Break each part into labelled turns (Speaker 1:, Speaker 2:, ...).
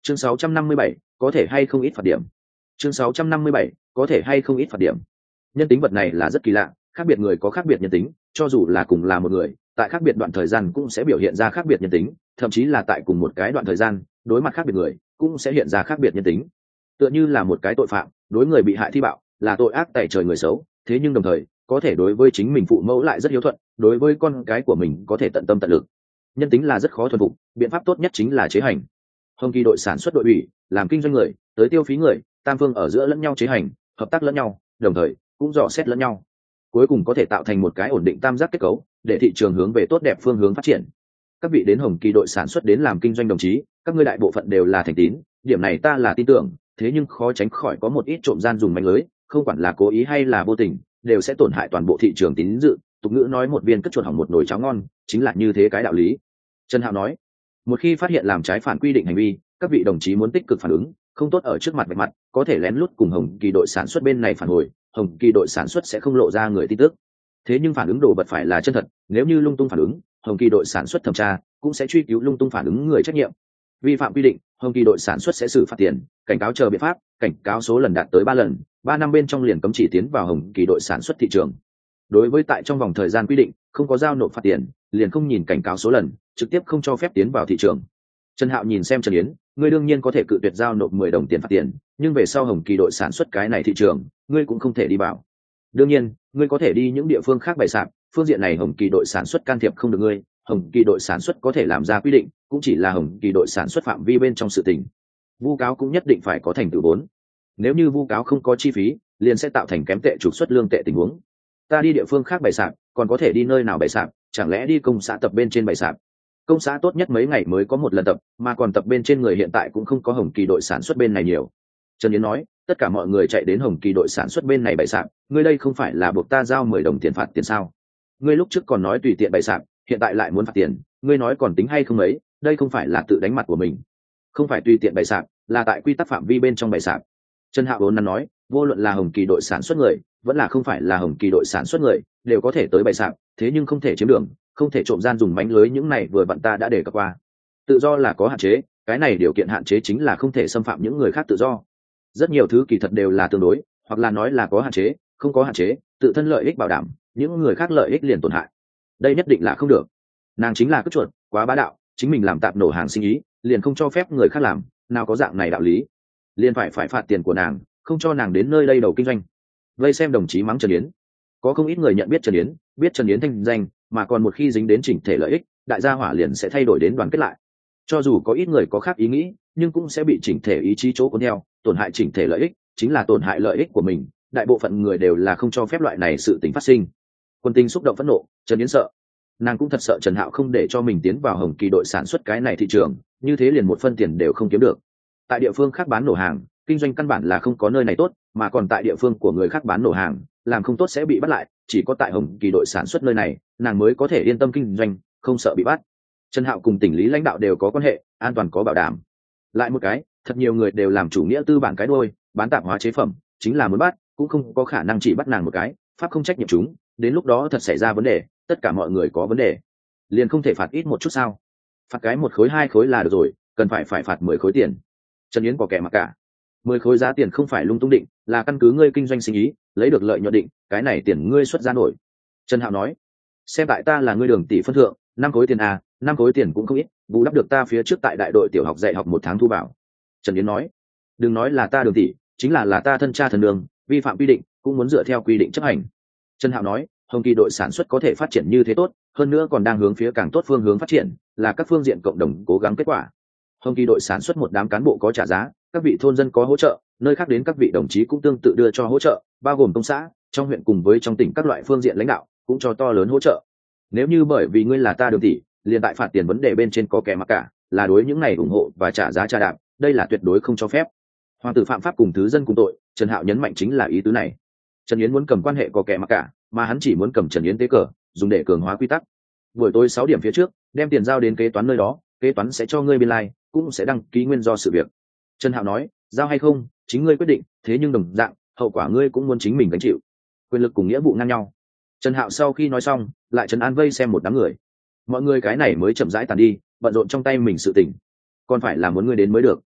Speaker 1: chương 657, có thể hay không ít phạt điểm. chương 657, có thể hay không ít phạt điểm. Nhân tính vật này là rất kỳ lạ, khác biệt người có khác biệt nhân tính, cho dù là cùng là một người, tại khác biệt đoạn thời gian cũng sẽ biểu hiện ra khác biệt nhân tính, thậm chí là tại cùng một cái đoạn thời gian, đối mặt khác biệt người, cũng sẽ hiện ra khác biệt nhân tính. Tựa như là một cái tội phạm, đối người bị hại thi bạo, là tội ác tày trời người xấu, thế nhưng đồng thời, có thể đối với chính mình phụ mẫu lại rất hiếu thuận, đối với con cái của mình có thể tận tâm tận lực. Nhân tính là rất khó thuần phục, biện pháp tốt nhất chính là chế hành. Hồng Kỳ đội sản xuất đội ủy, làm kinh doanh người, tới tiêu phí người, tam phương ở giữa lẫn nhau chế hành, hợp tác lẫn nhau, đồng thời cũng dò xét lẫn nhau, cuối cùng có thể tạo thành một cái ổn định tam giác kết cấu, để thị trường hướng về tốt đẹp phương hướng phát triển. Các vị đến Hồng Kỳ đội sản xuất đến làm kinh doanh đồng chí, các ngươi đại bộ phận đều là thành tín, điểm này ta là tin tưởng, thế nhưng khó tránh khỏi có một ít trộm gian dùng mánh lưới, không quản là cố ý hay là vô tình, đều sẽ tổn hại toàn bộ thị trường tín dự. Tục ngữ nói một viên cất chuột hỏng một nồi cháo ngon, chính là như thế cái đạo lý. Trần Hạo nói, một khi phát hiện làm trái phản quy định hành vi, các vị đồng chí muốn tích cực phản ứng, không tốt ở trước mặt vạch mặt, có thể lén lút cùng Hồng Kỳ đội sản xuất bên này phản hồi, Hồng Kỳ đội sản xuất sẽ không lộ ra người tin tức. Thế nhưng phản ứng đồ vật phải là chân thật, nếu như lung tung phản ứng, Hồng Kỳ đội sản xuất thẩm tra cũng sẽ truy cứu lung tung phản ứng người trách nhiệm. Vi phạm quy định, Hồng Kỳ đội sản xuất sẽ xử phạt tiền, cảnh cáo chờ biện pháp, cảnh cáo số lần đạt tới 3 lần, 3 năm bên trong liền cấm chỉ tiến vào Hồng Kỳ đội sản xuất thị trường. Đối với tại trong vòng thời gian quy định không có giao nộp phạt tiền, liền không nhìn cảnh cáo số lần, trực tiếp không cho phép tiến vào thị trường. Trần Hạo nhìn xem Trần Yến, ngươi đương nhiên có thể cự tuyệt giao nộp 10 đồng tiền phạt tiền, nhưng về sau Hồng Kỳ đội sản xuất cái này thị trường, ngươi cũng không thể đi vào. Đương nhiên, ngươi có thể đi những địa phương khác bày sạp, phương diện này Hồng Kỳ đội sản xuất can thiệp không được ngươi, Hồng Kỳ đội sản xuất có thể làm ra quy định, cũng chỉ là Hồng Kỳ đội sản xuất phạm vi bên trong sự tình. Vu cáo cũng nhất định phải có thành tựu vốn. Nếu như vu cáo không có chi phí, liền sẽ tạo thành kém tệ trục xuất lương tệ tình huống. Ta đi địa phương khác bày sạp, còn có thể đi nơi nào bày sạp, chẳng lẽ đi công xã tập bên trên bày sạp? Công xã tốt nhất mấy ngày mới có một lần tập, mà còn tập bên trên người hiện tại cũng không có Hồng Kỳ đội sản xuất bên này nhiều. Trần Yến nói, tất cả mọi người chạy đến Hồng Kỳ đội sản xuất bên này bày sạp, ngươi đây không phải là buộc ta giao 10 đồng tiền phạt tiền sao? Ngươi lúc trước còn nói tùy tiện bày sạp, hiện tại lại muốn phạt tiền, ngươi nói còn tính hay không ấy, đây không phải là tự đánh mặt của mình. Không phải tùy tiện bày sạp, là tại quy tắc phạm vi bên trong bày sạp. Trần Hạo vốn nói, vô luận là Hồng Kỳ đội sản xuất người, vẫn là không phải là Hồng Kỳ đội sản xuất người, đều có thể tới bày sạp, thế nhưng không thể chiếm đường, không thể trộm gian dùng mánh lưới, những này vừa vặn ta đã đề cập qua. Tự do là có hạn chế, cái này điều kiện hạn chế chính là không thể xâm phạm những người khác tự do. Rất nhiều thứ kỳ thật đều là tương đối, hoặc là nói là có hạn chế, không có hạn chế, tự thân lợi ích bảo đảm, những người khác lợi ích liền tổn hại. Đây nhất định là không được. Nàng chính là cướp chuột, quá bá đạo, chính mình làm tạp nổ hàng sinh ý, liền không cho phép người khác làm, nào có dạng này đạo lý. Liền phải phạt tiền của nàng, không cho nàng đến nơi đây đầu kinh doanh. Vây xem đồng chí mắng Trần Yến. Có không ít người nhận biết Trần Yến, biết Trần Yến thanh danh, mà còn một khi dính đến chỉnh thể lợi ích, đại gia hỏa liền sẽ thay đổi đến đoàn kết lại. Cho dù có ít người có khác ý nghĩ, nhưng cũng sẽ bị chỉnh thể ý chí chỗ cuốn theo, tổn hại chỉnh thể lợi ích, chính là tổn hại lợi ích của mình. Đại bộ phận người đều là không cho phép loại này sự tình phát sinh. Quân Tinh xúc động phẫn nộ, Trần Yến sợ. Nàng cũng thật sợ Trần Hạo không để cho mình tiến vào Hồng Kỳ đội sản xuất cái này thị trường, như thế liền một phân tiền đều không kiếm được. Tại địa phương khác bán nổ hàng, kinh doanh căn bản là không có nơi này tốt, mà còn tại địa phương của người khác bán nổ hàng, làm không tốt sẽ bị bắt lại, chỉ có tại Hồng Kỳ đội sản xuất nơi này, nàng mới có thể yên tâm kinh doanh, không sợ bị bắt. Trần Hạo cùng tỉnh lý lãnh đạo đều có quan hệ, an toàn có bảo đảm. Lại một cái, thật nhiều người đều làm chủ nghĩa tư bản cái đuôi, bán tạp hóa chế phẩm, chính là muốn bắt, cũng không có khả năng chỉ bắt nàng một cái, pháp không trách nhiệm chúng, đến lúc đó thật xảy ra vấn đề, tất cả mọi người có vấn đề, liền không thể phạt ít một chút sao? Phạt cái 1 khối 2 khối là được rồi, cần phải phạt 10 khối tiền. Trần Yến có kẻ mặc cả. 10 khối giá tiền không phải lung tung định, là căn cứ ngươi kinh doanh sinh ý, lấy được lợi nhuận định, cái này tiền ngươi xuất ra nổi. Trần Hạo nói, xem tại ta là ngươi Đường tỷ phân thượng, 5 khối tiền à, 5 khối tiền cũng không ít, bù đắp được ta phía trước tại đại đội tiểu học dạy học 1 tháng thu bảo. Trần Yến nói, đừng nói là ta Đường tỷ, chính là ta thân cha thần đường, vi phạm quy định, cũng muốn dựa theo quy định chấp hành. Trần Hạo nói, Hồng Kỳ đội sản xuất có thể phát triển như thế tốt, hơn nữa còn đang hướng phía càng tốt phương hướng phát triển, là các phương diện cộng đồng cố gắng kết quả. Hồng Kỳ đội sản xuất một đám cán bộ có trả giá, các vị thôn dân có hỗ trợ, nơi khác đến các vị đồng chí cũng tương tự đưa cho hỗ trợ, bao gồm công xã, trong huyện cùng với trong tỉnh các loại phương diện lãnh đạo cũng cho to lớn hỗ trợ. Nếu như bởi vì ngươi là ta Đường tỷ, liền tại phạt tiền vấn đề bên trên có kẻ mặc cả, là đối những này ủng hộ và trả giá tra đạp, đây là tuyệt đối không cho phép. Hoàng tử phạm pháp cùng thứ dân cùng tội, Trần Hạo nhấn mạnh chính là ý tứ này. Trần Yến muốn cầm quan hệ có kẻ mặc cả, mà hắn chỉ muốn cầm Trần Yến tế cờ, dùng để cường hóa quy tắc. Buổi tối 6 điểm phía trước, đem tiền giao đến kế toán nơi đó, kế toán sẽ cho ngươi biên lai, cũng sẽ đăng ký nguyên do sự việc. Trần Hạo nói, giao hay không, chính ngươi quyết định, thế nhưng đồng dạng, hậu quả ngươi cũng muốn chính mình gánh chịu. Quyền lực cùng nghĩa vụ ngang nhau. Trần Hạo sau khi nói xong, lại trấn an vây xem một đám người. Mọi người cái này mới chậm rãi tàn đi, bận rộn trong tay mình sự tình. Còn phải là muốn ngươi đến mới được.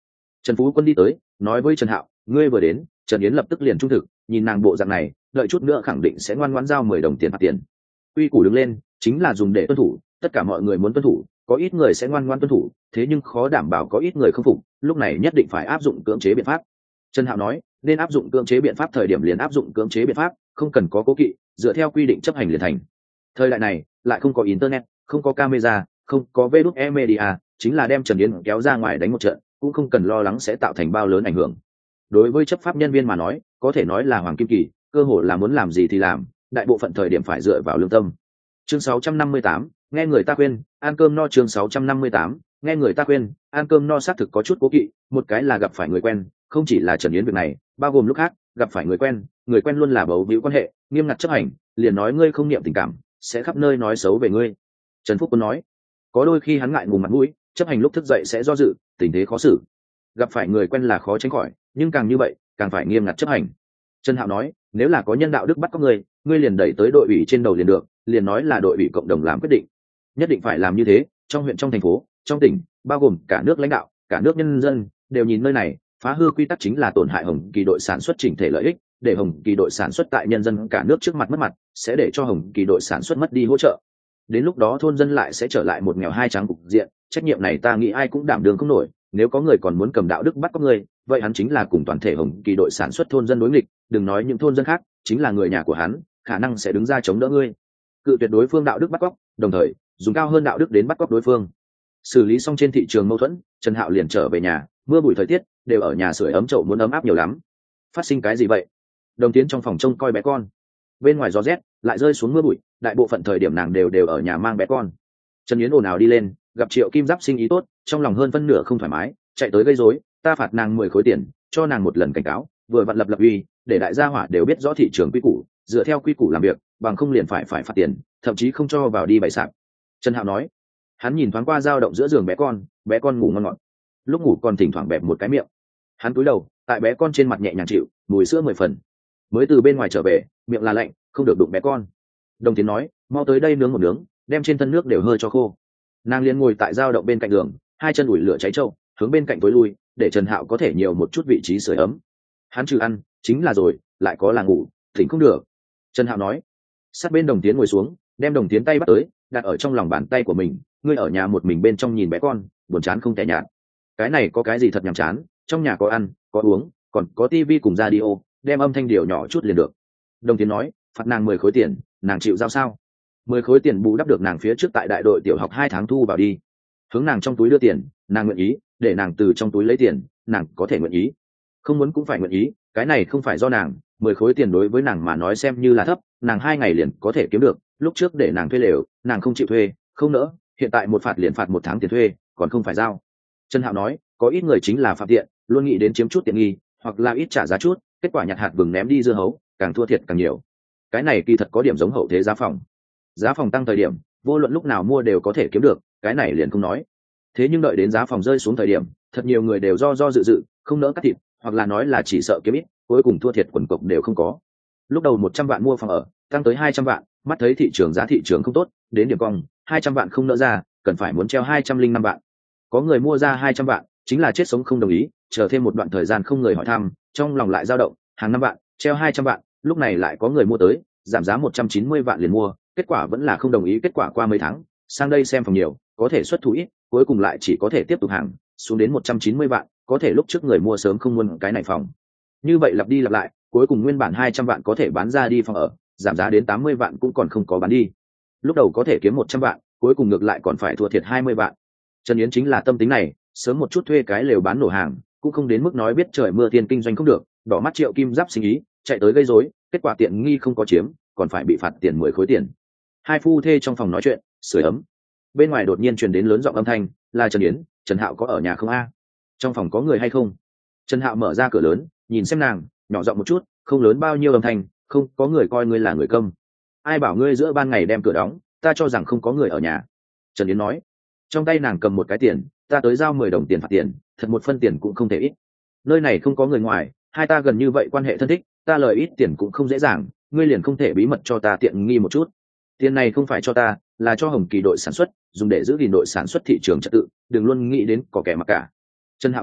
Speaker 1: Trần Phú Quân đi tới nói với Trần Hạo, ngươi vừa đến. Trần Yến lập tức liền trung thực, nhìn nàng bộ dạng này đợi chút nữa khẳng định sẽ ngoan ngoãn giao 10 đồng tiền phạt tiền. Quy củ đứng lên chính là dùng để tuân thủ, tất cả mọi người muốn tuân thủ, có ít người sẽ ngoan ngoãn tuân thủ, thế nhưng khó đảm bảo có ít người không phục, lúc này nhất định phải áp dụng cưỡng chế biện pháp. Trần Hạo nói, nên áp dụng cưỡng chế biện pháp thời điểm liền áp dụng cưỡng chế biện pháp, không cần có cố kỵ, dựa theo quy định chấp hành liền thành. Thời đại này lại không có internet, không có camera, không có VDE media, chính là đem Trần Yến kéo ra ngoài đánh một trận, cũng không cần lo lắng sẽ tạo thành bao lớn ảnh hưởng. Đối với chấp pháp nhân viên mà nói, có thể nói là hoàng kim kỳ, cơ hội là muốn làm gì thì làm, đại bộ phận thời điểm phải dựa vào lương tâm. Chương 658, nghe người ta khuyên, ăn cơm no. Chương 658, nghe người ta khuyên, ăn cơm no. Xác thực có chút cố kỵ, một cái là gặp phải người quen, không chỉ là Trần Yến việc này, bao gồm lúc khác gặp phải người quen luôn là bấu víu quan hệ, nghiêm ngặt chấp hành, liền nói ngươi không niệm tình cảm, sẽ khắp nơi nói xấu về ngươi. Trần Phúc Quân nói, có đôi khi hắn ngại ngùng mặt mũi, chấp hành lúc thức dậy sẽ do dự, tình thế khó xử. Gặp phải người quen là khó tránh khỏi, nhưng càng như vậy càng phải nghiêm ngặt chấp hành. Trần Hạo nói, nếu là có nhân đạo đức bắt có ngươi liền đẩy tới đội ủy trên đầu liền được, liền nói là đội ủy cộng đồng làm quyết định, nhất định phải làm như thế. Trong huyện, trong thành phố, trong tỉnh, bao gồm cả nước lãnh đạo, cả nước nhân dân đều nhìn nơi này, phá hư quy tắc chính là tổn hại Hồng Kỳ đội sản xuất chỉnh thể lợi ích, để Hồng Kỳ đội sản xuất tại nhân dân cả nước trước mặt mất mặt, sẽ để cho Hồng Kỳ đội sản xuất mất đi hỗ trợ. Đến lúc đó thôn dân lại sẽ trở lại một nghèo hai trắng cục diện, trách nhiệm này ta nghĩ ai cũng đảm đương không nổi. Nếu có người còn muốn cầm đạo đức bắt có ngươi, vậy hắn chính là cùng toàn thể Hồng Kỳ đội sản xuất thôn dân đối nghịch, đừng nói những thôn dân khác, chính là người nhà của hắn, khả năng sẽ đứng ra chống đỡ ngươi. Cự tuyệt đối phương đạo đức bắt cóc, đồng thời dùng cao hơn đạo đức đến bắt cóc đối phương. Xử lý xong trên thị trường mâu thuẫn, Trần Hạo liền trở về nhà, mưa bụi thời tiết đều ở nhà sưởi ấm chậu muốn ấm áp nhiều lắm. Phát sinh cái gì vậy? Đồng Tiến trong phòng trông coi bé con, bên ngoài gió rét lại rơi xuống mưa bụi, đại bộ phận thời điểm nàng đều ở nhà mang bé con. Trần Yến ồn ào đi lên, gặp Triệu Kim Giáp sinh ý tốt, trong lòng hơn phân nửa không thoải mái, chạy tới gây rối. Ta phạt nàng 10 khối tiền, cho nàng một lần cảnh cáo, vừa vặn lập uy, để đại gia hỏa đều biết rõ thị trường quy củ, dựa theo quy củ làm việc, bằng không liền phải phạt tiền, thậm chí không cho vào đi bày sạp. Trần Hạo nói. Hắn nhìn thoáng qua dao động giữa giường bé con ngủ ngon ngọt, lúc ngủ còn thỉnh thoảng bẹp một cái miệng. Hắn cúi đầu tại bé con trên mặt nhẹ nhàng chịu mùi sữa 10 phần. Mới từ bên ngoài trở về, miệng là lạnh, không được đụng bé con. Đồng Tiến nói, mau tới đây nướng một nướng, đem trên thân nước đều hơi cho khô. Nàng liền ngồi tại dao động bên cạnh giường, hai chân ủi lửa cháy trâu, hướng bên cạnh tối lui, để Trần Hạo có thể nhiều một chút vị trí sưởi ấm. Hắn trừ ăn chính là rồi, lại có là ngủ, thỉnh không được. Trần Hạo nói. Sát bên Đồng Tiến ngồi xuống, đem Đồng Tiến tay bắt tới, đặt ở trong lòng bàn tay của mình. Ngươi ở nhà một mình bên trong nhìn bé con, buồn chán không thể nhạt. Cái này có cái gì thật nhàm chán, trong nhà có ăn có uống, còn có tivi cùng radio, đem âm thanh điều nhỏ chút liền được. Đồng Tiến nói, phạt nàng 10 khối tiền, nàng chịu giao sao? 10 khối tiền bù đắp được nàng phía trước tại đại đội tiểu học 2 tháng thu vào đi. Hướng nàng trong túi đưa tiền, nàng nguyện ý, để nàng từ trong túi lấy tiền, nàng có thể nguyện ý. Không muốn cũng phải nguyện ý, cái này không phải do nàng, 10 khối tiền đối với nàng mà nói xem như là thấp, nàng 2 ngày liền có thể kiếm được, lúc trước để nàng thuê lều, nàng không chịu thuê, không nỡ, hiện tại một phạt liền phạt 1 tháng tiền thuê, còn không phải giao. Trần Hạo nói, có ít người chính là phạm tiện, luôn nghĩ đến chiếm chút tiện nghi, hoặc là ít trả giá chút, kết quả nhặt hạt vừng ném đi dưa hấu, càng thua thiệt càng nhiều. Cái này kỳ thật có điểm giống hậu thế giá phòng. Giá phòng tăng thời điểm, vô luận lúc nào mua đều có thể kiếm được, cái này liền không nói. Thế nhưng đợi đến giá phòng rơi xuống thời điểm, thật nhiều người đều do dự, không nỡ cắt thịt, hoặc là nói là chỉ sợ kiếm ít, cuối cùng thua thiệt quần cục đều không có. Lúc đầu 100 vạn mua phòng ở, tăng tới 200 vạn, mắt thấy thị trường giá thị trường không tốt, đến điểm cong, 200 vạn không nỡ ra, cần phải muốn treo 205 vạn. Có người mua ra 200 vạn, chính là chết sống không đồng ý, chờ thêm một đoạn thời gian không người hỏi thăm, trong lòng lại dao động, hàng 5 vạn, treo 200 vạn, lúc này lại có người mua tới, giảm giá 190 vạn liền mua, kết quả vẫn là không đồng ý, kết quả qua mấy tháng, sang đây xem phòng nhiều, có thể xuất thủ ít, cuối cùng lại chỉ có thể tiếp tục hàng, xuống đến 190 vạn, có thể lúc trước người mua sớm không muốn cái này phòng. Như vậy lặp đi lặp lại, cuối cùng nguyên bản 200 vạn có thể bán ra đi phòng ở, giảm giá đến 80 vạn cũng còn không có bán đi. Lúc đầu có thể kiếm 100 vạn, cuối cùng ngược lại còn phải thua thiệt 20 vạn. Trần Yến chính là tâm tính này, sớm một chút thuê cái lều bán nổ hàng, cũng không đến mức nói biết trời mưa tiền kinh doanh không được, đỏ mắt Triệu Kim Giáp sinh ý, chạy tới gây rối, kết quả tiện nghi không có chiếm, còn phải bị phạt tiền 10 khối tiền. Hai phu thê trong phòng nói chuyện, sưởi ấm. Bên ngoài đột nhiên truyền đến lớn giọng âm thanh, là Trần Yến, Trần Hạo có ở nhà không a? Trong phòng có người hay không? Trần Hạo mở ra cửa lớn, nhìn xem nàng, nhỏ giọng một chút, không lớn bao nhiêu âm thanh, không có người coi ngươi là người câm. Ai bảo ngươi giữa ban ngày đem cửa đóng, ta cho rằng không có người ở nhà. Trần Yến nói. Trong tay nàng cầm một cái tiền, ta tới giao 10 đồng tiền phạt tiền, thật một phân tiền cũng không thể ít. Nơi này không có người ngoài, hai ta gần như vậy quan hệ thân thích, ta lời ít tiền cũng không dễ dàng, ngươi liền không thể bí mật cho ta tiện nghi một chút. Tiền này không phải cho ta, là cho Hồng Kỳ đội sản xuất, dùng để giữ gìn đội sản xuất thị trường trật tự, đừng luôn nghĩ đến có kẻ mặc cả. Trần Hạo nói,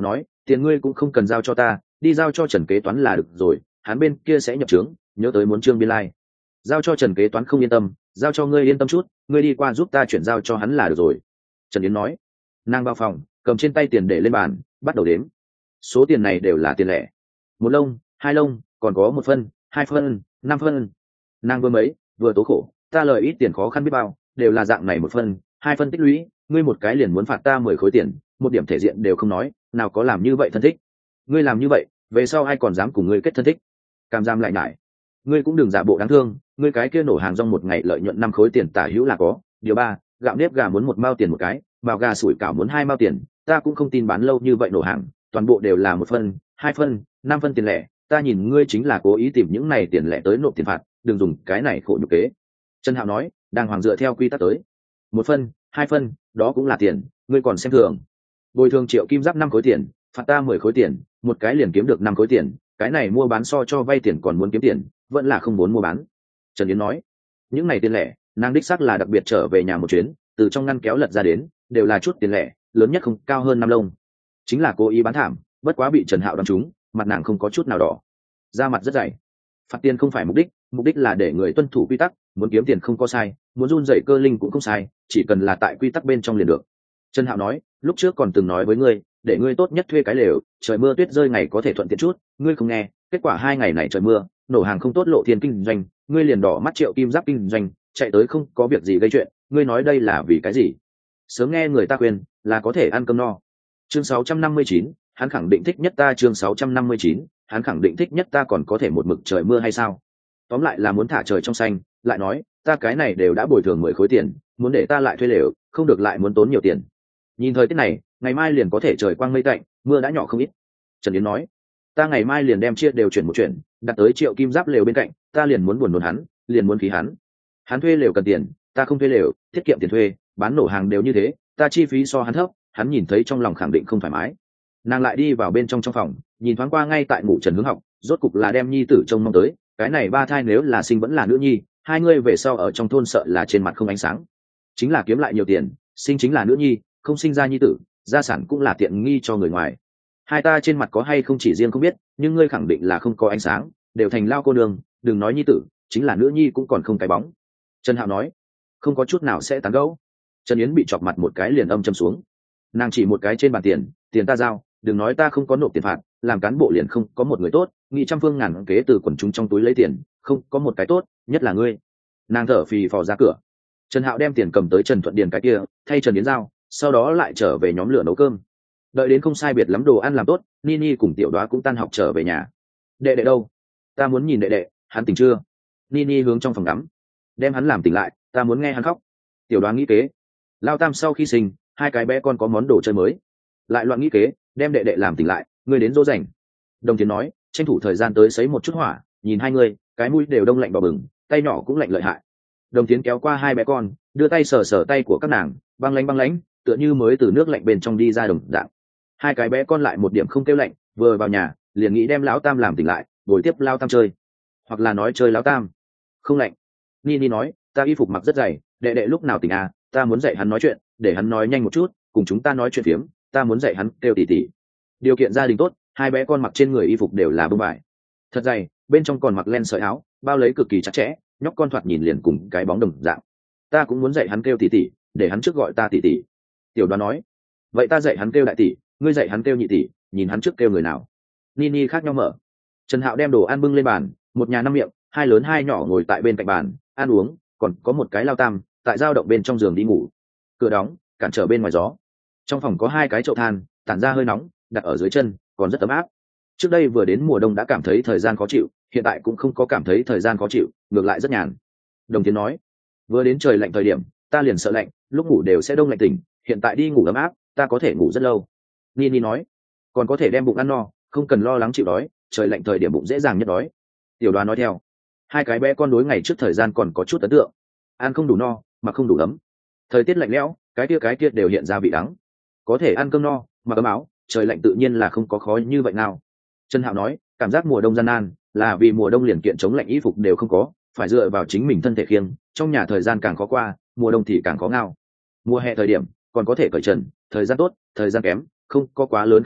Speaker 1: tiền ngươi cũng không cần giao cho ta, đi giao cho Trần kế toán là được rồi, hắn bên kia sẽ nhập trướng, nhớ tới muốn trương biên lai. Giao cho Trần kế toán không yên tâm, giao cho ngươi yên tâm chút, ngươi đi qua giúp ta chuyển giao cho hắn là được rồi. Trần Yến nói. Nàng vào phòng, cầm trên tay tiền để lên bàn, bắt đầu đếm. Số tiền này đều là tiền lẻ. Một lông, hai lông, còn có một phân, hai phân, năm phân. Nàng vừa mấy, vừa tố khổ, ta lời ít tiền khó khăn biết bao, đều là dạng này một phân, hai phân tích lũy, ngươi một cái liền muốn phạt ta 10 khối tiền, một điểm thể diện đều không nói, nào có làm như vậy thân thích. Ngươi làm như vậy, về sau ai còn dám cùng ngươi kết thân thích. Cam giam lại nhải. Ngươi cũng đừng giả bộ đáng thương, ngươi cái kia nổ hàng rong một ngày lợi nhuận 5 khối tiền tả hữu là có. Điều ba, gạo nếp gà muốn 1 mao tiền một cái, bào gà sủi cảo muốn 2 mao tiền, ta cũng không tin bán lâu như vậy nổ hàng, toàn bộ đều là một phân, hai phân, 5 phân tiền lẻ, ta nhìn ngươi chính là cố ý tìm những này tiền lẻ tới nộp tiền phạt, đừng dùng cái này khổ nhục kế. Trần Hạo nói, đàng hoàng dựa theo quy tắc tới. Một phân, hai phân, đó cũng là tiền, ngươi còn xem thường. Bồi thường Triệu Kim Giáp 5 khối tiền, phạt ta 10 khối tiền, một cái liền kiếm được 5 khối tiền, cái này mua bán so cho vay tiền còn muốn kiếm tiền, vẫn là không muốn mua bán. Trần Yến nói, những này tiền lẻ, nàng đích xác là đặc biệt trở về nhà một chuyến, từ trong ngăn kéo lật ra đến, đều là chút tiền lẻ, lớn nhất không cao hơn 5 lông. Chính là cố ý bán thảm, bất quá bị Trần Hạo đoán trúng, mặt nàng không có chút nào đỏ, da mặt rất dày. Phạt tiền không phải mục đích là để người tuân thủ quy tắc, muốn kiếm tiền không có sai, muốn run dậy cơ linh cũng không sai, chỉ cần là tại quy tắc bên trong liền được. Trần Hạo nói, lúc trước còn từng nói với ngươi, để ngươi tốt nhất thuê cái lều, trời mưa tuyết rơi ngày có thể thuận tiện chút, ngươi không nghe, kết quả 2 ngày này trời mưa, nổ hàng không tốt lộ thiên kinh doanh, ngươi liền đỏ mắt Triệu Kim Giáp kinh doanh, chạy tới không có việc gì gây chuyện, ngươi nói đây là vì cái gì? Sớm nghe người ta khuyên, là có thể ăn cơm no. Chương 659, hắn khẳng định thích nhất ta. Chương 659, hắn khẳng định thích nhất ta, còn có thể một mực trời mưa hay sao? Tóm lại là muốn thả trời trong xanh, lại nói, ta cái này đều đã bồi thường 10 khối tiền, muốn để ta lại thuê lều, không được lại muốn tốn nhiều tiền. Nhìn thời tiết này, ngày mai liền có thể trời quang mây tạnh, mưa đã nhỏ không ít. Trần Yến nói, ta ngày mai liền đem chia đều chuyển một chuyển, đặt tới Triệu Kim Giáp lều bên cạnh, ta liền muốn buồn nôn hắn, liền muốn khí hắn. Hắn thuê lều cần tiền, ta không thuê lều, tiết kiệm tiền thuê, bán nổ hàng đều như thế, ta chi phí so hắn thấp, hắn nhìn thấy trong lòng khẳng định không thoải mái. Nàng lại đi vào bên trong phòng, nhìn thoáng qua ngay tại ngủ Trần Hướng Học, rốt cục là đem nhi tử trông mong tới, cái này 3 thai nếu là sinh vẫn là nữ nhi, 2 người về sau ở trong thôn sợ là trên mặt không ánh sáng. Chính là kiếm lại nhiều tiền, sinh chính là nữ nhi, không sinh ra nhi tử, gia sản cũng là tiện nghi cho người ngoài. Hai ta trên mặt có hay không chỉ riêng không biết, nhưng ngươi khẳng định là không có ánh sáng, đều thành lao cô nương, đừng nói nhi tử, chính là nữ nhi cũng còn không cái bóng. Trần Hạo nói, không có chút nào sẽ tán gẫu. Trần Yến bị chọc mặt một cái liền âm châm xuống. Nàng chỉ một cái trên bàn tiền ta giao, đừng nói ta không có nộp tiền phạt, làm cán bộ liền không có một người tốt, nghị trăm phương ngàn kế từ quần chúng trong túi lấy tiền, không có một cái tốt, nhất là ngươi. Nàng thở phì phò ra cửa. Trần Hạo đem tiền cầm tới Trần Thuận Điền cái kia, thay Trần Yến giao, sau đó lại trở về nhóm lửa nấu cơm. Đợi đến không sai biệt lắm đồ ăn làm tốt, Nini cùng Tiểu Đoá cũng tan học trở về nhà. Đệ đệ đâu? Ta muốn nhìn đệ đệ, hắn tỉnh chưa? Nini hướng trong phòng ngắm, đem hắn làm tỉnh lại, ta muốn nghe hắn khóc. Tiểu Đoá nghĩ kế, Lao Tam sau khi sinh, 2 cái bé con có món đồ chơi mới, lại loạn nghĩ kế, đem đệ đệ làm tỉnh lại, ngươi đến dỗ dành. Đồng Tiến nói, tranh thủ thời gian tới sấy một chút hỏa, nhìn 2 người, cái mũi đều đông lạnh vào bừng, tay nhỏ cũng lạnh lợi hại. Đồng Tiến kéo qua 2 bé con, đưa tay sờ sờ tay của các nàng, băng lãnh, tựa như mới từ nước lạnh bên trong đi ra đồng dạng. 2 cái bé con lại một điểm không kêu lạnh, vừa vào nhà liền nghĩ đem Lão Tam làm tỉnh lại, ngồi tiếp Lão Tam chơi, hoặc là nói chơi Lão Tam. Không lạnh. Nini nói, ta y phục mặc rất dày, đệ đệ lúc nào tỉnh à, ta muốn dạy hắn nói chuyện, để hắn nói nhanh một chút, cùng chúng ta nói chuyện phiếm, ta muốn dạy hắn kêu tỉ tỉ. Điều kiện gia đình tốt, 2 bé con mặc trên người y phục đều là bông vải thật dày, bên trong còn mặc len sợi áo, bao lấy cực kỳ chặt chẽ, nhóc con thoạt nhìn liền cùng cái bóng đồng dạng. Ta cũng muốn dạy hắn kêu tỉ tỉ, để hắn trước gọi ta tỉ tỉ. Tiểu Đoán nói, vậy ta dạy hắn kêu đại tỷ, ngươi dạy hắn kêu nhị tỷ, nhìn hắn trước kêu người nào. Nini khác nhau mở. Trần Hạo đem đồ ăn bưng lên bàn, một nhà 5 miệng, 2 lớn 2 nhỏ ngồi tại bên cạnh bàn ăn uống, còn có một cái Lao Tam tại dao động bên trong giường đi ngủ. Cửa đóng, cản trở bên ngoài gió. Trong phòng có 2 cái chậu than tản ra hơi nóng, đặt ở dưới chân còn rất ấm áp. Trước đây vừa đến mùa đông đã cảm thấy thời gian khó chịu, hiện tại cũng không có cảm thấy thời gian khó chịu, ngược lại rất nhàn. Đồng Tiến nói, vừa đến trời lạnh thời điểm ta liền sợ lạnh, lúc ngủ đều sẽ đông lạnh tỉnh, hiện tại đi ngủ ấm áp, ta có thể ngủ rất lâu. Nini nói, còn có thể đem bụng ăn no, không cần lo lắng chịu đói, trời lạnh thời điểm bụng dễ dàng nhất đói. Tiểu Đoán nói theo. 2 cái bé con đối ngày trước thời gian còn có chút ấn tượng, ăn không đủ no mà không đủ ấm, thời tiết lạnh lẽo, cái kia đều hiện ra vị đắng. Có thể ăn cơm no mà ấm áo, trời lạnh tự nhiên là không có khó như vậy nào. Trần Hạo nói, cảm giác mùa đông gian nan là vì mùa đông liền kiện chống lạnh y phục đều không có, phải dựa vào chính mình thân thể khiêng, trong nhà thời gian càng khó qua, mùa đông thì càng khó ngao. Mùa hè thời điểm còn có thể cởi trần, thời gian tốt thời gian kém không có quá lớn khác nhau,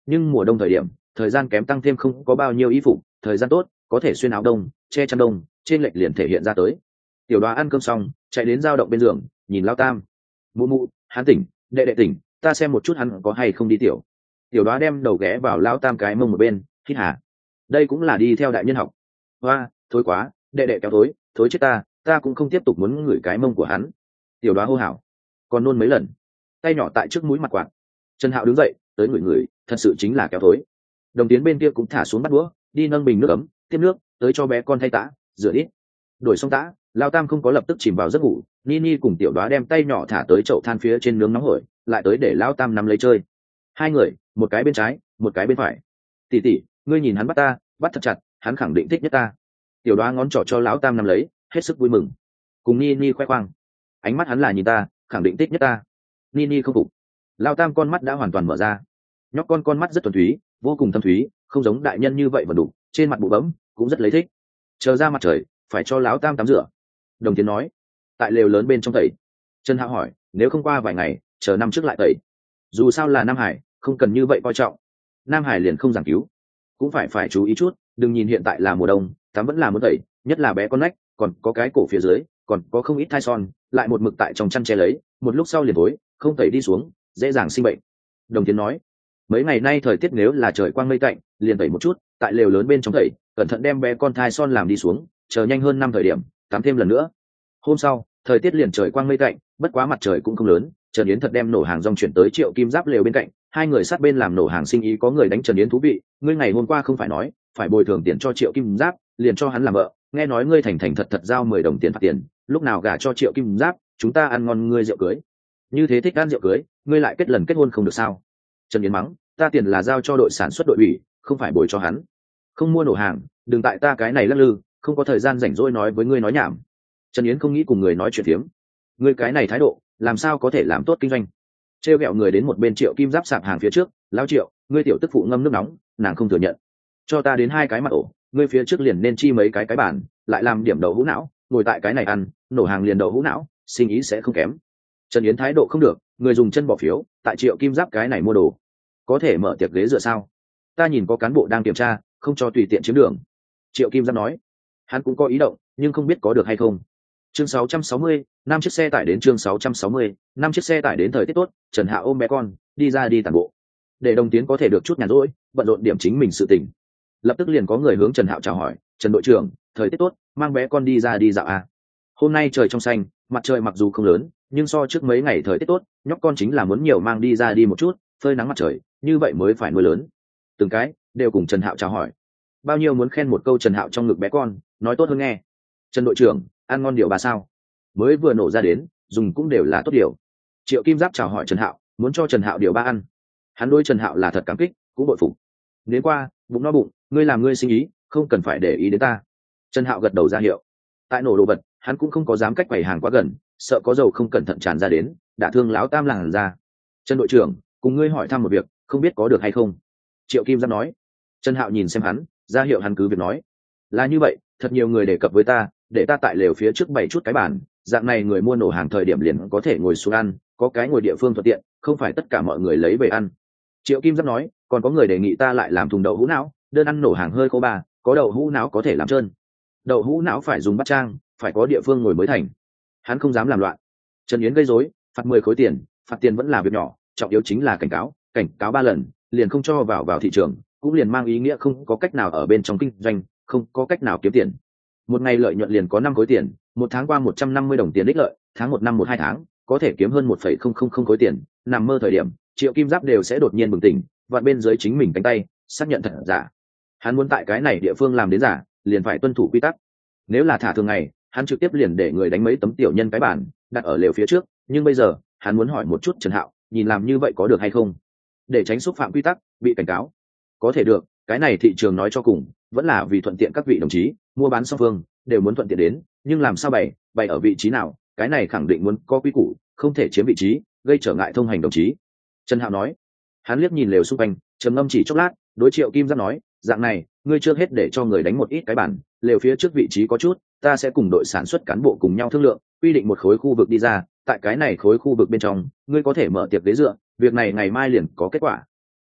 Speaker 1: nhưng mùa đông thời điểm thời gian kém tăng thêm không có bao nhiêu y phục, thời gian tốt có thể xuyên áo đông che chắn đông, trên lệch liền thể hiện ra tới. Tiểu Đoá ăn cơm xong chạy đến dao động bên giường nhìn Lao Tam. Mụ mụ, hắn tỉnh, đệ đệ tỉnh, ta xem một chút hắn có hay không đi tiểu. Tiểu Đoá đem đầu ghé vào Lao Tam cái mông một bên, hít hả, đây cũng là đi theo đại nhân học. Hoa, thối quá, đệ đệ kéo thối chết ta cũng không tiếp tục muốn ngửi cái mông của hắn. Tiểu Đoá hô hào, còn nôn mấy lần, tay nhỏ tại trước mũi mặt quạt. Trần Hạo đứng dậy tới ngửi, thật sự chính là kéo thối. Đồng Tiến bên kia cũng thả xuống bắt đũa, đi nâng bình nước ấm tiếp nước tới cho bé con thay tã rửa ít. Đổi xong tã, Lao Tam không có lập tức chìm vào giấc ngủ, Nini cùng Tiểu Đoá đem tay nhỏ thả tới chậu than phía trên nướng nóng hổi, lại tới để Lao Tam nắm lấy chơi. Hai người, một cái bên trái một cái bên phải. Tỷ, ngươi nhìn hắn bắt thật chặt, hắn khẳng định thích nhất ta. Tiểu Đoá ngón trỏ cho Lão Tam nắm lấy, hết sức vui mừng. Cùng Nini khoe khoang, ánh mắt hắn là nhìn ta, khẳng định thích nhất ta. Nini không phục. Lao Tam con mắt đã hoàn toàn mở ra, nhóc con mắt rất thuần túy, vô cùng thâm thúy, không giống đại nhân như vậy vẫn đủ, trên mặt bụ bấm cũng rất lấy thích. Chờ ra mặt trời phải cho Lão Tam tắm rửa. Đồng Tiến nói, tại lều lớn bên trong tẩy. Trần Hạo hỏi, nếu không qua vài ngày chờ năm trước lại tẩy. Dù sao là Nam Hải, không cần như vậy coi trọng. Nam Hải liền không giảng cứu, cũng phải chú ý chút, đừng nhìn hiện tại là mùa đông tắm vẫn là muốn tẩy, nhất là bé con nách còn có cái cổ phía dưới còn có không ít thai son, lại một mực tại trong chăn che lấy, một lúc sau liền thối, không tẩy đi xuống dễ dàng sinh bệnh. Đồng Tiến nói, mấy ngày nay thời tiết nếu là trời quang mây tạnh liền tẩy một chút, tại lều lớn bên trong tẩy, cẩn thận đem bé con thai son làm đi xuống, chờ nhanh hơn năm thời điểm tắm thêm lần nữa. Hôm sau thời tiết liền trời quang mây tạnh, bất quá mặt trời cũng không lớn, Trần Yến thật đem nổ hàng rong chuyển tới Triệu Kim Giáp lều bên cạnh, hai người sát bên làm nổ hàng sinh ý. Có người đánh Trần Yến thú vị, ngươi ngày hôm qua không phải nói phải bồi thường tiền cho Triệu Kim Giáp, liền cho hắn làm vợ, nghe nói ngươi thành thật giao 10 đồng tiền phạt tiền, lúc nào gả cho Triệu Kim Giáp chúng ta ăn ngon ngươi rượu cưới. Như thế thích ăn rượu cưới, ngươi lại kết lần kết hôn không được sao? Trần Yến mắng, ta tiền là giao cho đội sản xuất đội ủy, không phải bồi cho hắn. Không mua nổ hàng, đừng tại ta cái này lắc lư, không có thời gian rảnh rỗi nói với ngươi nói nhảm. Trần Yến không nghĩ cùng người nói chuyện phiếm. Ngươi cái này thái độ làm sao có thể làm tốt kinh doanh? Trêu ghẹo người đến một bên Triệu Kim Giáp sạp hàng phía trước, lão Triệu, ngươi tiểu tức phụ ngâm nước nóng, nàng không thừa nhận. Cho ta đến 2 cái mặt ổ, ngươi phía trước liền nên chi mấy cái bàn, lại làm điểm đậu hũ não, ngồi tại cái này ăn, nổ hàng liền đậu hũ não, sinh ý sẽ không kém. Trần Yến thái độ không được, người dùng chân bỏ phiếu, tại Triệu Kim Giáp cái này mua đồ, có thể mở tiệc ghế dựa sao? Ta nhìn có cán bộ đang kiểm tra, không cho tùy tiện chiếm đường. Triệu Kim Giáp nói, hắn cũng có ý động, nhưng không biết có được hay không. Chương 660, 5 chiếc xe tải đến. Chương 660, 5 chiếc xe tải đến. Thời tiết tốt, Trần Hạo ôm bé con đi ra đi tản bộ, để Đồng Tiến có thể được chút nhàn rỗi, bận rộn điểm chính mình sự tình. Lập tức liền có người hướng Trần Hạo chào hỏi, Trần đội trưởng, thời tiết tốt, mang bé con đi ra đi dạo à? Hôm nay trời trong xanh, mặt trời mặc dù không lớn, nhưng so trước mấy ngày thời tiết tốt, nhóc con chính là muốn nhiều mang đi ra đi một chút, phơi nắng mặt trời, như vậy mới phải nuôi lớn. Từng cái đều cùng Trần Hạo chào hỏi, bao nhiêu muốn khen một câu Trần Hạo trong ngực bé con, nói tốt hơn nghe. Trần đội trưởng, ăn ngon điều bà sao? Mới vừa nổ ra đến, dùng cũng đều là tốt điều. Triệu Kim Giáp chào hỏi Trần Hạo, muốn cho Trần Hạo điều ba ăn. Hắn đối Trần Hạo là thật cảm kích, cũng bội phục. Đến qua, bụng no bụng, ngươi làm ngươi sinh ý, không cần phải để ý đến ta. Trần Hạo gật đầu ra hiệu. Tại nổ đồ vật, hắn cũng không có dám cách quầy hàng quá gần, sợ có dầu không cẩn thận tràn ra đến, đả thương lão Tam làn ra. Trần đội trưởng, cùng ngươi hỏi thăm một việc, không biết có được hay không? Triệu Kim Giáp nói. Trần Hạo nhìn xem hắn, ra hiệu hắn cứ việc nói. Là như vậy, thật nhiều người đề cập với ta, để ta tại lều phía trước bày chút cái bàn, dạng này người mua nổ hàng thời điểm liền có thể ngồi xuống ăn, có cái ngồi địa phương thuận tiện, không phải tất cả mọi người lấy về ăn. Triệu Kim Giáp nói, còn có người đề nghị ta lại làm thùng đậu hũ não, đơn ăn nổ hàng hơi khô ba, có đậu hũ não có thể làm trơn. Đậu hũ não phải dùng bát trang, phải có địa phương ngồi mới thành. Hắn không dám làm loạn. Trần Yến gây rối, phạt 10 khối tiền, phạt tiền vẫn là việc nhỏ, trọng yếu chính là cảnh cáo 3 lần, liền không cho vào thị trường, cũng liền mang ý nghĩa không có cách nào ở bên trong kinh doanh, không có cách nào kiếm tiền. Một ngày lợi nhuận liền có 5 khối tiền, một tháng qua 150 đồng tiền đích lợi, tháng 1 năm 1-2 tháng có thể kiếm hơn 1,000 khối tiền. Nằm mơ thời điểm, Triệu Kim Giáp đều sẽ đột nhiên bừng tỉnh, vặn bên dưới chính mình cánh tay, xác nhận thật giả. Hắn muốn tại cái này địa phương làm đến giả, liền phải tuân thủ quy tắc. Nếu là thả thường ngày, hắn trực tiếp liền để người đánh mấy tấm tiểu nhân cái bản, đặt ở lều phía trước, nhưng bây giờ, hắn muốn hỏi một chút Trần Hạo, nhìn làm như vậy có được hay không, để tránh xúc phạm quy tắc, bị cảnh cáo. Có thể được, cái này thị trường nói cho cùng, vẫn là vì thuận tiện các vị đồng chí, mua bán song phương đều muốn thuận tiện đến, nhưng làm sao bày ở vị trí nào, cái này khẳng định muốn có quy củ, không thể chiếm vị trí, gây trở ngại thông hành đồng chí. Trần Hạo nói. Hắn liếc nhìn lều xung quanh, trầm ngâm chỉ chốc lát, đối Triệu Kim Giáp nói, dạng này, ngươi trước hết để cho người đánh một ít cái bản, lều phía trước vị trí có chút, ta sẽ cùng đội sản xuất cán bộ cùng nhau thương lượng, quy định một khối khu vực đi ra, tại cái này khối khu vực bên trong, ngươi có thể mở tiệc ghế dựa, việc này ngày mai liền có kết quả.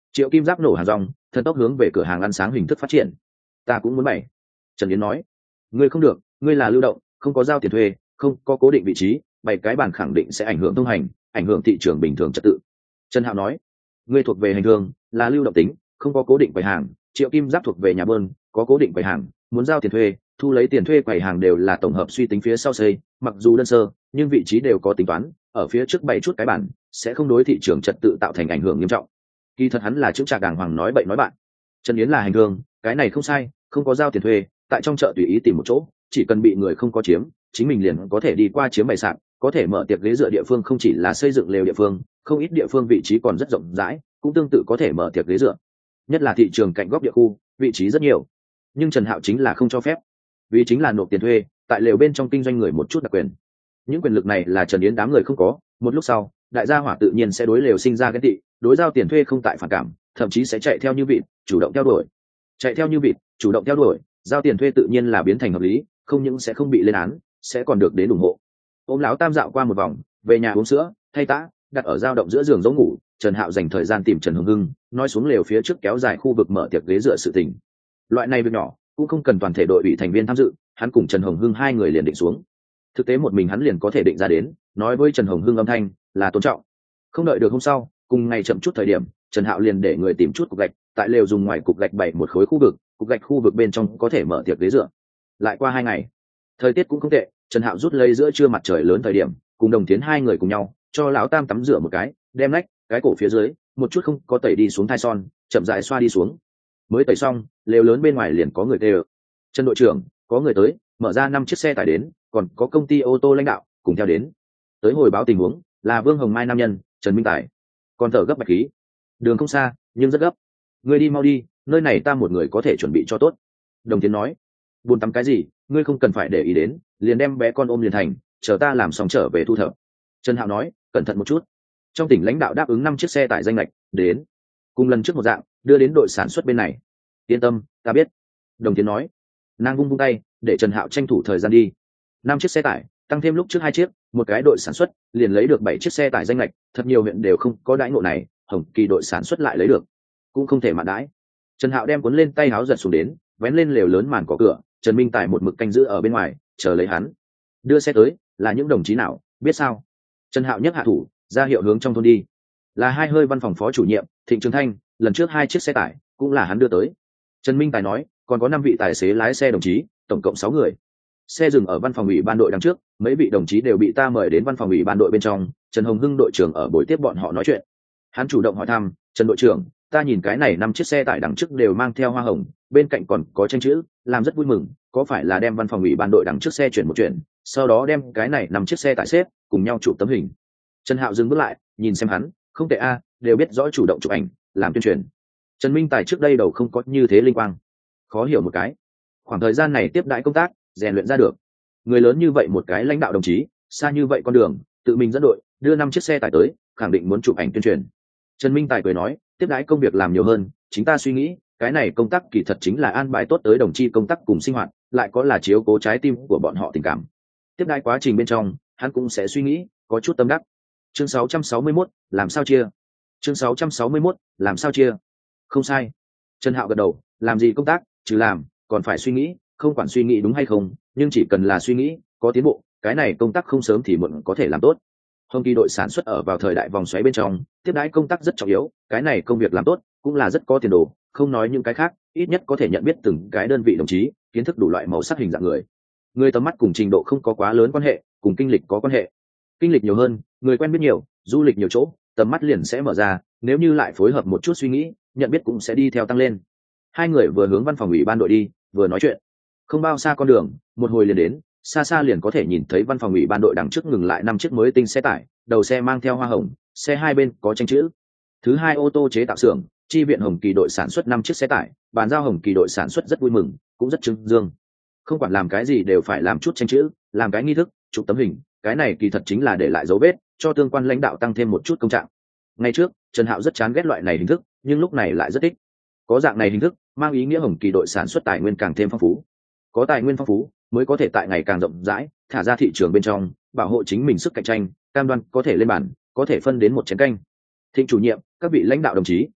Speaker 1: Triệu Kim Giáp nổ hàng rong, thần tốc hướng về cửa hàng ăn sáng hình thức phát triển. Ta cũng muốn bày. Trần Yến nói. Ngươi không được, ngươi là lưu động, không có giao tiền thuê, không có cố định vị trí, bày cái bàn khẳng định sẽ ảnh hưởng thông hành, ảnh hưởng thị trường bình thường trật tự. Trần Hạo nói. Ngươi thuộc về hành thường, là lưu động tính, không có cố định quầy hàng. Triệu Kim Giáp thuộc về nhà bơn, có cố định quầy hàng, muốn giao tiền thuê, thu lấy tiền thuê quầy hàng đều là tổng hợp suy tính phía sau xây, mặc dù đơn sơ, nhưng vị trí đều có tính toán, ở phía trước bày chút cái bản, sẽ không đối thị trường trật tự tạo thành ảnh hưởng nghiêm trọng. Kỳ thật hắn là chững chạc đàng hoàng nói bậy nói bạn. Trần Yến là hành hương, cái này không sai, không có giao tiền thuê, tại trong chợ tùy ý tìm một chỗ, chỉ cần bị người không có chiếm, chính mình liền có thể đi qua chiếm bày sạp, có thể mở tiệc ghế dựa địa phương không chỉ là xây dựng lều địa phương, không ít địa phương vị trí còn rất rộng rãi, cũng tương tự có thể mở tiệc ghế dựa. Nhất là thị trường cạnh góc địa khu, vị trí rất nhiều. Nhưng Trần Hạo chính là không cho phép, vì chính là nộp tiền thuê, tại lều bên trong kinh doanh người một chút đặc quyền. Những quyền lực này là Trần Yến đám người không có, một lúc sau, đại gia hỏa tự nhiên sẽ đối lều sinh ra ghen tị, đối giao tiền thuê không tại phản cảm, thậm chí sẽ chạy theo như vịt, chủ động theo đuổi. Chạy theo như vịt, chủ động theo đuổi, giao tiền thuê tự nhiên là biến thành hợp lý, không những sẽ không bị lên án, sẽ còn được đến ủng hộ. Ôm lão Tam dạo qua một vòng, về nhà uống sữa, thay tã, đặt ở dao động giữa giường giấu ngủ. Trần Hạo dành thời gian tìm Trần Hồng Hưng, nói xuống lều phía trước kéo dài khu vực mở tiệc ghế dựa sự tình. Loại này việc nhỏ, cũng không cần toàn thể đội ủy thành viên tham dự, hắn cùng Trần Hồng Hưng hai người liền định xuống. Thực tế một mình hắn liền có thể định ra đến, nói với Trần Hồng Hưng âm thanh là tôn trọng. Không đợi được hôm sau, cùng ngày chậm chút thời điểm, Trần Hạo liền để người tìm chút cục gạch, tại lều dùng ngoài cục gạch bày một khối khu vực, cục gạch khu vực bên trong có thể mở tiệc ghế dựa. Lại qua 2 ngày, thời tiết cũng không tệ, Trần Hạo rút lấy giữa trưa mặt trời lớn thời điểm, cùng Đồng Tiến hai người cùng nhau, cho lão Tam tắm rửa một cái, đem nách, cái cổ phía dưới, một chút không có tẩy đi xuống thai son, chậm rãi xoa đi xuống. Mới tẩy xong, lều lớn bên ngoài liền có người tê. Trần đội trưởng, có người tới, mở ra 5 chiếc xe tải đến, còn có công ty ô tô lãnh đạo cùng theo đến. Tới hồi báo tình huống, là Vương Hồng Mai nam nhân, Trần Minh Tài. Còn thở gấp bạch khí. Đường không xa, nhưng rất gấp. Ngươi đi mau đi, nơi này ta một người có thể chuẩn bị cho tốt. Đồng Tiến nói. Buồn tắm cái gì, ngươi không cần phải để ý đến, liền đem bé con ôm liền thành, chờ ta làm xong trở về thu thập. Trần Hạo nói, cẩn thận một chút. Trong tỉnh lãnh đạo đáp ứng 5 chiếc xe tải danh lệch, đến. Cùng lần trước một dạng, đưa đến đội sản xuất bên này. Yên tâm, ta biết. Đồng Tiến nói. Nàng vung tay, để Trần Hạo tranh thủ thời gian đi. 5 chiếc xe tải, tăng thêm lúc trước 2 chiếc, một cái đội sản xuất liền lấy được 7 chiếc xe tải danh lệch, thật nhiều huyện đều không có đãi ngộ này, Hồng Kỳ đội sản xuất lại lấy được, cũng không thể mạn đãi. Trần Hạo đem cuốn lên tay áo giật xuống đến, vén lên lều lớn màn có cửa, Trần Minh Tài một mực canh giữ ở bên ngoài, chờ lấy hắn. Đưa xe tới, là những đồng chí nào, biết sao? Trần Hạo nhấc hạ thủ, ra hiệu hướng trong thôn đi. Là 2 hơi văn phòng phó chủ nhiệm, Thịnh Trường Thanh, lần trước 2 chiếc xe tải cũng là hắn đưa tới. Trần Minh Tài nói, còn có 5 vị tài xế lái xe đồng chí, tổng cộng 6 người. Xe dừng ở văn phòng ủy ban đội đằng trước, mấy vị đồng chí đều bị ta mời đến văn phòng ủy ban đội bên trong. Trần Hồng Hưng đội trưởng ở buổi tiếp bọn họ nói chuyện. Hắn chủ động hỏi thăm, Trần đội trưởng, ta nhìn cái này 5 chiếc xe tải đằng trước đều mang theo hoa hồng, bên cạnh còn có tranh chữ, làm rất vui mừng, có phải là đem văn phòng ủy ban đội đằng trước xe chuyển một chuyển, sau đó đem cái này 5 chiếc xe tải xếp cùng nhau chụp tấm hình. Trần Hạo dừng bước lại, nhìn xem hắn, không tệ a, đều biết rõ chủ động chụp ảnh, làm tuyên truyền. Trần Minh Tài trước đây đầu không có như thế linh quang, khó hiểu một cái. Khoảng thời gian này tiếp đãi công tác, rèn luyện ra được. Người lớn như vậy một cái lãnh đạo đồng chí, xa như vậy con đường, tự mình dẫn đội, đưa 5 chiếc xe tải tới, khẳng định muốn chụp ảnh tuyên truyền. Trần Minh Tài cười nói, tiếp đãi công việc làm nhiều hơn, chính ta suy nghĩ, cái này công tác kỳ thật chính là an bài tốt tới đồng chí công tác cùng sinh hoạt, lại có là chiếu cố trái tim của bọn họ tình cảm. Tiếp đãi quá trình bên trong, hắn cũng sẽ suy nghĩ, có chút tâm đắc. Chương 661, làm sao chia? Chương 661, làm sao chia? Không sai. Trần Hạo gật đầu, làm gì công tác, trừ làm, còn phải suy nghĩ, không quản suy nghĩ đúng hay không, nhưng chỉ cần là suy nghĩ, có tiến bộ, cái này công tác không sớm thì muộn có thể làm tốt. Hồng Kỳ đội sản xuất ở vào thời đại vòng xoáy bên trong, tiếp đãi công tác rất trọng yếu, cái này công việc làm tốt, cũng là rất có tiền đồ, không nói những cái khác, ít nhất có thể nhận biết từng cái đơn vị đồng chí, kiến thức đủ loại màu sắc hình dạng người. Người tầm mắt cùng trình độ không có quá lớn quan hệ, cùng kinh lịch có quan hệ. Kinh lịch nhiều hơn, người quen biết nhiều, du lịch nhiều chỗ, tầm mắt liền sẽ mở ra, nếu như lại phối hợp một chút suy nghĩ, nhận biết cũng sẽ đi theo tăng lên. Hai người vừa hướng văn phòng ủy ban đội đi, vừa nói chuyện. Không bao xa con đường, một hồi liền đến, xa xa liền có thể nhìn thấy văn phòng ủy ban đội đằng trước ngừng lại 5 chiếc mới tinh xe tải, đầu xe mang theo hoa hồng, xe hai bên có tranh chữ. Thứ hai ô tô chế tạo xưởng, chi viện Hồng Kỳ đội sản xuất 5 chiếc xe tải, bàn giao Hồng Kỳ đội sản xuất rất vui mừng, cũng rất trưng dương. Không quản làm cái gì đều phải làm chút tranh chữ, làm cái nghi thức, chụp tấm hình, cái này kỳ thật chính là để lại dấu vết, cho tương quan lãnh đạo tăng thêm một chút công trạng. Ngay trước, Trần Hạo rất chán ghét loại này hình thức, nhưng lúc này lại rất thích. Có dạng này hình thức, mang ý nghĩa Hồng Kỳ đội sản xuất tài nguyên càng thêm phong phú. Có tài nguyên phong phú, mới có thể tại ngày càng rộng rãi, thả ra thị trường bên trong, bảo hộ chính mình sức cạnh tranh, cam đoan có thể lên bản, có thể phân đến một chén canh. Thịnh chủ nhiệm, các vị lãnh đạo đồng chí,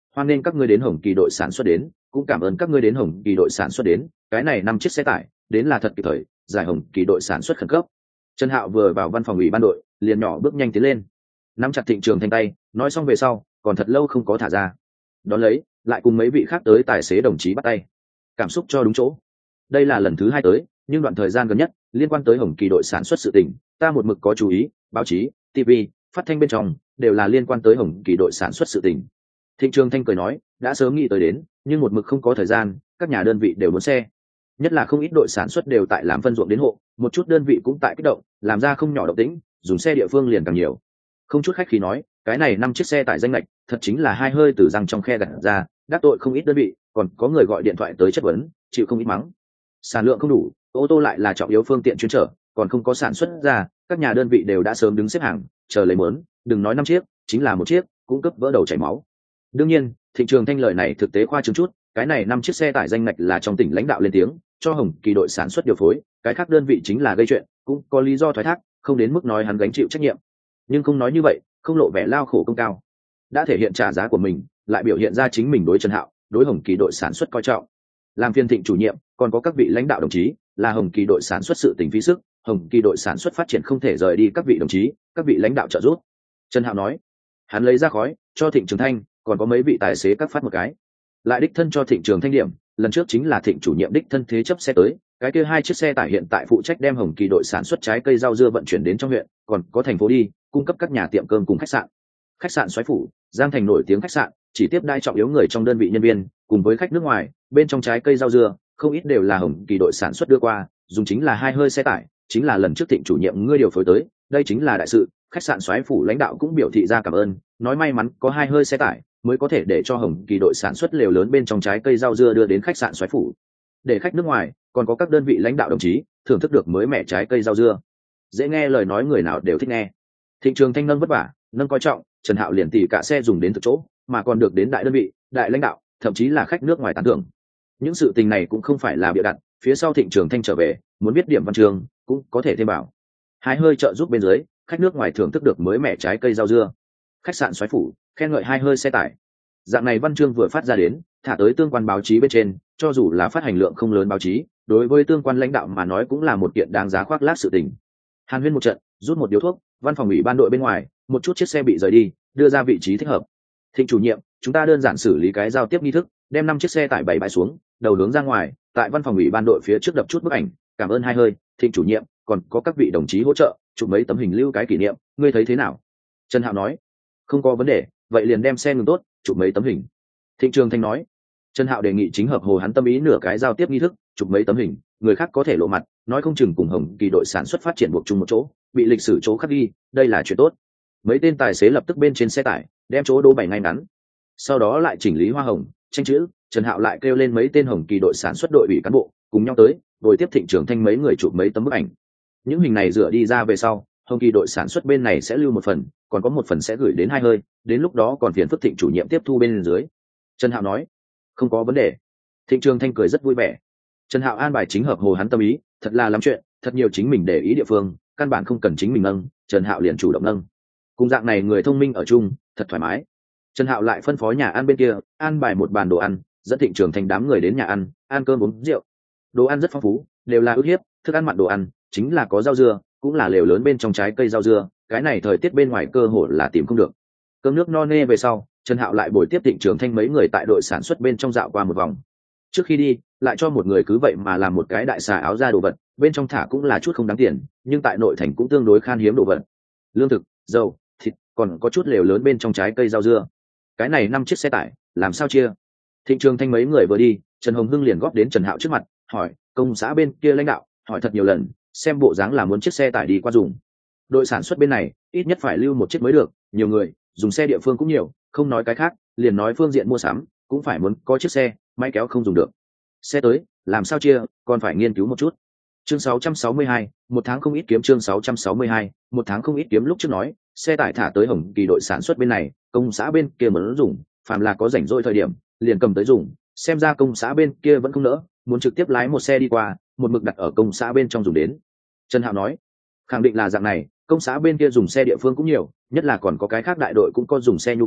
Speaker 1: hoan nghênh các ngươi đến Hồng Kỳ đội sản xuất đến, cũng cảm ơn các ngươi đến Hồng Kỳ đội sản xuất đến, cái này 5 chiếc xe tải đến là thật kịp thời, giải Hồng Kỳ đội sản xuất khẩn cấp. Trần Hạo vừa vào văn phòng ủy ban đội, liền nhỏ bước nhanh tiến lên, nắm chặt Thịnh Trường Thanh tay, nói xong về sau, còn thật lâu không có thả ra. Đón lấy, lại cùng mấy vị khác tới tài xế đồng chí bắt tay, cảm xúc cho đúng chỗ. Đây là lần thứ 2 tới, nhưng đoạn thời gian gần nhất liên quan tới Hồng Kỳ đội sản xuất sự tình, ta một mực có chú ý, báo chí, TV, phát thanh bên trong đều là liên quan tới Hồng Kỳ đội sản xuất sự tình. Thịnh Trường Thanh cười nói, đã sớm nghĩ tới đến, nhưng một mực không có thời gian, các nhà đơn vị đều muốn xe, nhất là không ít đội sản xuất đều tại làm phân ruộng đến hộ, một chút đơn vị cũng tại kích động, làm ra không nhỏ động tĩnh, dùng xe địa phương liền càng nhiều. Không chút khách khí nói, cái này 5 chiếc xe tải danh lệch, thật chính là hai hơi từ răng trong khe gặt ra, đắc tội không ít đơn vị, còn có người gọi điện thoại tới chất vấn, chịu không ít mắng. Sản lượng không đủ, ô tô lại là trọng yếu phương tiện chuyên trở, còn không có sản xuất ra, các nhà đơn vị đều đã sớm đứng xếp hàng, chờ lấy mớn, đừng nói 5 chiếc, chính là 1 chiếc, cũng cấp vỡ đầu chảy máu. Đương nhiên, Thịnh Trường Thanh lời này thực tế khoa trương chút, cái này 5 chiếc xe tải danh ngạch là trong tỉnh lãnh đạo lên tiếng, cho Hồng Kỳ đội sản xuất điều phối, cái khác đơn vị chính là gây chuyện, cũng có lý do thoái thác, không đến mức nói hắn gánh chịu trách nhiệm. Nhưng không nói như vậy, không lộ vẻ lao khổ công cao, đã thể hiện trả giá của mình, lại biểu hiện ra chính mình đối Trần Hạo, đối Hồng Kỳ đội sản xuất coi trọng. Làm phiên Thịnh chủ nhiệm, còn có các vị lãnh đạo đồng chí, là Hồng Kỳ đội sản xuất sự tình phí sức, Hồng Kỳ đội sản xuất phát triển không thể rời đi các vị đồng chí, các vị lãnh đạo trợ giúp. Trần Hạo nói, hắn lấy ra khói, cho Thịnh Trường Thanh, còn có mấy vị tài xế các phát một cái, lại đích thân cho Thịnh Trường Thanh điểm. Lần trước chính là Thịnh chủ nhiệm đích thân thế chấp xe tới, cái kia 2 chiếc xe tải hiện tại phụ trách đem Hồng Kỳ đội sản xuất trái cây rau dưa vận chuyển đến trong huyện, còn có thành phố đi cung cấp các nhà tiệm cơm cùng khách sạn Soái Phủ, Giang Thành nổi tiếng khách sạn, chỉ tiếp đai trọng yếu người trong đơn vị nhân viên, cùng với khách nước ngoài, bên trong trái cây rau dưa không ít đều là Hồng Kỳ đội sản xuất đưa qua, dùng chính là 2 hơi xe tải, chính là lần trước Thịnh chủ nhiệm ngươi điều phối tới, đây chính là đại sự. Khách sạn Soái Phủ lãnh đạo cũng biểu thị ra cảm ơn, nói may mắn có 2 hơi xe tải mới có thể để cho Hồng Kỳ đội sản xuất lều lớn bên trong trái cây rau dưa đưa đến khách sạn Soái Phủ, để khách nước ngoài còn có các đơn vị lãnh đạo đồng chí thưởng thức được mới mẻ trái cây rau dưa. Dễ nghe lời nói người nào đều thích nghe. Thịnh Trường Thanh nâng vất vả, nâng coi trọng, Trần Hạo liền tỉ cả xe dùng đến thực chỗ, mà còn được đến đại đơn vị, đại lãnh đạo, thậm chí là khách nước ngoài tán thưởng. Những sự tình này cũng không phải là bịa đặt, phía sau Thịnh Trường Thanh trở về, muốn biết điểm văn chương, cũng có thể thêm bảo. Hai hơi trợ giúp bên dưới, khách nước ngoài thưởng thức được mới mẻ trái cây rau dưa. Khách sạn Soái Phủ khen ngợi 2 hơi xe tải. Dạng này văn chương vừa phát ra đến, thả tới tương quan báo chí bên trên, cho dù là phát hành lượng không lớn báo chí, đối với tương quan lãnh đạo mà nói cũng là một kiện đáng giá khoác lác sự tình. Hàn huyên một trận, rút một điếu thuốc, văn phòng ủy ban đội bên ngoài, một chút chiếc xe bị rời đi, đưa ra vị trí thích hợp. Thịnh chủ nhiệm, chúng ta đơn giản xử lý cái giao tiếp nghi thức, đem 5 chiếc xe tải bày bãi xuống, đầu hướng ra ngoài, tại văn phòng ủy ban đội phía trước đập chút bức ảnh, cảm ơn 2 hơi. Thịnh chủ nhiệm, còn có các vị đồng chí hỗ trợ, chụp mấy tấm hình lưu cái kỷ niệm, ngươi thấy thế nào? Trần Hạo nói, không có vấn đề, vậy liền đem xe ngừng tốt, chụp mấy tấm hình. Thịnh Trường Thanh nói, Trần Hạo đề nghị chính hợp hồ hắn tâm ý, nửa cái giao tiếp nghi thức, chụp mấy tấm hình, người khác có thể lộ mặt, nói không chừng cùng Hồng Kỳ đội sản xuất phát triển buộc chung một chỗ, bị lịch sử chỗ khắc ghi, đây là chuyện tốt. Mấy tên tài xế lập tức bên trên xe tải, đem chỗ đỗ bày ngay ngắn, sau đó lại chỉnh lý hoa hồng, tranh chữ. Trần Hạo lại kêu lên mấy tên Hồng Kỳ đội sản xuất đội ủy cán bộ cùng nhau tới, rồi tiếp Thịnh Trường Thanh mấy người chụp mấy tấm bức ảnh. Những hình này rửa đi ra về sau, Hồng Kỳ đội sản xuất bên này sẽ lưu một phần, còn có một phần sẽ gửi đến 2 hơi, đến lúc đó còn phiền phức Thịnh chủ nhiệm tiếp thu bên dưới. Trần Hạo nói, không có vấn đề. Thịnh Trường Thanh cười rất vui vẻ. Trần Hạo an bài chính hợp hồ hắn tâm ý, thật là lắm chuyện, thật nhiều chính mình để ý địa phương, căn bản không cần chính mình nâng, Trần Hạo liền chủ động nâng. Cùng dạng này người thông minh ở chung, thật thoải mái. Trần Hạo lại phân phó nhà ăn bên kia, an bài một bàn đồ ăn, dẫn Thịnh Trường Thanh đám người đến nhà ăn cơm uống rượu. Đồ ăn rất phong phú, đều là ức hiếp, thức ăn mặn đồ ăn, chính là có rau dưa, cũng là lều lớn bên trong trái cây rau dưa, cái này thời tiết bên ngoài cơ hội là tìm không được. Cơm nước no nê về sau, Trần Hạo lại bồi tiếp Thịnh Trường Thanh mấy người tại đội sản xuất bên trong dạo qua một vòng. Trước khi đi, lại cho một người cứ vậy mà làm một cái đại xà áo da đồ vật, bên trong thả cũng là chút không đáng tiền, nhưng tại nội thành cũng tương đối khan hiếm đồ vật. Lương thực, dầu, thịt, còn có chút lều lớn bên trong trái cây rau dưa. Cái này 5 chiếc xe tải, làm sao chia? Thịnh Trường Thanh mấy người vừa đi, Trần Hồng Hưng liền góp đến Trần Hạo trước mặt, hỏi, công xã bên kia lãnh đạo, hỏi thật nhiều lần, xem bộ dáng là muốn chiếc xe tải đi qua dùng. Đội sản xuất bên này, ít nhất phải lưu 1 chiếc mới được, nhiều người, dùng xe địa phương cũng nhiều, không nói cái khác, liền nói phương diện mua sắm, cũng phải muốn có chiếc xe, máy kéo không dùng được. Xe tới, làm sao chia, còn phải nghiên cứu một chút. Chương 662, một tháng không ít kiếm. Chương 662, một tháng không ít kiếm. Lúc trước nói, xe tải thả tới Hồng Kỳ đội sản xuất bên này, công xã bên kia muốn dùng, phàm là có rảnh rỗi thời điểm, liền cầm tới dùng. Xem ra công xã bên kia vẫn không nỡ, muốn trực tiếp lái một xe đi qua, một mực đặt ở công xã bên trong dùng đến. Trần Hạo nói, khẳng định là dạng này, công xã bên kia dùng xe địa phương cũng nhiều, nhất là còn có cái khác đại đội cũng có dùng xe nhu cầu,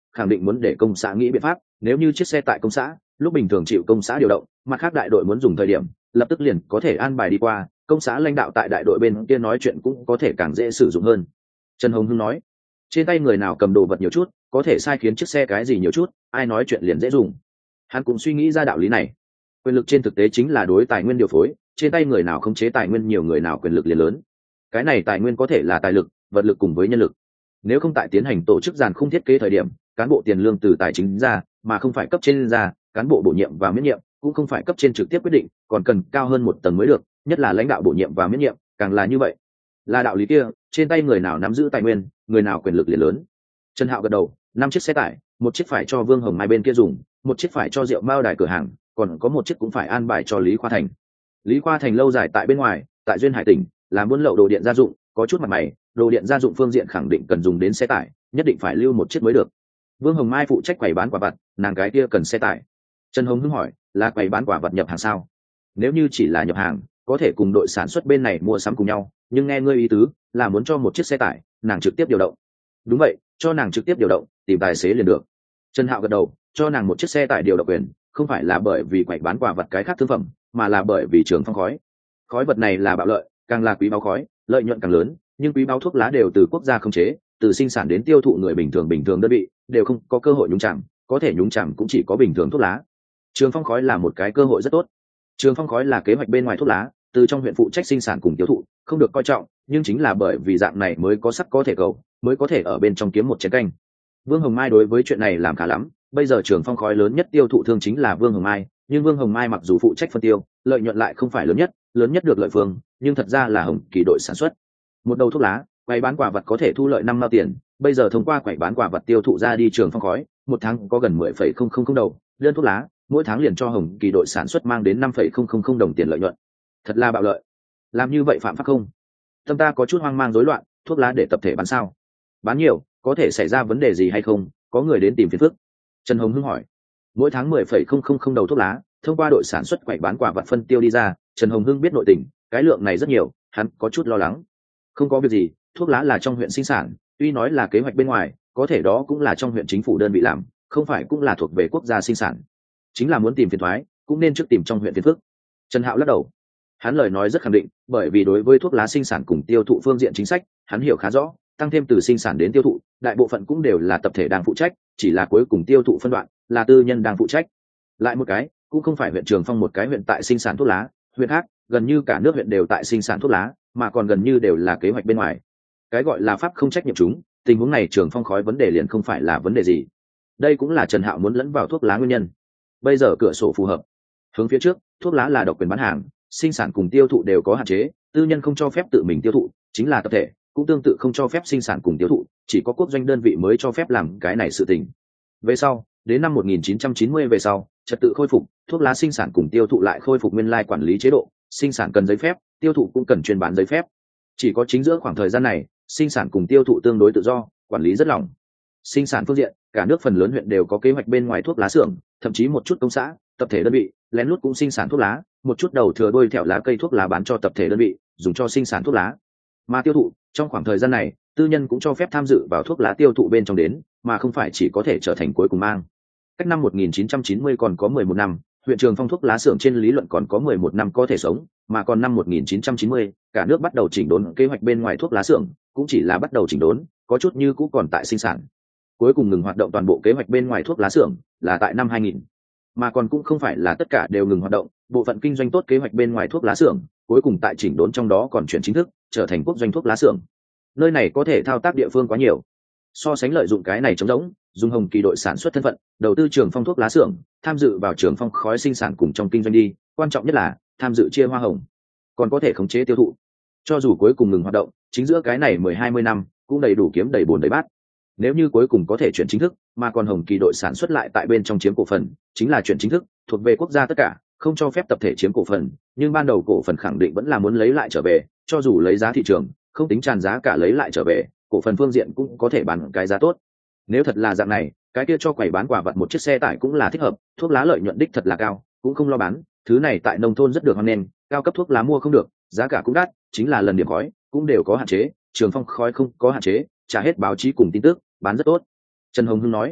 Speaker 1: khẳng định muốn để công xã nghĩ biện pháp. Nếu như chiếc xe tại công xã lúc bình thường chịu công xã điều động, mặt khác đại đội muốn dùng thời điểm lập tức liền có thể an bài đi qua, công xã lãnh đạo tại đại đội bên kia nói chuyện cũng có thể càng dễ sử dụng hơn. Trần Hồng Hưng nói, trên tay người nào cầm đồ vật nhiều chút có thể sai khiến chiếc xe cái gì nhiều chút, ai nói chuyện liền dễ dùng. Hắn cũng suy nghĩ ra đạo lý này. Quyền lực trên thực tế chính là đối tài nguyên điều phối, trên tay người nào khống chế tài nguyên nhiều, người nào quyền lực liền lớn. Cái này tài nguyên có thể là tài lực, vật lực cùng với nhân lực. Nếu không tại tiến hành tổ chức dàn khung thiết kế thời điểm, cán bộ tiền lương từ tài chính ra mà không phải cấp trên ra, cán bộ bổ nhiệm và miễn nhiệm cũng không phải cấp trên trực tiếp quyết định, còn cần cao hơn một tầng mới được, nhất là lãnh đạo bổ nhiệm và miễn nhiệm càng là như vậy. Là đạo lý kia, trên tay người nào nắm giữ tài nguyên, người nào quyền lực liền lớn. Trần Hạo gật đầu, 5 chiếc xe tải, một chiếc phải cho Vương Hồng Mai bên kia dùng, một chiếc phải cho Rượu Mao đài cửa hàng, còn có một chiếc cũng phải an bài cho Lý Khoa Thành. Lý Khoa Thành lâu dài tại bên ngoài, tại duyên hải tỉnh làm buôn lậu đồ điện gia dụng, có chút mặt mày, đồ điện gia dụng phương diện khẳng định cần dùng đến xe tải, nhất định phải lưu một chiếc mới được. Vương Hồng Mai phụ trách quầy bán quả vật, nàng cái kia cần xe tải. Trần Hồng Hưng hỏi, là quầy bán quả vật nhập hàng sao? Nếu như chỉ là nhập hàng, có thể cùng đội sản xuất bên này mua sắm cùng nhau, nhưng nghe ngươi ý tứ là muốn cho một chiếc xe tải, nàng trực tiếp điều động. Đúng vậy, cho nàng trực tiếp điều động, tìm tài xế liền được. Trần Hạo gật đầu, cho nàng một chiếc xe tải điều động quyền, không phải là bởi vì quầy bán quả vật cái khác thương phẩm, mà là bởi vì Trường Phong khói. Khói vật này là bạo lợi, càng là quý báu khói, lợi nhuận càng lớn, nhưng quý báu thuốc lá đều từ quốc gia khống chế, từ sinh sản đến tiêu thụ người bình thường đơn vị đều không có cơ hội nhúng chạm, có thể nhúng chạm cũng chỉ có bình thường thuốc lá. Trường Phong khói là một cái cơ hội rất tốt. Trường Phong khói là kế hoạch bên ngoài thuốc lá, từ trong huyện phụ trách sinh sản cùng tiêu thụ, không được coi trọng, nhưng chính là bởi vì dạng này mới có sắc có thể cầu, mới có thể ở bên trong kiếm một chén canh. Vương Hồng Mai đối với chuyện này làm khá lắm, bây giờ Trường Phong khói lớn nhất tiêu thụ thương chính là Vương Hồng Mai, nhưng Vương Hồng Mai mặc dù phụ trách phân tiêu, lợi nhuận lại không phải lớn nhất được lợi phương, nhưng thật ra là Hồng Kỳ đội sản xuất. Một đầu thuốc lá, quầy bán quả vật có thể thu lợi 5 mao tiền, bây giờ thông qua quầy bán quả vật tiêu thụ ra đi Trường Phong khói, một tháng có gần 10,000 đầu đơn thuốc lá, mỗi tháng liền cho Hồng Kỳ đội sản xuất mang đến 5,000 đồng tiền lợi nhuận. Thật là bạo lợi. Làm như vậy phạm pháp không? Tâm ta có chút hoang mang rối loạn, thuốc lá để tập thể bán sao? Bán nhiều, có thể xảy ra vấn đề gì hay không? Có người đến tìm phiền phức. Trần Hồng Hưng hỏi. Mỗi tháng 10,000 đầu thuốc lá, thông qua đội sản xuất quầy bán quả vật phân tiêu đi ra. Trần Hồng Hưng biết nội tình, cái lượng này rất nhiều, hắn có chút lo lắng. Không có việc gì, thuốc lá là trong huyện sinh sản, tuy nói là kế hoạch bên ngoài, có thể đó cũng là trong huyện chính phủ đơn vị làm, không phải cũng là thuộc về quốc gia sinh sản. Chính là muốn tìm phiền toái, cũng nên trước tìm trong huyện phiền phức. Trần Hạo lắc đầu. Hắn lời nói rất khẳng định, bởi vì đối với thuốc lá sinh sản cùng tiêu thụ phương diện chính sách, hắn hiểu khá rõ, tăng thêm từ sinh sản đến tiêu thụ, đại bộ phận cũng đều là tập thể đang phụ trách, chỉ là cuối cùng tiêu thụ phân đoạn là tư nhân đang phụ trách. Lại một cái, cũng không phải huyện Trường Phong một cái huyện tại sinh sản thuốc lá, huyện khác, gần như cả nước huyện đều tại sinh sản thuốc lá, mà còn gần như đều là kế hoạch bên ngoài. Cái gọi là pháp không trách nhiệm chúng, tình huống này Trường Phong khói vấn đề liền không phải là vấn đề gì. Đây cũng là Trần Hạo muốn lẫn vào thuốc lá nguyên nhân. Bây giờ cửa sổ phù hợp. Hướng phía trước, thuốc lá là độc quyền bán hàng, sinh sản cùng tiêu thụ đều có hạn chế, tư nhân không cho phép tự mình tiêu thụ, chính là tập thể cũng tương tự không cho phép sinh sản cùng tiêu thụ, chỉ có quốc doanh đơn vị mới cho phép làm cái này sự tình. Về sau, đến năm 1990 về sau, trật tự khôi phục, thuốc lá sinh sản cùng tiêu thụ lại khôi phục nguyên lai quản lý chế độ, sinh sản cần giấy phép, tiêu thụ cũng cần chuyên bán giấy phép. Chỉ có chính giữa khoảng thời gian này, sinh sản cùng tiêu thụ tương đối tự do, quản lý rất lỏng. Sinh sản phương diện, cả nước phần lớn huyện đều có kế hoạch bên ngoài thuốc lá xưởng, thậm chí một chút công xã, tập thể đơn vị lén lút cũng sinh sản thuốc lá, một chút đầu thừa đôi thẹo lá cây thuốc lá bán cho tập thể đơn vị dùng cho sinh sản thuốc lá. Mà tiêu thụ, trong khoảng thời gian này, tư nhân cũng cho phép tham dự vào thuốc lá tiêu thụ bên trong đến, mà không phải chỉ có thể trở thành cuối cùng mang. Cách năm 1990 còn có 11 năm, huyện Trường Phong thuốc lá xưởng trên lý luận còn có 11 năm có thể sống, mà còn năm 1990, cả nước bắt đầu chỉnh đốn kế hoạch bên ngoài thuốc lá xưởng, cũng chỉ là bắt đầu chỉnh đốn, có chút như cũ còn tại sinh sản. Cuối cùng ngừng hoạt động toàn bộ kế hoạch bên ngoài thuốc lá xưởng là tại năm 2000. Mà còn cũng không phải là tất cả đều ngừng hoạt động, bộ phận kinh doanh tốt kế hoạch bên ngoài thuốc lá xưởng, cuối cùng tại chỉnh đốn trong đó còn chuyển chính thức, trở thành quốc doanh thuốc lá xưởng. Nơi này có thể thao tác địa phương quá nhiều. So sánh lợi dụng cái này trống rỗng, dùng Hồng Kỳ đội sản xuất thân phận, đầu tư Trường Phong thuốc lá xưởng, tham dự vào Trường Phong khói sinh sản cùng trong kinh doanh đi, quan trọng nhất là tham dự chia hoa hồng, còn có thể khống chế tiêu thụ. Cho dù cuối cùng ngừng hoạt động, chính giữa cái này 10-20 năm cũng đầy đủ kiếm đầy bồn đầy bát. Nếu như cuối cùng có thể chuyển chính thức, mà còn Hồng Kỳ đội sản xuất lại tại bên trong chiếm cổ phần, chính là chuyển chính thức, thuộc về quốc gia tất cả, không cho phép tập thể chiếm cổ phần, nhưng ban đầu cổ phần khẳng định vẫn là muốn lấy lại trở về, cho dù lấy giá thị trường, không tính tràn giá cả lấy lại trở về, cổ phần phương diện cũng có thể bán cái giá tốt. Nếu thật là dạng này, cái kia cho quầy bán quả vật một chiếc xe tải cũng là thích hợp, thuốc lá lợi nhuận đích thật là cao, cũng không lo bán, thứ này tại nông thôn rất được hoan nghênh, cao cấp thuốc lá mua không được, giá cả cũng đắt, chính là lần điểm khói cũng đều có hạn chế, Trường Phong khói không có hạn chế, trả hết báo chí cùng tin tức, bán rất tốt. Trần Hồng Hưng nói,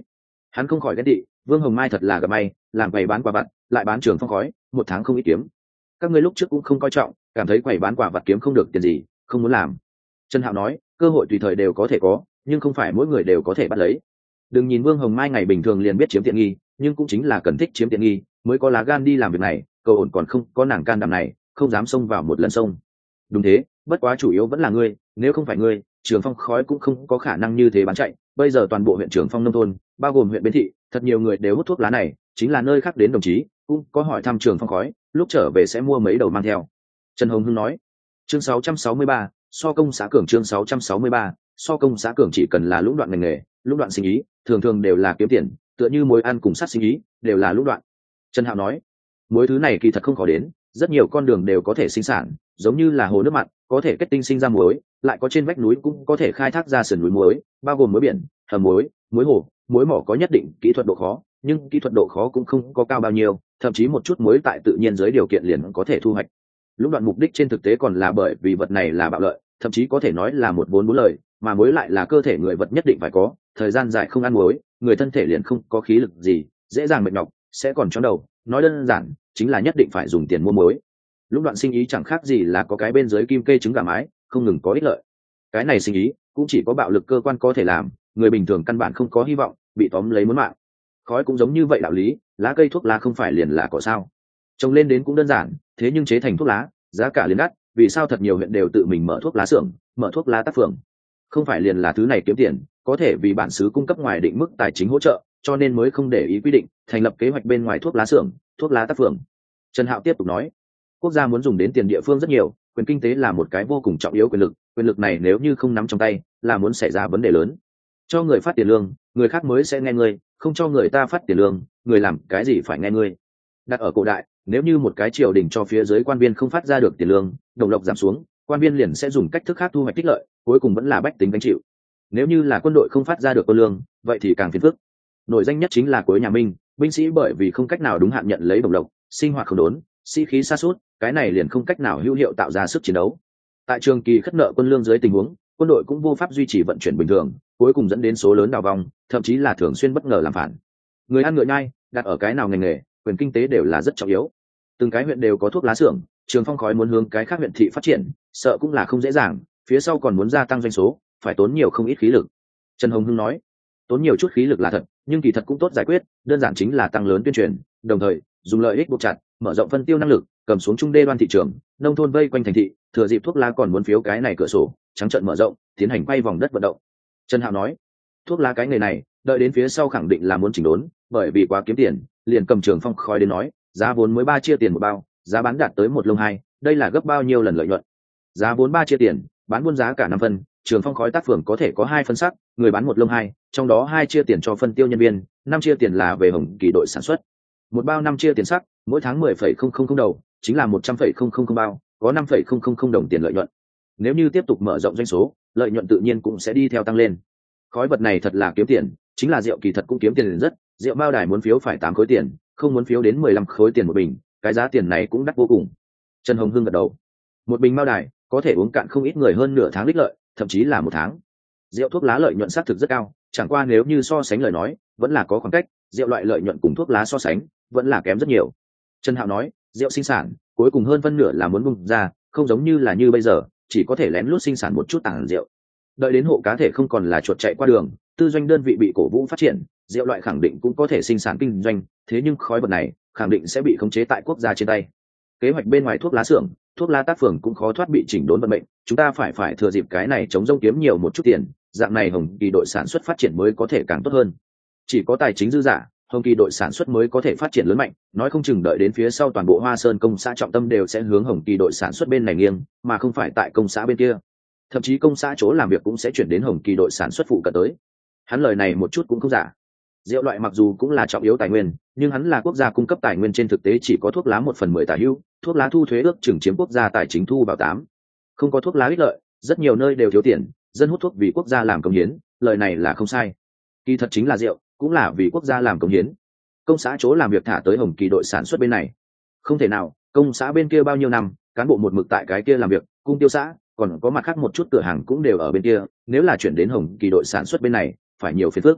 Speaker 1: Hắn không khỏi ghét tị, Vương Hồng Mai thật là gặp may, làm quầy bán quả vặt lại bán trường phong khói, một tháng không ít kiếm. Các ngươi lúc trước cũng không coi trọng, cảm thấy quầy bán quả vặt kiếm không được tiền gì, không muốn làm. Trần Hạo nói, cơ hội tùy thời đều có thể có, nhưng không phải mỗi người đều có thể bắt lấy. Đừng nhìn Vương Hồng Mai ngày bình thường liền biết chiếm tiện nghi, nhưng cũng chính là cần thích chiếm tiện nghi mới có lá gan đi làm việc này, cầu ổn còn không có nàng can đảm này, không dám xông vào một lần sông. Đúng thế, bất quá chủ yếu vẫn là ngươi, nếu không phải ngươi, Trường Phong khói cũng không có khả năng như thế bán chạy. Bây giờ toàn bộ huyện Trường Phong nông thôn, bao gồm huyện Bến Thị, thật nhiều người đều hút thuốc lá này, chính là nơi khác đến đồng chí cũng có hỏi thăm Trường Phong khói, lúc trở về sẽ mua mấy đầu mang theo. Trần Hồng Hưng nói. Chương 663, so công xã cường. Chương 663, so công xã cường. Chỉ cần là lũng đoạn ngành nghề, lũng đoạn sinh ý, thường thường đều là kiếm tiền, tựa như mối ăn cùng sát sinh ý, đều là lũng đoạn. Trần Hạo nói, mối thứ này kỳ thật không khó đến, rất nhiều con đường đều có thể sinh sản, giống như là hồ nước mặn, có thể kết tinh sinh ra muối, lại có trên vách núi cũng có thể khai thác ra sườn núi muối, bao gồm muối biển, hầm muối, muối hồ, muối mỏ có nhất định kỹ thuật độ khó, nhưng kỹ thuật độ khó cũng không có cao bao nhiêu, thậm chí một chút muối tại tự nhiên dưới điều kiện liền có thể thu hoạch. Lũng đoạn mục đích trên thực tế còn là bởi vì vật này là bạo lợi, thậm chí có thể nói là một vốn bốn lời, mà muối lại là cơ thể người vật nhất định phải có, thời gian dài không ăn muối, người thân thể liền không có khí lực gì, dễ dàng mệt nhọc, sẽ còn chóng đầu, nói đơn giản chính là nhất định phải dùng tiền mua muối. Lũng đoạn sinh ý chẳng khác gì là có cái bên dưới kim kê trứng gà mái, không ngừng có ích lợi. Cái này sinh ý cũng chỉ có bạo lực cơ quan có thể làm, người bình thường căn bản không có hy vọng bị tóm lấy muốn mạng. Khói cũng giống như vậy đạo lý, lá cây thuốc lá không phải liền là cỏ sao? Trồng lên đến cũng đơn giản, thế nhưng chế thành thuốc lá, giá cả liền đắt, vì sao thật nhiều huyện đều tự mình mở thuốc lá xưởng, mở thuốc lá tác phường? Không phải liền là thứ này kiếm tiền, có thể vì bản xứ cung cấp ngoài định mức tài chính hỗ trợ, cho nên mới không để ý quy định, thành lập kế hoạch bên ngoài thuốc lá xưởng, thuốc lá tác phường. Trần Hạo tiếp tục nói, quốc gia muốn dùng đến tiền địa phương rất nhiều, quyền kinh tế là một cái vô cùng trọng yếu quyền lực này nếu như không nắm trong tay, là muốn xảy ra vấn đề lớn. Cho người phát tiền lương, người khác mới sẽ nghe ngươi, không cho người ta phát tiền lương, người làm cái gì phải nghe ngươi. Đặt ở cổ đại, nếu như một cái triều đình cho phía dưới quan viên không phát ra được tiền lương, đồng lộc giảm xuống, quan viên liền sẽ dùng cách thức khác thu hoạch tích lợi, cuối cùng vẫn là bách tính gánh chịu. Nếu như là quân đội không phát ra được quân lương, vậy thì càng phiền phức. Nổi danh nhất chính là cuối nhà Minh, binh sĩ bởi vì không cách nào đúng hạn nhận lấy đồng lộc, sinh hoạt không đốn, sĩ khí sa sút, cái này liền không cách nào hữu hiệu tạo ra sức chiến đấu. Tại trường kỳ khất nợ quân lương dưới tình huống, quân đội cũng vô pháp duy trì vận chuyển bình thường, cuối cùng dẫn đến số lớn đào vong, thậm chí là thường xuyên bất ngờ làm phản. Người ăn ngựa nhai, đặt ở cái nào ngành nghề, quyền kinh tế đều là rất trọng yếu. Từng cái huyện đều có thuốc lá xưởng, Trường Phong khói muốn hướng cái khác huyện thị phát triển, sợ cũng là không dễ dàng, phía sau còn muốn gia tăng doanh số, phải tốn nhiều không ít khí lực. Trần Hồng Hưng nói, tốn nhiều chút khí lực là thật, nhưng kỳ thật cũng tốt giải quyết, đơn giản chính là tăng lớn tuyên truyền, đồng thời dùng lợi ích buộc chặt, mở rộng phân tiêu năng lực, cầm xuống trung đê đoan thị trường, nông thôn vây quanh thành thị, thừa dịp thuốc lá còn muốn phiếu cái này cửa sổ, trắng trợn mở rộng, tiến hành quay vòng đất vận động. Trần Hạo nói, thuốc lá cái nghề này, đợi đến phía sau khẳng định là muốn chỉnh đốn, bởi vì quá kiếm tiền, liền cầm Trường Phong khói đến nói, giá vốn mới 3 chia tiền một bao, giá bán đạt tới 1 lông 2, đây là gấp bao nhiêu lần lợi nhuận. Giá vốn 3 chia tiền, bán buôn giá cả 5 phân, Trường Phong khói tác phường có thể có 2 phân sắc, người bán 1 lông 2, trong đó 2 chia tiền cho phân tiêu nhân viên, 5 chia tiền là về hồng kỳ đội sản xuất. Một bao 5 chia tiền sắc, mỗi tháng 10,000 đầu, chính là 100,000 bao, có 5,000 đồng tiền lợi nhuận. Nếu như tiếp tục mở rộng doanh số, lợi nhuận tự nhiên cũng sẽ đi theo tăng lên. Khói vật này thật là kiếm tiền, chính là rượu kỳ thật cũng kiếm tiền rất, rượu bao đài muốn phiếu phải 8 khối tiền, không muốn phiếu đến 15 khối tiền một bình, cái giá tiền này cũng đắt vô cùng. Trần Hồng Hưng gật đầu. Một bình bao đài có thể uống cạn không ít người hơn nửa tháng đích lợi, thậm chí là 1 tháng. Rượu thuốc lá lợi nhuận xác thực rất cao, chẳng qua nếu như so sánh lời nói, vẫn là có khoảng cách, rượu loại lợi nhuận cùng thuốc lá so sánh, vẫn là kém rất nhiều. Trần Hạo nói, rượu sinh sản, cuối cùng hơn phân nửa là muốn bung ra, không giống như là như bây giờ, chỉ có thể lén lút sinh sản một chút tảng rượu. Đợi đến hộ cá thể không còn là chuột chạy qua đường, tư doanh đơn vị bị cổ vũ phát triển, rượu loại khẳng định cũng có thể sinh sản kinh doanh, thế nhưng khói vật này khẳng định sẽ bị khống chế tại quốc gia trên tay. Kế hoạch bên ngoài thuốc lá xưởng, thuốc lá tác phường cũng khó thoát bị chỉnh đốn vận mệnh, chúng ta phải thừa dịp cái này chống rông kiếm nhiều một chút tiền, dạng này hồng kỳ đội sản xuất phát triển mới có thể càng tốt hơn. Chỉ có tài chính dư giả, hồng kỳ đội sản xuất mới có thể phát triển lớn mạnh, nói không chừng đợi đến phía sau toàn bộ Hoa Sơn công xã trọng tâm đều sẽ hướng hồng kỳ đội sản xuất bên này nghiêng, mà không phải tại công xã bên kia. Thậm chí công xã chỗ làm việc cũng sẽ chuyển đến hồng kỳ đội sản xuất phụ cận tới. Hắn lời này một chút cũng không giả. Rượu loại mặc dù cũng là trọng yếu tài nguyên, nhưng hắn là quốc gia cung cấp tài nguyên, trên thực tế chỉ có thuốc lá 1/10 tả hữu, thuốc lá thu thuế ước chừng chiếm quốc gia tài chính thu vào 8. Không có thuốc lá ích lợi, rất nhiều nơi đều thiếu tiền, dân hút thuốc vì quốc gia làm công hiến, lời này là không sai. Kỳ thật chính là rượu, cũng là vì quốc gia làm công hiến. Công xã chỗ làm việc thả tới hồng kỳ đội sản xuất bên này, không thể nào, công xã bên kia bao nhiêu năm, cán bộ một mực tại cái kia làm việc, cung tiêu xã, còn có mặt khác một chút cửa hàng cũng đều ở bên kia, nếu là chuyển đến hồng kỳ đội sản xuất bên này, phải nhiều phiền phức.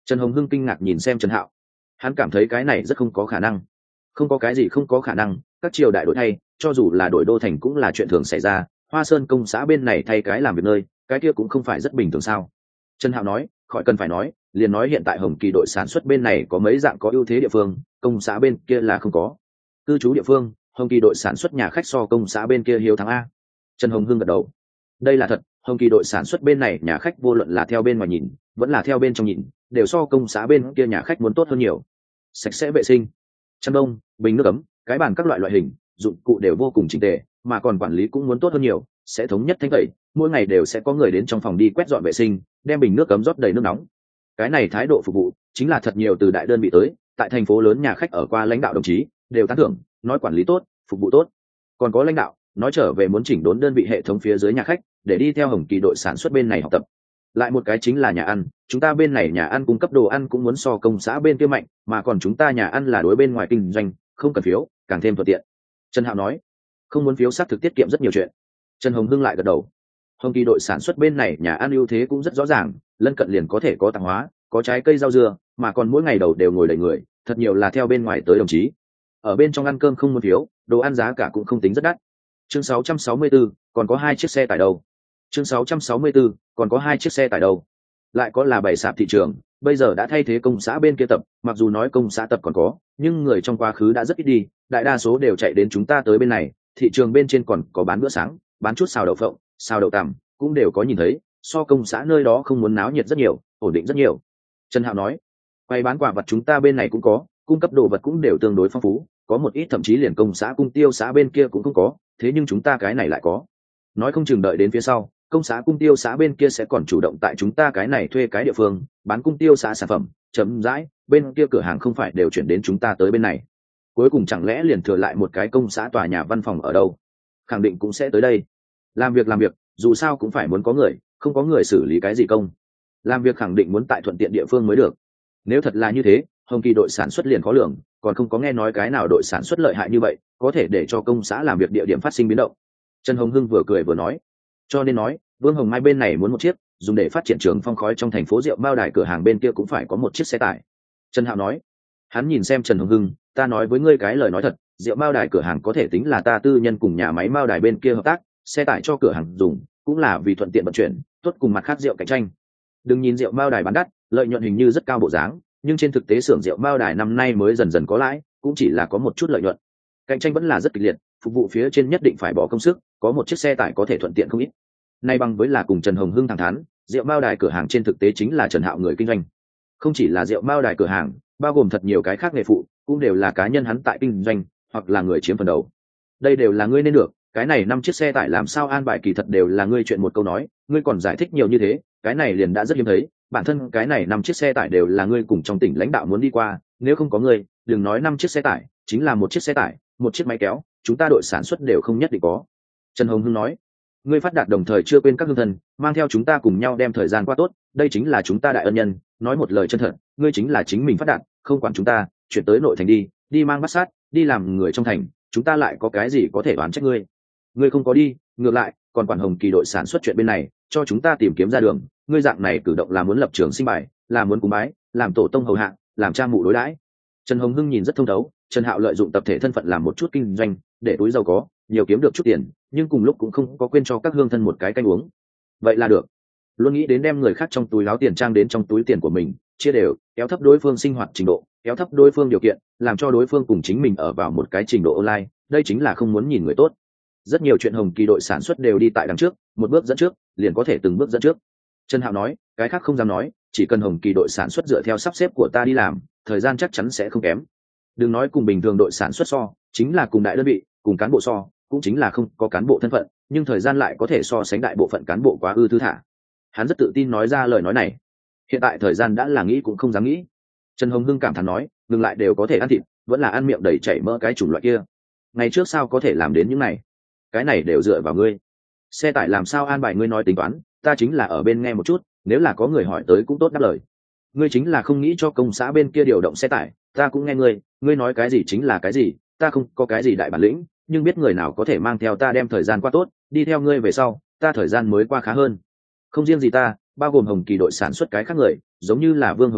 Speaker 1: Trần Hồng Hưng kinh ngạc nhìn xem Trần Hạo, hắn cảm thấy cái này rất không có khả năng. Không có cái gì không có khả năng, các triều đại đổi thay, cho dù là đổi đô thành cũng là chuyện thường xảy ra. Hoa Sơn công xã bên này thay cái làm việc nơi, cái kia cũng không phải rất bình thường sao? Trần Hạo nói, khỏi cần phải nói, liền nói hiện tại Hồng Kỳ đội sản xuất bên này có mấy dạng có ưu thế địa phương, công xã bên kia là không có. Cư trú địa phương, Hồng Kỳ đội sản xuất nhà khách so công xã bên kia hiếu thắng a. Trần Hồng Hưng gật đầu, đây là thật. Hồng Kỳ đội sản xuất bên này nhà khách vô luận là theo bên ngoài nhìn vẫn là theo bên trong nhìn, đều so công xã bên kia nhà khách muốn tốt hơn nhiều. Sạch sẽ vệ sinh, chăn đông, bình nước ấm, cái bàn các loại hình dụng cụ đều vô cùng chỉnh tề, mà còn quản lý cũng muốn tốt hơn nhiều, sẽ thống nhất thanh tẩy, mỗi ngày đều sẽ có người đến trong phòng đi quét dọn vệ sinh, đem bình nước cấm rót đầy nước nóng. Cái này thái độ phục vụ chính là thật nhiều từ đại đơn vị tới, tại thành phố lớn nhà khách ở qua lãnh đạo đồng chí đều tán thưởng, nói quản lý tốt, phục vụ tốt. Còn có lãnh đạo nói trở về muốn chỉnh đốn đơn vị hệ thống phía dưới nhà khách để đi theo Hồng Kỳ đội sản xuất bên này học tập. Lại một cái chính là nhà ăn, chúng ta bên này nhà ăn cung cấp đồ ăn cũng muốn so công xã bên kia mạnh, mà còn chúng ta nhà ăn là đối bên ngoài kinh doanh, không cần phiếu, càng thêm thuận tiện. Trần Hạo nói, không muốn phiếu xác thực tiết kiệm rất nhiều chuyện. Trần Hồng Hưng lại gật đầu, Hồng Kỳ đội sản xuất bên này nhà ăn ưu thế cũng rất rõ ràng, lân cận liền có thể có tạp hóa, có trái cây rau dưa, mà còn mỗi ngày đầu đều ngồi đầy người, thật nhiều là theo bên ngoài tới đồng chí. Ở bên trong ăn cơm không muốn phiếu, đồ ăn giá cả cũng không tính rất đắt. Chương 664, còn có 2 chiếc xe tải đâu? Chương 664, còn có 2 chiếc xe tải đâu? Lại có là bày sạp thị trường, bây giờ đã thay thế công xã bên kia tập, mặc dù nói công xã tập còn có, nhưng người trong quá khứ đã rất ít đi, đại đa số đều chạy đến chúng ta tới bên này. Thị trường bên trên còn có bán bữa sáng, bán chút xào đậu phộng, xào đậu tằm, cũng đều có nhìn thấy, so công xã nơi đó không muốn náo nhiệt rất nhiều, ổn định rất nhiều. Trần Hạo nói, quay bán quả vật chúng ta bên này cũng có, cung cấp đồ vật cũng đều tương đối phong phú, có một ít thậm chí liền công xã cung tiêu xã bên kia cũng không có, thế nhưng chúng ta cái này lại có. Nói không chừng đợi đến phía sau, công xã cung tiêu xã bên kia sẽ còn chủ động tại chúng ta cái này thuê cái địa phương bán cung tiêu xã sản phẩm, chấm dãi, bên kia cửa hàng không phải đều chuyển đến chúng ta tới bên này. Cuối cùng chẳng lẽ liền thừa lại một cái công xã tòa nhà văn phòng ở đâu? Khẳng định cũng sẽ tới đây. Làm việc, dù sao cũng phải muốn có người, không có người xử lý cái gì công. Làm việc khẳng định muốn tại thuận tiện địa phương mới được. Nếu thật là như thế, Hồng Kỳ đội sản xuất liền khó lường, còn không có nghe nói cái nào đội sản xuất lợi hại như vậy, có thể để cho công xã làm việc địa điểm phát sinh biến động. Trần Hồng Hưng vừa cười vừa nói, cho nên nói, Vương Hồng Mai bên này muốn một chiếc, dùng để phát triển trường phong khói trong thành phố rượu Mao Đài cửa hàng bên kia cũng phải có một chiếc xe tải. Trần Hạo nói, hắn nhìn xem Trần Hồng Hưng, ta nói với ngươi cái lời nói thật, rượu Mao Đài cửa hàng có thể tính là ta tư nhân cùng nhà máy Mao Đài bên kia hợp tác, xe tải cho cửa hàng dùng, cũng là vì thuận tiện vận chuyển, tốt cùng mặt khác rượu cạnh tranh. Đừng nhìn rượu Mao Đài bán đắt, lợi nhuận hình như rất cao bộ dáng, nhưng trên thực tế xưởng rượu Mao Đài năm nay mới dần dần có lãi, cũng chỉ là có một chút lợi nhuận. Cạnh tranh vẫn là rất kịch liệt, phục vụ phía trên nhất định phải bỏ công sức, có một chiếc xe tải có thể thuận tiện không ít. Nay bằng với là cùng Trần Hồng Hưng thẳng thắn, rượu Mao Đài cửa hàng trên thực tế chính là Trần Hạo người kinh doanh. Không chỉ là rượu Mao Đài cửa hàng, bao gồm thật nhiều cái khác nghề phụ, cũng đều là cá nhân hắn tại kinh doanh, hoặc là người chiếm phần đầu. Đây đều là ngươi nên được, cái này 5 chiếc xe tải làm sao an bài kỳ thật đều là ngươi chuyện một câu nói, ngươi còn giải thích nhiều như thế, cái này liền đã rất hiếm thấy, bản thân cái này 5 chiếc xe tải đều là ngươi cùng trong tỉnh lãnh đạo muốn đi qua, nếu không có ngươi, đừng nói 5 chiếc xe tải, chính là một chiếc xe tải, một chiếc máy kéo, chúng ta đội sản xuất đều không nhất định có. Trần Hồng Hưng nói, ngươi phát đạt đồng thời chưa quên các hương thân, mang theo chúng ta cùng nhau đem thời gian qua tốt, đây chính là chúng ta đại ân nhân, nói một lời chân thật, ngươi chính là chính mình phát đạt, không quản chúng ta, chuyển tới nội thành đi mang bát sát, đi làm người trong thành, chúng ta lại có cái gì có thể đoán trách ngươi. Ngươi không có đi, ngược lại, còn quản Hồng Kỳ đội sản xuất chuyện bên này, cho chúng ta tìm kiếm ra đường, ngươi dạng này cử động là muốn lập trường sinh bài, là muốn cúng bái, làm tổ tông hầu hạ, làm cha mụ đối đãi. Trần Hồng Hưng nhìn rất thông thấu, Trần Hạo lợi dụng tập thể thân phận làm một chút kinh doanh, để túi giàu có, nhiều kiếm được chút tiền, nhưng cùng lúc cũng không có quên cho các hương thân một cái canh uống. Vậy là được. Luôn nghĩ đến đem người khác trong túi láo tiền trang đến trong túi tiền của mình, chia đều, kéo thấp đối phương sinh hoạt trình độ, kéo thấp đối phương điều kiện, làm cho đối phương cùng chính mình ở vào một cái trình độ online, đây chính là không muốn nhìn người tốt. Rất nhiều chuyện Hồng Kỳ đội sản xuất đều đi tại đằng trước, một bước dẫn trước, liền có thể từng bước dẫn trước. Trần Hạo nói, cái khác không dám nói, chỉ cần Hồng Kỳ đội sản xuất dựa theo sắp xếp của ta đi làm, thời gian chắc chắn sẽ không kém. Đừng nói cùng bình thường đội sản xuất so, chính là cùng đại đơn vị, cùng cán bộ so, cũng chính là không có cán bộ thân phận, nhưng thời gian lại có thể so sánh đại bộ phận cán bộ quá ư thư thả. Hắn rất tự tin nói ra lời nói này. Hiện tại thời gian đã là nghĩ cũng không dám nghĩ. Trần Hồng Hưng cảm thán nói, ngừng lại đều có thể ăn thịt, vẫn là ăn miệng đầy chảy mỡ cái chủng loại kia. Ngày trước sao có thể làm đến những này? Cái này đều dựa vào ngươi. Xe tải làm sao an bài ngươi nói tính toán, ta chính là ở bên nghe một chút, nếu là có người hỏi tới cũng tốt đáp lời. Ngươi chính là không nghĩ cho công xã bên kia điều động xe tải, ta cũng nghe ngươi nói cái gì chính là cái gì, ta không có cái gì đại bản lĩnh, nhưng biết người nào có thể mang theo ta đem thời gian qua tốt, đi theo ngươi về sau, ta thời gian mới qua khá hơn. Không riêng gì ta, bao gồm Hồng Kỳ đội sản xuất cái khác người, giống như là Vương Hồng Mai,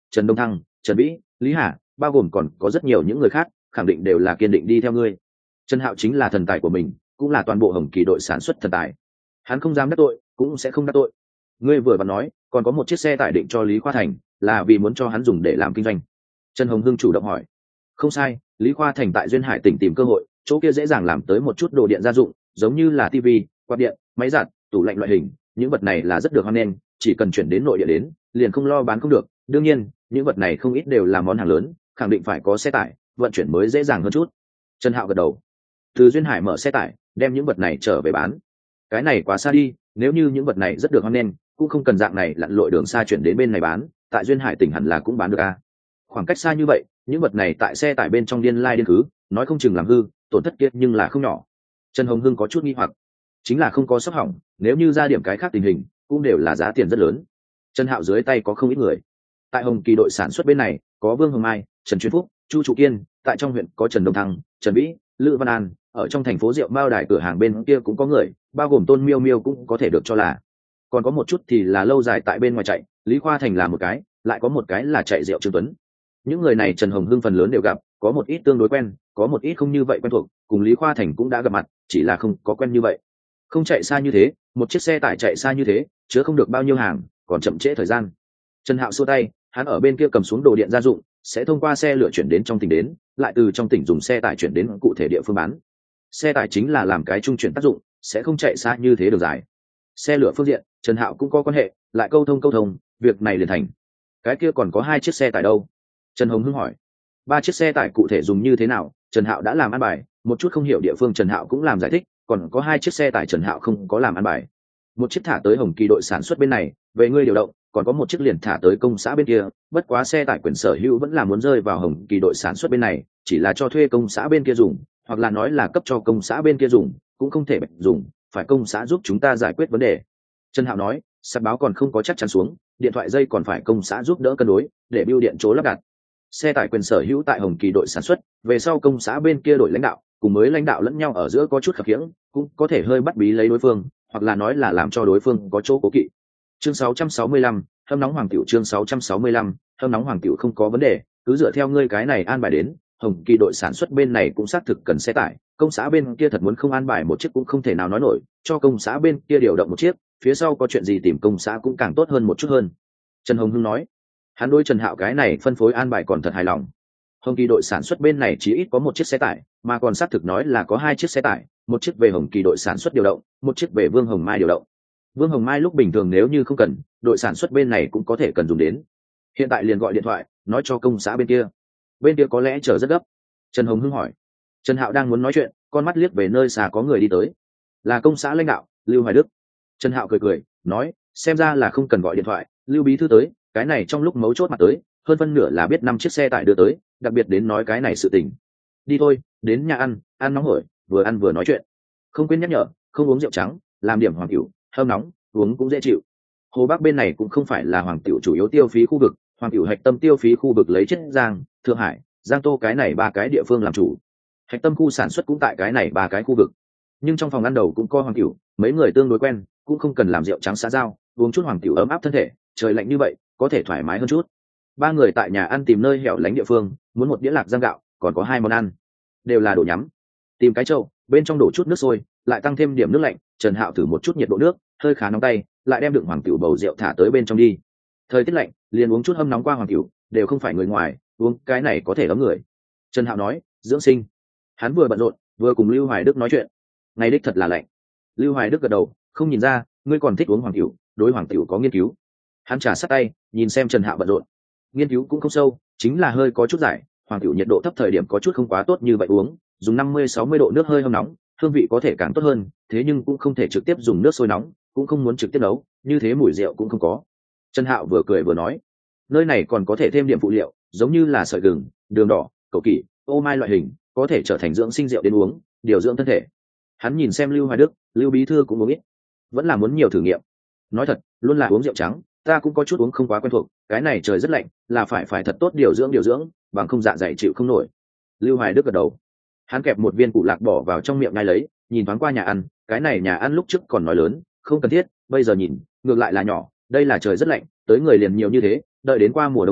Speaker 1: Trần Đông Thăng, Trần Vĩ, Lý Hà, bao gồm còn có rất nhiều những người khác, khẳng định đều là kiên định đi theo ngươi. Trần Hạo chính là thần tài của mình, cũng là toàn bộ Hồng Kỳ đội sản xuất thần tài. Hắn không dám đắc tội, cũng sẽ không đắc tội. Ngươi vừa và nói, còn có một chiếc xe tải định cho Lý Khoa Thành, là vì muốn cho hắn dùng để làm kinh doanh. Trần Hồng Hưng chủ động hỏi. Không sai, Lý Khoa Thành tại Duyên Hải tỉnh tìm cơ hội, chỗ kia dễ dàng làm tới một chút đồ điện gia dụng, giống như là tivi, quạt điện, máy giặt, tủ lạnh loại hình, những vật này là rất được hoan nghênh, chỉ cần chuyển đến nội địa đến, liền không lo bán không được. Đương nhiên, những vật này không ít đều là món hàng lớn, khẳng định phải có xe tải, vận chuyển mới dễ dàng hơn chút. Trần Hạo gật đầu. Từ Duyên Hải mở xe tải, đem những vật này trở về bán. Cái này quá xa đi, nếu như những vật này rất được hoan nghênh, cũng không cần dạng này lặn lội đường xa chuyển đến bên này bán, tại Duyên Hải tỉnh hẳn là cũng bán được a. Khoảng cách xa như vậy, những vật này tại xe tải bên trong điên lai điên cứ, nói không chừng làm hư, tổn thất kiệt nhưng là không nhỏ. Trần Hồng Hưng có chút nghi hoặc, chính là không có sốc hỏng, nếu như ra điểm cái khác tình hình, cũng đều là giá tiền rất lớn. Trần Hạo dưới tay có không ít người. Tại Hồng Kỳ đội sản xuất bên này, có Vương Hồng Mai, Trần Chuyên Phúc, Chu Trụ Kiên, tại trong huyện có Trần Đông Thăng, Trần Vĩ, Lữ Văn An, ở trong thành phố rượu Mao Đài cửa hàng bên kia cũng có người, bao gồm Tôn Miêu Miêu cũng có thể được cho là. Còn có một chút thì là lâu dài tại bên ngoài chạy, Lý Khoa Thành là một cái, lại có một cái là chạy rượu Trương Tuấn. Những người này Trần Hồng Hưng phần lớn đều gặp, có một ít tương đối quen, có một ít không như vậy quen thuộc, cùng Lý Khoa Thành cũng đã gặp mặt, chỉ là không có quen như vậy. Không chạy xa như thế, một chiếc xe tải chạy xa như thế, chứa không được bao nhiêu hàng, còn chậm trễ thời gian. Trần Hạo xua tay, hắn ở bên kia cầm xuống đồ điện gia dụng, sẽ thông qua xe lửa chuyển đến trong tỉnh đến, lại từ trong tỉnh dùng xe tải chuyển đến cụ thể địa phương bán. Xe tải chính là làm cái trung chuyển tác dụng, sẽ không chạy xa như thế đường dài. Xe lửa phương diện, Trần Hạo cũng có quan hệ, lại câu thông, việc này liền thành. Cái kia còn có 2 chiếc xe tải đâu? Trần Hồng Hưng hỏi. 3 chiếc xe tải cụ thể dùng như thế nào, Trần Hạo đã làm ăn bài, một chút không hiểu địa phương Trần Hạo cũng làm giải thích, còn có 2 chiếc xe tải Trần Hạo không có làm ăn bài. Một chiếc thả tới Hồng Kỳ đội sản xuất bên này, về ngươi điều động, còn có một chiếc liền thả tới công xã bên kia, bất quá xe tải quyền sở hữu vẫn là muốn rơi vào Hồng Kỳ đội sản xuất bên này, chỉ là cho thuê công xã bên kia dùng, hoặc là nói là cấp cho công xã bên kia dùng, cũng không thể dùng, phải công xã giúp chúng ta giải quyết vấn đề. Trần Hạo nói, sắp báo còn không có chắc chắn xuống, điện thoại dây còn phải công xã giúp đỡ cân đối, để bưu điện chỗ lắp đặt. Xe tải quyền sở hữu tại Hồng Kỳ đội sản xuất, về sau công xã bên kia đổi lãnh đạo, cùng mới lãnh đạo lẫn nhau ở giữa có chút khập khiễng, cũng có thể hơi bắt bí lấy đối phương, hoặc là nói là làm cho đối phương có chỗ cố kỵ. Chương 665, hâm nóng hoàng tiểu. Chương 665, hâm nóng hoàng tiểu không có vấn đề, cứ dựa theo ngươi cái này an bài đến. Hồng Kỳ đội sản xuất bên này cũng xác thực cần xe tải, công xã bên kia thật muốn không an bài một chiếc cũng không thể nào nói nổi, cho công xã bên kia điều động một chiếc, phía sau có chuyện gì tìm công xã cũng càng tốt hơn một chút hơn. Trần Hồng Hưng nói. Hắn đối Trần Hạo cái này phân phối an bài còn thật hài lòng. Hồng Kỳ đội sản xuất bên này chỉ ít có một chiếc xe tải, mà còn xác thực nói là có 2 chiếc xe tải, một chiếc về Hồng Kỳ đội sản xuất điều động, một chiếc về Vương Hồng Mai điều động. Vương Hồng Mai lúc bình thường nếu như không cần, đội sản xuất bên này cũng có thể cần dùng đến. Hiện tại liền gọi điện thoại, nói cho công xã bên kia. Bên kia có lẽ chờ rất gấp. Trần Hồng Hưng hỏi. Trần Hạo đang muốn nói chuyện, con mắt liếc về nơi xa có người đi tới. Là công xã lãnh đạo, Lưu Hoài Đức. Trần Hạo cười, nói, xem ra là không cần gọi điện thoại, Lưu bí thư tới, cái này trong lúc mấu chốt mặt tới, hơn phân nửa là biết 5 chiếc xe tải đưa tới, đặc biệt đến nói cái này sự tình. Đi thôi, đến nhà ăn nóng hổi, vừa ăn vừa nói chuyện. Không quên nhắc nhở, không uống rượu trắng, làm điểm hoàng tiểu, hâm nóng, uống cũng dễ chịu. Hồ Bắc bên này cũng không phải là hoàng tiểu chủ yếu tiêu phí khu vực, hoàng tiểu hạch tâm tiêu phí khu vực lấy Chiết Giang, Thượng Hải, Giang Tô cái này 3 cái địa phương làm chủ. Hạch tâm khu sản xuất cũng tại cái này 3 cái khu vực. Nhưng trong phòng ăn đầu cũng có hoàng tiểu, mấy người tương đối quen, cũng không cần làm rượu trắng xã giao, uống chút hoàng tiểu ấm áp thân thể, trời lạnh như vậy, có thể thoải mái hơn chút. 3 người tại nhà ăn tìm nơi hẻo lánh địa phương, muốn một đĩa lạc giang gạo, còn có 2 món ăn, đều là đồ nhắm. Tìm cái chậu, bên trong đổ chút nước sôi, lại tăng thêm điểm nước lạnh. Trần Hạo thử một chút nhiệt độ nước, hơi khá nóng tay, lại đem đựng hoàng tiểu bầu rượu thả tới bên trong đi. Thời tiết lạnh, liền uống chút hâm nóng qua hoàng tiểu, đều không phải người ngoài, uống cái này có thể ấm người. Trần Hạo nói, dưỡng sinh. Hắn vừa bận rộn, vừa cùng Lưu Hoài Đức nói chuyện. Ngày đích thật là lạnh. Lưu Hoài Đức gật đầu, không nhìn ra, ngươi còn thích uống hoàng tiểu, đối hoàng tiểu có nghiên cứu. Hắn trả sát tay, nhìn xem Trần Hạo bận rộn. Nghiên cứu cũng không sâu, chính là hơi có chút giải. Hoàng tiểu nhiệt độ thấp thời điểm có chút không quá tốt như vậy uống, dùng 50-60 độ nước hơi hâm nóng, hương vị có thể càng tốt hơn, thế nhưng cũng không thể trực tiếp dùng nước sôi nóng, cũng không muốn trực tiếp nấu, như thế mùi rượu cũng không có. Trần Hạo vừa cười vừa nói, nơi này còn có thể thêm điểm phụ liệu, giống như là sợi gừng, đường đỏ,枸杞, ô mai loại hình, có thể trở thành dưỡng sinh rượu đến uống, điều dưỡng thân thể. Hắn nhìn xem Lưu Hoài Đức, Lưu bí thư cũng uống ít, vẫn là muốn nhiều thử nghiệm. Nói thật, luôn là uống rượu trắng, ta cũng có chút uống không quá quen thuộc, cái này trời rất lạnh, là phải thật tốt điều dưỡng, bằng không dạ dày chịu không nổi. Lưu Hoài Đức gật đầu. Hắn kẹp một viên củ lạc bỏ vào trong miệng ngay lấy, nhìn thoáng qua nhà ăn, cái này nhà ăn lúc trước còn nói lớn, không cần thiết, bây giờ nhìn, ngược lại là nhỏ, đây là trời rất lạnh, tới người liền nhiều như thế, đợi đến qua mùa đông này,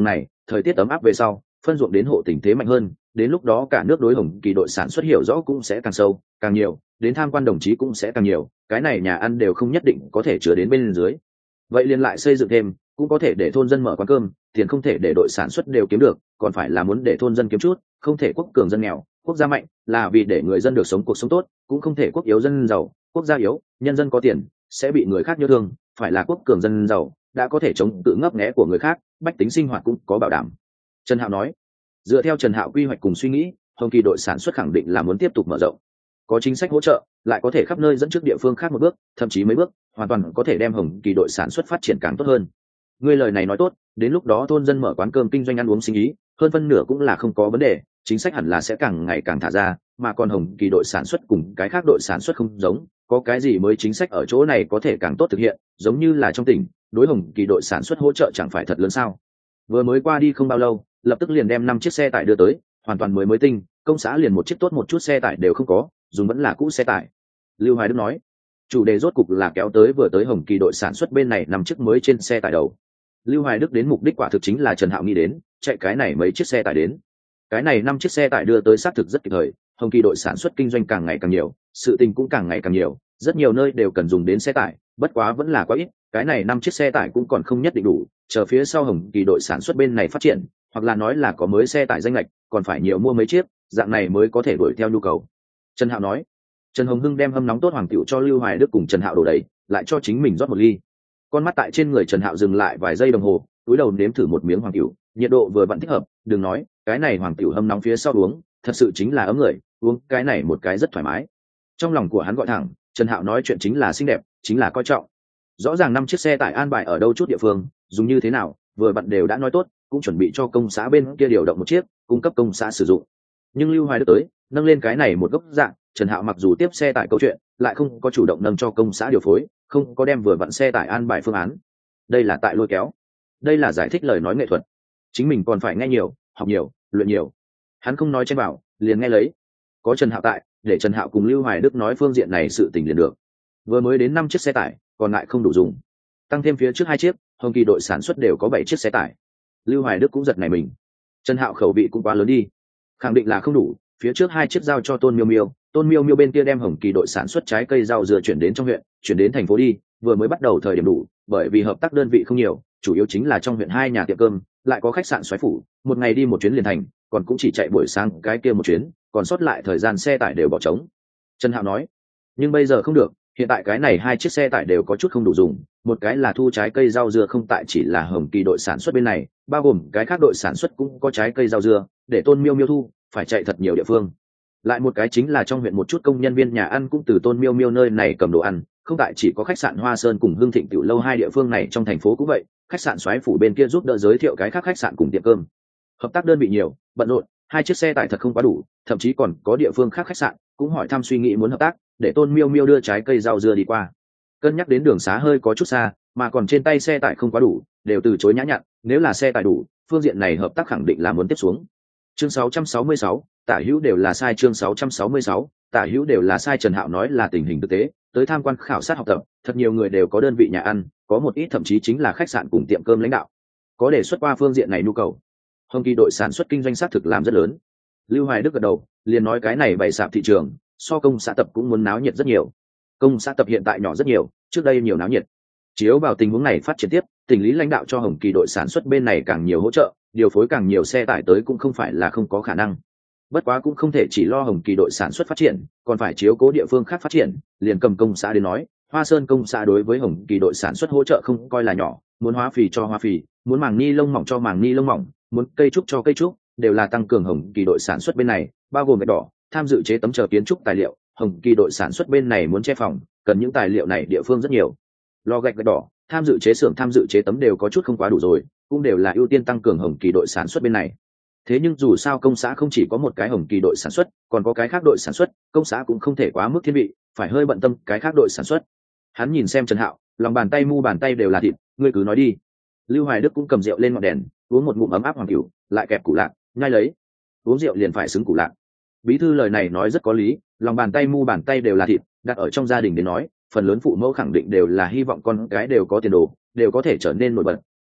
Speaker 1: thời tiết ấm áp về sau phân ruộng đến hộ tình thế mạnh hơn, đến lúc đó cả nước đối Hồng Kỳ đội sản xuất hiểu rõ cũng sẽ càng sâu càng nhiều, đến tham quan đồng chí cũng sẽ càng nhiều, cái này nhà ăn đều không nhất định có thể chứa đến bên dưới. Vậy liền lại xây dựng thêm, cũng có thể để thôn dân mở quán cơm, tiền không thể để đội sản xuất đều kiếm được, còn phải là muốn để thôn dân kiếm chút, không thể quốc cường dân nghèo, quốc gia mạnh, là vì để người dân được sống cuộc sống tốt, cũng không thể quốc yếu dân giàu, quốc gia yếu, nhân dân có tiền sẽ bị người khác nhớ thương, phải là quốc cường dân giàu, đã có thể chống tự ngấp nghé của người khác, bách tính sinh hoạt cũng có bảo đảm. Trần Hạo nói. Dựa theo Trần Hạo quy hoạch cùng suy nghĩ, Hồng Kỳ đội sản xuất khẳng định là muốn tiếp tục mở rộng, có chính sách hỗ trợ, lại có thể khắp nơi dẫn trước địa phương khác một bước, thậm chí mấy bước, hoàn toàn có thể đem Hồng Kỳ đội sản xuất phát triển càng tốt hơn. Ngươi lời này nói tốt, đến lúc đó thôn dân mở quán cơm kinh doanh ăn uống sinh ý, hơn phân nửa cũng là không có vấn đề, chính sách hẳn là sẽ càng ngày càng thả ra, mà còn Hồng Kỳ đội sản xuất cùng cái khác đội sản xuất không giống, có cái gì mới chính sách ở chỗ này có thể càng tốt thực hiện, giống như là trong tỉnh, đối Hồng Kỳ đội sản xuất hỗ trợ chẳng phải thật lớn sao? Vừa mới qua đi không bao lâu, lập tức liền đem 5 chiếc xe tải đưa tới, hoàn toàn mới tinh, công xã liền một chiếc tốt một chút xe tải đều không có, dùng vẫn là cũ xe tải. Lưu Hoài Đức nói, chủ đề rốt cục là kéo tới vừa tới Hồng Kỳ đội sản xuất bên này 5 chiếc mới trên xe tải đầu. Lưu Hoài Đức đến mục đích quả thực chính là Trần Hạo nghĩ đến, chạy cái này mấy chiếc xe tải đến. Cái này 5 chiếc xe tải đưa tới xác thực rất kịp thời, Hồng Kỳ đội sản xuất kinh doanh càng ngày càng nhiều, sự tình cũng càng ngày càng nhiều, rất nhiều nơi đều cần dùng đến xe tải, bất quá vẫn là quá ít, cái này 5 chiếc xe tải cũng còn không nhất định đủ, chờ phía sau Hồng Kỳ đội sản xuất bên này phát triển, hoặc là nói là có mới xe tải danh lệch, còn phải nhiều mua mấy chiếc, dạng này mới có thể đuổi theo nhu cầu. Trần Hạo nói. Trần Hồng Hưng đem hâm nóng tốt hoàng tiểu cho Lưu Hoài Đức cùng Trần Hạo đổ đầy, lại cho chính mình rót một ly. Con mắt tại trên người Trần Hạo dừng lại vài giây đồng hồ, túi đầu nếm thử một miếng hoàng tiểu, nhiệt độ vừa vặn thích hợp, đừng nói, cái này hoàng tiểu hâm nóng phía sau uống, thật sự chính là ấm người, uống cái này một cái rất thoải mái. Trong lòng của hắn gọi thẳng, Trần Hạo nói chuyện chính là xinh đẹp, chính là coi trọng. Rõ ràng 5 chiếc xe tải an bài ở đâu chút địa phương, dùng như thế nào, vừa vặn đều đã nói tốt, cũng chuẩn bị cho công xã bên kia điều động một chiếc, cung cấp công xã sử dụng. Nhưng Lưu Hoài Đức tới, nâng lên cái này một gốc dạng, Trần Hạo mặc dù tiếp xe tải câu chuyện, lại không có chủ động nâng cho công xã điều phối, không có đem vừa vặn xe tải an bài phương án. Đây là tại lôi kéo, đây là giải thích lời nói nghệ thuật. Chính mình còn phải nghe nhiều, học nhiều, luyện nhiều. Hắn không nói chen vào, liền nghe lấy. Có Trần Hạo tại, để Trần Hạo cùng Lưu Hoài Đức nói phương diện này sự tình liền được. Vừa mới đến 5 chiếc xe tải, còn lại không đủ dùng. Tăng thêm phía trước 2 chiếc, Hồng Kỳ đội sản xuất đều có 7 chiếc xe tải. Lưu Hoài Đức cũng giật nảy mình. Trần Hạo khẩu vị cũng quá lớn đi, khẳng định là không đủ. Phía trước 2 chiếc giao cho Tôn Miêu Miêu, Tôn Miêu Miêu bên kia đem Hồng Kỳ đội sản xuất trái cây rau dừa chuyển đến trong huyện, chuyển đến thành phố đi, vừa mới bắt đầu thời điểm đủ, bởi vì hợp tác đơn vị không nhiều, chủ yếu chính là trong huyện 2 nhà tiệm cơm, lại có khách sạn Soái Phủ, một ngày đi một chuyến liền thành, còn cũng chỉ chạy buổi sáng cái kia một chuyến, còn sót lại thời gian xe tải đều bỏ trống. Trần Hạo nói, nhưng bây giờ không được, hiện tại cái này 2 chiếc xe tải đều có chút không đủ dùng, một cái là thu trái cây rau dưa không tại chỉ là Hồng Kỳ đội sản xuất bên này, bao gồm cái khác đội sản xuất cũng có trái cây rau dưa, để Tôn Miêu Miêu thu, phải chạy thật nhiều địa phương. Lại một cái chính là trong huyện một chút công nhân viên nhà ăn cũng từ Tôn Miêu Miêu nơi này cầm đồ ăn, không tại chỉ có khách sạn Hoa Sơn cùng Hưng Thịnh Tiểu Lâu 2 địa phương này trong thành phố cũng vậy, khách sạn Soái Phủ bên kia giúp đỡ giới thiệu cái khác khách sạn cùng tiệm cơm. Hợp tác đơn vị nhiều, bận rộn, 2 chiếc xe tải thật không quá đủ, thậm chí còn có địa phương khác khách sạn cũng hỏi thăm suy nghĩ muốn hợp tác, để Tôn Miêu Miêu đưa trái cây rau dưa đi qua. Cân nhắc đến đường xá hơi có chút xa, mà còn trên tay xe tải không quá đủ, đều từ chối nhã nhặn, nếu là xe tải đủ, phương diện này hợp tác khẳng định là muốn tiếp xuống. Chương 666, tả hữu đều là sai. Chương 666, tả hữu đều là sai. Trần Hạo nói là tình hình thực tế, tới tham quan khảo sát học tập, thật nhiều người đều có đơn vị nhà ăn, có một ít thậm chí chính là khách sạn cùng tiệm cơm lãnh đạo, có đề xuất qua phương diện này nhu cầu. Hồng Kỳ đội sản xuất kinh doanh xác thực làm rất lớn. Lưu Hoài Đức gật đầu, liền nói cái này bày sạp thị trường, so công xã tập cũng muốn náo nhiệt rất nhiều. Công xã tập hiện tại nhỏ rất nhiều, trước đây nhiều náo nhiệt. Chiếu vào tình huống này phát triển tiếp, tỉnh lý lãnh đạo cho Hồng Kỳ đội sản xuất bên này càng nhiều hỗ trợ, điều phối càng nhiều xe tải tới cũng không phải là không có khả năng. Bất quá cũng không thể chỉ lo Hồng Kỳ đội sản xuất phát triển, còn phải chiếu cố địa phương khác phát triển, liền cầm công xã đến nói, Hoa Sơn công xã đối với Hồng Kỳ đội sản xuất hỗ trợ không coi là nhỏ, muốn hóa phì cho hóa phì, muốn màng ni lông mỏng cho màng ni lông mỏng, muốn cây trúc cho cây trúc, đều là tăng cường Hồng Kỳ đội sản xuất bên này, bao gồm gạch đỏ, tham dự chế tấm chờ kiến trúc tài liệu, Hồng Kỳ đội sản xuất bên này muốn che phòng, cần những tài liệu này địa phương rất nhiều. Lò gạch đỏ, tham dự chế xưởng tham dự chế tấm đều có chút không quá đủ rồi, cũng đều là ưu tiên tăng cường Hồng Kỳ đội sản xuất bên này. Thế nhưng dù sao công xã không chỉ có một cái Hồng Kỳ đội sản xuất, còn có cái khác đội sản xuất, công xã cũng không thể quá mức thiên vị, phải hơi bận tâm cái khác đội sản xuất. Hắn nhìn xem Trần Hạo, lòng bàn tay mu bàn tay đều là thịt, ngươi cứ nói đi. Lưu Hoài Đức cũng cầm rượu lên ngọn đèn, uống một ngụm ấm áp hoàng cửu, lại kẹp củ lạc, nhai lấy. Uống rượu liền phải xứng củ lạc. Bí thư lời này nói rất có lý, lòng bàn tay mu bàn tay đều là thịt, đặt ở trong gia đình đến nói, phần lớn phụ mẫu khẳng định đều là hy vọng con cái đều có tiền đồ, đều có thể trở nên nổi bật,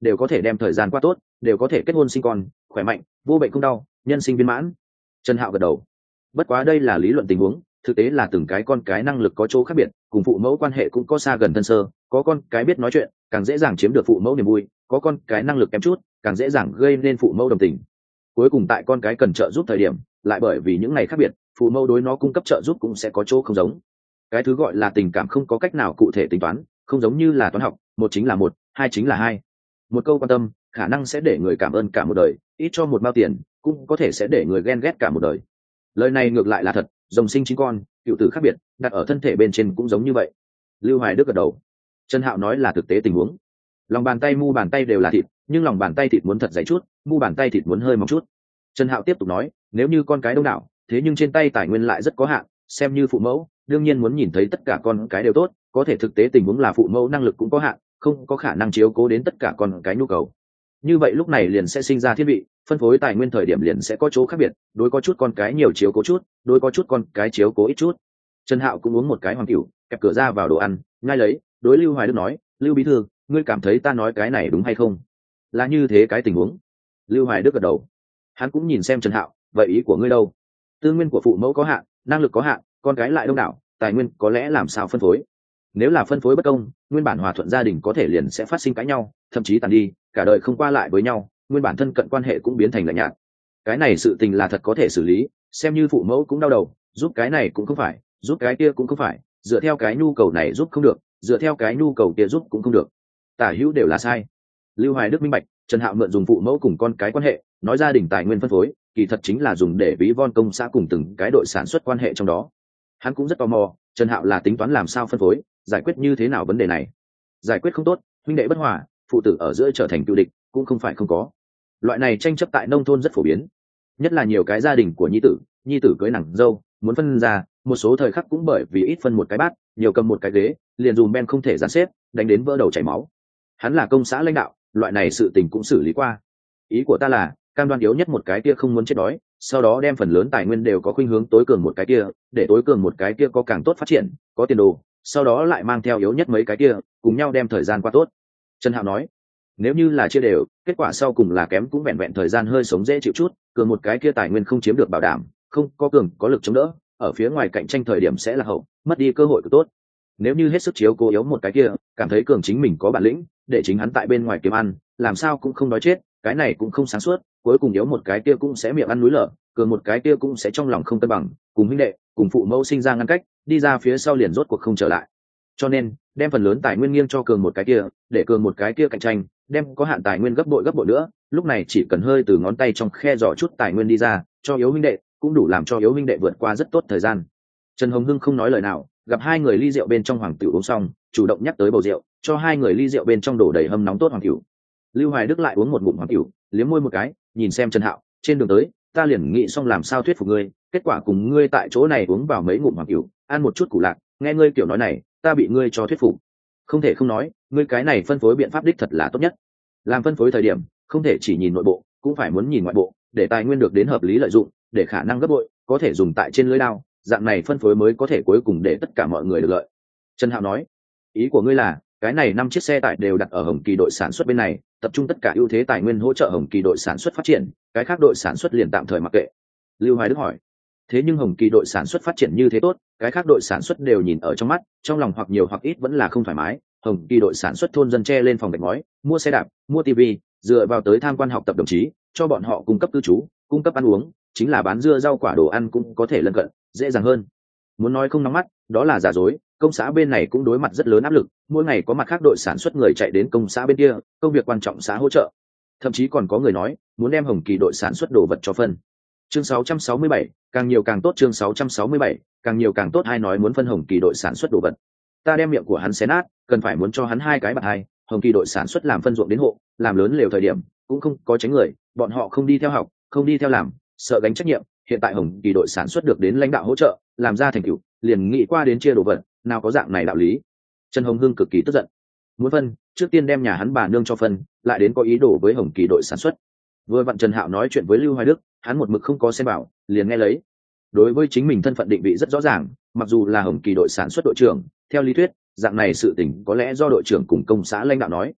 Speaker 1: đều có thể đem thời gian qua tốt, đều có thể kết hôn sinh con, khỏe mạnh, vô bệnh không đau, nhân sinh viên mãn. Trần Hạo gật đầu. Bất quá đây là lý luận tình huống, thực tế là từng cái con cái năng lực có chỗ khác biệt, cùng phụ mẫu quan hệ cũng có xa gần thân sơ, có con cái biết nói chuyện càng dễ dàng chiếm được phụ mẫu niềm vui, có con cái năng lực kém chút càng dễ dàng gây nên phụ mẫu đồng tình. Cuối cùng tại con cái cần trợ giúp thời điểm, lại bởi vì những ngày khác biệt, phụ mẫu đối nó cung cấp trợ giúp cũng sẽ có chỗ không giống. Cái thứ gọi là tình cảm không có cách nào cụ thể tính toán, không giống như là toán học, một chính là một, hai chính là hai. Một câu quan tâm khả năng sẽ để người cảm ơn cả một đời, ít cho một bao tiền cũng có thể sẽ để người ghen ghét cả một đời. Lời này ngược lại là thật, rồng sinh chín con, cựu tử khác biệt, đặt ở thân thể bên trên cũng giống như vậy. Lưu Hoài Đức gật đầu. Trần Hạo nói là thực tế tình huống. Lòng bàn tay mu bàn tay đều là thịt, nhưng lòng bàn tay thịt muốn thật dày chút, mu bàn tay thịt muốn hơi mỏng chút. Trần Hạo tiếp tục nói, nếu như con cái đông đảo, thế nhưng trên tay tài nguyên lại rất có hạn, xem như phụ mẫu, đương nhiên muốn nhìn thấy tất cả con cái đều tốt, có thể thực tế tình huống là phụ mẫu năng lực cũng có hạn, không có khả năng chiếu cố đến tất cả con cái nhu cầu. Như vậy lúc này liền sẽ sinh ra thiên vị, phân phối tài nguyên thời điểm liền sẽ có chỗ khác biệt, đối có chút con cái nhiều chiếu cố chút, đối có chút con cái chiếu cố ít chút. Trần Hạo cũng uống một cái hoàng cửu, kẹp cửa ra vào đồ ăn, ngay lấy, đối Lưu Hoài Đức nói, Lưu bí thư, ngươi cảm thấy ta nói cái này đúng hay không? Là như thế cái tình huống. Lưu Hoài Đức gật đầu. Hắn cũng nhìn xem Trần Hạo, vậy ý của ngươi đâu? Tư nguyên của phụ mẫu có hạn, năng lực có hạn, con cái lại đông đảo, tài nguyên có lẽ làm sao phân phối? Nếu là phân phối bất công, nguyên bản hòa thuận gia đình có thể liền sẽ phát sinh cãi nhau, thậm chí tàn đi, cả đời không qua lại với nhau, nguyên bản thân cận quan hệ cũng biến thành lạnh nhạt. Cái này sự tình là thật có thể xử lý, xem như phụ mẫu cũng đau đầu, giúp cái này cũng không phải, giúp cái kia cũng không phải, dựa theo cái nhu cầu này giúp không được, dựa theo cái nhu cầu kia giúp cũng không được. Tả hữu đều là sai. Lưu Hoài Đức minh bạch, Trần Hạo mượn dùng phụ mẫu cùng con cái quan hệ, nói gia đình tài nguyên phân phối, kỳ thật chính là dùng để ví von công xã cùng từng cái đội sản xuất quan hệ trong đó. Hắn cũng rất tò mò, Trần Hạo là tính toán làm sao phân phối, giải quyết như thế nào vấn đề này. Giải quyết không tốt, huynh đệ bất hòa, phụ tử ở giữa trở thành cựu địch, cũng không phải không có. Loại này tranh chấp tại nông thôn rất phổ biến, nhất là nhiều cái gia đình của nhi tử cưới nàng dâu, muốn phân ra, một số thời khắc cũng bởi vì ít phân một cái bát, nhiều cầm một cái ghế, liền dùng ben không thể dàn xếp, đánh đến vỡ đầu chảy máu. Hắn là công xã lãnh đạo, loại này sự tình cũng xử lý qua. Ý của ta là, cam đoan yếu nhất một cái kia không muốn chết đói, sau đó đem phần lớn tài nguyên đều có khuynh hướng tối cường một cái kia, để tối cường một cái kia có càng tốt phát triển, có tiền đồ, sau đó lại mang theo yếu nhất mấy cái kia, cùng nhau đem thời gian qua tốt. Trần Hạo nói, nếu như là chia đều, kết quả sau cùng là kém cũng vẹn vẹn thời gian hơi sống dễ chịu chút, cường một cái kia tài nguyên không chiếm được bảo đảm, không có cường có lực chống đỡ, ở phía ngoài cạnh tranh thời điểm sẽ là hậu, mất đi cơ hội của tốt. Nếu như hết sức chiếu cố yếu một cái kia, cảm thấy cường chính mình có bản lĩnh, để chính hắn tại bên ngoài kiếm ăn, làm sao cũng không đói chết, cái này cũng không sáng suốt, cuối cùng yếu một cái kia cũng sẽ miệng ăn núi lở, cường một cái kia cũng sẽ trong lòng không cân bằng, cùng huynh đệ, cùng phụ mẫu sinh ra ngăn cách, đi ra phía sau liền rốt cuộc không trở lại. Cho nên, đem phần lớn tài nguyên nghiêng cho cường một cái kia, để cường một cái kia cạnh tranh, đem có hạn tài nguyên gấp bội nữa, lúc này chỉ cần hơi từ ngón tay trong khe giỏ chút tài nguyên đi ra, cho yếu huynh đệ, cũng đủ làm cho yếu huynh đệ vượt qua rất tốt thời gian. Trần Hồng Hưng không nói lời nào, gặp hai người ly rượu bên trong hoàng tiểu uống xong, chủ động nhắc tới bầu rượu, cho hai người ly rượu bên trong đổ đầy hâm nóng tốt hoàng tiểu. Lưu Hoài Đức lại uống một ngụm hoàng tiểu, liếm môi một cái, nhìn xem Trần Hạo, trên đường tới, ta liền nghĩ xong làm sao thuyết phục ngươi, kết quả cùng ngươi tại chỗ này uống vào mấy ngụm hoàng tiểu, ăn một chút củ lạc, nghe ngươi kiểu nói này, ta bị ngươi cho thuyết phục. Không thể không nói, ngươi cái này phân phối biện pháp đích thật là tốt nhất. Làm phân phối thời điểm, không thể chỉ nhìn nội bộ, cũng phải muốn nhìn ngoại bộ, để tài nguyên được đến hợp lý lợi dụng, để khả năng gấp bội, có thể dùng tại trên lưới đao, dạng này phân phối mới có thể cuối cùng để tất cả mọi người được lợi. Trần Hạo nói, ý của ngươi là, cái này 5 chiếc xe tải đều đặt ở Hồng Kỳ đội sản xuất bên này, tập trung tất cả ưu thế tài nguyên hỗ trợ Hồng Kỳ đội sản xuất phát triển, cái khác đội sản xuất liền tạm thời mặc kệ. Lưu Hoài Đức hỏi, thế nhưng Hồng Kỳ đội sản xuất phát triển như thế tốt, cái khác đội sản xuất đều nhìn ở trong mắt, trong lòng hoặc nhiều hoặc ít vẫn là không thoải mái. Hồng Kỳ đội sản xuất thôn dân che lên phòng gạch ngói, mua xe đạp, mua tivi, dựa vào tới tham quan học tập đồng chí, cho bọn họ cung cấp cư trú, cung cấp ăn uống, chính là bán dưa rau quả đồ ăn cũng có thể lân cận, dễ dàng hơn. Muốn nói không nóng mắt, đó là giả dối. Công xã bên này cũng đối mặt rất lớn áp lực, mỗi ngày có mặt khác đội sản xuất người chạy đến công xã bên kia, công việc quan trọng xã hỗ trợ. Thậm chí còn có người nói muốn đem Hồng Kỳ đội sản xuất đồ vật cho phân. Chương 667, càng nhiều càng tốt. Chương 667, càng nhiều càng tốt. Hay nói muốn phân Hồng Kỳ đội sản xuất đồ vật, ta đem miệng của hắn xé nát, cần phải muốn cho hắn hai cái bạc hai. Hồng Kỳ đội sản xuất làm phân ruộng đến hộ, làm lớn lều thời điểm cũng không có tránh người, bọn họ không đi theo học, không đi theo làm, sợ gánh trách nhiệm. Hiện tại Hồng Kỳ đội sản xuất được đến lãnh đạo hỗ trợ, làm ra thành tựu, liền nghĩ qua đến chia đồ vật, nào có dạng này đạo lý. Trần Hồng Hưng cực kỳ tức giận, muốn phân, trước tiên đem nhà hắn bà nương cho phân, lại đến có ý đồ với Hồng Kỳ đội sản xuất. Vừa vặn Trần Hạo nói chuyện với Lưu Hoài Đức, hắn một mực không có xen vào, liền nghe lấy. Đối với chính mình thân phận định vị rất rõ ràng, mặc dù là Hồng Kỳ đội sản xuất đội trưởng, theo lý thuyết, dạng này sự tình có lẽ do đội trưởng cùng công xã lãnh đạo nói.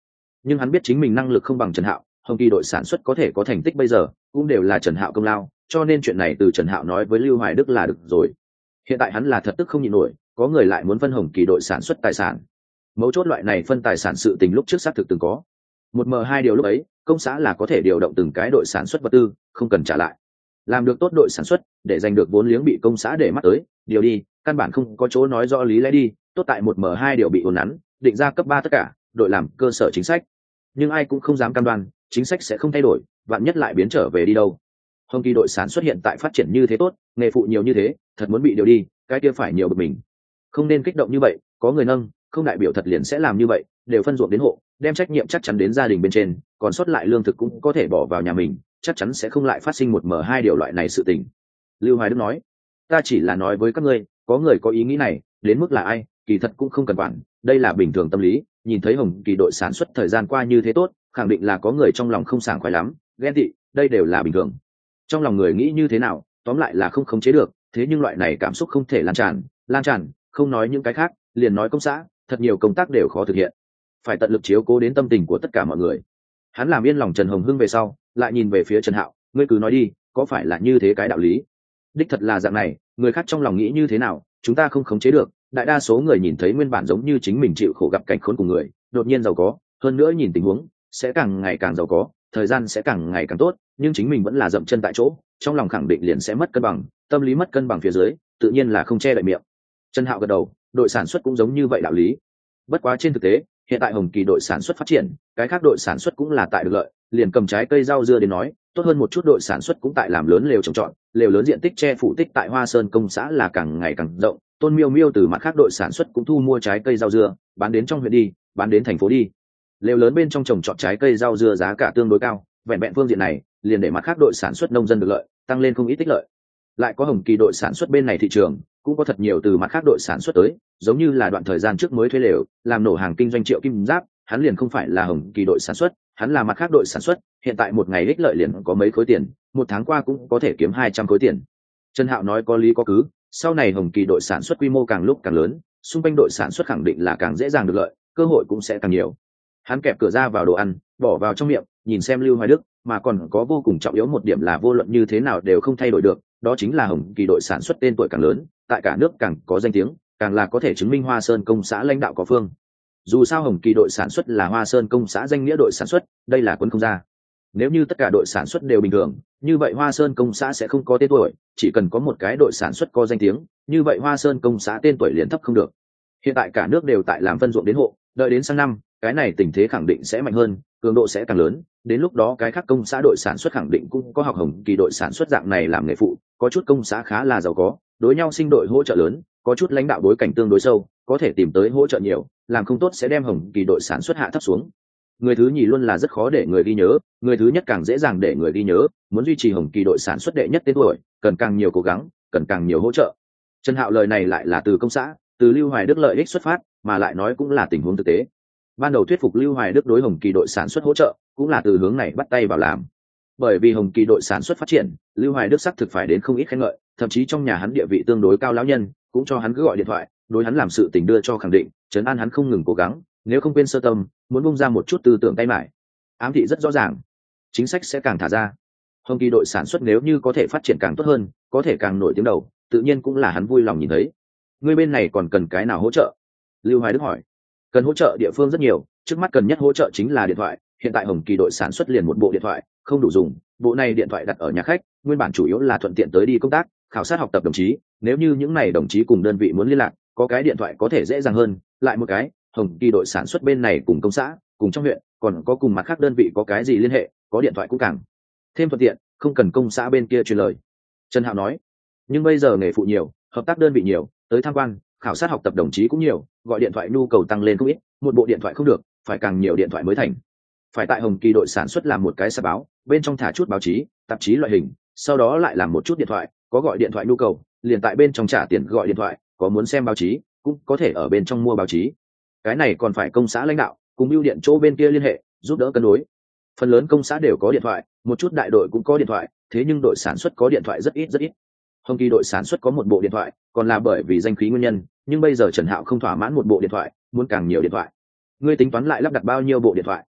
Speaker 1: nhưng hắn biết chính mình năng lực không bằng Trần Hạo, Hồng Kỳ đội sản xuất có thể có thành tích bây giờ cũng đều là Trần Hạo công lao, cho nên chuyện này từ Trần Hạo nói với Lưu Hoài Đức là được rồi. Hiện tại hắn là thật tức không nhịn nổi, có người lại muốn phân Hồng Kỳ đội sản xuất tài sản. Mấu chốt loại này phân tài sản sự tình lúc trước xác thực từng có. 1M2 điều lúc ấy, công xã là có thể điều động từng cái đội sản xuất vật tư, không cần trả lại. Làm được tốt đội sản xuất, để giành được vốn liếng bị công xã để mắt tới, điều đi, căn bản không có chỗ nói rõ lý lẽ đi, tốt tại 1M2 điều bị ổn nắn, định ra cấp 3 tất cả, đội làm cơ sở chính sách. Nhưng ai cũng không dám cam đoan, chính sách sẽ không thay đổi, vạn nhất lại biến trở về đi đâu. Hồng Kỳ đội sản xuất hiện tại phát triển như thế tốt, nghề phụ nhiều như thế, thật muốn bị điều đi, cái kia phải nhiều bực mình. Không nên kích động như vậy, có người nâng, không đại biểu thật liền sẽ làm như vậy, đều phân ruộng đến hộ, đem trách nhiệm chắc chắn đến gia đình bên trên, còn sót lại lương thực cũng có thể bỏ vào nhà mình, chắc chắn sẽ không lại phát sinh 1M2 điều loại này sự tình. Lưu Hoài Đức nói, ta chỉ là nói với các ngươi, có người có ý nghĩ này, đến mức là ai, kỳ thật cũng không cần quản, đây là bình thường tâm lý, nhìn thấy Hồng Kỳ đội sản xuất thời gian qua như thế tốt, khẳng định là có người trong lòng không sảng khoái lắm, ghen tị, đây đều là bình thường. Trong lòng người nghĩ như thế nào, tóm lại là không khống chế được, thế nhưng loại này cảm xúc không thể lan tràn, không nói những cái khác, liền nói công xã, thật nhiều công tác đều khó thực hiện, phải tận lực chiếu cố đến tâm tình của tất cả mọi người. Hắn làm yên lòng Trần Hồng Hưng về sau, lại nhìn về phía Trần Hạo, ngươi cứ nói đi, có phải là như thế cái đạo lý? Đích thật là dạng này, người khác trong lòng nghĩ như thế nào, chúng ta không khống chế được, đại đa số người nhìn thấy nguyên bản giống như chính mình chịu khổ gặp cảnh khốn của người, đột nhiên giàu có, hơn nữa nhìn tình huống sẽ càng ngày càng giàu có, thời gian sẽ càng ngày càng tốt, nhưng chính mình vẫn là dậm chân tại chỗ, trong lòng khẳng định liền sẽ mất cân bằng, tâm lý mất cân bằng phía dưới, tự nhiên là không che đậy miệng. Trần Hạo gật đầu, đội sản xuất cũng giống như vậy đạo lý. Bất quá trên thực tế, hiện tại Hồng Kỳ đội sản xuất phát triển, cái khác đội sản xuất cũng là tại được lợi, liền cầm trái cây rau dưa đến nói, tốt hơn một chút đội sản xuất cũng tại làm lớn lều trồng trọt, lều lớn diện tích che phủ tích tại Hoa Sơn công xã là càng ngày càng rộng, Tôn Miêu Miêu từ mặt khác đội sản xuất cũng thu mua trái cây rau dưa, bán đến trong huyện đi, bán đến thành phố đi. Lều lớn bên trong trồng trọt trái cây rau dưa giá cả tương đối cao, vẹn vẹn phương diện này, liền để mặt khác đội sản xuất nông dân được lợi, tăng lên không ít tích lợi. Lại có Hồng Kỳ đội sản xuất bên này thị trường, cũng có thật nhiều từ mặt khác đội sản xuất tới, giống như là đoạn thời gian trước mới thuê lều, làm nổ hàng kinh doanh Triệu Kim Giáp, hắn liền không phải là Hồng Kỳ đội sản xuất, hắn là mặt khác đội sản xuất, hiện tại một ngày ích lợi liền có mấy khối tiền, một tháng qua cũng có thể kiếm 200 khối tiền. Trần Hạo nói có lý có cứ, sau này Hồng Kỳ đội sản xuất quy mô càng lúc càng lớn, xung quanh đội sản xuất khẳng định là càng dễ dàng được lợi, cơ hội cũng sẽ càng nhiều. Hắn kẹp cửa ra vào đồ ăn, bỏ vào trong miệng, nhìn xem Lưu Hoài Đức, mà còn có vô cùng trọng yếu một điểm là vô luận như thế nào đều không thay đổi được, đó chính là Hồng Kỳ đội sản xuất tên tuổi càng lớn, tại cả nước càng có danh tiếng, càng là có thể chứng minh Hoa Sơn công xã lãnh đạo có phương. Dù sao Hồng Kỳ đội sản xuất là Hoa Sơn công xã danh nghĩa đội sản xuất, đây là quân không ra. Nếu như tất cả đội sản xuất đều bình thường, như vậy Hoa Sơn công xã sẽ không có tên tuổi, chỉ cần có một cái đội sản xuất có danh tiếng, như vậy Hoa Sơn công xã tên tuổi liền thấp không được. Hiện tại cả nước đều tại làm phân ruộng đến hộ, đợi đến sang năm, cái này tình thế khẳng định sẽ mạnh hơn, cường độ sẽ càng lớn, đến lúc đó cái khác công xã đội sản xuất khẳng định cũng có học Hồng Kỳ đội sản xuất dạng này làm nghề phụ, có chút công xã khá là giàu có, đối nhau sinh đội hỗ trợ lớn, có chút lãnh đạo bối cảnh tương đối sâu, có thể tìm tới hỗ trợ nhiều, làm không tốt sẽ đem Hồng Kỳ đội sản xuất hạ thấp xuống. Người thứ nhì luôn là rất khó để người ghi nhớ, người thứ nhất càng dễ dàng để người ghi nhớ, muốn duy trì Hồng Kỳ đội sản xuất đệ nhất tên tuổi, cần càng nhiều cố gắng, cần càng nhiều hỗ trợ. Trần Hạo lời này lại là từ công xã, từ Lưu Hoài Đức lợi ích xuất phát, mà lại nói cũng là tình huống thực tế. Ban đầu thuyết phục Lưu Hoài Đức đối Hồng Kỳ đội sản xuất hỗ trợ, cũng là từ hướng này bắt tay vào làm. Bởi vì Hồng Kỳ đội sản xuất phát triển, Lưu Hoài Đức xác thực phải đến không ít khen ngợi, thậm chí trong nhà hắn địa vị tương đối cao lão nhân, cũng cho hắn cứ gọi điện thoại, đối hắn làm sự tình đưa cho khẳng định, trấn an hắn không ngừng cố gắng, nếu không quên sơ tâm, muốn bung ra một chút tư tưởng tay mải. Ám thị rất rõ ràng, chính sách sẽ càng thả ra. Hồng Kỳ đội sản xuất nếu như có thể phát triển càng tốt hơn, có thể càng nổi tiếng đầu, tự nhiên cũng là hắn vui lòng nhìn thấy. Người bên này còn cần cái nào hỗ trợ? Lưu Hoài Đức hỏi. Cần hỗ trợ địa phương rất nhiều, trước mắt cần nhất hỗ trợ chính là điện thoại, hiện tại Hồng Kỳ đội sản xuất liền một bộ điện thoại, không đủ dùng, bộ này điện thoại đặt ở nhà khách, nguyên bản chủ yếu là thuận tiện tới đi công tác, khảo sát học tập đồng chí, nếu như những này đồng chí cùng đơn vị muốn liên lạc, có cái điện thoại có thể dễ dàng hơn, lại một cái, Hồng Kỳ đội sản xuất bên này cùng công xã, cùng trong huyện, còn có cùng mặt khác đơn vị có cái gì liên hệ, có điện thoại cũng càng thêm thuận tiện, không cần công xã bên kia truyền lời. Trần Hạo nói, nhưng bây giờ nghề phụ nhiều, hợp tác đơn vị nhiều, tới tham quan, khảo sát học tập đồng chí cũng nhiều, gọi điện thoại nhu cầu tăng lên không ít, một bộ điện thoại không được, phải càng nhiều điện thoại mới thành. Phải tại Hồng Kỳ đội sản xuất làm một cái sạp báo, bên trong thả chút báo chí, tạp chí loại hình, sau đó lại làm một chút điện thoại, có gọi điện thoại nhu cầu, liền tại bên trong trả tiền gọi điện thoại, có muốn xem báo chí, cũng có thể ở bên trong mua báo chí. Cái này còn phải công xã lãnh đạo cùng bưu điện chỗ bên kia liên hệ, giúp đỡ cân đối. Phần lớn công xã đều có điện thoại, một chút đại đội cũng có điện thoại, thế nhưng đội sản xuất có điện thoại rất ít rất ít. Hồng Kỳ đội sản xuất có một bộ điện thoại, còn là bởi vì danh khí nguyên nhân, nhưng bây giờ Trần Hạo không thỏa mãn một bộ điện thoại, muốn càng nhiều điện thoại. Ngươi tính toán lại lắp đặt bao nhiêu bộ điện thoại?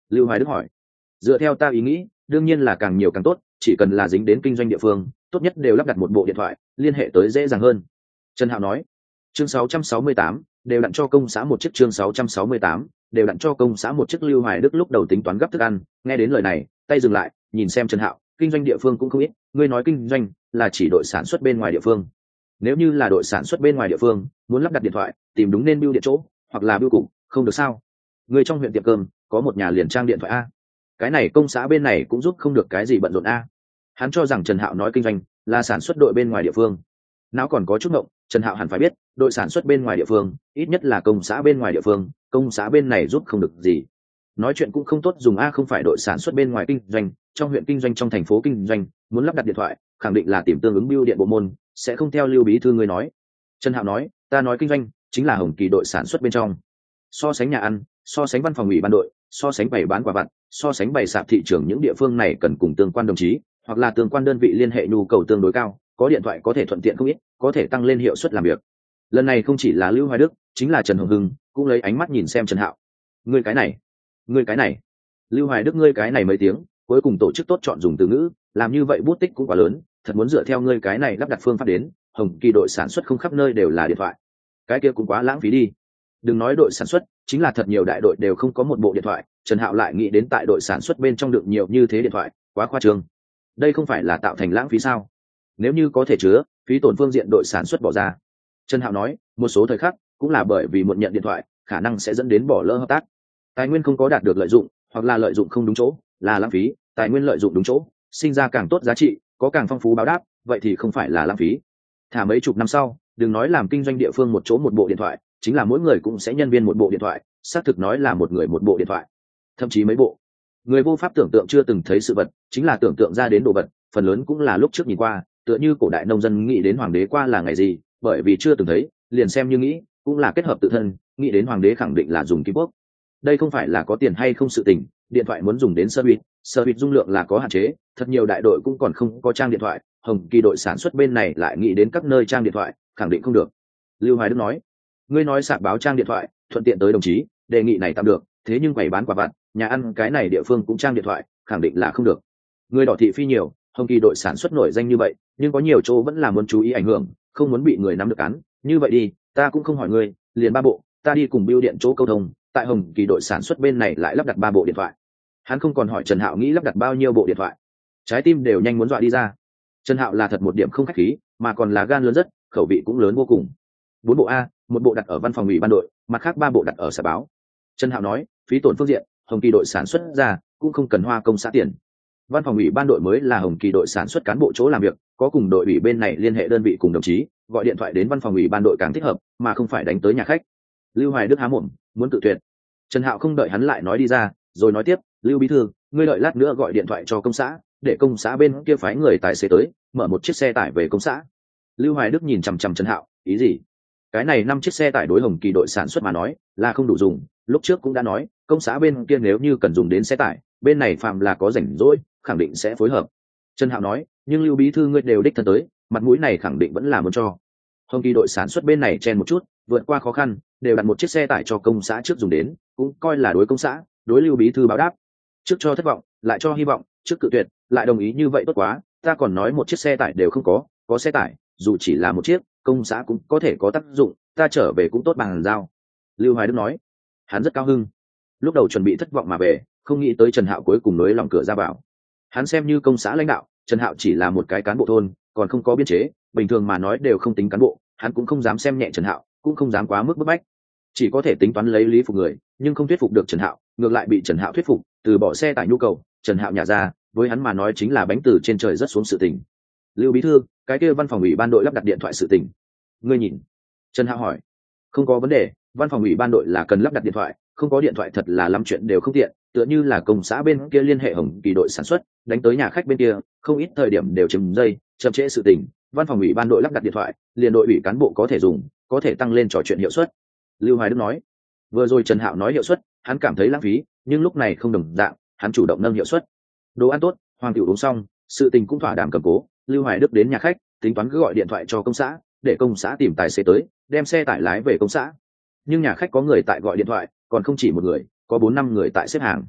Speaker 1: Lưu Hoài Đức hỏi. Dựa theo ta ý nghĩ, đương nhiên là càng nhiều càng tốt, chỉ cần là dính đến kinh doanh địa phương, tốt nhất đều lắp đặt một bộ điện thoại, liên hệ tới dễ dàng hơn. Trần Hạo nói. Chương 668, đều đặn cho công xã một chiếc. Chương 668, đều đặn cho công xã một chiếc. Lưu Hoài Đức lúc đầu tính toán gấp thức ăn, nghe đến lời này, tay dừng lại, nhìn xem Trần Hạo, kinh doanh địa phương cũng không ít, ngươi nói kinh doanh là chỉ đội sản xuất bên ngoài địa phương. Nếu như là đội sản xuất bên ngoài địa phương, muốn lắp đặt điện thoại, tìm đúng nên bưu điện chỗ, hoặc là bưu cục, không được sao? Người trong huyện tiệm cơm, có một nhà liền trang điện thoại a. Cái này công xã bên này cũng giúp không được cái gì bận rộn a. Hắn cho rằng Trần Hạo nói kinh doanh là sản xuất đội bên ngoài địa phương. Não còn có chút ngộng, Trần Hạo hẳn phải biết, đội sản xuất bên ngoài địa phương, ít nhất là công xã bên ngoài địa phương, công xã bên này giúp không được gì. Nói chuyện cũng không tốt dùng a, không phải đội sản xuất bên ngoài kinh doanh, trong huyện kinh doanh, trong thành phố kinh doanh, muốn lắp đặt điện thoại, khẳng định là tìm tương ứng bưu điện bộ môn, sẽ không theo Lưu bí thư ngươi nói. Trần Hạo nói, ta nói kinh doanh chính là Hồng Kỳ đội sản xuất bên trong. So sánh nhà ăn, so sánh văn phòng ủy ban đội, so sánh bày bán quả vặt, so sánh bày sạp thị trường, những địa phương này cần cùng tương quan đồng chí hoặc là tương quan đơn vị liên hệ, nhu cầu tương đối cao, có điện thoại có thể thuận tiện không ít, có thể tăng lên hiệu suất làm việc. Lần này không chỉ là Lưu Hoài Đức, chính là Trần Hồng Hưng cũng lấy ánh mắt nhìn xem Trần Hạo. Ngươi cái này, ngươi cái này. Lưu Hoài Đức ngươi cái này mấy tiếng, cuối cùng tổ chức tốt chọn dùng từ ngữ, làm như vậy bút tích cũng quá lớn, thật muốn dựa theo ngươi cái này lắp đặt phương pháp đến, Hồng Kỳ đội sản xuất không khắp nơi đều là điện thoại, cái kia cũng quá lãng phí đi. Đừng nói đội sản xuất, chính là thật nhiều đại đội đều không có một bộ điện thoại, Trần Hạo lại nghĩ đến tại đội sản xuất bên trong được nhiều như thế điện thoại, quá khoa trương. Đây không phải là tạo thành lãng phí sao? Nếu như có thể chứa, phí tổn phương diện đội sản xuất bỏ ra. Trần Hạo nói, một số thời khắc cũng là bởi vì muộn nhận điện thoại, khả năng sẽ dẫn đến bỏ lỡ hợp tác. Tài nguyên không có đạt được lợi dụng, hoặc là lợi dụng không đúng chỗ, là lãng phí, tài nguyên lợi dụng đúng chỗ, sinh ra càng tốt giá trị, có càng phong phú báo đáp, vậy thì không phải là lãng phí. Thả mấy chục năm sau, đừng nói làm kinh doanh địa phương một chỗ một bộ điện thoại, chính là mỗi người cũng sẽ nhân viên một bộ điện thoại, xác thực nói là một người một bộ điện thoại, thậm chí mấy bộ. Người vô pháp tưởng tượng chưa từng thấy sự vật, chính là tưởng tượng ra đến đồ vật, phần lớn cũng là lúc trước nhìn qua, tựa như cổ đại nông dân nghĩ đến hoàng đế qua là ngày gì, bởi vì chưa từng thấy, liền xem như nghĩ, cũng là kết hợp tự thân, nghĩ đến hoàng đế khẳng định là dùng kim quốc. Đây không phải là có tiền hay không sự tình, điện thoại muốn dùng đến sơ bịt dung lượng là có hạn chế, thật nhiều đại đội cũng còn không có trang điện thoại, Hồng Kỳ đội sản xuất bên này lại nghĩ đến các nơi trang điện thoại, khẳng định không được. Lưu Hoài Đức nói, ngươi nói sạp báo trang điện thoại, thuận tiện tới đồng chí, đề nghị này tạm được, thế nhưng quầy bán quả vặt, nhà ăn cái này địa phương cũng trang điện thoại, khẳng định là không được. Người đỏ thị phi nhiều, Hồng Kỳ đội sản xuất nổi danh như vậy, nhưng có nhiều chỗ vẫn là muốn chú ý ảnh hưởng, không muốn bị người nắm được cắn. Như vậy đi, ta cũng không hỏi ngươi, liền 3 bộ, ta đi cùng bưu điện chỗ câu thông, tại Hồng Kỳ đội sản xuất bên này lại lắp đặt 3 bộ điện thoại. Hắn không còn hỏi Trần Hạo nghĩ lắp đặt bao nhiêu bộ điện thoại, trái tim đều nhanh muốn dọa đi ra. Trần Hạo là thật một điểm không khách khí, mà còn là gan lớn rất, khẩu vị cũng lớn vô cùng. 4 bộ a, 1 bộ đặt ở văn phòng ủy ban đội, mặt khác 3 bộ đặt ở xã báo. Trần Hạo nói, phí tổn phương diện, Hồng Kỳ đội sản xuất ra cũng không cần hoa công xã tiền. Văn phòng ủy ban đội mới là Hồng Kỳ đội sản xuất cán bộ chỗ làm việc, có cùng đội ủy bên này liên hệ đơn vị cùng đồng chí, gọi điện thoại đến văn phòng ủy ban đội càng thích hợp, mà không phải đánh tới nhà khách. Lưu Hoài Đức há mồm, muốn tự tuyệt. Trần Hạo không đợi hắn lại nói đi ra, rồi nói tiếp, Lưu bí thư, ngươi đợi lát nữa gọi điện thoại cho công xã, để công xã bên kia phái người tài xế tới, mở một chiếc xe tải về công xã. Lưu Hoài Đức nhìn chằm chằm Trần Hạo, ý gì? Cái này 5 chiếc xe tải đối Hồng Kỳ đội sản xuất mà nói là không đủ dùng, lúc trước cũng đã nói, công xã bên kia nếu như cần dùng đến xe tải, bên này phạm là có rảnh rỗi, khẳng định sẽ phối hợp. Trần Hạo nói, nhưng Lưu bí thư ngươi đều đích thân tới, mặt mũi này khẳng định vẫn là muốn cho. Hồng Kỳ đội sản xuất bên này chen một chút, vượt qua khó khăn, đều đặt một chiếc xe tải cho công xã trước dùng đến, cũng coi là đối công xã, đối Lưu bí thư báo đáp. Trước cho thất vọng, lại cho hy vọng, trước cự tuyệt, lại đồng ý như vậy tốt quá, ta còn nói một chiếc xe tải đều không có xe tải, dù chỉ là một chiếc, công xã cũng có thể có tác dụng, ta trở về cũng tốt bằng giao. Lưu Hoài Đức nói, hắn rất cao hưng. Lúc đầu chuẩn bị thất vọng mà về, không nghĩ tới Trần Hạo cuối cùng nới lòng cửa ra vào. Hắn xem như công xã lãnh đạo, Trần Hạo chỉ là một cái cán bộ thôn, còn không có biên chế, bình thường mà nói đều không tính cán bộ, hắn cũng không dám xem nhẹ Trần Hạo, cũng không dám quá mức bức bách, chỉ có thể tính toán lấy lý phục người, nhưng không thuyết phục được Trần Hạo, ngược lại bị Trần Hạo thuyết phục, từ bỏ xe tải nhu cầu, Trần Hạo nhả ra, với hắn mà nói chính là bánh từ trên trời rớt xuống sự tình. Lưu bí thư, cái kia văn phòng ủy ban đội lắp đặt điện thoại sự tình, ngươi nhìn. Trần Hạo hỏi. Không có vấn đề, văn phòng ủy ban đội là cần lắp đặt điện thoại, không có điện thoại thật là lắm chuyện đều không tiện, tựa như là công xã bên kia liên hệ Hồng Kỳ đội sản xuất, đánh tới nhà khách bên kia, không ít thời điểm đều chừng giây, chậm trễ sự tình, văn phòng ủy ban đội lắp đặt điện thoại, liền đội ủy cán bộ có thể dùng, có thể tăng lên trò chuyện hiệu suất. Lưu Hoài Đức nói. Vừa rồi Trần Hạo nói hiệu suất, hắn cảm thấy lãng phí, nhưng lúc này không đồng dạng, hắn chủ động nâng hiệu suất. Đồ ăn tốt, hoàng tiểu uống xong, sự tình cũng thỏa đàm cầm cố, Lưu Hoài Đức đến nhà khách, tính toán cứ gọi điện thoại cho công xã, để công xã tìm tài xế tới, đem xe tải lái về công xã. Nhưng nhà khách có người tại gọi điện thoại, còn không chỉ một người, có 4-5 người tại xếp hàng.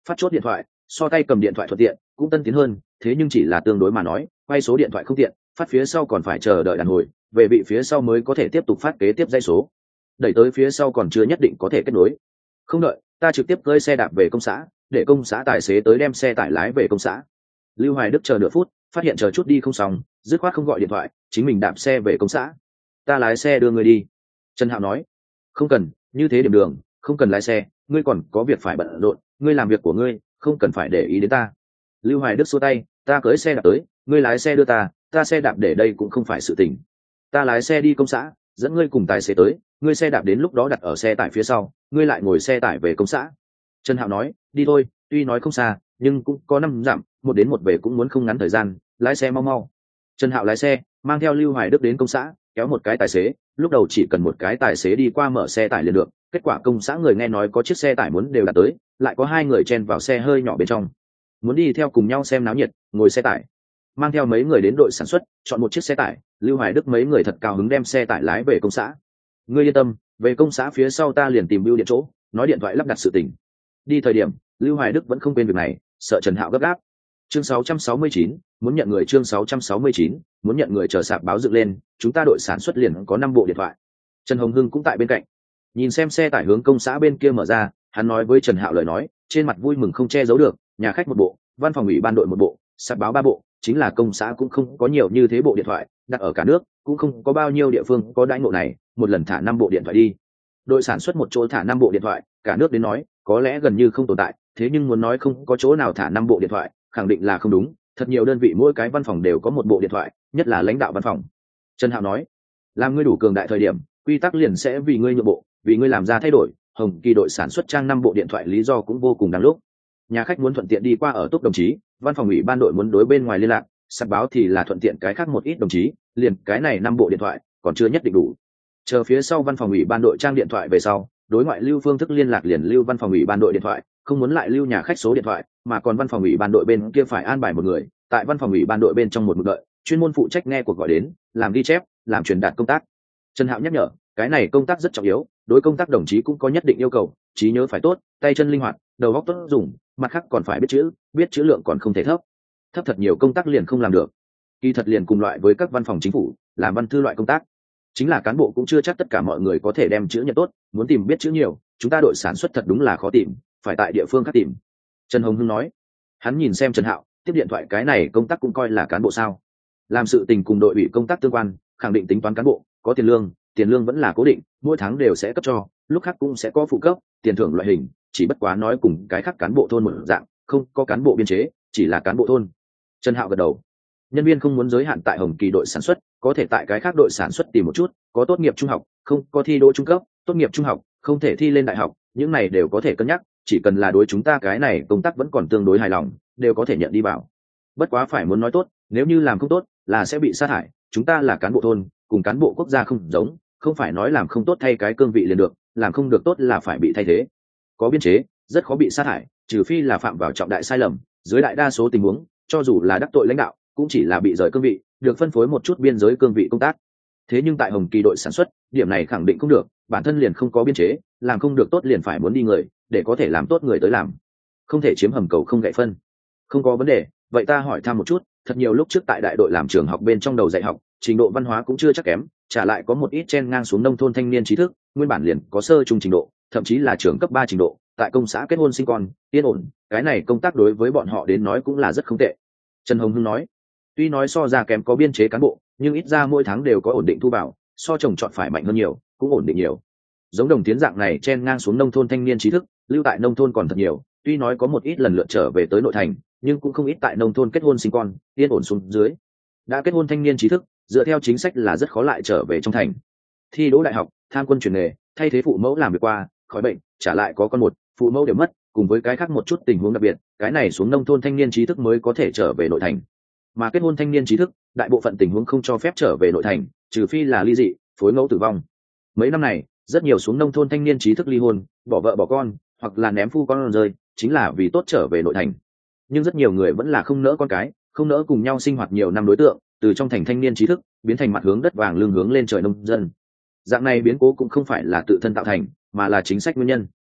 Speaker 1: phát chốt điện thoại so tay cầm điện thoại thuận tiện, cũng tân tiến hơn, thế nhưng chỉ là tương đối mà nói, quay số điện thoại không tiện, phát phía sau còn phải chờ đợi đàn hồi, về vị phía sau mới có thể tiếp tục phát kế tiếp dây số, đẩy tới phía sau còn chưa nhất định có thể kết nối. Không đợi, ta trực tiếp cơi xe đạp về công xã, để công xã tài xế tới đem xe tải lái về công xã. Lưu Hoài Đức chờ nửa phút, phát hiện chờ chút đi không xong, dứt khoát không gọi điện thoại, chính mình đạp xe về công xã. Ta lái xe đưa người đi. Trần Hạo nói. Không cần, như thế điểm đường, không cần lái xe, ngươi còn có việc phải bận rộn, ngươi làm việc của ngươi, không cần phải để ý đến ta. Lưu Hoài Đức xua tay, ta cưỡi xe đạp tới, ngươi lái xe đưa ta xe đạp để đây cũng không phải sự tình. Ta lái xe đi công xã, dẫn ngươi cùng tài xế tới, ngươi xe đạp đến lúc đó đặt ở xe tải phía sau, ngươi lại ngồi xe tải về công xã. Trần Hạo nói, đi thôi, tuy nói không xa, nhưng cũng có 5 dặm, một đến một về cũng muốn không ngắn thời gian, lái xe mau mau. Trần Hạo lái xe, mang theo Lưu Hoài Đức đến công xã, kéo một cái tài xế, lúc đầu chỉ cần một cái tài xế đi qua mở xe tải liền được, kết quả công xã người nghe nói có chiếc xe tải muốn đều đặt tới, lại có 2 người chen vào xe hơi nhỏ bên trong, muốn đi theo cùng nhau xem náo nhiệt, ngồi xe tải. Mang theo mấy người đến đội sản xuất, chọn một chiếc xe tải, Lưu Hoài Đức mấy người thật cao hứng đem xe tải lái về công xã. Ngươi yên tâm, về công xã phía sau ta liền tìm bưu điện chỗ, nói điện thoại lắp đặt sự tình. Đi thời điểm, Lưu Hoài Đức vẫn không quên việc này, sợ Trần Hạo gấp gáp. Chương 669, muốn nhận người. Chương 669, muốn nhận người. Chờ sạp báo dựng lên, chúng ta đội sản xuất liền có 5 bộ điện thoại. Trần Hồng Hưng cũng tại bên cạnh, nhìn xem xe tải hướng công xã bên kia mở ra, hắn nói với Trần Hạo lời nói, trên mặt vui mừng không che giấu được. Nhà khách 1 bộ, văn phòng ủy ban đội 1 bộ, sạp báo 3 bộ, chính là công xã cũng không có nhiều như thế bộ điện thoại, đặt ở cả nước cũng không có bao nhiêu địa phương có đãi ngộ này, một lần thả 5 bộ điện thoại đi. Đội sản xuất một chỗ thả 5 bộ điện thoại, cả nước đến nói, có lẽ gần như không tồn tại, thế nhưng muốn nói không có chỗ nào thả 5 bộ điện thoại, khẳng định là không đúng, thật nhiều đơn vị mỗi cái văn phòng đều có 1 bộ điện thoại, nhất là lãnh đạo văn phòng. Trần Hạo nói, làm ngươi đủ cường đại thời điểm, quy tắc liền sẽ vì ngươi nhượng bộ, vì ngươi làm ra thay đổi. Hồng Kỳ đội sản xuất trang 5 bộ điện thoại lý do cũng vô cùng đáng lúc. Nhà khách muốn thuận tiện đi qua ở túc đồng chí, văn phòng ủy ban đội muốn đối bên ngoài liên lạc, sạp báo thì là thuận tiện cái khác một ít đồng chí, liền cái này 5 bộ điện thoại còn chưa nhất định đủ. Chờ phía sau văn phòng ủy ban đội trang điện thoại về sau, đối ngoại lưu phương thức liên lạc liền lưu văn phòng ủy ban đội điện thoại, không muốn lại lưu nhà khách số điện thoại, mà còn văn phòng ủy ban đội bên kia phải an bài một người tại văn phòng ủy ban đội bên trong một mực đợi, chuyên môn phụ trách nghe cuộc gọi đến, làm ghi chép, làm truyền đạt công tác. Trần Hạo nhắc nhở, cái này công tác rất trọng yếu, đối công tác đồng chí cũng có nhất định yêu cầu, trí nhớ phải tốt, tay chân linh hoạt, đầu óc tốt dùng, mặt khác còn phải biết chữ lượng còn không thể thấp thật nhiều công tác liền không làm được. Kỳ thật liền cùng loại với các văn phòng chính phủ làm văn thư loại công tác, chính là cán bộ cũng chưa chắc tất cả mọi người có thể đem chữ nhận tốt, muốn tìm biết chữ nhiều, chúng ta đội sản xuất thật đúng là khó tìm, phải tại địa phương khác tìm. Trần Hồng Hưng nói. Hắn nhìn xem Trần Hạo, tiếp điện thoại, cái này công tác cũng coi là cán bộ sao? Làm sự tình cùng đội ủy công tác tương quan, khẳng định tính toán cán bộ, có tiền lương vẫn là cố định, mỗi tháng đều sẽ cấp cho, lúc khác cũng sẽ có phụ cấp, tiền thưởng loại hình, chỉ bất quá nói cùng cái khác cán bộ thôn một dạng, không có cán bộ biên chế, chỉ là cán bộ thôn. Trần Hạo gật đầu. Nhân viên không muốn giới hạn tại Hồng Kỳ đội sản xuất, có thể tại cái khác đội sản xuất tìm một chút, có tốt nghiệp trung học, không có thi đỗ trung cấp, tốt nghiệp trung học, không thể thi lên đại học, những này đều có thể cân nhắc, chỉ cần là đối chúng ta cái này công tác vẫn còn tương đối hài lòng, đều có thể nhận đi vào. Bất quá phải muốn nói tốt, nếu như làm không tốt, là sẽ bị sa thải, chúng ta là cán bộ thôn, cùng cán bộ quốc gia không giống, không phải nói làm không tốt thay cái cương vị liền được, làm không được tốt là phải bị thay thế. Có biên chế, rất khó bị sa thải, trừ phi là phạm vào trọng đại sai lầm, dưới đại đa số tình huống, cho dù là đắc tội lãnh đạo, cũng chỉ là bị rời cương vị, được phân phối một chút biên giới cương vị công tác. Thế nhưng tại Hồng Kỳ đội sản xuất, điểm này khẳng định không được, bản thân liền không có biên chế, làm không được tốt liền phải muốn đi người, để có thể làm tốt người tới làm, không thể chiếm hầm cầu không gậy phân. Không có vấn đề, vậy ta hỏi thăm một chút, thật nhiều lúc trước tại đại đội làm trường học bên trong đầu dạy học, trình độ văn hóa cũng chưa chắc kém, trả lại có một ít chen ngang xuống nông thôn thanh niên trí thức, nguyên bản liền có sơ trung trình độ, thậm chí là trường cấp 3 trình độ, tại công xã kết hôn sinh con, yên ổn, cái này công tác đối với bọn họ đến nói cũng là rất không tệ. Trần Hồng Hưng nói, tuy nói so ra kém có biên chế cán bộ, nhưng ít ra mỗi tháng đều có ổn định thu vào, so trồng trọt phải mạnh hơn nhiều, cũng ổn định nhiều. Giống Đồng Tiến dạng này chen ngang xuống nông thôn thanh niên trí thức, lưu tại nông thôn còn thật nhiều, tuy nói có một ít lần lượt trở về tới nội thành, nhưng cũng không ít tại nông thôn kết hôn sinh con, yên ổn xuống dưới. Đã kết hôn thanh niên trí thức, dựa theo chính sách là rất khó lại trở về trong thành. Thi đỗ đại học, tham quân chuyển nghề, thay thế phụ mẫu làm việc qua, khỏi bệnh, trả lại có con một, phụ mẫu đều mất, cùng với cái khác một chút tình huống đặc biệt, cái này xuống nông thôn thanh niên trí thức mới có thể trở về nội thành. Mà kết hôn thanh niên trí thức, đại bộ phận tình huống không cho phép trở về nội thành, trừ phi là ly dị, phối ngẫu tử vong. Mấy năm này, rất nhiều xuống nông thôn thanh niên trí thức ly hôn, bỏ vợ bỏ con, hoặc là ném phu con rơi, chính là vì tốt trở về nội thành. Nhưng rất nhiều người vẫn là không nỡ con cái, không nỡ cùng nhau sinh hoạt nhiều năm đối tượng, từ trong thành thanh niên trí thức biến thành mặt hướng đất vàng lưng hướng lên trời nông dân. Dạng này biến cố cũng không phải là tự thân tạo thành, mà là chính sách nguyên nhân.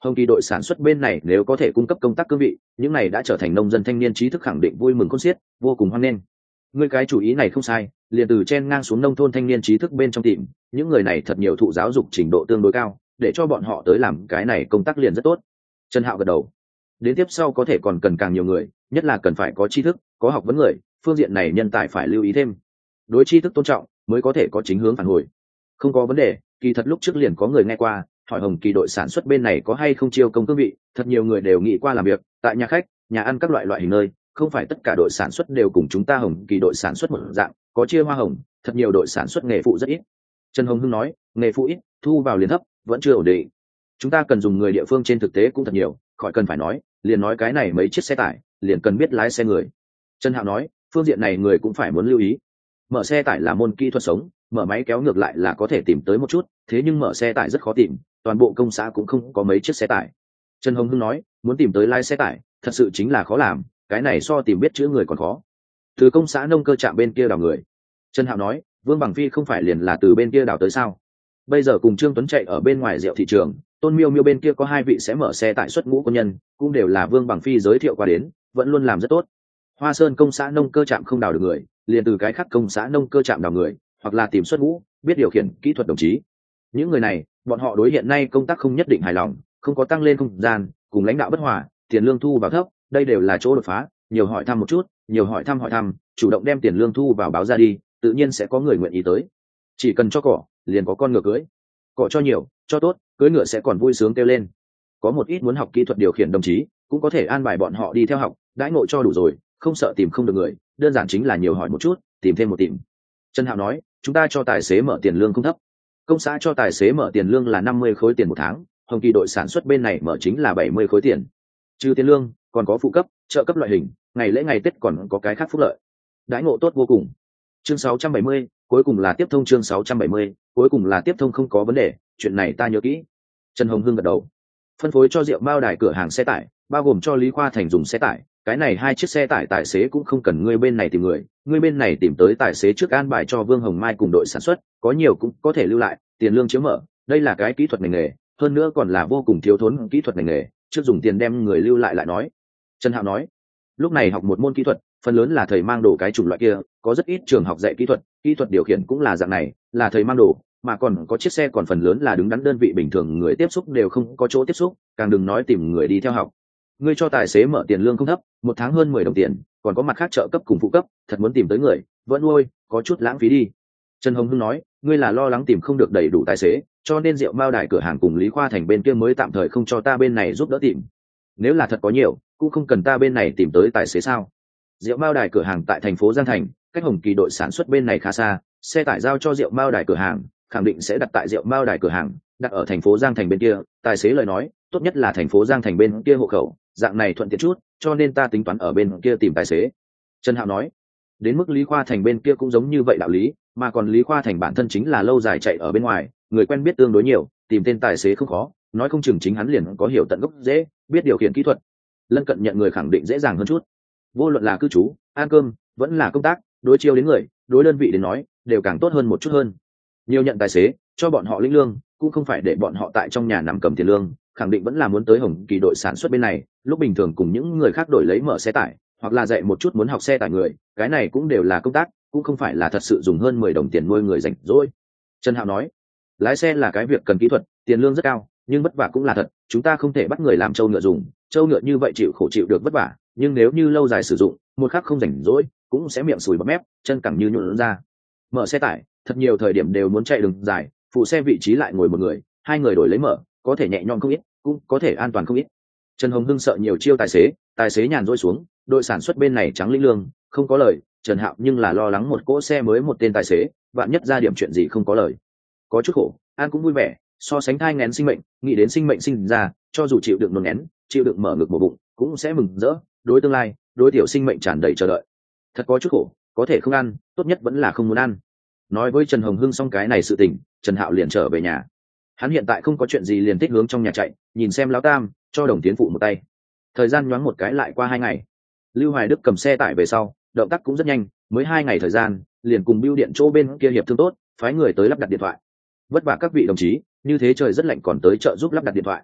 Speaker 1: Hồng Kỳ đội sản xuất bên này nếu có thể cung cấp công tác cương vị, những này đã trở thành nông dân thanh niên trí thức khẳng định vui mừng khôn xiết, vô cùng hoan nghênh. Ngươi cái chủ ý này không sai, liền từ trên ngang xuống nông thôn thanh niên trí thức bên trong tìm, những người này thật nhiều thụ giáo dục trình độ tương đối cao, để cho bọn họ tới làm cái này công tác liền rất tốt. Trần Hạo gật đầu. Đến tiếp sau có thể còn cần càng nhiều người, nhất là cần phải có tri thức, có học vấn người, phương diện này nhân tài phải lưu ý thêm. Đối tri thức tôn trọng mới có thể có chính hướng phản hồi. Không có vấn đề, kỳ thật lúc trước liền có người nghe qua, hỏi Hồng Kỳ đội sản xuất bên này có hay không chiêu công cương vị, thật nhiều người đều nghĩ qua làm việc tại nhà khách, nhà ăn các loại hình nơi, không phải tất cả đội sản xuất đều cùng chúng ta Hồng Kỳ đội sản xuất một dạng, có chia hoa hồng, thật nhiều đội sản xuất nghề phụ rất ít. Trần Hồng Hưng nói, nghề phụ ít, thu vào liền thấp, vẫn chưa ổn định. Chúng ta cần dùng người địa phương trên thực tế cũng thật nhiều, khỏi cần phải nói, liền nói cái này mấy chiếc xe tải, liền cần biết lái xe người. Trần Hạo nói, phương diện này người cũng phải muốn lưu ý. Mở xe tải là môn kỹ thuật sống, mở máy kéo ngược lại là có thể tìm tới một chút, thế nhưng mở xe tải rất khó tìm, toàn bộ công xã cũng không có mấy chiếc xe tải. Trần Hồng Hưng nói, muốn tìm tới lái xe tải, thật sự chính là khó làm, cái này so tìm biết chữ người còn khó. Từ công xã nông cơ trạm bên kia đào người. Trần Hạo nói, Vương Bằng Phi không phải liền là từ bên kia đào tới sao? Bây giờ cùng Trương Tuấn chạy ở bên ngoài rượu thị trường, Tôn Miêu Miêu bên kia có 2 vị sẽ mở xe tải xuất ngũ quân nhân, cũng đều là Vương Bằng Phi giới thiệu qua đến, vẫn luôn làm rất tốt. Hoa Sơn công xã nông cơ trạm không đào được người, liền từ cái khác công xã nông cơ trạm đào người, hoặc là tìm xuất ngũ, biết điều khiển kỹ thuật đồng chí. Những người này, bọn họ đối hiện nay công tác không nhất định hài lòng, không có tăng lên không gian, cùng lãnh đạo bất hòa, tiền lương thu vào thấp, đây đều là chỗ đột phá, nhiều hỏi thăm một chút, nhiều hỏi thăm, chủ động đem tiền lương thu vào báo ra đi, tự nhiên sẽ có người nguyện ý tới. Chỉ cần cho cỏ, liền có con ngựa cưới. Cỏ cho nhiều, cho tốt, cưới ngựa sẽ còn vui sướng kêu lên. Có một ít muốn học kỹ thuật điều khiển đồng chí, cũng có thể an bài bọn họ đi theo học, đãi ngộ cho đủ rồi, không sợ tìm không được người, đơn giản chính là nhiều hỏi một chút, tìm thêm một tìm. Trần Hạo nói, chúng ta cho tài xế mở tiền lương không thấp. Công xã cho tài xế mở tiền lương là 50 khối tiền một tháng, Hồng Kỳ đội sản xuất bên này mở chính là 70 khối tiền. Trừ tiền lương, còn có phụ cấp, trợ cấp loại hình, ngày lễ ngày Tết còn có cái khác phúc lợi. Đãi ngộ tốt vô cùng. Chương 670, cuối cùng là tiếp thông chương 670, cuối cùng là tiếp thông không có vấn đề, chuyện này ta nhớ kỹ. Trần Hồng Hưng gật đầu. Phân phối cho Diệu Mao Đài cửa hàng xe tải, bao gồm cho Lý Khoa Thành dùng xe tải, cái này 2 chiếc xe tải tài xế cũng không cần ngươi bên này tìm người, ngươi bên này tìm tới tài xế trước an bài cho Vương Hồng Mai cùng đội sản xuất, có nhiều cũng có thể lưu lại, tiền lương chiếu mở, đây là cái kỹ thuật ngành nghề, hơn nữa còn là vô cùng thiếu thốn kỹ thuật ngành nghề, trước dùng tiền đem người lưu lại nói. Trần Hạo nói, lúc này học một môn kỹ thuật, phần lớn là thầy mang đồ cái chủng loại kia, có rất ít trường học dạy kỹ thuật điều khiển cũng là dạng này, là thầy mang đồ, mà còn có chiếc xe còn phần lớn là đứng đắn đơn vị bình thường người tiếp xúc đều không có chỗ tiếp xúc, càng đừng nói tìm người đi theo học. Ngươi cho tài xế mở tiền lương không thấp, một tháng hơn 10 đồng tiền, còn có mặt khác trợ cấp cùng phụ cấp, thật muốn tìm tới người, vẫn nuôi, có chút lãng phí đi. Trần Hồng Hưng nói, ngươi là lo lắng tìm không được đầy đủ tài xế, cho nên Diệu Mao Đài cửa hàng cùng Lý Khoa Thành bên kia mới tạm thời không cho ta bên này giúp đỡ tìm. Nếu là thật có nhiều, cũng không cần ta bên này tìm tới tài xế sao? Diệu Mao Đài cửa hàng tại thành phố Giang Thành, cách Hồng Kỳ đội sản xuất bên này khá xa, xe tải giao cho Diệu Mao Đài cửa hàng, khẳng định sẽ đặt tại Diệu Mao Đài cửa hàng, đặt ở thành phố Giang Thành bên kia, tài xế lời nói, tốt nhất là thành phố Giang Thành bên kia hộ khẩu, dạng này thuận tiện chút, cho nên ta tính toán ở bên kia tìm tài xế. Trần Hạo nói, đến mức Lý Khoa Thành bên kia cũng giống như vậy đạo lý, mà còn Lý Khoa Thành bản thân chính là lâu dài chạy ở bên ngoài, người quen biết tương đối nhiều, tìm tên tài xế không khó, nói không chừng chính hắn liền có hiểu tận gốc dễ, biết điều khiển kỹ thuật, lân cận nhận người khẳng định dễ dàng hơn chút. Vô luận là cư trú, ăn cơm, vẫn là công tác, đối chiêu đến người, đối đơn vị đến nói, đều càng tốt hơn một chút hơn. Nhiều nhận tài xế, cho bọn họ lĩnh lương, cũng không phải để bọn họ tại trong nhà nằm cầm tiền lương, khẳng định vẫn là muốn tới Hồng Kỳ đội sản xuất bên này, lúc bình thường cùng những người khác đổi lấy mở xe tải, hoặc là dạy một chút muốn học xe tải người, cái này cũng đều là công tác, cũng không phải là thật sự dùng hơn 10 đồng tiền nuôi người rảnh rỗi. Trần Hạo nói, lái xe là cái việc cần kỹ thuật, tiền lương rất cao, nhưng vất vả cũng là thật, chúng ta không thể bắt người làm trâu ngựa dùng, trâu ngựa như vậy chịu khổ chịu được vất vả, nhưng nếu như lâu dài sử dụng, một khắc không rảnh rỗi, cũng sẽ miệng sùi bọt mép, chân cẳng như nhũn ra. Mở xe tải, thật nhiều thời điểm đều muốn chạy đường dài, phụ xe vị trí lại ngồi một người, 2 người đổi lấy mở, có thể nhẹ nhõm không ít, cũng có thể an toàn không ít. Trần Hồng Hưng sợ nhiều chiêu tài xế nhàn rỗi xuống, đội sản xuất bên này trắng lĩnh lương, không có lời, Trần Hạo nhưng là lo lắng một cỗ xe mới một tên tài xế, vạn nhất ra điểm chuyện gì không có lời. Có chút khổ, an cũng vui vẻ, so sánh thai nghén sinh mệnh, nghĩ đến sinh mệnh sinh ra, cho dù chịu đựng nôn nghén, chịu đựng mở ngực một bụng, cũng sẽ mừng rỡ, đối tương lai, đối tiểu sinh mệnh tràn đầy chờ đợi. Thật có chút khổ, có thể không ăn, tốt nhất vẫn là không muốn ăn. Nói với Trần Hồng Hưng xong cái này sự tình, Trần Hạo liền trở về nhà. Hắn hiện tại không có chuyện gì liền thích hướng trong nhà chạy, nhìn xem Lão Tam, cho Đồng Tiến phụ một tay. Thời gian nhoáng một cái lại qua 2 ngày. Lưu Hoài Đức cầm xe tải về sau, động tác cũng rất nhanh, mới 2 ngày thời gian, liền cùng bưu điện chỗ bên kia hiệp thương tốt, phái người tới lắp đặt điện thoại. Vất vả các vị đồng chí, như thế trời rất lạnh còn tới trợ giúp lắp đặt điện thoại.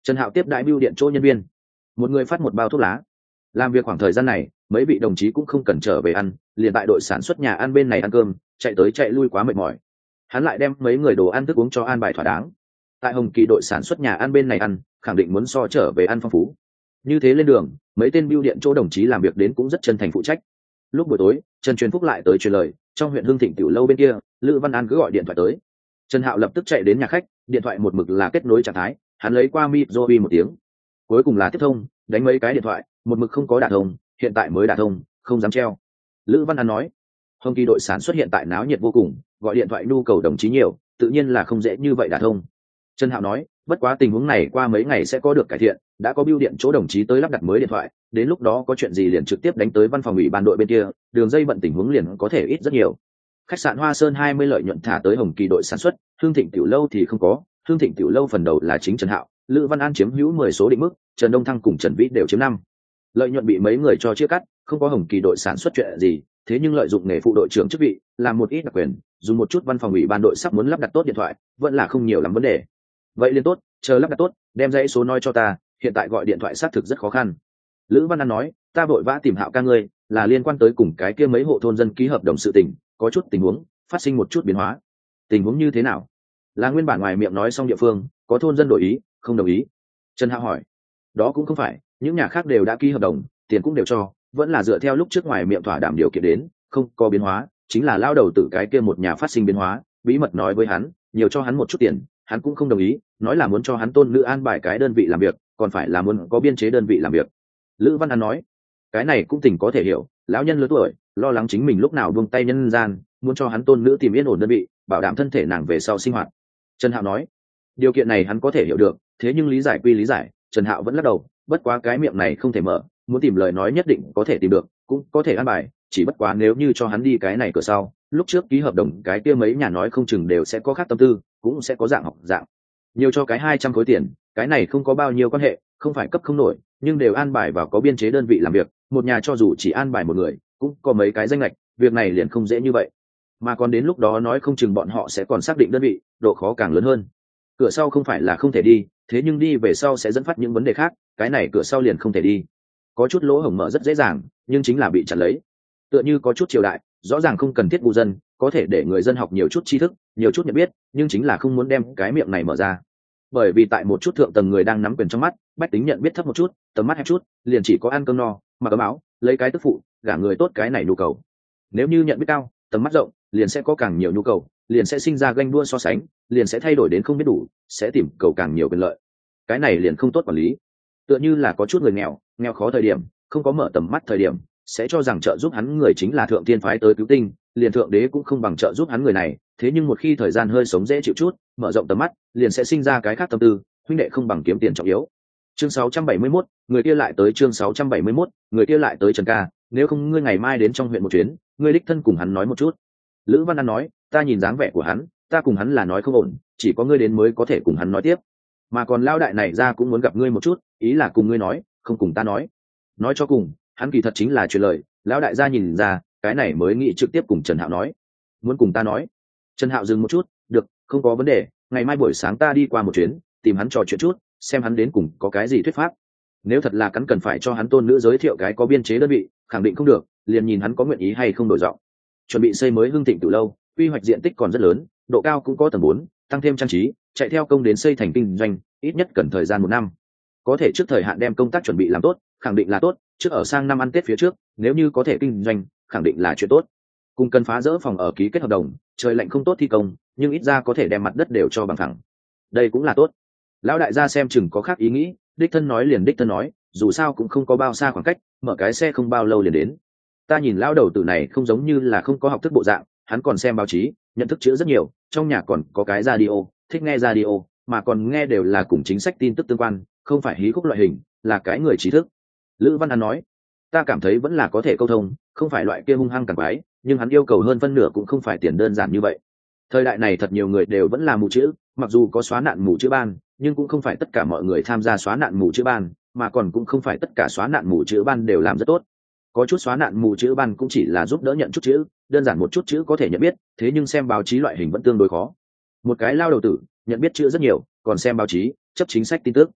Speaker 1: Trần Hạo tiếp đãi bưu điện chỗ nhân viên, một người phát một bao thuốc lá. Làm việc khoảng thời gian này mấy vị đồng chí cũng không cần trở về ăn, liền tại đội sản xuất nhà ăn bên này ăn cơm, chạy tới chạy lui quá mệt mỏi. Hắn lại đem mấy người đồ ăn thức uống cho an bài thỏa đáng. Tại Hồng Kỳ đội sản xuất nhà ăn bên này ăn khẳng định muốn so trở về ăn phong phú. Như thế lên đường, mấy tên bưu điện chỗ đồng chí làm việc đến cũng rất chân thành phụ trách. Lúc buổi tối, Trần Truyền Phúc lại tới truyền lời, trong huyện Hưng Thịnh tiểu lâu bên kia, Lữ Văn An cứ gọi điện thoại tới. Trần Hạo lập tức chạy đến nhà khách, điện thoại một mực là kết nối trạng thái, hắn lấy qua micro một tiếng, cuối cùng là tiếp thông, đánh mấy cái điện thoại, một mực không có đả thông, hiện tại mới đả thông, không dám treo. Lữ Văn An nói, Hồng Kỳ đội sản xuất hiện tại náo nhiệt vô cùng, gọi điện thoại nhu cầu đồng chí nhiều, tự nhiên là không dễ như vậy đả thông. Trần Hạo nói, bất quá tình huống này qua mấy ngày sẽ có được cải thiện, đã có bưu điện chỗ đồng chí tới lắp đặt mới điện thoại, đến lúc đó có chuyện gì liền trực tiếp đánh tới văn phòng ủy ban đội bên kia, đường dây bận tình huống liền có thể ít rất nhiều. Khách sạn Hoa Sơn 20 lợi nhuận thả tới Hồng Kỳ đội sản xuất, Hương Thịnh tiểu lâu thì không có, Hương Thịnh tiểu lâu phần đầu là chính Trần Hạo, Lữ Văn An chiếm hữu 10 số định mức, Trần Đông Thăng cùng Trần Vĩ đều chiếm 5. Lợi nhuận bị mấy người cho chia cắt, không có Hồng Kỳ đội sản xuất chuyện gì, thế nhưng lợi dụng nghề phụ đội trưởng chức vị, làm một ít đặc quyền, dùng một chút văn phòng ủy ban đội sắp muốn lắp đặt tốt điện thoại, vẫn là không nhiều lắm vấn đề. Vậy liền tốt, chờ lắp đặt tốt, đem dãy số nói cho ta, hiện tại gọi điện thoại xác thực rất khó khăn. Lữ Văn An nói, ta vội vã tìm Hạo ca ngươi, là liên quan tới cùng cái kia mấy hộ thôn dân ký hợp đồng sự tình, có chút tình huống phát sinh một chút biến hóa. Tình huống như thế nào? Là nguyên bản ngoài miệng nói xong địa phương, có thôn dân đổi ý, không đồng ý. Trần Hạo hỏi, đó cũng không phải, những nhà khác đều đã ký hợp đồng, tiền cũng đều cho, vẫn là dựa theo lúc trước ngoài miệng thỏa đảm điều kiện đến, không có biến hóa, chính là lao đầu tử cái kia một nhà phát sinh biến hóa, bí mật nói với hắn, nhiều cho hắn một chút tiền, hắn cũng không đồng ý, nói là muốn cho hắn tôn nữ an bài cái đơn vị làm việc, còn phải là muốn có biên chế đơn vị làm việc. Lữ Văn An nói, cái này cũng tình có thể hiểu, lão nhân lớn tuổi, lo lắng chính mình lúc nào buông tay nhân gian, muốn cho hắn tôn nữ tìm yên ổn đơn vị, bảo đảm thân thể nàng về sau sinh hoạt. Trần Hạo nói, điều kiện này hắn có thể hiểu được, thế nhưng lý giải quy lý giải, Trần Hạo vẫn lắc đầu, bất quá cái miệng này không thể mở, muốn tìm lời nói nhất định có thể tìm được, cũng có thể an bài, chỉ bất quá nếu như cho hắn đi cái này cửa sau, lúc trước ký hợp đồng cái kia mấy nhà nói không chừng đều sẽ có khác tâm tư, cũng sẽ có dạng học dạng. Nhiều cho cái 200 khối tiền, cái này không có bao nhiêu quan hệ, không phải cấp không nổi, nhưng đều an bài vào có biên chế đơn vị làm việc, một nhà cho dù chỉ an bài một người, cũng có mấy cái danh lệch, việc này liền không dễ như vậy. Mà còn đến lúc đó nói không chừng bọn họ sẽ còn xác định đơn vị, độ khó càng lớn hơn. Cửa sau không phải là không thể đi, thế nhưng đi về sau sẽ dẫn phát những vấn đề khác, cái này cửa sau liền không thể đi. Có chút lỗ hổng mở rất dễ dàng, nhưng chính là bị chặn lấy. Tựa như có chút triều đại, rõ ràng không cần thiết vụ dân, có thể để người dân học nhiều chút tri thức, nhiều chút nhận biết, nhưng chính là không muốn đem cái miệng này mở ra. Bởi vì tại một chút thượng tầng người đang nắm quyền trong mắt, bách tính nhận biết thấp một chút, tầm mắt hẹp chút, liền chỉ có ăn cơm no, mặc ấm áo, lấy cái tức phụ, gả người tốt cái này nhu cầu. Nếu như nhận biết cao, tầm mắt rộng, liền sẽ có càng nhiều nhu cầu, liền sẽ sinh ra ganh đua so sánh, liền sẽ thay đổi đến không biết đủ, sẽ tìm cầu càng nhiều quyền lợi. Cái này liền không tốt quản lý. Tựa như là có chút người nghèo, nghèo khó thời điểm, không có mở tầm mắt thời điểm, sẽ cho rằng trợ giúp hắn người chính là thượng tiên phái tới cứu tinh, liền thượng đế cũng không bằng trợ giúp hắn người này. Thế nhưng một khi thời gian hơi sống dễ chịu chút, mở rộng tầm mắt, liền sẽ sinh ra cái khác tâm tư, huynh đệ không bằng kiếm tiền trọng yếu. Chương 671, người kia lại tới chương 671, người kia lại tới Trần ca, nếu không ngươi ngày mai đến trong huyện một chuyến, ngươi đích thân cùng hắn nói một chút. Lữ Văn An nói, ta nhìn dáng vẻ của hắn, ta cùng hắn là nói không ổn, chỉ có ngươi đến mới có thể cùng hắn nói tiếp. Mà còn lao đại này ra cũng muốn gặp ngươi một chút, ý là cùng ngươi nói, không cùng ta nói. Nói cho cùng, hắn kỳ thật chính là truyền lời, lão đại gia nhìn ra, cái này mới nghĩ trực tiếp cùng Trần Hạo nói. Muốn cùng ta nói. Trần Hạo dừng một chút, được, không có vấn đề, ngày mai buổi sáng ta đi qua một chuyến, tìm hắn trò chuyện chút, xem hắn đến cùng có cái gì thuyết pháp. Nếu thật là hắn cần phải cho hắn tôn nữ giới thiệu cái có biên chế đơn vị, khẳng định không được, liền nhìn hắn có nguyện ý hay không đổi giọng. Chuẩn bị xây mới Hưng Thịnh từ lâu, quy hoạch diện tích còn rất lớn, độ cao cũng có tầng 4, tăng thêm trang trí, chạy theo công đến xây thành kinh doanh, ít nhất cần thời gian 1 năm. Có thể trước thời hạn đem công tác chuẩn bị làm tốt, khẳng định là tốt, trước ở sang năm ăn Tết phía trước, nếu như có thể kinh doanh, khẳng định là chuyện tốt. Cùng cần phá rỡ phòng ở ký kết hợp đồng, trời lạnh không tốt thi công, nhưng ít ra có thể đem mặt đất đều cho bằng phẳng. Đây cũng là tốt. Lão đại gia xem chừng có khác ý nghĩ, đích thân nói liền đích thân nói, dù sao cũng không có bao xa khoảng cách, mở cái xe không bao lâu liền đến. Ta nhìn lão đầu tử này không giống như là không có học thức bộ dạng, hắn còn xem báo chí, nhận thức chữ rất nhiều, trong nhà còn có cái radio, thích nghe radio, mà còn nghe đều là cùng chính sách tin tức tương quan, không phải hí khúc loại hình, là cái người trí thức. Lữ Văn An nói, ta cảm thấy vẫn là có thể câu thông, không phải loại kia hung hăng càng quái, nhưng hắn yêu cầu hơn phân nửa cũng không phải tiền đơn giản như vậy. Thời đại này thật nhiều người đều vẫn là mù chữ, mặc dù có xóa nạn mù chữ ban, nhưng cũng không phải tất cả mọi người tham gia xóa nạn mù chữ ban, mà còn cũng không phải tất cả xóa nạn mù chữ ban đều làm rất tốt. Có chút xóa nạn mù chữ ban cũng chỉ là giúp đỡ nhận chút chữ, đơn giản một chút chữ có thể nhận biết, thế nhưng xem báo chí loại hình vẫn tương đối khó. Một cái lao đầu tử, nhận biết chữ rất nhiều, còn xem báo chí, chấp chính sách tin tức.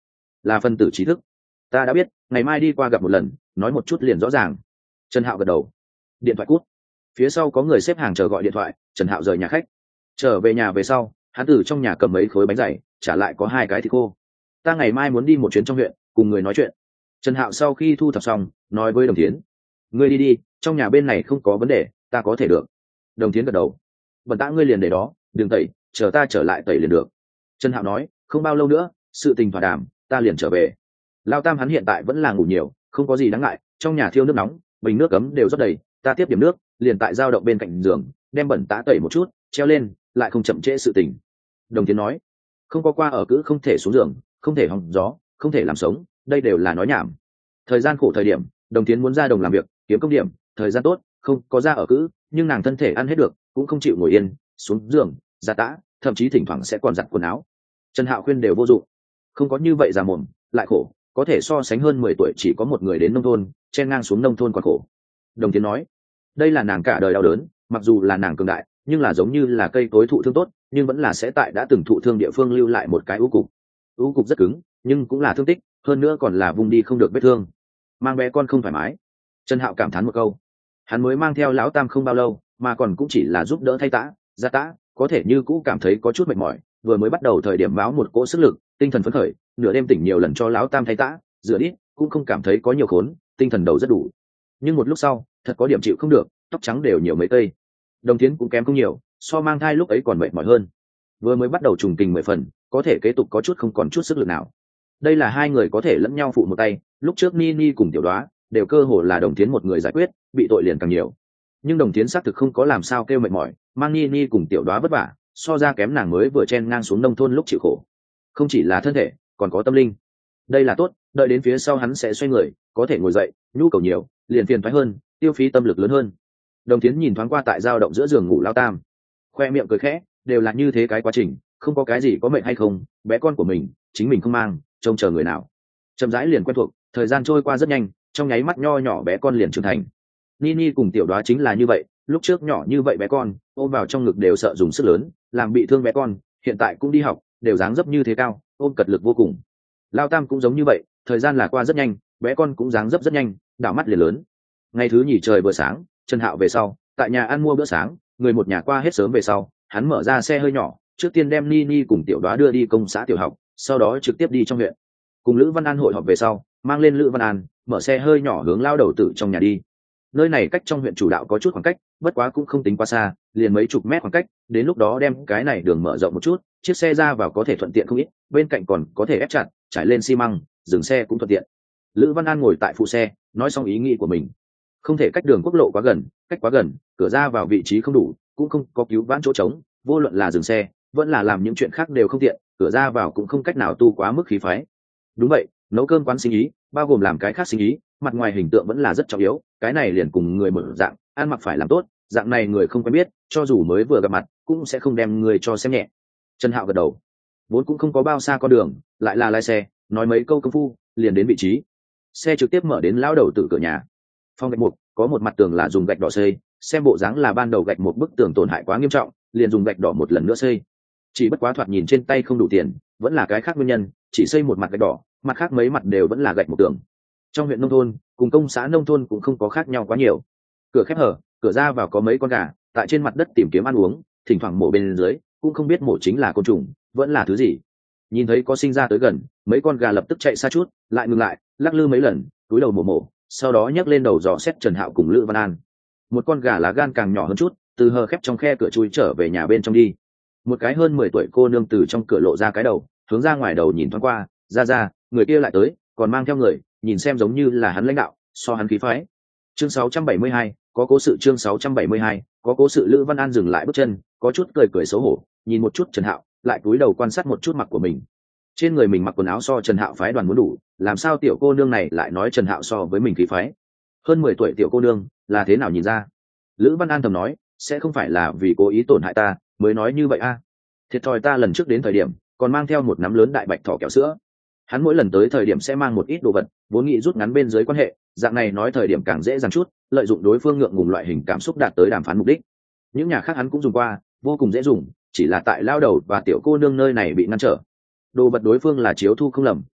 Speaker 1: là phân tử trí thức. Ta đã biết, ngày mai đi qua gặp một lần, nói một chút liền rõ ràng. Trần Hạo gật đầu. Điện thoại cút. Phía sau có người xếp hàng chờ gọi điện thoại. Trần Hạo rời nhà khách. Trở về nhà về sau, hắn từ trong nhà cầm mấy khối bánh dày, trả lại có 2 cái thịt khô. Ta ngày mai muốn đi một chuyến trong huyện, cùng người nói chuyện. Trần Hạo sau khi thu thập xong, nói với Đồng Thiến: ngươi đi đi, trong nhà bên này không có vấn đề, ta có thể được. Đồng Thiến gật đầu. Bẩn tã ngươi liền để đó, đừng tẩy, chờ ta trở lại tẩy liền được. Trần Hạo nói: không bao lâu nữa, sự tình thỏa đàm, ta liền trở về. Lao Tam hắn hiện tại vẫn là ngủ nhiều, không có gì đáng ngại, trong nhà thiêu nước nóng, bình nước cấm đều rất đầy, ta tiếp điểm nước, liền tại dao động bên cạnh giường, đem bẩn tã tẩy một chút, treo lên, lại không chậm trễ sự tình. Đồng Thiến nói: không có qua ở cữ không thể xuống giường, không thể hòng gió, không thể làm sống, đây đều là nói nhảm. Thời gian khổ thời điểm, Đồng Thiến muốn ra đồng làm việc, kiếm công điểm, thời gian tốt, không có ra ở cữ, nhưng nàng thân thể ăn hết được, cũng không chịu ngồi yên, xuống giường, ra tã, thậm chí thỉnh thoảng sẽ còn giặt quần áo. Trần Hạo khuyên đều vô dụng, không có như vậy già mồm, lại khổ, có thể so sánh hơn 10 tuổi chỉ có một người đến nông thôn, chen ngang xuống nông thôn còn khổ. Đồng Tiến nói, đây là nàng cả đời đau đớn, mặc dù là nàng cường đại, nhưng là giống như là cây cối thụ thương tốt, nhưng vẫn là sẽ tại đã từng thụ thương địa phương lưu lại một cái u cục. U cục rất cứng, nhưng cũng là thương tích, hơn nữa còn là vùng đi không được vết thương. Mang bé con không thoải mái. Trần Hạo cảm thán một câu. Hắn mới mang theo lão Tam không bao lâu, mà còn cũng chỉ là giúp đỡ thay tã, ra tã, có thể như cũ cảm thấy có chút mệt mỏi, vừa mới bắt đầu thời điểm báo một cỗ sức lực, tinh thần phấn khởi, nửa đêm tỉnh nhiều lần cho lão Tam thay tã, rửa ít, cũng không cảm thấy có nhiều khốn, tinh thần đầu rất đủ. Nhưng một lúc sau, thật có điểm chịu không được, tóc trắng đều nhiều mấy cây. Đồng Tiến cũng kém không nhiều, so mang thai lúc ấy còn mệt mỏi hơn. Vừa mới bắt đầu trùng kình 10 phần, có thể kế tục có chút không còn chút sức lực nào. Đây là hai người có thể lẫn nhau phụ một tay, lúc trước Nini cùng Tiểu Đoá đều cơ hồ là Đồng Tiến một người giải quyết, bị tội liền càng nhiều. Nhưng Đồng Tiến xác thực không có làm sao kêu mệt mỏi, mang Nini cùng Tiểu Đoá vất vả, so ra kém nàng mới vừa chen ngang xuống nông thôn lúc chịu khổ. Không chỉ là thân thể, còn có tâm linh. Đây là tốt, đợi đến phía sau hắn sẽ xoay người, có thể ngồi dậy, nhu cầu nhiều, liền phiền toái hơn, tiêu phí tâm lực lớn hơn. Đồng Tiến nhìn thoáng qua tại dao động giữa giường ngủ lao Tam, khoe miệng cười khẽ, đều là như thế cái quá trình, không có cái gì có mệnh hay không, bé con của mình, chính mình không mang, trông chờ người nào. Chậm rãi liền quen thuộc, thời gian trôi qua rất nhanh, trong nháy mắt nho nhỏ bé con liền trưởng thành. Nini cùng Tiểu Đoá chính là như vậy, lúc trước nhỏ như vậy bé con, ôm vào trong ngực đều sợ dùng sức lớn, làm bị thương bé con, hiện tại cũng đi học, đều dáng dấp như thế cao, ôm cật lực vô cùng. Lao Tam cũng giống như vậy, thời gian là qua rất nhanh, bé con cũng dáng dấp rất nhanh, đảo mắt liền lớn. Ngày thứ nhì trời vừa sáng, Trần Hạo về sau, tại nhà ăn mua bữa sáng, người một nhà qua hết sớm về sau, hắn mở ra xe hơi nhỏ, trước tiên đem Nini cùng Tiểu Đoá đưa đi công xã tiểu học, sau đó trực tiếp đi trong huyện. Cùng Lữ Văn An hội họp về sau, mang lên Lữ Văn An, mở xe hơi nhỏ hướng lao đầu tử trong nhà đi. Nơi này cách trong huyện chủ đạo có chút khoảng cách, bất quá cũng không tính quá xa, liền mấy chục mét khoảng cách, đến lúc đó đem cái này đường mở rộng một chút, chiếc xe ra vào có thể thuận tiện không ít, bên cạnh còn có thể ép chặt, trải lên xi măng, dừng xe cũng thuận tiện. Lữ Văn An ngồi tại phụ xe, nói xong ý nghĩ của mình. Không thể cách đường quốc lộ quá gần, cách quá gần, cửa ra vào vị trí không đủ, cũng không có cứu vãn chỗ trống, vô luận là dừng xe, vẫn là làm những chuyện khác đều không tiện, cửa ra vào cũng không cách nào tu quá mức khí phái. Đúng vậy, nấu cơm quán sinh ý, bao gồm làm cái khác sinh ý, mặt ngoài hình tượng vẫn là rất trọng yếu, cái này liền cùng người mở dạng, ăn mặc phải làm tốt, dạng này người không quen biết, cho dù mới vừa gặp mặt, cũng sẽ không đem người cho xem nhẹ. Trần Hạo gật đầu, vốn cũng không có bao xa con đường, lại là lái xe, nói mấy câu công phu, liền đến vị trí. Xe trực tiếp mở đến lão đầu tử cửa nhà. Phòng gạch mục, có một mặt tường là dùng gạch đỏ xây, xem bộ dáng là ban đầu gạch một bức tường tổn hại quá nghiêm trọng, liền dùng gạch đỏ một lần nữa xây. Chỉ bất quá thoạt nhìn trên tay không đủ tiền, vẫn là cái khác nguyên nhân, chỉ xây một mặt gạch đỏ, mặt khác mấy mặt đều vẫn là gạch một tường. Trong huyện nông thôn, cùng công xã nông thôn cũng không có khác nhau quá nhiều. Cửa khép hở, cửa ra vào có mấy con gà, tại trên mặt đất tìm kiếm ăn uống, thỉnh thoảng mổ bên dưới, cũng không biết mổ chính là côn trùng, vẫn là thứ gì. Nhìn thấy có sinh ra tới gần, mấy con gà lập tức chạy xa chút, lại ngừng lại, lắc lư mấy lần, cúi đầu mổ, sau đó nhấc lên đầu dò xét Trần Hạo cùng Lữ Văn An. Một con gà lá gan càng nhỏ hơn chút, từ hờ khép trong khe cửa chui trở về nhà bên trong đi. Một cái hơn 10 tuổi cô nương từ trong cửa lộ ra cái đầu, hướng ra ngoài đầu nhìn thoáng qua, ra, người kia lại tới, còn mang theo người, nhìn xem giống như là hắn lãnh đạo, so hắn khí phái. Chương 672, có cố sự. Chương 672, có cố sự. Lữ Văn An dừng lại bước chân, có chút cười xấu hổ, nhìn một chút Trần Hạo, lại cúi đầu quan sát một chút mặc của mình. Trên người mình mặc quần áo so Trần Hạo phái đoàn muốn đủ, làm sao tiểu cô nương này lại nói Trần Hạo so với mình khí phái? Hơn 10 tuổi tiểu cô nương, là thế nào nhìn ra? Lữ Văn An thầm nói, sẽ không phải là vì cố ý tổn hại ta, mới nói như vậy a? Thiệt thòi ta lần trước đến thời điểm, còn mang theo một nắm lớn đại bạch thỏ kẹo sữa. Hắn mỗi lần tới thời điểm sẽ mang một ít đồ vật, vốn nghĩ rút ngắn bên dưới quan hệ, dạng này nói thời điểm càng dễ dàng chút, lợi dụng đối phương ngượng ngùng loại hình cảm xúc đạt tới đàm phán mục đích. Những nhà khác hắn cũng dùng qua, vô cùng dễ dùng, chỉ là tại lao đầu và tiểu cô nương nơi này bị ngăn trở. Đồ vật đối phương là chiếu thu không lầm,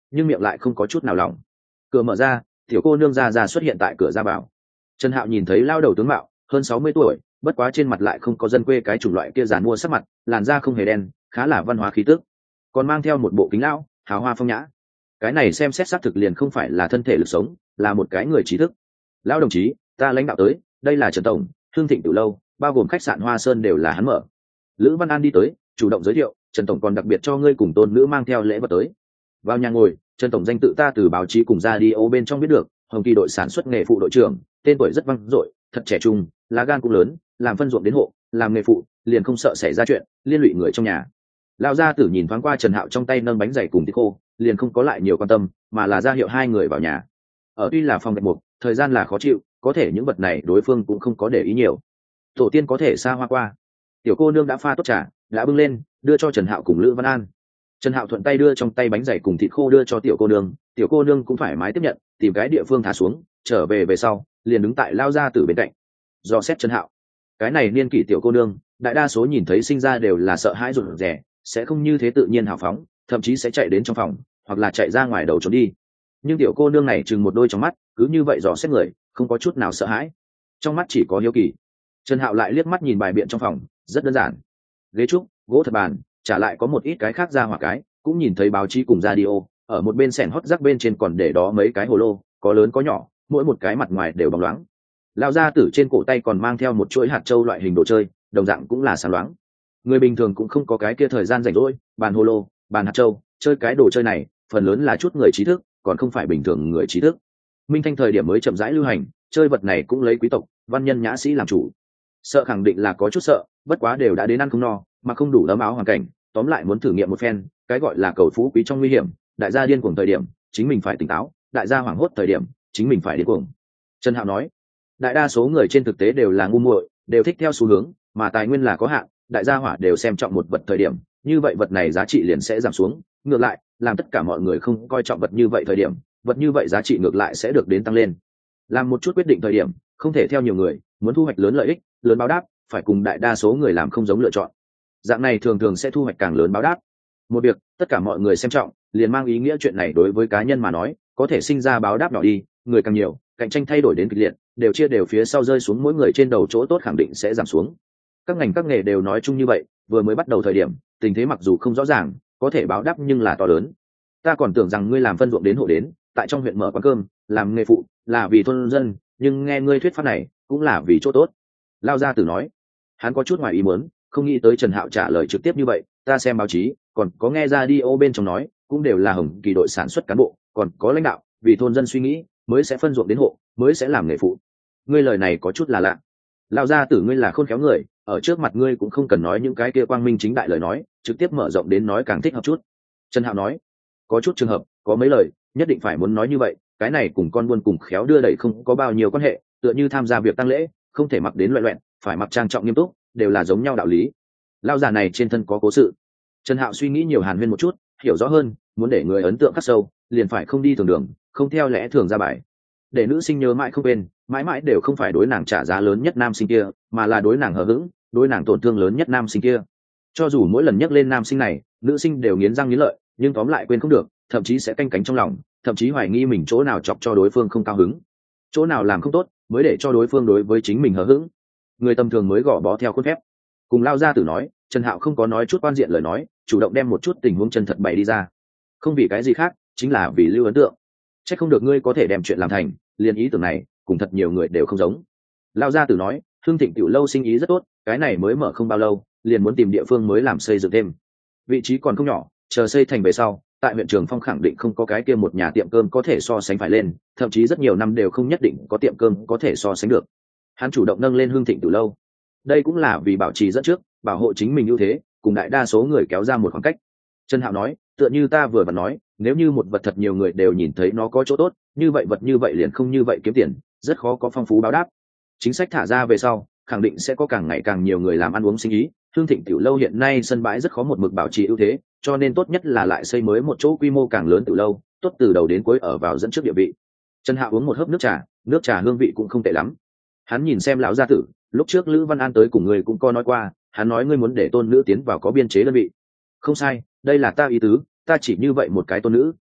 Speaker 1: nhưng miệng lại không có chút nào lòng. Cửa mở ra, tiểu cô nương ra xuất hiện tại cửa ra vào. Trần Hạo nhìn thấy lao đầu tướng mạo hơn 60 tuổi, bất quá trên mặt lại không có dân quê cái chủng loại kia giàn mua sắc mặt, làn da không hề đen, khá là văn hóa khí tức, còn mang theo một bộ kính lão, hào hoa phong nhã. Cái này xem xét xác thực liền không phải là thân thể lực sống, là một cái người trí thức. Lão đồng chí, ta lãnh đạo tới, đây là Trần tổng, Hương Thịnh Tiểu lâu, bao gồm khách sạn Hoa Sơn đều là hắn mở. Lữ Văn An đi tới, chủ động giới thiệu, Trần tổng còn đặc biệt cho ngươi cùng tôn nữ mang theo lễ vật tới. Vào nhà ngồi, Trần tổng danh tự ta từ báo chí cùng radio bên trong biết được, Hồng Kỳ đội sản xuất nghề phụ đội trưởng, tên tuổi rất vang dội, thật trẻ trung, lá gan cũng lớn, làm phân ruộng đến hộ, làm nghề phụ, liền không sợ xảy ra chuyện liên lụy người trong nhà. Lão gia tử nhìn thoáng qua Trần Hạo trong tay nâng bánh dày cùng thịt khô, liền không có lại nhiều quan tâm, mà là ra hiệu hai người vào nhà. Ở tuy là phòng gạch mục, thời gian là khó chịu, có thể những vật này đối phương cũng không có để ý nhiều. Tổ tiên có thể xa hoa qua. Tiểu cô nương đã pha tốt trà, đã bưng lên, đưa cho Trần Hạo cùng Lữ Văn An. Trần Hạo thuận tay đưa trong tay bánh dày cùng thịt khô đưa cho tiểu cô nương cũng thoải mái tiếp nhận, tìm cái địa phương thả xuống, trở về sau, liền đứng tại lao gia tử bên cạnh. Do xét Trần Hạo, cái này niên kỷ tiểu cô nương, đại đa số nhìn thấy sinh ra đều là sợ hãi rụt rè, sẽ không như thế tự nhiên hào phóng, thậm chí sẽ chạy đến trong phòng, hoặc là chạy ra ngoài đầu trốn đi. Nhưng tiểu cô nương này chừng một đôi trong mắt, cứ như vậy dò xét người, không có chút nào sợ hãi, trong mắt chỉ có hiếu kỳ. Trần Hạo lại liếc mắt nhìn bài biện trong phòng, rất đơn giản, ghế trúc, gỗ thật bàn, trả lại có một ít cái khác ra hỏa cái, cũng nhìn thấy báo chí cùng radio, ở một bên sẻn hót rác bên trên còn để đó mấy cái hồ lô, có lớn có nhỏ, mỗi một cái mặt ngoài đều bóng loáng. Lão gia tử trên cổ tay còn mang theo một chuỗi hạt châu loại hình đồ chơi, đồng dạng cũng là sáng loáng. Người bình thường cũng không có cái kia thời gian rảnh rỗi, bàn hồ lô, bàn hạt châu, chơi cái đồ chơi này, phần lớn là chút người trí thức, còn không phải bình thường người trí thức. Minh Thanh thời điểm mới chậm rãi lưu hành, chơi vật này cũng lấy quý tộc, văn nhân nhã sĩ làm chủ. Sợ khẳng định là có chút sợ, bất quá đều đã đến ăn không no, mà không đủ ấm áo hoàn cảnh, tóm lại muốn thử nghiệm một phen, cái gọi là cầu phú quý trong nguy hiểm, đại gia điên cuồng thời điểm, chính mình phải tỉnh táo, đại gia hoảng hốt thời điểm, chính mình phải điên cuồng. Trần Hạo nói, đại đa số người trên thực tế đều là ngu muội, đều thích theo xu hướng, mà tài nguyên là có hạn, đại gia hỏa đều xem trọng một vật thời điểm, như vậy vật này giá trị liền sẽ giảm xuống, ngược lại, làm tất cả mọi người không coi trọng vật như vậy thời điểm, vật như vậy giá trị ngược lại sẽ được đến tăng lên. Làm một chút quyết định thời điểm, không thể theo nhiều người, muốn thu hoạch lớn lợi ích, lớn báo đáp, phải cùng đại đa số người làm không giống lựa chọn. Dạng này thường thường sẽ thu hoạch càng lớn báo đáp. Một việc, tất cả mọi người xem trọng, liền mang ý nghĩa chuyện này đối với cá nhân mà nói, có thể sinh ra báo đáp nhỏ đi, người càng nhiều, cạnh tranh thay đổi đến kịch liệt, đều chia đều phía sau rơi xuống mỗi người trên đầu chỗ tốt khẳng định sẽ giảm xuống. Các ngành các nghề đều nói chung như vậy, vừa mới bắt đầu thời điểm, tình thế mặc dù không rõ ràng, có thể báo đáp nhưng là to lớn. Ta còn tưởng rằng ngươi làm phân ruộng đến hộ đến, tại trong huyện mở quán cơm, làm nghề phụ, là vì thôn dân, nhưng nghe ngươi thuyết pháp này, cũng là vì chỗ tốt. Lao gia tử nói, hắn có chút ngoài ý muốn, không nghĩ tới Trần Hạo trả lời trực tiếp như vậy. Ta xem báo chí, còn có nghe radio bên trong nói, cũng đều là Hồng Kỳ đội sản xuất cán bộ, còn có lãnh đạo, vì thôn dân suy nghĩ, mới sẽ phân ruộng đến hộ, mới sẽ làm nghề phụ. Ngươi lời này có chút là lạ. Lao gia tử ngươi là khôn khéo người, ở trước mặt ngươi cũng không cần nói những cái kia quang minh chính đại lời nói, trực tiếp mở rộng đến nói càng thích hợp chút. Trần Hạo nói, có chút trường hợp, có mấy lời nhất định phải muốn nói như vậy, cái này cùng con buôn cùng khéo đưa đẩy không có bao nhiêu quan hệ, tựa như tham gia việc tang lễ, không thể mặc đến loẹt loẹt, phải mặc trang trọng nghiêm túc, đều là giống nhau đạo lý. Lao già này trên thân có cố sự. Trần Hạo suy nghĩ nhiều hàn huyên một chút, hiểu rõ hơn, muốn để người ấn tượng khắc sâu, liền phải không đi thường đường, không theo lẽ thường ra bài. Để nữ sinh nhớ mãi không quên, mãi mãi đều không phải đối nàng trả giá lớn nhất nam sinh kia, mà là đối nàng hờ hững, đối nàng tổn thương lớn nhất nam sinh kia. Cho dù mỗi lần nhắc lên nam sinh này, nữ sinh đều nghiến răng nghiến lợi, nhưng tóm lại quên không được, thậm chí sẽ canh cánh trong lòng, thậm chí hoài nghi mình chỗ nào chọc cho đối phương không cao hứng, chỗ nào làm không tốt, mới để cho đối phương đối với chính mình hờ hững. Người tầm thường mới gò bó theo khuôn phép. Cùng Lao gia tử nói, Trần Hạo không có nói chút quan diện lời nói, chủ động đem một chút tình huống chân thật bày đi ra. Không vì cái gì khác, chính là vì lưu ấn tượng. Chắc không được ngươi có thể đem chuyện làm thành, liền ý tưởng này, cùng thật nhiều người đều không giống. Lao gia tử nói, Hương Thịnh Tiểu lâu sinh ý rất tốt, cái này mới mở không bao lâu, liền muốn tìm địa phương mới làm xây dựng thêm. Vị trí còn không nhỏ, chờ xây thành về sau, tại huyện Trường Phong khẳng định không có cái kia một nhà tiệm cơm có thể so sánh phải lên, thậm chí rất nhiều năm đều không nhất định có tiệm cơm có thể so sánh được. Hắn chủ động nâng lên Hương Thịnh Tiểu lâu, đây cũng là vì bảo trì dẫn trước, bảo hộ chính mình ưu thế, cùng đại đa số người kéo ra một khoảng cách. Trần Hạo nói, tựa như ta vừa vặn nói, nếu như một vật thật nhiều người đều nhìn thấy nó có chỗ tốt, như vậy vật như vậy liền không như vậy kiếm tiền, rất khó có phong phú báo đáp. Chính sách thả ra về sau, khẳng định sẽ có càng ngày càng nhiều người làm ăn uống sinh ý. Hương Thịnh Tiểu lâu hiện nay sân bãi rất khó một mực bảo trì ưu thế, cho nên tốt nhất là lại xây mới một chỗ quy mô càng lớn tiểu lâu, tốt từ đầu đến cuối ở vào dẫn trước địa vị. Trần Hạo uống một hớp nước trà hương vị cũng không tệ lắm. Hắn nhìn xem lão gia tử, lúc trước Lữ Văn An tới cùng người cũng có nói qua, hắn nói ngươi muốn để tôn nữ tiến vào có biên chế đơn vị. Không sai, đây là ta ý tứ, ta chỉ như vậy một cái tôn nữ,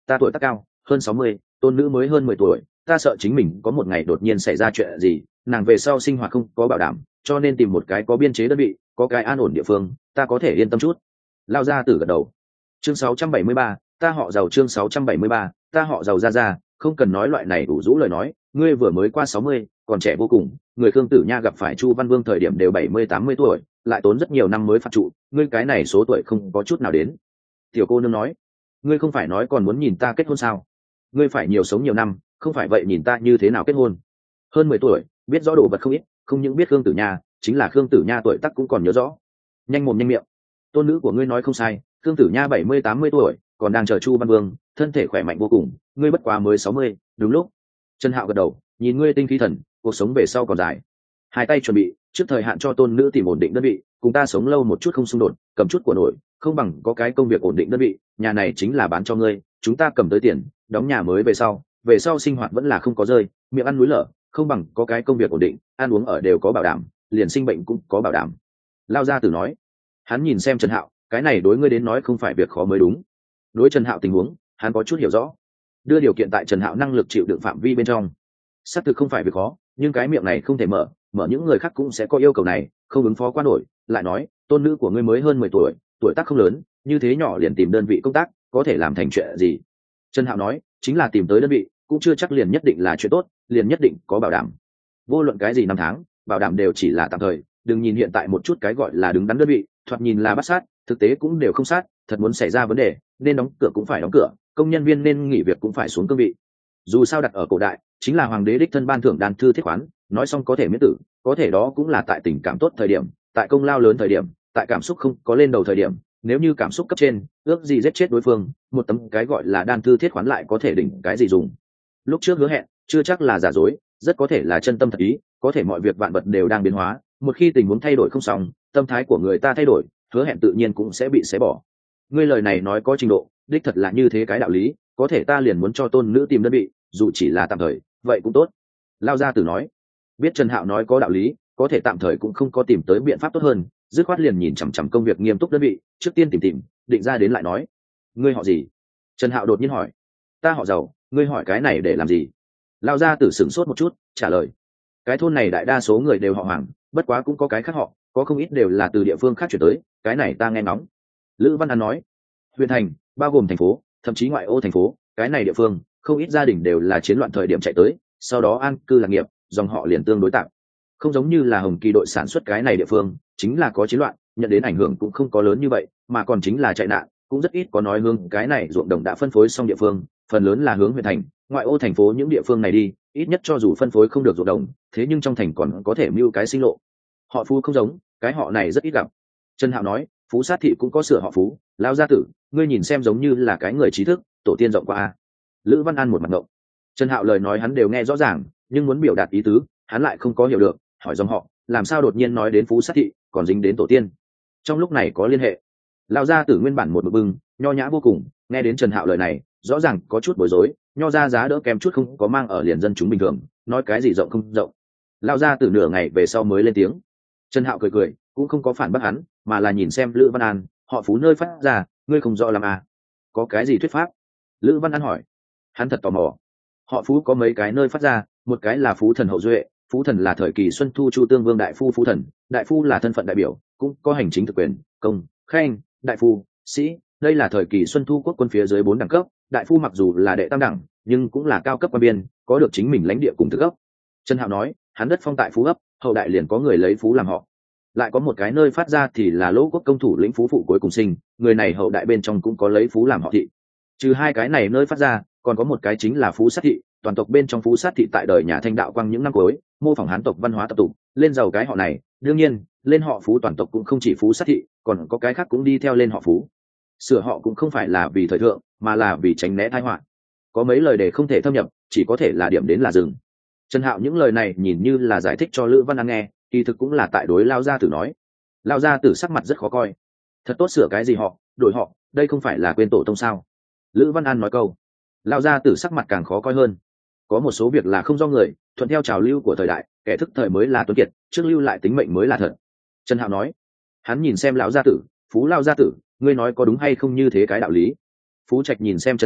Speaker 1: ta tuổi tác cao hơn 60, tôn nữ mới hơn 10 tuổi, ta sợ chính mình có một ngày đột nhiên xảy ra chuyện gì, nàng về sau sinh hoạt không có bảo đảm, cho nên tìm một cái có biên chế đơn vị, có cái an ổn địa phương, ta có thể yên tâm chút. Lao gia tử gật đầu. Chương 673, ta họ giàu. Chương 673, ta họ giàu. Ra không cần nói loại này đủ rũ lời nói, ngươi vừa mới qua 60, còn trẻ vô cùng, người Khương Tử Nha gặp phải Chu Văn Vương thời điểm đều 70-80 tuổi, lại tốn rất nhiều năm mới phạt trụ, ngươi cái này số tuổi không có chút nào đến. Tiểu cô nương nói, ngươi không phải nói còn muốn nhìn ta kết hôn sao? Ngươi phải nhiều sống nhiều năm, không phải vậy nhìn ta như thế nào kết hôn? Hơn 10 tuổi, biết rõ đồ vật không ít, không những biết Khương Tử Nha, chính là Khương Tử Nha tuổi tác cũng còn nhớ rõ. Nhanh mồm nhanh miệng, tôn nữ của ngươi nói không sai, Khương Tử Nha 70-80 tuổi, còn đang chờ Chu Văn Vương, thân thể khỏe mạnh vô cùng, ngươi bất quá mới 60, đúng lúc. Trần Hạo gật đầu, nhìn ngươi tinh khí thần, cuộc sống về sau còn dài. Hai tay chuẩn bị, trước thời hạn cho tôn nữ tìm ổn định đơn vị, cùng ta sống lâu một chút không xung đột, cầm chút của nổi, không bằng có cái công việc ổn định đơn vị, nhà này chính là bán cho ngươi, chúng ta cầm tới tiền, đóng nhà mới về sau sinh hoạt vẫn là không có rơi, miệng ăn núi lở, không bằng có cái công việc ổn định, ăn uống ở đều có bảo đảm, liền sinh bệnh cũng có bảo đảm. Lao gia tử nói. Hắn nhìn xem Trần Hạo, cái này đối ngươi đến nói không phải việc khó mới đúng. Đối Trần Hạo tình huống, hắn có chút hiểu rõ, đưa điều kiện tại Trần Hạo năng lực chịu đựng phạm vi bên trong, xác thực không phải việc khó, nhưng cái miệng này không thể mở những người khác cũng sẽ có yêu cầu này, không ứng phó qua nổi. Lại nói, tôn nữ của ngươi mới hơn 10 tuổi, tuổi tác không lớn, như thế nhỏ liền tìm đơn vị công tác, có thể làm thành chuyện gì? Trần Hạo nói, chính là tìm tới đơn vị, cũng chưa chắc liền nhất định là chuyện tốt, liền nhất định có bảo đảm. Vô luận cái gì năm tháng, bảo đảm đều chỉ là tạm thời, đừng nhìn hiện tại một chút cái gọi là đứng đắn đơn vị, thoạt nhìn là bắt sát, thực tế cũng đều không sát, thật muốn xảy ra vấn đề, nên đóng cửa cũng phải đóng cửa, công nhân viên nên nghỉ việc cũng phải xuống cương vị. Dù sao đặt ở cổ đại, chính là hoàng đế đích thân ban thưởng đan thư thiết khoán, nói xong có thể miễn tử, có thể đó cũng là tại tình cảm tốt thời điểm, tại công lao lớn thời điểm, tại cảm xúc không có lên đầu thời điểm, nếu như cảm xúc cấp trên, ước gì giết chết đối phương, một tấm cái gọi là đan thư thiết khoán lại có thể đỉnh cái gì dùng. Lúc trước hứa hẹn, chưa chắc là giả dối, rất có thể là chân tâm thật ý, có thể mọi việc vạn vật đều đang biến hóa, một khi tình huống thay đổi không xong, tâm thái của người ta thay đổi, hứa hẹn tự nhiên cũng sẽ bị xé bỏ. Ngươi lời này nói có trình độ, đích thật là như thế cái đạo lý, có thể ta liền muốn cho tôn nữ tìm đơn vị, dù chỉ là tạm thời, vậy cũng tốt. Lao gia tử nói, biết Trần Hạo nói có đạo lý, có thể tạm thời cũng không có tìm tới biện pháp tốt hơn, dứt khoát liền nhìn chằm chằm công việc nghiêm túc đơn vị, trước tiên tìm, định ra đến lại nói. Ngươi họ gì? Trần Hạo đột nhiên hỏi. Ta họ giàu, ngươi hỏi cái này để làm gì? Lao gia tử sửng sốt một chút, trả lời. Cái thôn này đại đa số người đều họ Hoàng, bất quá cũng có cái khác họ, có không ít đều là từ địa phương khác chuyển tới, cái này ta nghe ngóng. Lữ Văn An nói, huyện thành, bao gồm thành phố, thậm chí ngoại ô thành phố, cái này địa phương, không ít gia đình đều là chiến loạn thời điểm chạy tới, sau đó an cư lạc nghiệp, dòng họ liền tương đối tạm. Không giống như là Hồng Kỳ đội sản xuất cái này địa phương, chính là có chiến loạn, nhận đến ảnh hưởng cũng không có lớn như vậy, mà còn chính là chạy nạn, cũng rất ít có nói hướng cái này ruộng đồng đã phân phối xong địa phương, phần lớn là hướng huyện thành, ngoại ô thành phố những địa phương này đi, ít nhất cho dù phân phối không được ruộng đồng, thế nhưng trong thành còn có thể mưu cái sinh lộ. Họ Phú không giống, cái họ này rất ít gặp. Trần Hạo nói, Phú Sát thị cũng có sửa họ Phú, lao gia tử, ngươi nhìn xem giống như là cái người trí thức, tổ tiên rộng qua a. Lữ Văn An một mặt ngộng. Trần Hạo lời nói hắn đều nghe rõ ràng, nhưng muốn biểu đạt ý tứ, hắn lại không có hiểu được, hỏi dòng họ, làm sao đột nhiên nói đến Phú Sát thị, còn dính đến tổ tiên. Trong lúc này có liên hệ. Lão gia tử nguyên bản một bực bừng, nho nhã vô cùng, nghe đến Trần Hạo lời này, rõ ràng có chút bối rối, nho ra giá đỡ kém chút không có mang ở liền dân chúng bình thường, nói cái gì rộng không rộng. Lão gia tử nửa ngày về sau mới lên tiếng. Trần Hạo cười cười, cũng không có phản bác hắn, mà là nhìn xem Lữ Văn An, họ Phú nơi phát ra, ngươi không rõ làm à? Có cái gì thuyết pháp? Lữ Văn An hỏi. Hắn thật tò mò. Họ Phú có mấy cái nơi phát ra, một cái là Phú Thần hậu duệ, Phú Thần là thời kỳ Xuân Thu Chu Tương Vương đại phu Phú Thần, đại phu là thân phận đại biểu, cũng có hành chính thực quyền, công, khanh, đại phu, sĩ, đây là thời kỳ Xuân Thu quốc quân phía dưới 4 đẳng cấp, đại phu mặc dù là đệ tam đẳng, nhưng cũng là cao cấp quan biên, có được chính mình lãnh địa cùng thực ấp. Trần Hạo nói, hắn đất phong tại Phú ấp, hậu đại liền có người lấy Phú làm họ. Lại có một cái nơi phát ra thì là Lỗ Quốc công thủ lĩnh Phú phụ cuối cùng sinh, người này hậu đại bên trong cũng có lấy Phú làm họ thị. Trừ hai cái này nơi phát ra, còn có một cái chính là Phú Sát thị, toàn tộc bên trong Phú Sát thị tại đời nhà Thanh đạo quang những năm cuối, mô phỏng Hán tộc văn hóa tập tục, lên giàu cái họ này, đương nhiên, lên họ Phú toàn tộc cũng không chỉ Phú Sát thị, còn có cái khác cũng đi theo lên họ Phú. Sửa họ cũng không phải là vì thời thượng, mà là vì tránh né tai họa. Có mấy lời để không thể thâm nhập, chỉ có thể là điểm đến là dừng. Trần Hạo những lời này nhìn như là giải thích cho Lữ Văn An nghe, kỳ thực cũng là tại đối Lao gia tử nói. Lao gia tử sắc mặt rất khó coi. Thật tốt sửa cái gì họ, đổi họ, đây không phải là quên tổ tông sao? Lữ Văn An nói câu. Lao gia tử sắc mặt càng khó coi hơn. Có một số việc là không do người, thuận theo trào lưu của thời đại, kẻ thức thời mới là tuấn kiệt, trước lưu lại tính mệnh mới là thật. Trần Hạo nói. Hắn nhìn xem lão gia tử, Phú Lao gia tử, ngươi nói có đúng hay không như thế cái đạo lý. Phú Trạch nhìn xem Trần Hạo,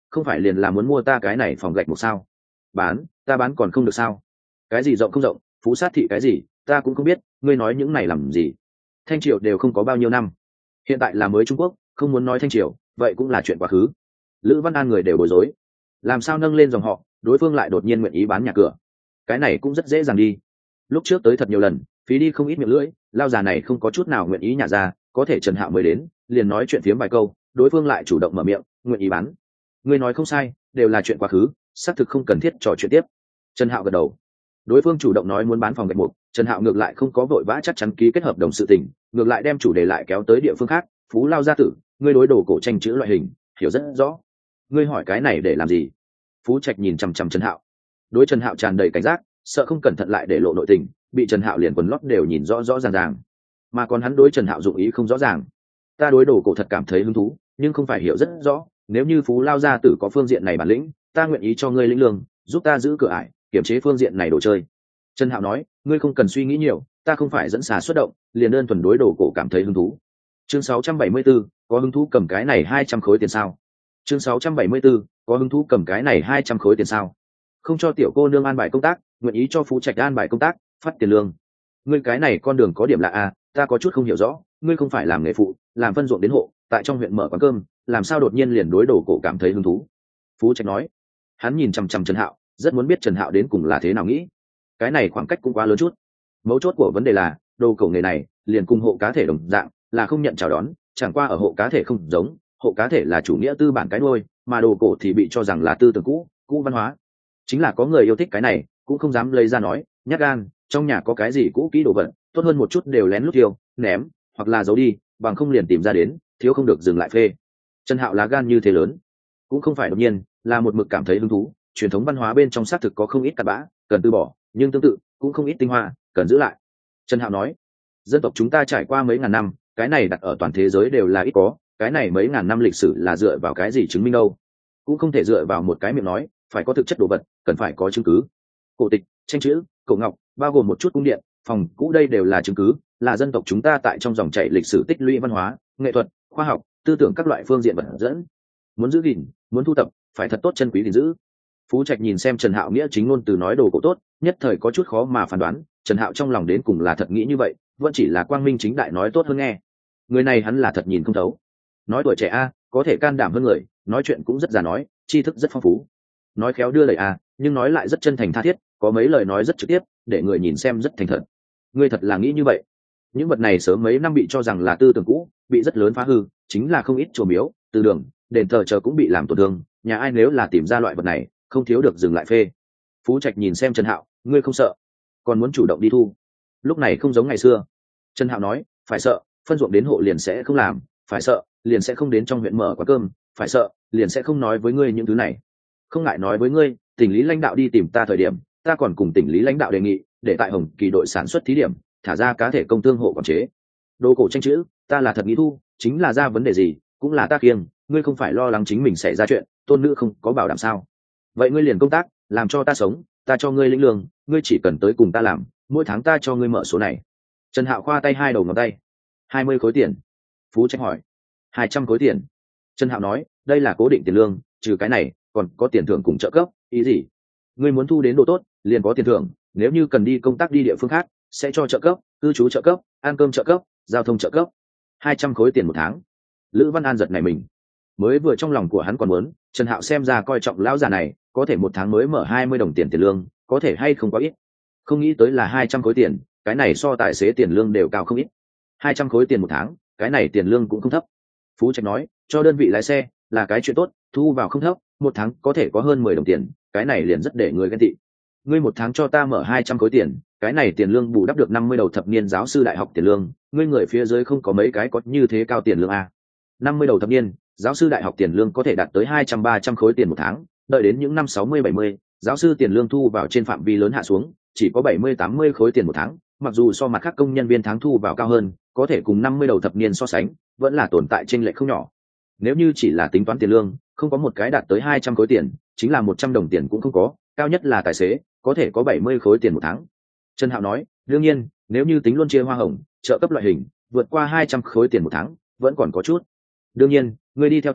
Speaker 1: không phải liền là muốn mua ta cái này phòng gạch một sao? Bán, ta bán còn không được sao? Cái gì rộng không rộng, phú sát thị cái gì, ta cũng không biết, ngươi nói những này làm gì? Thanh Triều đều không có bao nhiêu năm, hiện tại là mới Trung Quốc, không muốn nói Thanh Triều, vậy cũng là chuyện quá khứ. Lữ Văn An người đều bối rối, làm sao nâng lên dòng họ, đối phương lại đột nhiên nguyện ý bán nhà cửa, cái này cũng rất dễ dàng đi. Lúc trước tới thật nhiều lần, phí đi không ít miệng lưỡi, lao già này không có chút nào nguyện ý nhả ra, có thể Trần Hạo mới đến, liền nói chuyện phiếm vài câu, đối phương lại chủ động mở miệng, nguyện ý bán. Ngươi nói không sai, đều là chuyện quá khứ, xác thực không cần thiết trò chuyện tiếp. Trần Hạo gật đầu. Đối phương chủ động nói muốn bán phòng gạch mục, Trần Hạo ngược lại không có vội vã chắc chắn ký kết hợp đồng sự tình, ngược lại đem chủ đề lại kéo tới địa phương khác. Phú Lao gia tử, ngươi đối đồ cổ tranh chữ loại hình hiểu rất rõ, ngươi hỏi cái này để làm gì? Phú Trạch nhìn chằm chằm Trần Hạo, đối Trần Hạo tràn đầy cảnh giác, sợ không cẩn thận lại để lộ nội tình, bị Trần Hạo liền quần lót đều nhìn rõ rõ ràng ràng. Mà còn hắn đối Trần Hạo dụng ý không rõ ràng. Ta đối đồ cổ thật cảm thấy hứng thú, nhưng không phải hiểu rất rõ, nếu như Phú Lao gia tử có phương diện này bản lĩnh, ta nguyện ý cho ngươi lĩnh lương, giúp ta giữ cửa ải, kiểm chế phương diện này đồ chơi. Trần Hạo nói, ngươi không cần suy nghĩ nhiều, ta không phải dẫn xà xuất động, liền đơn thuần đối đồ cổ cảm thấy hứng thú. Chương 674, có hứng thú cầm cái này 200 khối tiền sao? Chương 674, có hứng thú cầm cái này 200 khối tiền sao? Không cho tiểu cô nương an bài công tác, nguyện ý cho Phú Trạch an bài công tác, phát tiền lương. Ngươi cái này con đường có điểm lạ à, ta có chút không hiểu rõ, ngươi không phải làm nghề phụ, làm phân ruộng đến hộ, tại trong huyện mở quán cơm, làm sao đột nhiên liền đối đồ cổ cảm thấy hứng thú? Phú Trạch nói. Hắn nhìn chằm chằm Trần Hạo, rất muốn biết Trần Hạo đến cùng là thế nào nghĩ. Cái này khoảng cách cũng quá lớn chút. Mấu chốt của vấn đề là, đồ cổ nghề này, liền cùng hộ cá thể đồng dạng, là không nhận chào đón, chẳng qua ở hộ cá thể không giống, hộ cá thể là chủ nghĩa tư bản cái nuôi, mà đồ cổ thì bị cho rằng là tư tưởng cũ, cũ văn hóa. Chính là có người yêu thích cái này, cũng không dám lấy ra nói, nhát gan, trong nhà có cái gì cũ kỹ đồ vật, tốt hơn một chút đều lén lút tiêu, ném, hoặc là giấu đi, bằng không liền tìm ra đến, thiếu không được dừng lại phê. Trần Hạo lá gan như thế lớn, cũng không phải đột nhiên, là một mực cảm thấy hứng thú, truyền thống văn hóa bên trong xác thực có không ít cặn bã, cần từ bỏ, nhưng tương tự cũng không ít tinh hoa, cần giữ lại. Trần Hạo nói, dân tộc chúng ta trải qua mấy ngàn năm, cái này đặt ở toàn thế giới đều là ít có, cái này mấy ngàn năm lịch sử là dựa vào cái gì chứng minh đâu? Cũng không thể dựa vào một cái miệng nói, phải có thực chất đồ vật, cần phải có chứng cứ. Cổ tịch, tranh chữ, cổ ngọc, bao gồm một chút cung điện, phòng cũ đây đều là chứng cứ, là dân tộc chúng ta tại trong dòng chảy lịch sử tích lũy văn hóa, nghệ thuật, khoa học, tư tưởng các loại phương diện vật dẫn. Muốn giữ gìn, muốn thu tập, phải thật tốt chân quý gìn giữ. Phú Trạch nhìn xem Trần Hạo nghĩa chính ngôn từ nói đồ cổ tốt, nhất thời có chút khó mà phán đoán, Trần Hạo trong lòng đến cùng là thật nghĩ như vậy, vẫn chỉ là quang minh chính đại nói tốt hơn nghe. Người này hắn là thật nhìn không thấu. Nói tuổi trẻ a, có thể can đảm hơn người, nói chuyện cũng rất già nói, tri thức rất phong phú. Nói khéo đưa lời a, nhưng nói lại rất chân thành tha thiết, có mấy lời nói rất trực tiếp, để người nhìn xem rất thành thật. Ngươi thật là nghĩ như vậy? Những vật này sớm mấy năm bị cho rằng là tư tưởng cũ, bị rất lớn phá hư, chính là không ít chùa miếu, từ đường, đền thờ chờ cũng bị làm tổn thương, nhà ai nếu là tìm ra loại vật này, không thiếu được dừng lại phê. Phú Trạch nhìn xem Trần Hạo, ngươi không sợ, còn muốn chủ động đi thu. Lúc này không giống ngày xưa. Trần Hạo nói, phải sợ, phân ruộng đến hộ liền sẽ không làm, phải sợ, liền sẽ không đến trong huyện mở quán cơm, phải sợ, liền sẽ không nói với ngươi những thứ này. Không ngại nói với ngươi, tỉnh lý lãnh đạo đi tìm ta thời điểm, ta còn cùng tỉnh lý lãnh đạo đề nghị, để tại Hồng Kỳ đội sản xuất thí điểm, thả ra cá thể công thương hộ quản chế. Đồ cổ tranh chữ, ta là thật nghĩ thu, chính là ra vấn đề gì, cũng là ta kiêng, ngươi không phải lo lắng chính mình xảy ra chuyện, tôn nữ không có bảo đảm sao? Vậy ngươi liền công tác, làm cho ta sống, ta cho ngươi lĩnh lương, ngươi chỉ cần tới cùng ta làm, mỗi tháng ta cho ngươi mở số này. Trần Hạo khoa tay hai đầu ngón tay. 20 khối tiền. Phú Trạch hỏi. 200 khối tiền. Trần Hạo nói, đây là cố định tiền lương, trừ cái này, còn có tiền thưởng cùng trợ cấp, ý gì? Ngươi muốn thu đến đồ tốt, liền có tiền thưởng, nếu như cần đi công tác đi địa phương khác, sẽ cho trợ cấp, cư trú trợ cấp, ăn cơm trợ cấp, giao thông trợ cấp. 200 khối tiền một tháng. Lữ Văn An giật này mình. Mới vừa trong lòng của hắn còn muốn, Trần Hạo xem ra coi trọng lão già này, có thể một tháng mới mở 20 đồng tiền tiền lương, có thể hay không quá ít. Không nghĩ tới là 200 khối tiền, cái này so tài xế tiền lương đều cao không ít. 200 khối tiền một tháng, cái này tiền lương cũng không thấp. Phú Trạch nói, cho đơn vị lái xe là cái chuyện tốt, thu vào không thấp, một tháng có thể có hơn 10 đồng tiền, cái này liền rất để người ghen tị. Ngươi một tháng cho ta mở 200 khối tiền, cái này tiền lương bù đắp được 50 đầu thập niên giáo sư đại học tiền lương, ngươi người phía dưới không có mấy cái có như thế cao tiền lương a. 50 đầu thập niên, giáo sư đại học tiền lương có thể đạt tới 200-300 khối tiền một tháng, đợi đến những năm 60-70, giáo sư tiền lương thu vào trên phạm vi lớn hạ xuống, chỉ có 70-80 khối tiền một tháng, mặc dù so mặt khác công nhân viên tháng thu vào cao hơn, có thể cùng 50 đầu thập niên so sánh, vẫn là tồn tại chênh lệch không nhỏ. Nếu như chỉ là tính toán tiền lương, không có một cái đạt tới 200 khối tiền, chính là 100 đồng tiền cũng không có, cao nhất là tài xế, có thể có 70 khối tiền một tháng. Trần Hạo nói, đương nhiên, nếu như tính luôn chia hoa hồng, trợ cấp loại hình, vượt qua 200 khối tiền một tháng, vẫn còn có chút. Đương nhiên, ngươi đi theo ta,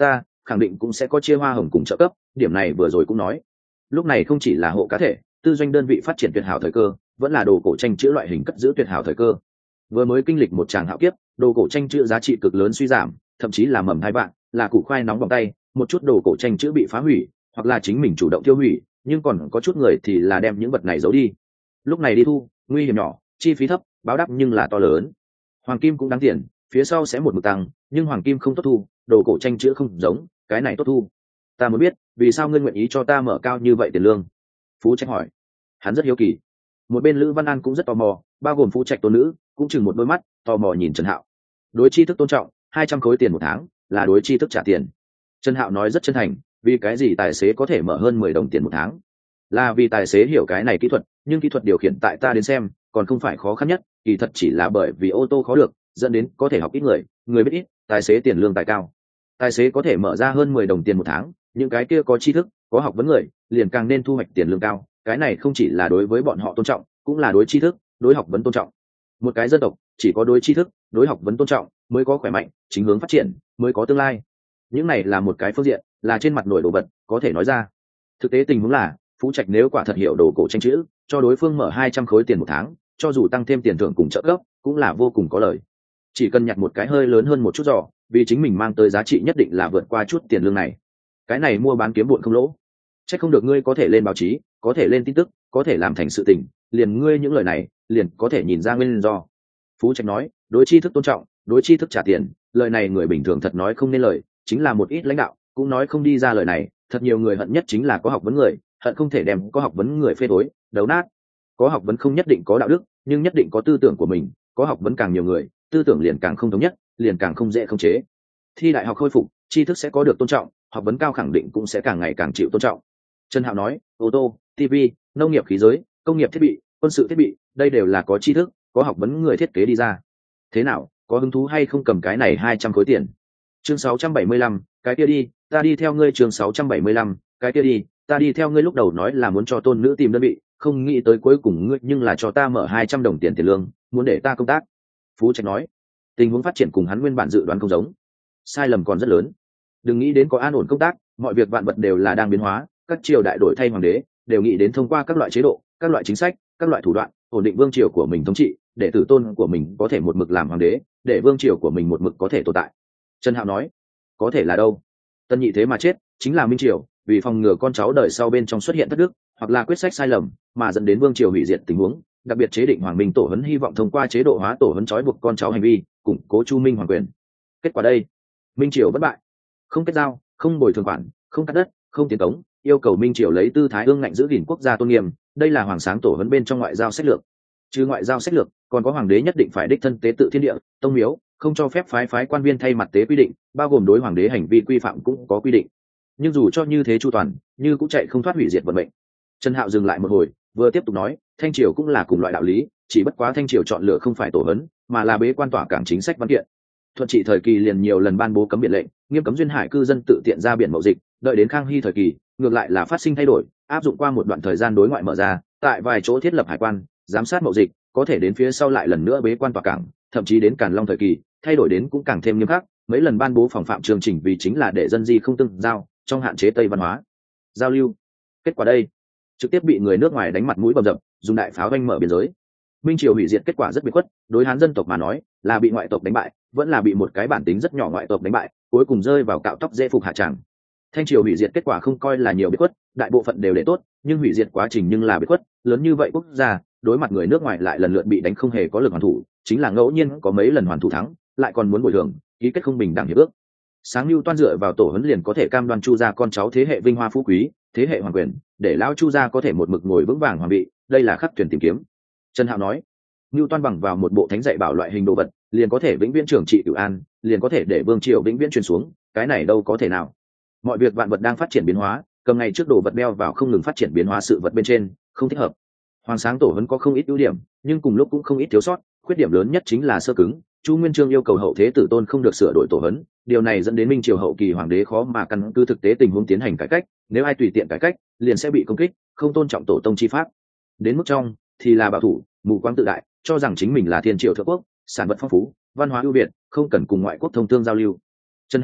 Speaker 1: khẳng định cũng sẽ có chia hoa hồng cùng trợ cấp, điểm này vừa rồi cũng nói. Lúc này không chỉ là hộ cá thể, tư doanh đơn vị phát triển tuyệt hảo thời cơ, vẫn là đồ cổ tranh chữ loại hình cất giữ tuyệt hảo thời cơ. Vừa mới kinh lịch một tràng hạo kiếp, đồ cổ tranh chữ giá trị cực lớn suy giảm, thậm chí là mầm hai bạn, là củ khoai nóng vòng tay, một chút đồ cổ tranh chữ bị phá hủy, hoặc là chính mình chủ động tiêu hủy, nhưng còn có chút người thì là đem những vật này giấu đi. Lúc này đi thu, nguy hiểm nhỏ, chi phí thấp, báo đáp nhưng là to lớn. Hoàng kim cũng đáng tiền, phía sau sẽ một mực tăng, nhưng hoàng kim không tốt thu, đồ cổ tranh chữ không giống, cái này tốt thu. Ta muốn biết, vì sao ngươi nguyện ý cho ta mở cao như vậy tiền lương? Phú Trạch hỏi. Hắn rất hiếu kỳ. Một bên Lữ Văn An cũng rất tò mò, bao gồm Phú Trạch tôn nữ, cũng chừng một đôi mắt tò mò nhìn Trần Hạo. Đối tri thức tôn trọng, 200 khối tiền một tháng, là đối tri thức trả tiền. Trần Hạo nói rất chân thành, vì cái gì tài xế có thể mở hơn 10 đồng tiền một tháng? Là vì tài xế hiểu cái này kỹ thuật, nhưng kỹ thuật điều khiển tại ta đến xem, còn không phải khó khăn nhất, kỳ thật chỉ là bởi vì ô tô khó được, dẫn đến có thể học ít người biết ít, tài xế tiền lương tài cao. Tài xế có thể mở ra hơn 10 đồng tiền một tháng, những cái kia có tri thức, có học vấn người, liền càng nên thu hoạch tiền lương cao, cái này không chỉ là đối với bọn họ tôn trọng, cũng là đối tri thức, đối học vấn tôn trọng. Một cái dân tộc chỉ có đối tri thức, đối học vấn tôn trọng mới có khỏe mạnh, chính hướng phát triển, mới có tương lai. Những này là một cái phương diện, là trên mặt nổi đồ vật có thể nói ra. Thực tế tình huống là Phú Trạch nếu quả thật hiểu đồ cổ tranh chữ, cho đối phương mở 200 khối tiền một tháng, cho dù tăng thêm tiền thưởng cùng trợ cấp, cũng là vô cùng có lợi. Chỉ cần nhặt một cái hơi lớn hơn một chút giỏ, vì chính mình mang tới giá trị nhất định là vượt qua chút tiền lương này. Cái này mua bán kiếm bộn không lỗ. Chắc không được ngươi có thể lên báo chí, có thể lên tin tức, có thể làm thành sự tình, liền ngươi những lời này, liền có thể nhìn ra nguyên do. Phú Trạch nói, đối tri thức tôn trọng, đối tri thức trả tiền, lời này người bình thường thật nói không nên lời, chính là một ít lãnh đạo cũng nói không đi ra lời này, thật nhiều người hận nhất chính là có học vấn người, hận không thể đem có học vấn người phê tối, đấu nát. Có học vấn không nhất định có đạo đức, nhưng nhất định có tư tưởng của mình, có học vấn càng nhiều người, tư tưởng liền càng không thống nhất, liền càng không dễ khống chế. Thi đại học khôi phục, tri thức sẽ có được tôn trọng, học vấn cao khẳng định cũng sẽ càng ngày càng chịu tôn trọng. Trần Hạo nói, ô tô, TV, nông nghiệp khí giới, công nghiệp thiết bị, quân sự thiết bị, đây đều là có tri thức, có học vấn người thiết kế đi ra. Thế nào, có hứng thú hay không cầm cái này 200 khối tiền? Chương 675, cái kia đi, ta đi theo ngươi. Chương 675, cái kia đi, ta đi theo ngươi. Lúc đầu nói là muốn cho tôn nữ tìm đơn vị, không nghĩ tới cuối cùng ngươi nhưng là cho ta mở 200 đồng tiền tiền lương, muốn để ta công tác. Phú Trạch nói, tình huống phát triển cùng hắn nguyên bản dự đoán không giống, sai lầm còn rất lớn. Đừng nghĩ đến có an ổn công tác, mọi việc vạn vật đều là đang biến hóa, các triều đại đổi thay hoàng đế, đều nghĩ đến thông qua các loại chế độ, các loại chính sách, các loại thủ đoạn, ổn định vương triều của mình thống trị, để tử tôn của mình có thể một mực làm hoàng đế, để vương triều của mình một mực có thể tồn tại. Trần Hạo nói, có thể là đâu? Tân Nhị thế mà chết, chính là minh triều, vì phòng ngừa con cháu đời sau bên trong xuất hiện thất đức, hoặc là quyết sách sai lầm, mà dẫn đến vương triều hủy diệt tình huống, đặc biệt chế định hoàng minh tổ huấn, hy vọng thông qua chế độ hóa tổ huấn trói buộc con cháu hành vi, củng cố chu minh hoàng quyền. Kết quả đây, minh triều bất bại, không kết giao, không bồi thường khoản, không cắt đất, không tiến cống, yêu cầu minh triều lấy tư thái ương ngạnh giữ gìn quốc gia tôn nghiêm, đây là hoàng sáng tổ huấn bên trong ngoại giao sách lược. Trừ ngoại giao sách lược, còn có hoàng đế nhất định phải đích thân tế tự thiên địa, tông miếu, không cho phép phái quan viên thay mặt tế quy định, bao gồm đối hoàng đế hành vi quy phạm cũng có quy định. Nhưng dù cho như thế chu toàn, như cũng chạy không thoát hủy diệt vận mệnh. Trần Hạo dừng lại một hồi, vừa tiếp tục nói, thanh triều cũng là cùng loại đạo lý, chỉ bất quá thanh triều chọn lựa không phải tổ huấn, mà là bế quan tỏa cảng chính sách văn kiện. Thuận trị thời kỳ liền nhiều lần ban bố cấm biển lệnh, nghiêm cấm duyên hải cư dân tự tiện ra biển mậu dịch, đợi đến Khang Hy thời kỳ, ngược lại là phát sinh thay đổi, áp dụng qua một đoạn thời gian đối ngoại mở ra, tại vài chỗ thiết lập hải quan, giám sát mậu dịch, có thể đến phía sau lại lần nữa bế quan tỏa cảng, thậm chí đến Càn Long thời kỳ, thay đổi đến cũng càng thêm nghiêm khắc, mấy lần ban bố phòng phạm chương trình vì chính là để dân di không tương giao, trong hạn chế Tây văn hóa giao lưu. Kết quả đây, trực tiếp bị người nước ngoài đánh mặt mũi bầm dập, dùng đại pháo đánh mở biên giới. Minh triều hủy diệt kết quả rất biệt khuất, đối Hán dân tộc mà nói, là bị ngoại tộc đánh bại, vẫn là bị một cái bản tính rất nhỏ ngoại tộc đánh bại, cuối cùng rơi vào cạo tóc dễ phục hạ tràng. Thanh triều hủy diệt kết quả không coi là nhiều biệt khuất, đại bộ phận đều để tốt, nhưng hủy diệt quá trình nhưng là biệt khuất, lớn như vậy quốc gia, đối mặt người nước ngoài lại lần lượt bị đánh không hề có lực hoàn thủ, chính là ngẫu nhiên có mấy lần hoàn thủ thắng, lại còn muốn bồi thường, ký kết không bình đẳng hiệp ước. Sáng lưu toan dựa vào tổ huấn liền có thể cam đoan Chu gia con cháu thế hệ vinh hoa phú quý, thế hệ hoàng quyền, để lão Chu gia có thể một mực ngồi vững vàng hoàng vị, đây là khắc tuyển tìm kiếm. Trần Hạo nói, lưu toan bằng vào một bộ thánh dạy bảo loại hình đồ vật, liền có thể vĩnh viễn trưởng trị cửu an, liền có thể để vương triều vĩnh viễn truyền xuống, cái này đâu có thể nào. Mọi việc vạn vật đang phát triển biến hóa, cầm ngày trước đồ vật đeo vào không ngừng phát triển biến hóa sự vật bên trên, không thích hợp. Hoàng sáng tổ huấn có không ít ưu điểm, nhưng cùng lúc cũng không ít thiếu sót, khuyết điểm lớn nhất chính là sơ cứng. Chu Nguyên Chương yêu cầu hậu thế tử tôn không được sửa đổi tổ huấn, điều này dẫn đến minh triều hậu kỳ hoàng đế khó mà căn cứ thực tế tình huống tiến hành cải cách, nếu ai tùy tiện cải cách, liền sẽ bị công kích, không tôn trọng tổ tông chi pháp. Đến mức trong thì là bảo thủ, mù quáng tự đại, cho rằng chính mình là thiên triều thượng quốc, sản vật phong phú, văn hóa ưu việt, không cần cùng ngoại quốc thông thương giao lưu. Trần Hạo nói,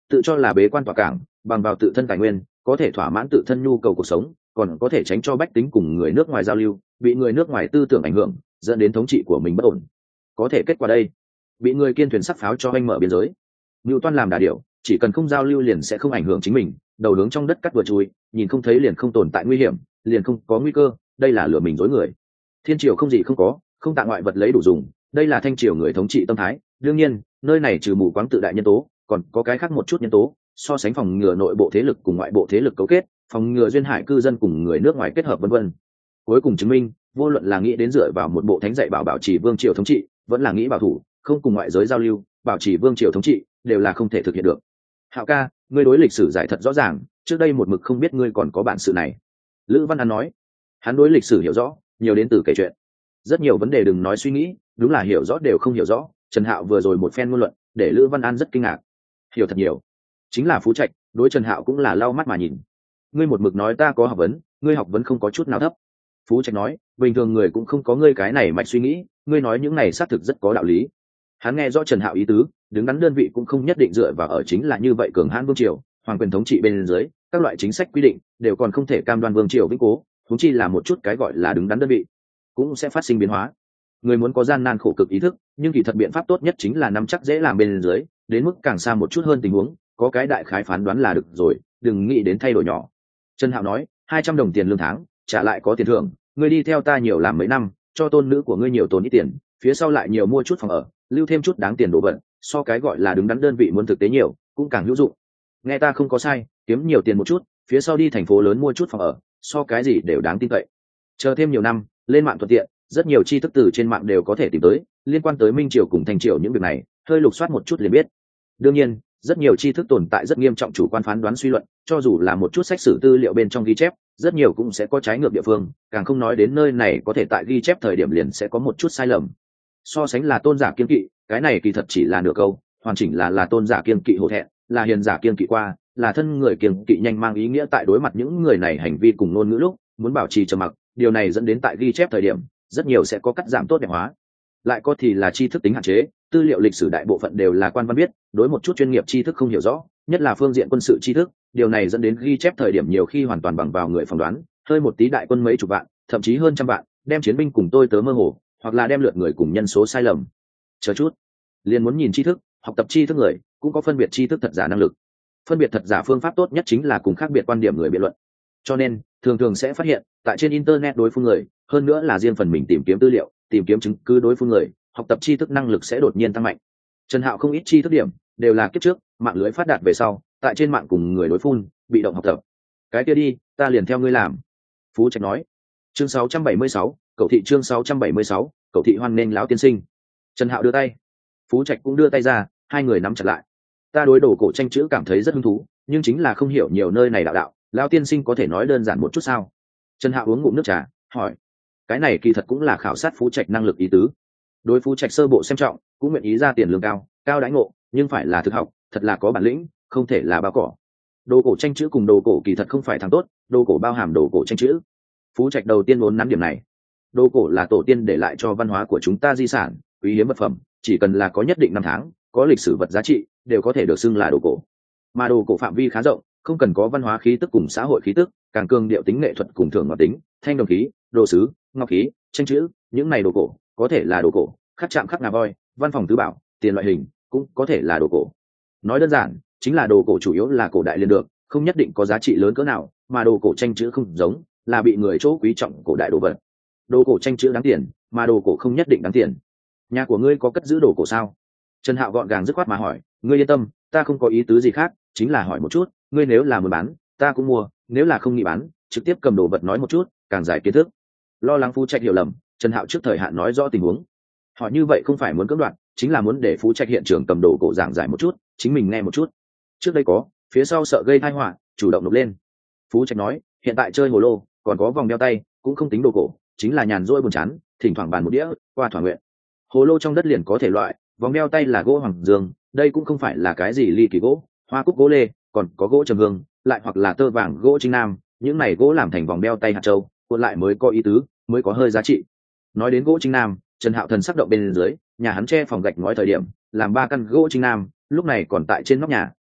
Speaker 1: tự cho là bế quan tỏa cảng, bằng vào tự thân tài nguyên có thể thỏa mãn tự thân nhu cầu cuộc sống, còn có thể tránh cho bách tính cùng người nước ngoài giao lưu, bị người nước ngoài tư tưởng ảnh hưởng dẫn đến thống trị của mình bất ổn. Có thể kết quả đây, bị người kiên thuyền sắt pháo cho anh mở biên giới. Ngưu Toan làm đà điểu, chỉ cần không giao lưu liền sẽ không ảnh hưởng chính mình, đầu hướng trong đất cắt vừa chui, nhìn không thấy liền không tồn tại nguy hiểm, liền không có nguy cơ, đây là lừa mình dối người. Thiên triều không gì không có, không tạ ngoại vật lấy đủ dùng, đây là thanh triều người thống trị tâm thái. Đương nhiên nơi này trừ mù quáng tự đại nhân tố còn có cái khác một chút nhân tố, so sánh phòng ngừa nội bộ thế lực cùng ngoại bộ thế lực cấu kết, phòng ngừa duyên hải cư dân cùng người nước ngoài kết hợp, vân vân. Cuối cùng chứng minh, vô luận là nghĩ đến dựa vào một bộ thánh dạy bảo trì vương triều thống trị, vẫn là nghĩ bảo thủ không cùng ngoại giới giao lưu bảo trì vương triều thống trị, đều là không thể thực hiện được. Hạo ca, ngươi đối lịch sử giải thật rõ ràng, trước đây một mực không biết ngươi còn có bản sự này. Lữ Văn An nói, hắn đối lịch sử hiểu rõ nhiều đến từ kể chuyện, rất nhiều vấn đề đừng nói suy nghĩ, đúng là hiểu rõ đều không hiểu rõ. Trần Hạo vừa rồi một phen ngôn luận để Lữ Văn An rất kinh ngạc, hiểu thật nhiều. Chính là Phú Trạch đối Trần Hạo cũng là lau mắt mà nhìn. Ngươi một mực nói ta có học vấn, ngươi học vấn không có chút nào thấp. Phú Trạch nói, bình thường người cũng không có ngươi cái này mạch suy nghĩ, ngươi nói những này xác thực rất có đạo lý. Hắn nghe rõ Trần Hạo ý tứ, đứng đắn đơn vị cũng không nhất định dựa vào ở chính là như vậy cường hãn vương triều, hoàng quyền thống trị bên dưới, các loại chính sách quy định đều còn không thể cam đoan vương triều vĩnh cố, huống chi là một chút cái gọi là đứng đắn đơn vị cũng sẽ phát sinh biến hóa. Người muốn có gian nan khổ cực ý thức, nhưng kỳ thật biện pháp tốt nhất chính là nắm chắc dễ làm bên dưới, đến mức càng xa một chút hơn tình huống, có cái đại khái phán đoán là được rồi, đừng nghĩ đến thay đổi nhỏ. Trần Hạo nói, 200 đồng tiền lương tháng, trả lại có tiền thưởng, ngươi đi theo ta nhiều làm mấy năm, cho tôn nữ của ngươi nhiều tốn ít tiền, phía sau lại nhiều mua chút phòng ở, lưu thêm chút đáng tiền đồ vật, so cái gọi là đứng đắn đơn vị muốn thực tế nhiều, cũng càng hữu dụng. Nghe ta không có sai, kiếm nhiều tiền một chút, phía sau đi thành phố lớn mua chút phòng ở, so cái gì đều đáng tin cậy. Chờ thêm nhiều năm, lên mạng thuận tiện, rất nhiều tri thức từ trên mạng đều có thể tìm tới, liên quan tới Minh Triều cùng Thành Triều những việc này, hơi lục soát một chút liền biết. Đương nhiên, rất nhiều tri thức tồn tại rất nghiêm trọng chủ quan phán đoán suy luận, cho dù là một chút sách sử tư liệu bên trong ghi chép, rất nhiều cũng sẽ có trái ngược địa phương, càng không nói đến nơi này có thể tại ghi chép thời điểm liền sẽ có một chút sai lầm. So sánh là tôn giả kiên kỵ, cái này kỳ thật chỉ là nửa câu, hoàn chỉnh là tôn giả kiên kỵ hổ thẹn, là hiền giả kiên kỵ qua, là thân người kiên kỵ nhanh, mang ý nghĩa tại đối mặt những người này hành vi cùng ngôn ngữ lúc, muốn bảo trì trầm mặc, điều này dẫn đến tại ghi chép thời điểm, rất nhiều sẽ có cắt giảm tốt đẹp hóa. Lại có thì là tri thức tính hạn chế, tư liệu lịch sử đại bộ phận đều là quan văn viết, đối một chút chuyên nghiệp tri thức không hiểu rõ, nhất là phương diện quân sự tri thức, điều này dẫn đến ghi chép thời điểm nhiều khi hoàn toàn bằng vào người phỏng đoán, hơi một tí đại quân mấy chục vạn, thậm chí hơn trăm vạn, đem chiến binh cùng tôi tớ mơ hồ, hoặc là đem lượt người cùng nhân số sai lầm. Chờ chút, liền muốn nhìn tri thức, học tập tri thức người, cũng có phân biệt tri thức thật giả năng lực. Phân biệt thật giả phương pháp tốt nhất chính là cùng khác biệt quan điểm người biện luận. Cho nên, thường thường sẽ phát hiện, tại trên internet đối phương người, hơn nữa là riêng phần mình tìm kiếm tư liệu, tìm kiếm chứng cứ đối phương người, học tập tri thức năng lực sẽ đột nhiên tăng mạnh. Trần Hạo không ít tri thức điểm đều là kiếp trước mạng lưới phát đạt về sau, tại trên mạng cùng người đối phun, bị động học tập. Cái kia đi, ta liền theo ngươi làm. Phú Trạch nói. Chương 676, Cậu thị chương 676, Cậu thị hoan nghênh lão tiên sinh. Trần Hạo đưa tay, Phú Trạch cũng đưa tay ra, hai người nắm chặt lại. Ta đối đồ cổ tranh chữ cảm thấy rất hứng thú, nhưng chính là không hiểu nhiều nơi này đạo, lão tiên sinh có thể nói đơn giản một chút sao? Trần Hạo uống ngụm nước trà, hỏi. Cái này kỳ thật cũng là khảo sát Phú Trạch năng lực ý tứ. Đối Phú Trạch sơ bộ xem trọng, cũng nguyện ý ra tiền lương cao đãi ngộ, nhưng phải là thực học, thật là có bản lĩnh, không thể là bao cỏ. Đồ cổ tranh chữ cùng đồ cổ kỳ thật không phải thằng tốt, đồ cổ bao hàm đồ cổ tranh chữ. Phú Trạch đầu tiên muốn nắm điểm này. Đồ cổ là tổ tiên để lại cho văn hóa của chúng ta di sản, quý hiếm vật phẩm, chỉ cần là có nhất định năm tháng, có lịch sử vật giá trị, đều có thể được xưng là đồ cổ. Mà đồ cổ phạm vi khá rộng, không cần có văn hóa khí tức cùng xã hội khí tức, càng cường điệu tính nghệ thuật cùng thường ngọc tính, thanh đồng khí, đồ sứ, ngọc khí, tranh chữ, những này đồ cổ, có thể là đồ cổ, khắc chạm khắc ngà voi, văn phòng tứ bảo, tiền loại hình, cũng có thể là đồ cổ. Nói đơn giản, chính là đồ cổ chủ yếu là cổ đại liền được, không nhất định có giá trị lớn cỡ nào, mà đồ cổ tranh chữ không giống, là bị người chỗ quý trọng cổ đại đồ vật. Đồ cổ tranh chữ đáng tiền, mà đồ cổ không nhất định đáng tiền. Nhà của ngươi có cất giữ đồ cổ sao? Trần Hạo gọn gàng dứt khoát mà hỏi. Ngươi yên tâm, ta không có ý tứ gì khác, chính là hỏi một chút, ngươi nếu là muốn bán, ta cũng mua, nếu là không nghĩ bán, trực tiếp cầm đồ vật nói một chút, càng giải kiến thức. Lo lắng Phú Trạch hiểu lầm, Trần Hạo trước thời hạn nói rõ tình huống. Hỏi như vậy không phải muốn cưỡng đoạt, chính là muốn để Phú Trạch hiện trường cầm đồ cổ giảng giải một chút, chính mình nghe một chút. Trước đây có, phía sau sợ gây tai họa, chủ động nộp lên. Phú Trạch nói, hiện tại chơi hồ lô, còn có vòng đeo tay, cũng không tính đồ cổ, chính là nhàn rỗi buồn chán, thỉnh thoảng bàn một đĩa, qua thỏa nguyện. Hồ lô trong đất liền có thể loại, vòng đeo tay là gỗ hoàng dương, đây cũng không phải là cái gì ly kỳ gỗ, hoa cúc gỗ lê, còn có gỗ trầm hương, lại hoặc là tơ vàng gỗ trinh nam, những này gỗ làm thành vòng đeo tay hạt châu, cuộn lại mới có ý tứ, mới có hơi giá trị. Nói đến gỗ trinh nam, Trần Hạo thần sắc động bên dưới, nhà hắn che phòng gạch ngói thời điểm, làm 3 căn gỗ trinh nam, lúc này còn tại trên nóc nhà,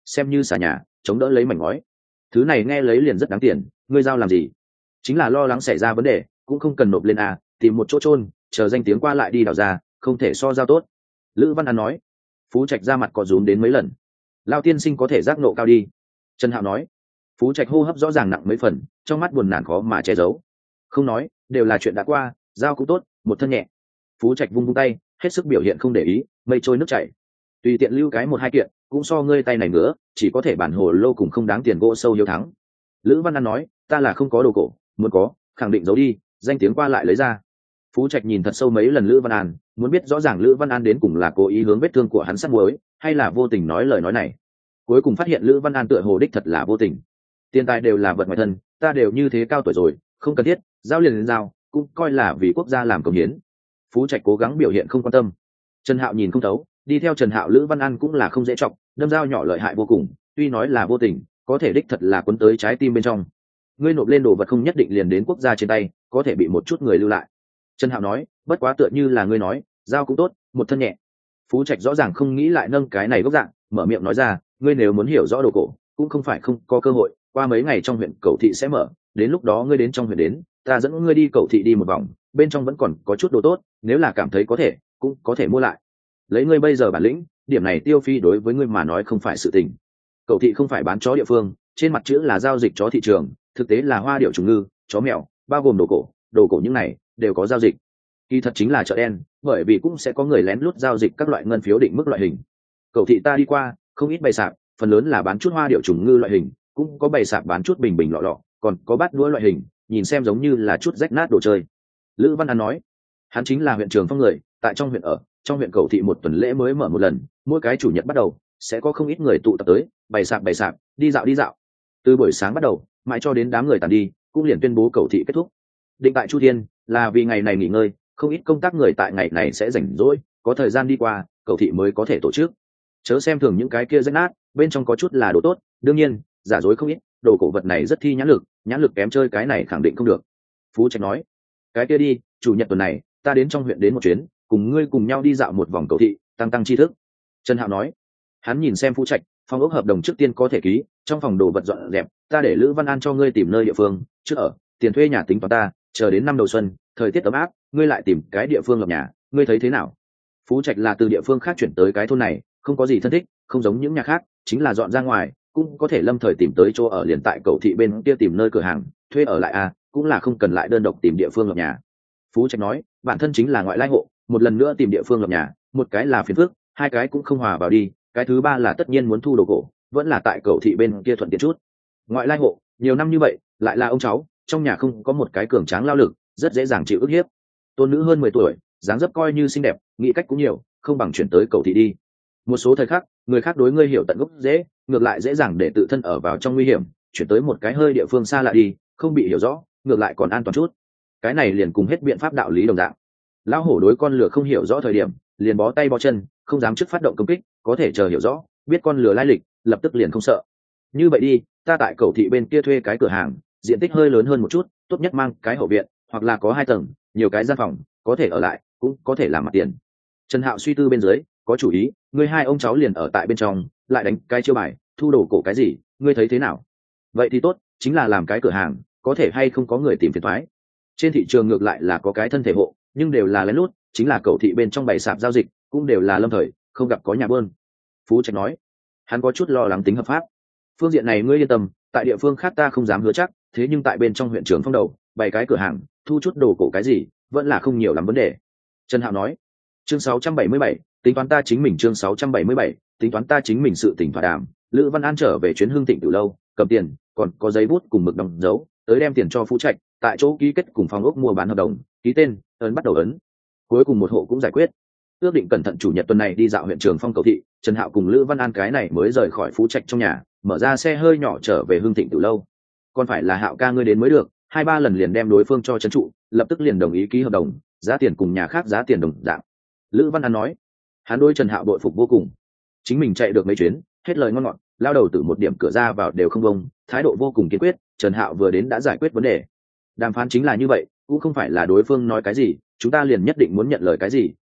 Speaker 1: xem như xà nhà chống đỡ lấy mảnh ngói. Thứ này nghe lấy liền rất đáng tiền, ngươi giao làm gì? Chính là lo lắng xảy ra vấn đề, cũng không cần nộp lên à, tìm một chỗ chôn, chờ danh tiếng qua lại đi đào ra, không thể so giao tốt. Lữ Văn An nói. Phú Trạch ra mặt có rúm đến mấy lần. Lao tiên sinh có thể giác nộ cao đi. Trần Hạo nói. Phú Trạch hô hấp rõ ràng nặng mấy phần, trong mắt buồn nản khó mà che giấu. Không nói, đều là chuyện đã qua, giao cũng tốt, một thân nhẹ. Phú Trạch vung vung tay, hết sức biểu hiện không để ý, mây trôi nước chảy. Tùy tiện lưu cái một hai kiện, cũng so ngươi tay này ngứa, chỉ có thể bản hồ lô cùng không đáng tiền gỗ sâu hiếu thắng. Lữ Văn An nói, ta là không có đồ cổ, muốn có, khẳng định giấu đi, danh tiếng qua lại lấy ra. Phú Trạch nhìn thật sâu mấy lần Lữ Văn An, muốn biết rõ ràng Lữ Văn An đến cùng là cố ý hướng vết thương của hắn sát muối, hay là vô tình nói lời nói này. Cuối cùng phát hiện Lữ Văn An tựa hồ đích thật là vô tình. Tiền tài đều là vật ngoài thân, ta đều như thế cao tuổi rồi, không cần thiết, giao liền đến giao, cũng coi là vì quốc gia làm công hiến. Phú Trạch cố gắng biểu hiện không quan tâm. Trần Hạo nhìn không thấu, đi theo Trần Hạo Lữ Văn An cũng là không dễ trọng, đâm dao nhỏ lợi hại vô cùng, tuy nói là vô tình, có thể đích thật là cuốn tới trái tim bên trong. Ngươi nộp lên đồ vật không nhất định liền đến quốc gia trên tay, có thể bị một chút người lưu lại. Trần Hạo nói, bất quá tựa như là ngươi nói, giao cũng tốt, một thân nhẹ. Phú Trạch rõ ràng không nghĩ lại nâng cái này gốc dạng, mở miệng nói ra, ngươi nếu muốn hiểu rõ đồ cổ, cũng không phải không có cơ hội, qua mấy ngày trong huyện Cẩu Thị sẽ mở, đến lúc đó ngươi đến trong huyện đến, ta dẫn ngươi đi Cẩu Thị đi một vòng, bên trong vẫn còn có chút đồ tốt, nếu là cảm thấy có thể, cũng có thể mua lại. Lấy ngươi bây giờ bản lĩnh, điểm này tiêu phi đối với ngươi mà nói không phải sự tình. Cẩu Thị không phải bán chó địa phương, trên mặt chữ là giao dịch chó thị trường, thực tế là hoa điệu trùng ngư, chó mèo, bao gồm đồ cổ những này đều có giao dịch. Kỳ thật chính là chợ đen, bởi vì cũng sẽ có người lén lút giao dịch các loại ngân phiếu định mức loại hình. Cẩu Thị ta đi qua, không ít bày sạp, phần lớn là bán chút hoa điệu trùng ngư loại hình, cũng có bày sạp bán chút bình bình lọ lọ, còn có bát đũa loại hình, nhìn xem giống như là chút rách nát đồ chơi. Lữ Văn An nói, hắn chính là huyện Trường Phong người, tại trong huyện Cẩu Thị một tuần lễ mới mở một lần, mỗi cái chủ nhật bắt đầu sẽ có không ít người tụ tập tới, bày sạp, đi dạo. Từ buổi sáng bắt đầu, mãi cho đến đám người tàn đi, cũng liền tuyên bố Cẩu Thị kết thúc. Định tại Chu Thiên, là vì ngày này nghỉ ngơi, không ít công tác người tại ngày này sẽ rảnh rỗi, có thời gian đi qua, Cẩu Thị mới có thể tổ chức. Chớ xem thường những cái kia rách nát, bên trong có chút là đồ tốt, đương nhiên, giả dối không ít, đồ cổ vật này rất thi nhãn lực kém chơi cái này khẳng định không được. Phú Trạch nói, cái kia đi, chủ nhật tuần này, ta đến trong huyện đến một chuyến, cùng ngươi cùng nhau đi dạo một vòng Cẩu Thị, tăng tri thức. Trần Hạo nói, hắn nhìn xem Phú Trạch, phòng ốc hợp đồng trước tiên có thể ký, trong phòng đồ vật dọn dẹp, ta để Lữ Văn An cho ngươi tìm nơi địa phương, trước ở, tiền thuê nhà tính toán ta, chờ đến năm đầu xuân, thời tiết ấm áp, ngươi lại tìm cái địa phương lập nhà, ngươi thấy thế nào? Phú Trạch là từ địa phương khác chuyển tới cái thôn này, không có gì thân thích, không giống những nhà khác, chính là dọn ra ngoài, cũng có thể lâm thời tìm tới chỗ ở liền tại Cẩu Thị bên kia tìm nơi cửa hàng, thuê ở lại à, cũng là không cần lại đơn độc tìm địa phương lập nhà. Phú Trạch nói, bản thân chính là ngoại lai hộ, một lần nữa tìm địa phương lập nhà, một cái là phiền phức, hai cái cũng không hòa vào đi, cái thứ ba là tất nhiên muốn thu đồ cổ, vẫn là tại Cẩu Thị bên kia thuận tiện chút. Ngoại lai hộ, nhiều năm như vậy, lại là ông cháu, trong nhà không có một cái cường tráng lao lực, rất dễ dàng chịu ức hiếp. Tôn nữ hơn 10 tuổi, dáng dấp coi như xinh đẹp, nghĩ cách cũng nhiều, không bằng chuyển tới Cẩu Thị đi. Một số thời khắc, người khác đối ngươi hiểu tận gốc dễ, ngược lại dễ dàng để tự thân ở vào trong nguy hiểm, chuyển tới một cái hơi địa phương xa lạ đi, không bị hiểu rõ, ngược lại còn an toàn chút. Cái này liền cùng hết biện pháp đạo lý đồng dạng. Lão hổ đối con lừa không hiểu rõ thời điểm, liền bó tay bó chân, không dám trước phát động công kích, có thể chờ hiểu rõ, biết con lừa lai lịch, lập tức liền không sợ. Như vậy đi, ta tại Cẩu Thị bên kia thuê cái cửa hàng, diện tích hơi lớn hơn một chút, tốt nhất mang cái hậu viện, hoặc là có 2 tầng, nhiều cái gian phòng, có thể ở lại, cũng có thể làm mặt tiền. Trần Hạo suy tư bên dưới, có chủ ý, ngươi hai ông cháu liền ở tại bên trong, lại đánh cái chiêu bài, thu đồ cổ cái gì, ngươi thấy thế nào? Vậy thì tốt, chính là làm cái cửa hàng, có thể hay không có người tìm phiền toái. Trên thị trường ngược lại là có cái thân thể hộ, nhưng đều là lén lút, chính là Cẩu Thị bên trong bày sạp giao dịch, cũng đều là lâm thời, không gặp có nhà bơn. Phú Trạch nói, hắn có chút lo lắng tính hợp pháp. Phương diện này ngươi yên tâm, tại địa phương khác ta không dám hứa chắc, thế nhưng tại bên trong huyện Trường Phong đầu, bày cái cửa hàng, thu chút đồ cổ cái gì, vẫn là không nhiều lắm vấn đề. Trần Hạo nói, chương 677, tính toán ta chính mình chương 677, tính toán ta chính mình sự tỉnh thỏa đàm. Lữ Văn An trở về chuyến Hương Thịnh từ lâu, cầm tiền, còn có giấy bút cùng mực đóng dấu, tới đem tiền cho Phú Trạch, tại chỗ ký kết cùng phòng ốc mua bán hợp đồng, ký tên, ấn bắt đầu ấn. Cuối cùng một hộ cũng giải quyết. Ước định cẩn thận chủ nhật tuần này đi dạo huyện Trường Phong Cẩu Thị, Trần Hạo cùng Lữ Văn An cái này mới rời khỏi Phú Trạch trong nhà, mở ra xe hơi nhỏ trở về Hương Thịnh từ lâu. Còn phải là Hạo ca ngươi đến mới được, 2-3 lần liền đem đối phương cho trấn trụ, lập tức liền đồng ý ký hợp đồng, giá tiền cùng nhà khác giá tiền đồng dạng. Lữ Văn An nói, hắn đối Trần Hạo đội phục vô cùng, chính mình chạy được mấy chuyến, hết lời ngon ngọt, lao đầu từ một điểm cửa ra vào đều không bông, thái độ vô cùng kiên quyết. Trần Hạo vừa đến đã giải quyết vấn đề. Đàm phán chính là như vậy, cũng không phải là đối phương nói cái gì, chúng ta liền nhất định muốn nhận lời cái gì,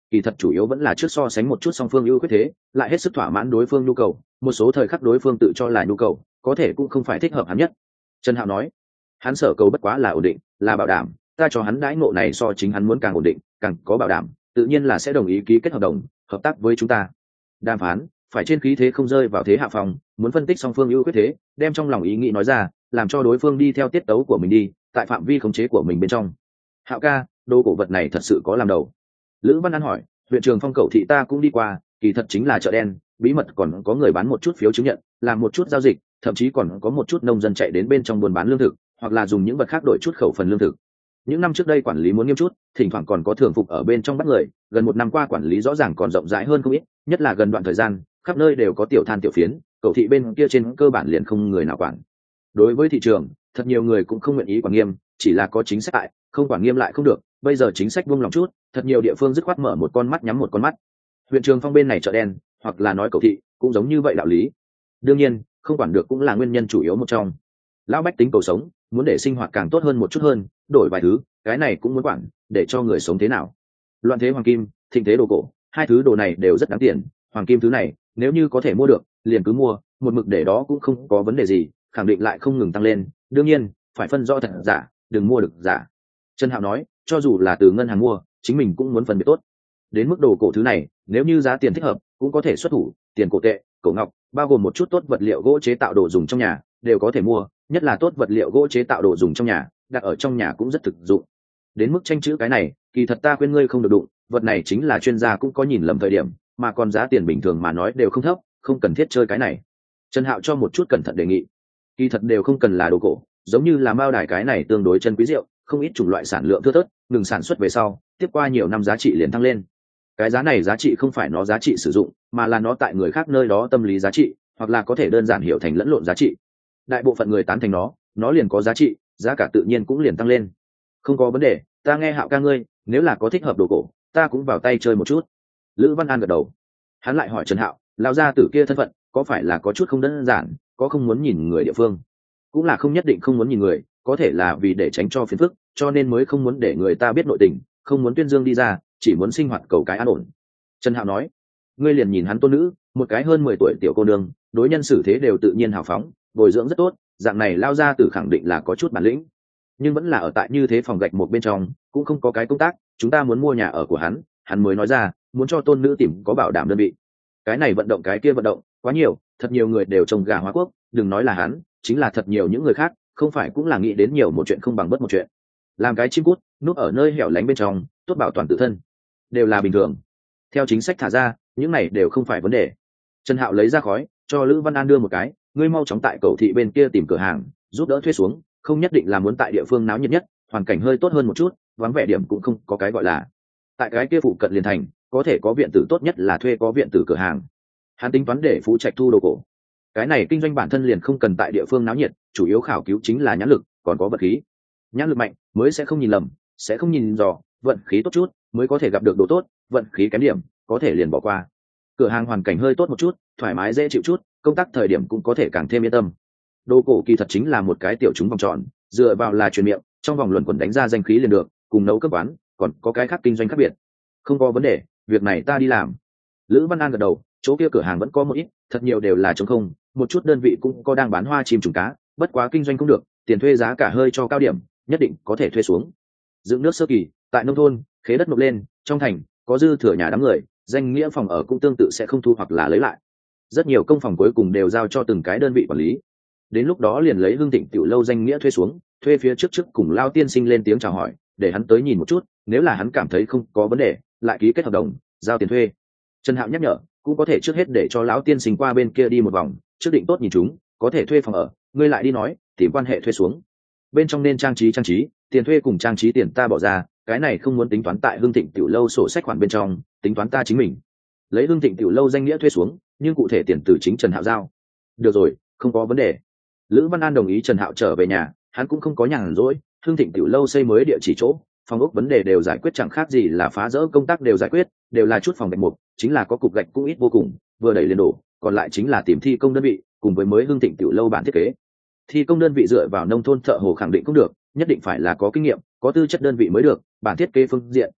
Speaker 1: kỳ thật chủ yếu vẫn là trước so sánh một chút song phương ưu khuyết thế, lại hết sức thỏa mãn đối phương nhu cầu, một số thời khắc đối phương tự cho là nhu cầu có thể cũng không phải thích hợp hắn nhất. Trần Hạo nói, hắn sở cầu bất quá là ổn định, là bảo đảm, ta cho hắn đãi ngộ này so chính hắn muốn càng ổn định, càng có bảo đảm, tự nhiên là sẽ đồng ý ký kết hợp đồng, hợp tác với chúng ta. Đàm phán phải trên khí thế không rơi vào thế hạ phòng, muốn phân tích song phương ưu khuyết thế, đem trong lòng ý nghĩ nói ra, làm cho đối phương đi theo tiết tấu của mình đi, tại phạm vi khống chế của mình bên trong. Hạo ca, đồ cổ vật này thật sự có làm đầu? Lữ Văn An hỏi. Huyện Trường Phong Cẩu thị ta cũng đi qua, kỳ thật chính là chợ đen, bí mật còn có người bán một chút phiếu chứng nhận, làm một chút giao dịch, thậm chí còn có một chút nông dân chạy đến bên trong buôn bán lương thực, hoặc là dùng những vật khác đổi chút khẩu phần lương thực. Những năm trước đây quản lý muốn nghiêm chút, thỉnh thoảng còn có thường phục ở bên trong bắt người, gần một năm qua quản lý rõ ràng còn rộng rãi hơn không ít, nhất là gần đoạn thời gian, khắp nơi đều có tiểu than tiểu phiến, Cẩu thị bên kia trên cơ bản liền không người nào quản. Đối với thị trường, thật nhiều người cũng không nguyện ý quản nghiêm, chỉ là có chính sách tại, không quản nghiêm lại không được, bây giờ chính sách buông lòng chút, thật nhiều địa phương dứt khoát mở một con mắt nhắm một con mắt. Huyện Trường Phong bên này chợ đen, hoặc là nói Cẩu thị, cũng giống như vậy đạo lý. Đương nhiên, không quản được cũng là nguyên nhân chủ yếu một trong. Lão bách tính cầu sống, muốn để sinh hoạt càng tốt hơn một chút hơn, đổi vài thứ, cái này cũng muốn quản, để cho người sống thế nào. Loạn thế hoàng kim, thịnh thế đồ cổ, hai thứ đồ này đều rất đáng tiền, hoàng kim thứ này, nếu như có thể mua được, liền cứ mua, một mực để đó cũng không có vấn đề gì, khẳng định lại không ngừng tăng lên, đương nhiên, phải phân rõ thật giả, đừng mua được giả. Trần Hạo nói, cho dù là từ ngân hàng mua, chính mình cũng muốn phân biệt tốt. Đến mức đồ cổ thứ này, nếu như giá tiền thích hợp, cũng có thể xuất thủ, tiền cổ tệ, cổ ngọc, bao gồm một chút tốt vật liệu gỗ chế tạo đồ dùng trong nhà, đều có thể mua, nhất là tốt vật liệu gỗ chế tạo đồ dùng trong nhà, đặt ở trong nhà cũng rất thực dụng. Đến mức tranh chữ cái này, kỳ thật ta khuyên ngươi không được đụng, vật này chính là chuyên gia cũng có nhìn lầm thời điểm, mà còn giá tiền bình thường mà nói đều không thấp, không cần thiết chơi cái này. Trần Hạo cho một chút cẩn thận đề nghị. Kỳ thật đều không cần là đồ cổ, giống như là mao đài cái này tương đối chân quý rượu, không ít chủng loại sản lượng thưa thớt, ngừng sản xuất về sau, tiếp qua nhiều năm giá trị liền tăng lên. Cái giá này giá trị không phải nó giá trị sử dụng, mà là nó tại người khác nơi đó tâm lý giá trị, hoặc là có thể đơn giản hiểu thành lẫn lộn giá trị. Đại bộ phận người tán thành nó liền có giá trị, giá cả tự nhiên cũng liền tăng lên. Không có vấn đề, ta nghe Hạo ca ngươi, nếu là có thích hợp đồ cổ, ta cũng vào tay chơi một chút. Lữ Văn An gật đầu. Hắn lại hỏi Trần Hạo, lão gia tử kia thân phận, có phải là có chút không đơn giản, có không muốn nhìn người địa phương? Cũng là không nhất định không muốn nhìn người, có thể là vì để tránh cho phiền phức, cho nên mới không muốn để người ta biết nội tình, không muốn tuyên dương đi ra, chỉ muốn sinh hoạt cầu cái an ổn. Trần Hạo nói, ngươi liền nhìn hắn tôn nữ, một cái hơn 10 tuổi tiểu cô nương, đối nhân xử thế đều tự nhiên hào phóng, bồi dưỡng rất tốt, dạng này lao ra tử khẳng định là có chút bản lĩnh, nhưng vẫn là ở tại như thế phòng gạch một bên trong, cũng không có cái công tác, chúng ta muốn mua nhà ở của hắn mới nói ra, muốn cho tôn nữ tìm có bảo đảm đơn vị. Cái này vận động cái kia vận động, quá nhiều, thật nhiều người đều trồng gà hóa quốc, đừng nói là hắn, chính là thật nhiều những người khác, không phải cũng là nghĩ đến nhiều một chuyện không bằng bất một chuyện. Làm cái chim cút, núp ở nơi hẻo lánh bên trong, tốt bảo toàn tự thân, đều là bình thường. Theo chính sách thả ra, những này đều không phải vấn đề. Trần Hạo lấy ra khói, cho Lữ Văn An đưa một cái, ngươi mau chóng tại Cẩu thị bên kia tìm cửa hàng, giúp đỡ thuê xuống, không nhất định là muốn tại địa phương náo nhiệt nhất, hoàn cảnh hơi tốt hơn một chút, vắng vẻ điểm cũng không có cái gọi là. Tại cái kia phụ cận liền thành, có thể có viện tử, tốt nhất là thuê có viện tử cửa hàng. Hắn tính toán để Phú Trạch thu đồ cổ. Cái này kinh doanh bản thân liền không cần tại địa phương náo nhiệt, chủ yếu khảo cứu chính là nhãn lực, còn có vật khí. Nhãn lực mạnh mới sẽ không nhìn lầm, sẽ không nhìn dò, vận khí tốt chút mới có thể gặp được đồ tốt, vận khí kém điểm có thể liền bỏ qua. Cửa hàng hoàn cảnh hơi tốt một chút, thoải mái dễ chịu chút, công tác thời điểm cũng có thể càng thêm yên tâm. Đồ cổ kỳ thật chính là một cái tiểu chúng vòng tròn, dựa vào là truyền miệng, trong vòng luẩn quẩn đánh ra danh khí liền được, cùng nấu cấp quán, còn có cái khác kinh doanh khác biệt. Không có vấn đề, việc này ta đi làm. Lữ Văn An gật đầu, chỗ kia cửa hàng vẫn có một ít, thật nhiều đều là trống không, một chút đơn vị cũng có đang bán hoa chim trùng cá, bất quá kinh doanh cũng được, tiền thuê giá cả hơi cho cao điểm, nhất định có thể thuê xuống. Dựng nước sơ kỳ, tại nông thôn, khế đất nộp lên, trong thành có dư thừa nhà đám người, danh nghĩa phòng ở cũng tương tự sẽ không thu hoặc là lấy lại. Rất nhiều công phòng cuối cùng đều giao cho từng cái đơn vị quản lý. Đến lúc đó liền lấy Hương Thịnh Tiểu lâu danh nghĩa thuê xuống, thuê phía trước cùng Lao tiên sinh lên tiếng chào hỏi, để hắn tới nhìn một chút, nếu là hắn cảm thấy không có vấn đề, lại ký kết hợp đồng, giao tiền thuê. Trần Hạo nhắc nhở, cũng có thể trước hết để cho lão tiên sinh qua bên kia đi một vòng, trước định tốt nhìn chúng, có thể thuê phòng ở, ngươi lại đi nói, tìm quan hệ thuê xuống. Bên trong nên trang trí, tiền thuê cùng trang trí tiền ta bỏ ra, cái này không muốn tính toán tại Hương Thịnh Tiểu lâu sổ sách khoản bên trong, tính toán ta chính mình. Lấy Hương Thịnh Tiểu lâu danh nghĩa thuê xuống, nhưng cụ thể tiền từ chính Trần Hạo giao. Được rồi, không có vấn đề. Lữ Văn An đồng ý Trần Hạo trở về nhà, hắn cũng không có nhàn rỗi, Hương Thịnh Tiểu lâu xây mới địa chỉ chỗ, phòng ốc vấn đề đều giải quyết, chẳng khác gì là phá rỡ công tác đều giải quyết, đều là chút phòng gạch mục, chính là có cục gạch cũng ít vô cùng, vừa đẩy lên đổ, còn lại chính là tìm thi công đơn vị, cùng với mới Hương Thịnh Tiểu lâu bản thiết kế. Thi công đơn vị dựa vào nông thôn thợ hồ khẳng định cũng được, nhất định phải là có kinh nghiệm, có tư chất đơn vị mới được, bản thiết kế phương diện,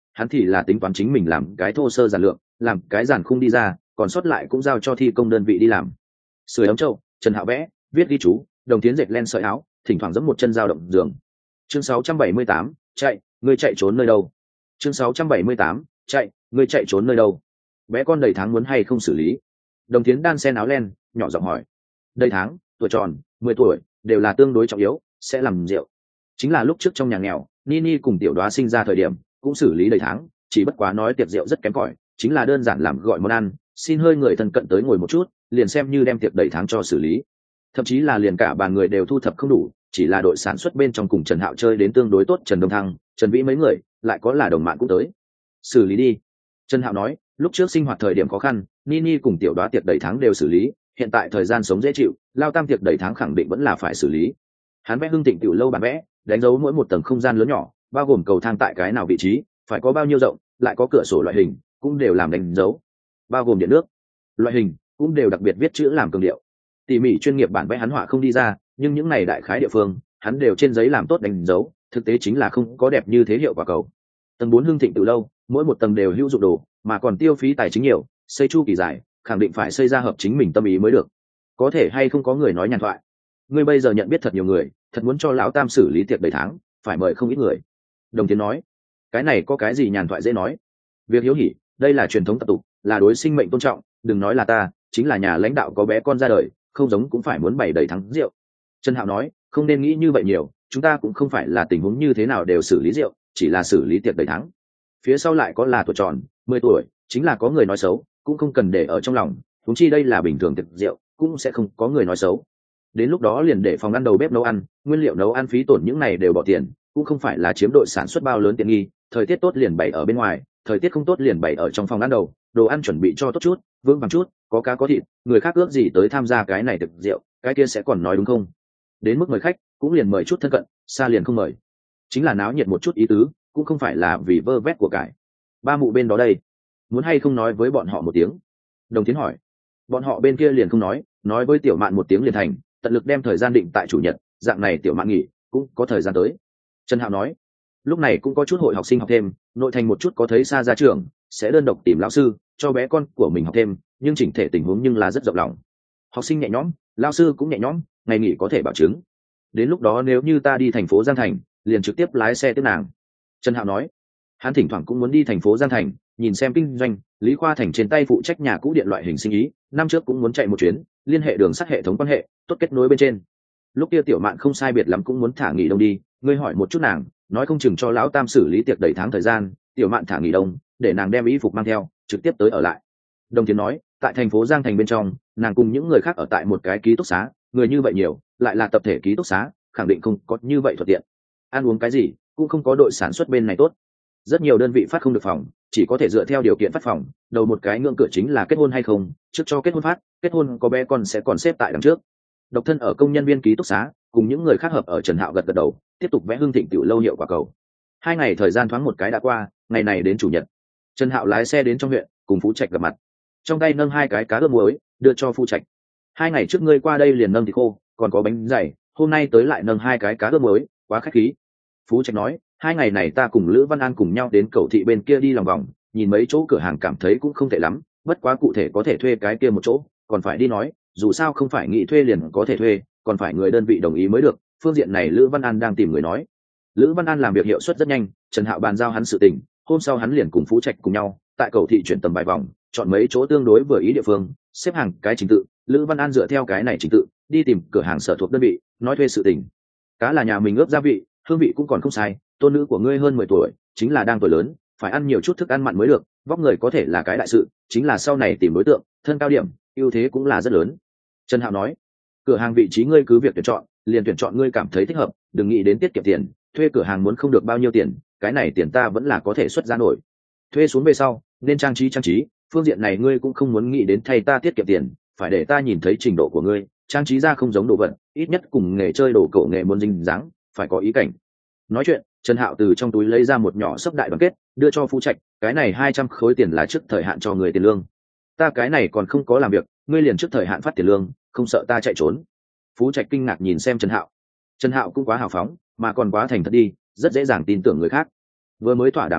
Speaker 1: hắn thì là tính toán chính mình làm cái thô sơ giản lượng, làm cái giản khung đi ra, còn sót lại cũng giao cho thi công đơn vị đi làm. Sưởi ấm trâu, Trần Hạo vẽ, viết ghi chú, Đồng Tiến dệt len sợi áo, thỉnh thoảng giẫm một chân dao động giường. Chương 678, chạy, ngươi chạy trốn nơi đâu? Chương 678, chạy, ngươi chạy trốn nơi đâu? Bé con đầy tháng muốn hay không xử lý? Đồng Tiến đan sen áo len, nhỏ giọng hỏi. Đầy tháng, tuổi tròn, 10 tuổi, đều là tương đối trọng yếu, sẽ làm rượu. Chính là lúc trước trong nhà nghèo, Nini cùng tiểu đoá sinh ra thời điểm, cũng xử lý đầy tháng, chỉ bất quá nói tiệc rượu rất kém cỏi, chính là đơn giản làm gọi món ăn, xin hơi người thân cận tới ngồi một chút, liền xem như đem tiệc đầy tháng cho xử lý. Thậm chí là liền cả bàn người đều thu thập không đủ, chỉ là đội sản xuất bên trong cùng Trần Hạo chơi đến tương đối tốt, Trần Đông Thăng, Trần Vĩ mấy người, lại có là đồng bạn cũng tới. Xử lý đi. Trần Hạo nói, lúc trước sinh hoạt thời điểm khó khăn, Nini cùng tiểu đoá tiệc đầy tháng đều xử lý, hiện tại thời gian sống dễ chịu, lao tam tiệc đầy tháng khẳng định vẫn là phải xử lý. Hắn vẽ Hưng Thịnh tiểu lâu bản vẽ, đánh dấu mỗi một tầng không gian lớn nhỏ, bao gồm cầu thang tại cái nào vị trí, phải có bao nhiêu rộng, lại có cửa sổ loại hình, cũng đều làm đánh dấu, bao gồm điện nước loại hình, cũng đều đặc biệt viết chữ làm cường điệu. Tỉ mỉ chuyên nghiệp bản vẽ hắn họa không đi ra, nhưng những này đại khái địa phương, hắn đều trên giấy làm tốt đánh dấu, thực tế chính là không có đẹp như thế hiệu quả cầu. Tầng 4 Hưng Thịnh tiểu lâu, mỗi một tầng đều hữu dụng đồ, mà còn tiêu phí tài chính nhiều, xây chu kỳ dài, khẳng định phải xây ra hợp chính mình tâm ý mới được. Có thể hay không có người nói nhàn thoại. Ngươi bây giờ nhận biết thật nhiều người, thật muốn cho lão tam xử lý tiệc đầy tháng, phải mời không ít người. Đồng Tiến nói, cái này có cái gì nhàn thoại dễ nói. Việc hiếu hỉ, đây là truyền thống tập tục, là đối sinh mệnh tôn trọng, đừng nói là ta, chính là nhà lãnh đạo có bé con ra đời, không giống cũng phải muốn bày đầy thắng rượu. Trần Hạo nói, không nên nghĩ như vậy nhiều, chúng ta cũng không phải là tình huống như thế nào đều xử lý rượu, chỉ là xử lý tiệc đầy thắng. Phía sau lại có là tuổi tròn, 10 tuổi, chính là có người nói xấu, cũng không cần để ở trong lòng, huống chi đây là bình thường tiệc rượu, cũng sẽ không có người nói xấu. Đến lúc đó liền để phòng ăn đầu bếp nấu ăn, nguyên liệu nấu ăn phí tổn những này đều bỏ tiền, cũng không phải là chiếm đội sản xuất bao lớn tiện nghi, thời tiết tốt liền bày ở bên ngoài, thời tiết không tốt liền bày ở trong phòng ăn đầu, đồ ăn chuẩn bị cho tốt chút, vững vàng chút, có cá có thịt, người khác ước gì tới tham gia cái này tiệc rượu, cái kia sẽ còn nói đúng không? Đến mức mời khách, cũng liền mời chút thân cận, xa liền không mời. Chính là náo nhiệt một chút ý tứ, cũng không phải là vì vơ vét của cải. Ba mụ bên đó đây, muốn hay không nói với bọn họ một tiếng? Đồng Tiến hỏi. Bọn họ bên kia liền không nói với Tiểu Mạn một tiếng liền thành, tận lực đem thời gian định tại chủ nhật, dạng này Tiểu Mạn nghỉ, cũng có thời gian tới. Trần Hạo nói, lúc này cũng có chút hội học sinh học thêm, nội thành một chút có thấy xa ra trường, sẽ đơn độc tìm lão sư, cho bé con của mình học thêm, nhưng chỉnh thể tình huống nhưng là rất rộng lòng. Học sinh nhẹ nhõm, lão sư cũng nhẹ nhõm, ngày nghỉ có thể bảo chứng. Đến lúc đó nếu như ta đi thành phố Giang Thành, liền trực tiếp lái xe tiếp nàng. Trần Hạo nói, hắn thỉnh thoảng cũng muốn đi thành phố Giang Thành, nhìn xem kinh doanh. Lý Khoa Thành trên tay phụ trách nhà cũ điện loại hình sinh ý, năm trước cũng muốn chạy một chuyến, liên hệ đường sắt hệ thống quan hệ, tốt kết nối bên trên. Lúc kia Tiểu Mạn không sai biệt lắm cũng muốn thả nghỉ đông đi, ngươi hỏi một chút nàng, nói không chừng cho lão tam xử lý tiệc đầy tháng thời gian, Tiểu Mạn thả nghỉ đông, để nàng đem y phục mang theo, trực tiếp tới ở lại. Đồng Tiến nói, tại thành phố Giang Thành bên trong, nàng cùng những người khác ở tại một cái ký túc xá, người như vậy nhiều, lại là tập thể ký túc xá, khẳng định không có như vậy thuận tiện. Ăn uống cái gì, cũng không có đội sản xuất bên này tốt. Rất nhiều đơn vị phát không được phòng, chỉ có thể dựa theo điều kiện phát phòng, đầu một cái ngưỡng cửa chính là kết hôn hay không, trước cho kết hôn phát, kết hôn có bé con sẽ còn xếp tại đằng trước. Độc thân ở công nhân viên ký túc xá, cùng những người khác hợp ở Trần Hạo gật gật đầu, tiếp tục vẽ Hưng Thịnh tiểu lâu hiệu quả cầu. 2 ngày thời gian thoáng một cái đã qua, ngày này đến chủ nhật. Trần Hạo lái xe đến trong huyện, cùng Phú Trạch gặp mặt. Trong tay nâng 2 cái cá ướp muối, đưa cho Phú Trạch. 2 ngày trước ngươi qua đây liền nâng thịt khô, còn có bánh dày, hôm nay tới lại nâng 2 cái cá ướp muối, quá khách khí. Phú Trạch nói, 2 ngày này ta cùng Lữ Văn An cùng nhau đến Cầu Thị bên kia đi lòng vòng, nhìn mấy chỗ cửa hàng cảm thấy cũng không tệ lắm, bất quá cụ thể có thể thuê cái kia một chỗ, còn phải đi nói, dù sao không phải nghĩ thuê liền có thể thuê, còn phải người đơn vị đồng ý mới được. Phương diện này Lữ Văn An đang tìm người nói. Lữ Văn An làm việc hiệu suất rất nhanh, Trần Hạo bàn giao hắn sự tình, hôm sau hắn liền cùng Phú Trạch cùng nhau, tại Cầu Thị chuyển tầm vài vòng, chọn mấy chỗ tương đối vừa ý địa phương, xếp hàng cái trình tự. Lữ Văn An dựa theo cái này trình tự, đi tìm cửa hàng sở thuộc đơn vị, nói thuê sự tình. Cá là nhà mình ướp gia vị, hương vị cũng còn không sai, tôn nữ của ngươi hơn 10 tuổi, chính là đang tuổi lớn, phải ăn nhiều chút thức ăn mặn mới được, vóc người có thể là cái đại sự, chính là sau này tìm đối tượng, thân cao điểm, ưu thế cũng là rất lớn. Trần Hạo nói, cửa hàng vị trí ngươi cứ việc tuyển chọn, liền tuyển chọn ngươi cảm thấy thích hợp, đừng nghĩ đến tiết kiệm tiền, thuê cửa hàng muốn không được bao nhiêu tiền, cái này tiền ta vẫn là có thể xuất ra nổi. Thuê xuống về sau, nên trang trí, phương diện này ngươi cũng không muốn nghĩ đến thay ta tiết kiệm tiền, phải để ta nhìn thấy trình độ của ngươi, trang trí ra không giống đồ vật, ít nhất cùng nghề chơi đồ cổ nghệ muốn dinh dáng, phải có ý cảnh. Nói chuyện, Trần Hạo từ trong túi lấy ra một nhỏ xấp đại đoàn kết, đưa cho Phú Trạch, cái này 200 khối tiền là trước thời hạn cho người tiền lương. Ta cái này còn không có làm việc, ngươi liền trước thời hạn phát tiền lương, không sợ ta chạy trốn. Phú Trạch kinh ngạc nhìn xem Trần Hạo. Trần Hạo cũng quá hào phóng, mà còn quá thành thật đi, rất dễ dàng tin tưởng người khác. Vừa mới thỏa đàm hợp tác,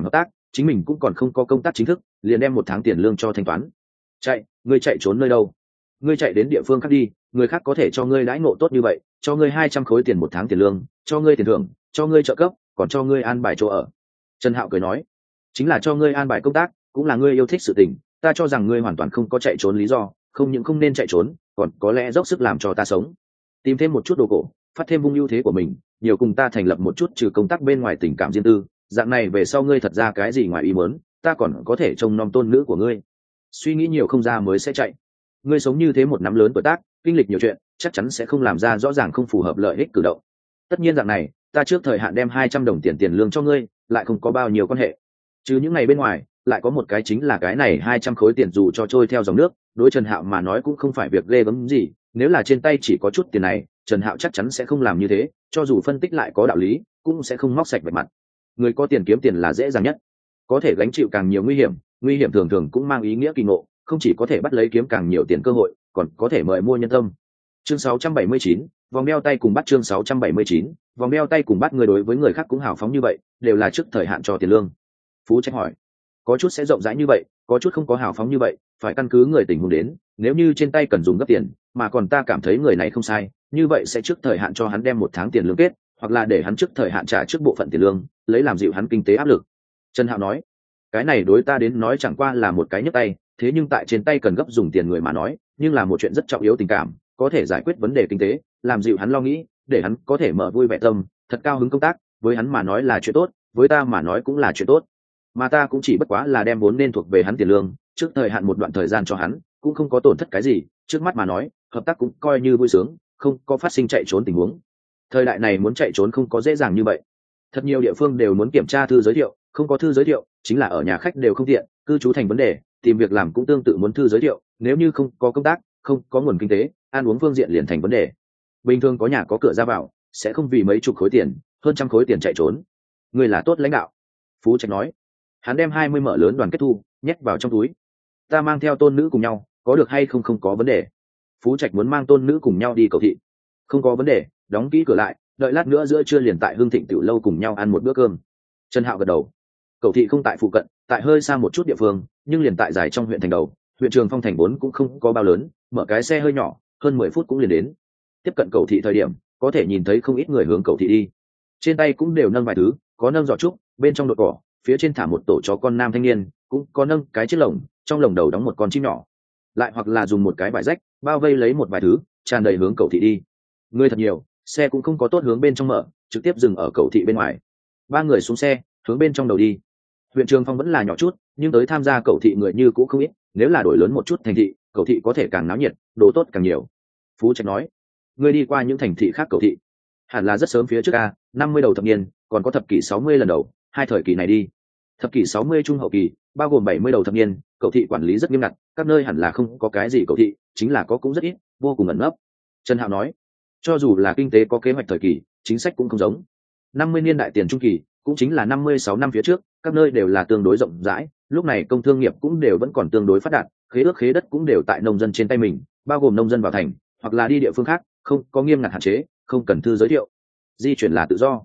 Speaker 1: chính mình cũng còn không có công tác chính thức, liền đem 1 tháng tiền lương cho thanh toán. Chạy, ngươi chạy trốn nơi đâu? Ngươi chạy đến địa phương khác đi, người khác có thể cho ngươi đãi ngộ tốt như vậy, cho ngươi 200 khối tiền 1 tháng tiền lương, cho ngươi tiền thưởng, cho ngươi trợ cấp, còn cho ngươi an bài chỗ ở. Trần Hạo cười nói, chính là cho ngươi an bài công tác, cũng là ngươi yêu thích sự tình, ta cho rằng ngươi hoàn toàn không có chạy trốn lý do, không những không nên chạy trốn, còn có lẽ dốc sức làm cho ta sống. Tìm thêm một chút đồ cổ, phát thêm vung ưu thế của mình, nhiều cùng ta thành lập một chút trừ công tác bên ngoài tình cảm riêng tư, dạng này về sau ngươi thật ra cái gì ngoài ý muốn, ta còn có thể trông nom tôn nữ của ngươi. Suy nghĩ nhiều không ra mới sẽ chạy. Ngươi sống như thế một năm lớn tuổi tác, kinh lịch nhiều chuyện, chắc chắn sẽ không làm ra rõ ràng không phù hợp lợi ích cử động. Tất nhiên dạng này, ta trước thời hạn đem 200 đồng tiền lương cho ngươi, lại không có bao nhiêu quan hệ. Chứ những ngày bên ngoài, lại có một cái chính là cái này 200 khối tiền dù cho trôi theo dòng nước, đối Trần Hạo mà nói cũng không phải việc ghê gớm gì, nếu là trên tay chỉ có chút tiền này, Trần Hạo chắc chắn sẽ không làm như thế, cho dù phân tích lại có đạo lý, cũng sẽ không móc sạch vạch mặt. Người có tiền kiếm tiền là dễ dàng nhất, có thể gánh chịu càng nhiều nguy hiểm thường thường cũng mang ý nghĩa kỳ ngộ, không chỉ có thể bắt lấy kiếm càng nhiều tiền cơ hội, còn có thể mời mua nhân tâm. Chương 679, vòng đeo tay cùng bắt. Chương 679, vòng đeo tay cùng bắt. Người đối với người khác cũng hào phóng như vậy, đều là trước thời hạn cho tiền lương. Phú Trạch hỏi, có chút sẽ rộng rãi như vậy, có chút không có hào phóng như vậy, phải căn cứ người tình huống đến, nếu như trên tay cần dùng gấp tiền, mà còn ta cảm thấy người này không sai, như vậy sẽ trước thời hạn cho hắn đem 1 tháng tiền lương kết, hoặc là để hắn trước thời hạn trả trước bộ phận tiền lương, lấy làm dịu hắn kinh tế áp lực. Trần Hạo nói, cái này đối ta đến nói chẳng qua là một cái nhấc tay, thế nhưng tại trên tay cần gấp dùng tiền người mà nói, nhưng là một chuyện rất trọng yếu tình cảm, có thể giải quyết vấn đề kinh tế, làm dịu hắn lo nghĩ, để hắn có thể mở vui vẻ tâm, thật cao hứng công tác, với hắn mà nói là chuyện tốt, với ta mà nói cũng là chuyện tốt. Mà ta cũng chỉ bất quá là đem vốn nên thuộc về hắn tiền lương, trước thời hạn một đoạn thời gian cho hắn, cũng không có tổn thất cái gì, trước mắt mà nói, hợp tác cũng coi như vui sướng, không có phát sinh chạy trốn tình huống. Thời đại này muốn chạy trốn không có dễ dàng như vậy. Thật nhiều địa phương đều muốn kiểm tra thư giới thiệu, không có thư giới thiệu, chính là ở nhà khách đều không tiện, cư trú thành vấn đề, tìm việc làm cũng tương tự muốn thư giới thiệu, nếu như không có công tác, không có nguồn kinh tế, ăn uống phương diện liền thành vấn đề. Bình thường có nhà có cửa ra vào, sẽ không vì mấy chục khối tiền, hơn trăm khối tiền chạy trốn. Người là tốt lãnh đạo. Phú Trạch nói. Hắn đem 20 mỡ lớn đoàn kết thu nhét vào trong túi. Ta mang theo tôn nữ cùng nhau, có được hay không? Không có vấn đề. Phú Trạch muốn mang tôn nữ cùng nhau đi cầu thị. Không có vấn đề, đóng kỹ cửa lại, đợi lát nữa giữa trưa liền tại Hưng Thịnh Tiểu lâu cùng nhau ăn một bữa cơm. Trần Hạo gật đầu. Cầu thị không tại phụ cận, tại hơi xa một chút địa phương, nhưng liền tại dài trong huyện thành đầu, huyện Trường Phong thành vốn cũng không có bao lớn, mở cái xe hơi nhỏ, hơn 10 phút cũng liền đến. Tiếp cận cầu thị thời điểm, có thể nhìn thấy không ít người hướng cầu thị đi. Trên tay cũng đều nâng vài thứ, có nâng giỏ trúc, bên trong đột cỏ, phía trên thả một tổ chó con nam thanh niên, cũng có nâng cái chiếc lồng, trong lồng đầu đóng một con chim nhỏ. Lại hoặc là dùng một cái vải rách bao vây lấy một vài thứ, tràn đầy hướng cầu thị đi. Người thật nhiều, xe cũng không có tốt hướng bên trong mở, trực tiếp dừng ở cầu thị bên ngoài. 3 người xuống xe, hướng bên trong đầu đi. Huyện Trường Phong vẫn là nhỏ chút, nhưng tới tham gia cầu thị người như cũng không ít, nếu là đổi lớn một chút thành thị, cầu thị có thể càng náo nhiệt, đồ tốt càng nhiều. Phú Trạch nói, người đi qua những thành thị khác cầu thị, hẳn là rất sớm phía trước a, 50 đầu thập niên, còn có thập kỷ 60 lần đầu, hai thời kỳ này đi. Thập kỷ 60 trung hậu kỳ, bao gồm 70 đầu thập niên, cầu thị quản lý rất nghiêm ngặt, các nơi hẳn là không có cái gì cầu thị, chính là có cũng rất ít, vô cùng ẩn nấp. Trần Hạo nói, cho dù là kinh tế có kế hoạch thời kỳ, chính sách cũng không giống. 50 niên đại tiền trung kỳ, cũng chính là 56 năm phía trước, các nơi đều là tương đối rộng rãi, lúc này công thương nghiệp cũng đều vẫn còn tương đối phát đạt, khế ước khế đất cũng đều tại nông dân trên tay mình, bao gồm nông dân vào thành, hoặc là đi địa phương khác, không có nghiêm ngặt hạn chế, không cần thư giới thiệu. Di chuyển là tự do.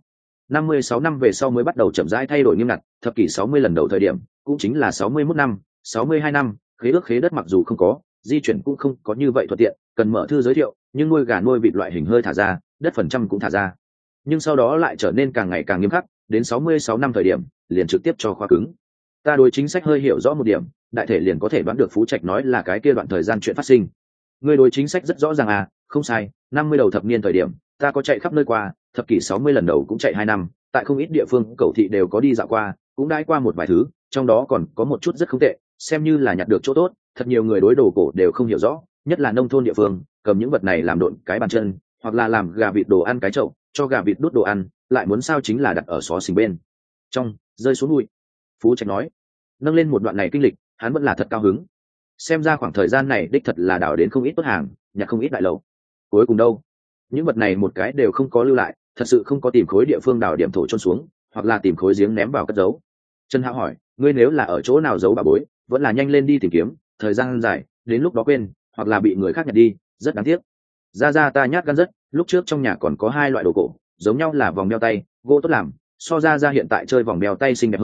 Speaker 1: 56 năm về sau mới bắt đầu chậm rãi thay đổi nghiêm ngặt, thập kỷ 60 lần đầu thời điểm, cũng chính là 61 năm, 62 năm, khế ước khế đất mặc dù không có, di chuyển cũng không có như vậy thuận tiện, cần mở thư giới thiệu, nhưng nuôi gà nuôi vịt loại hình hơi thả ra, đất phần trăm cũng thả ra. Nhưng sau đó lại trở nên càng ngày càng nghiêm khắc, đến 66 năm thời điểm, liền trực tiếp cho khóa cứng. Ta đối chính sách hơi hiểu rõ một điểm, đại thể liền có thể đoán được Phú Trạch nói là cái kia đoạn thời gian chuyện phát sinh. Người đối chính sách rất rõ ràng à, không sai, 50 đầu thập niên thời điểm, ta có chạy khắp nơi qua, thập kỷ 60 lần đầu cũng chạy 2 năm, tại không ít địa phương cầu thị đều có đi dạo qua, cũng đãi qua một vài thứ, trong đó còn có một chút rất không tệ, xem như là nhặt được chỗ tốt, thật nhiều người đối đồ cổ đều không hiểu rõ, nhất là nông thôn địa phương, cầm những vật này làm độn cái bàn chân, hoặc là làm gà vịt đồ ăn cái chậu, cho gà vịt đút đồ ăn, lại muốn sao chính là đặt ở xó xỉnh bên trong, rơi xuống bụi. Phú Trạch nói, nâng lên một đoạn này kinh lịch, hắn vẫn là thật cao hứng. Xem ra khoảng thời gian này đích thật là đào đến không ít tốt hàng, nhặt không ít đại lầu. Cuối cùng đâu, những vật này một cái đều không có lưu lại, thật sự không có tìm khối địa phương đào điểm thổ chôn xuống, hoặc là tìm khối giếng ném vào cất giấu. Trần Hạo hỏi, ngươi nếu là ở chỗ nào giấu bà bối, vẫn là nhanh lên đi tìm kiếm, thời gian dài, đến lúc đó quên, hoặc là bị người khác nhặt đi, rất đáng tiếc. Ra ta nhát gan rất, lúc trước trong nhà còn có 2 loại đồ cổ, giống nhau là vòng đeo tay, gỗ tốt làm, so ra hiện tại chơi vòng đeo tay xinh đẹp hơn,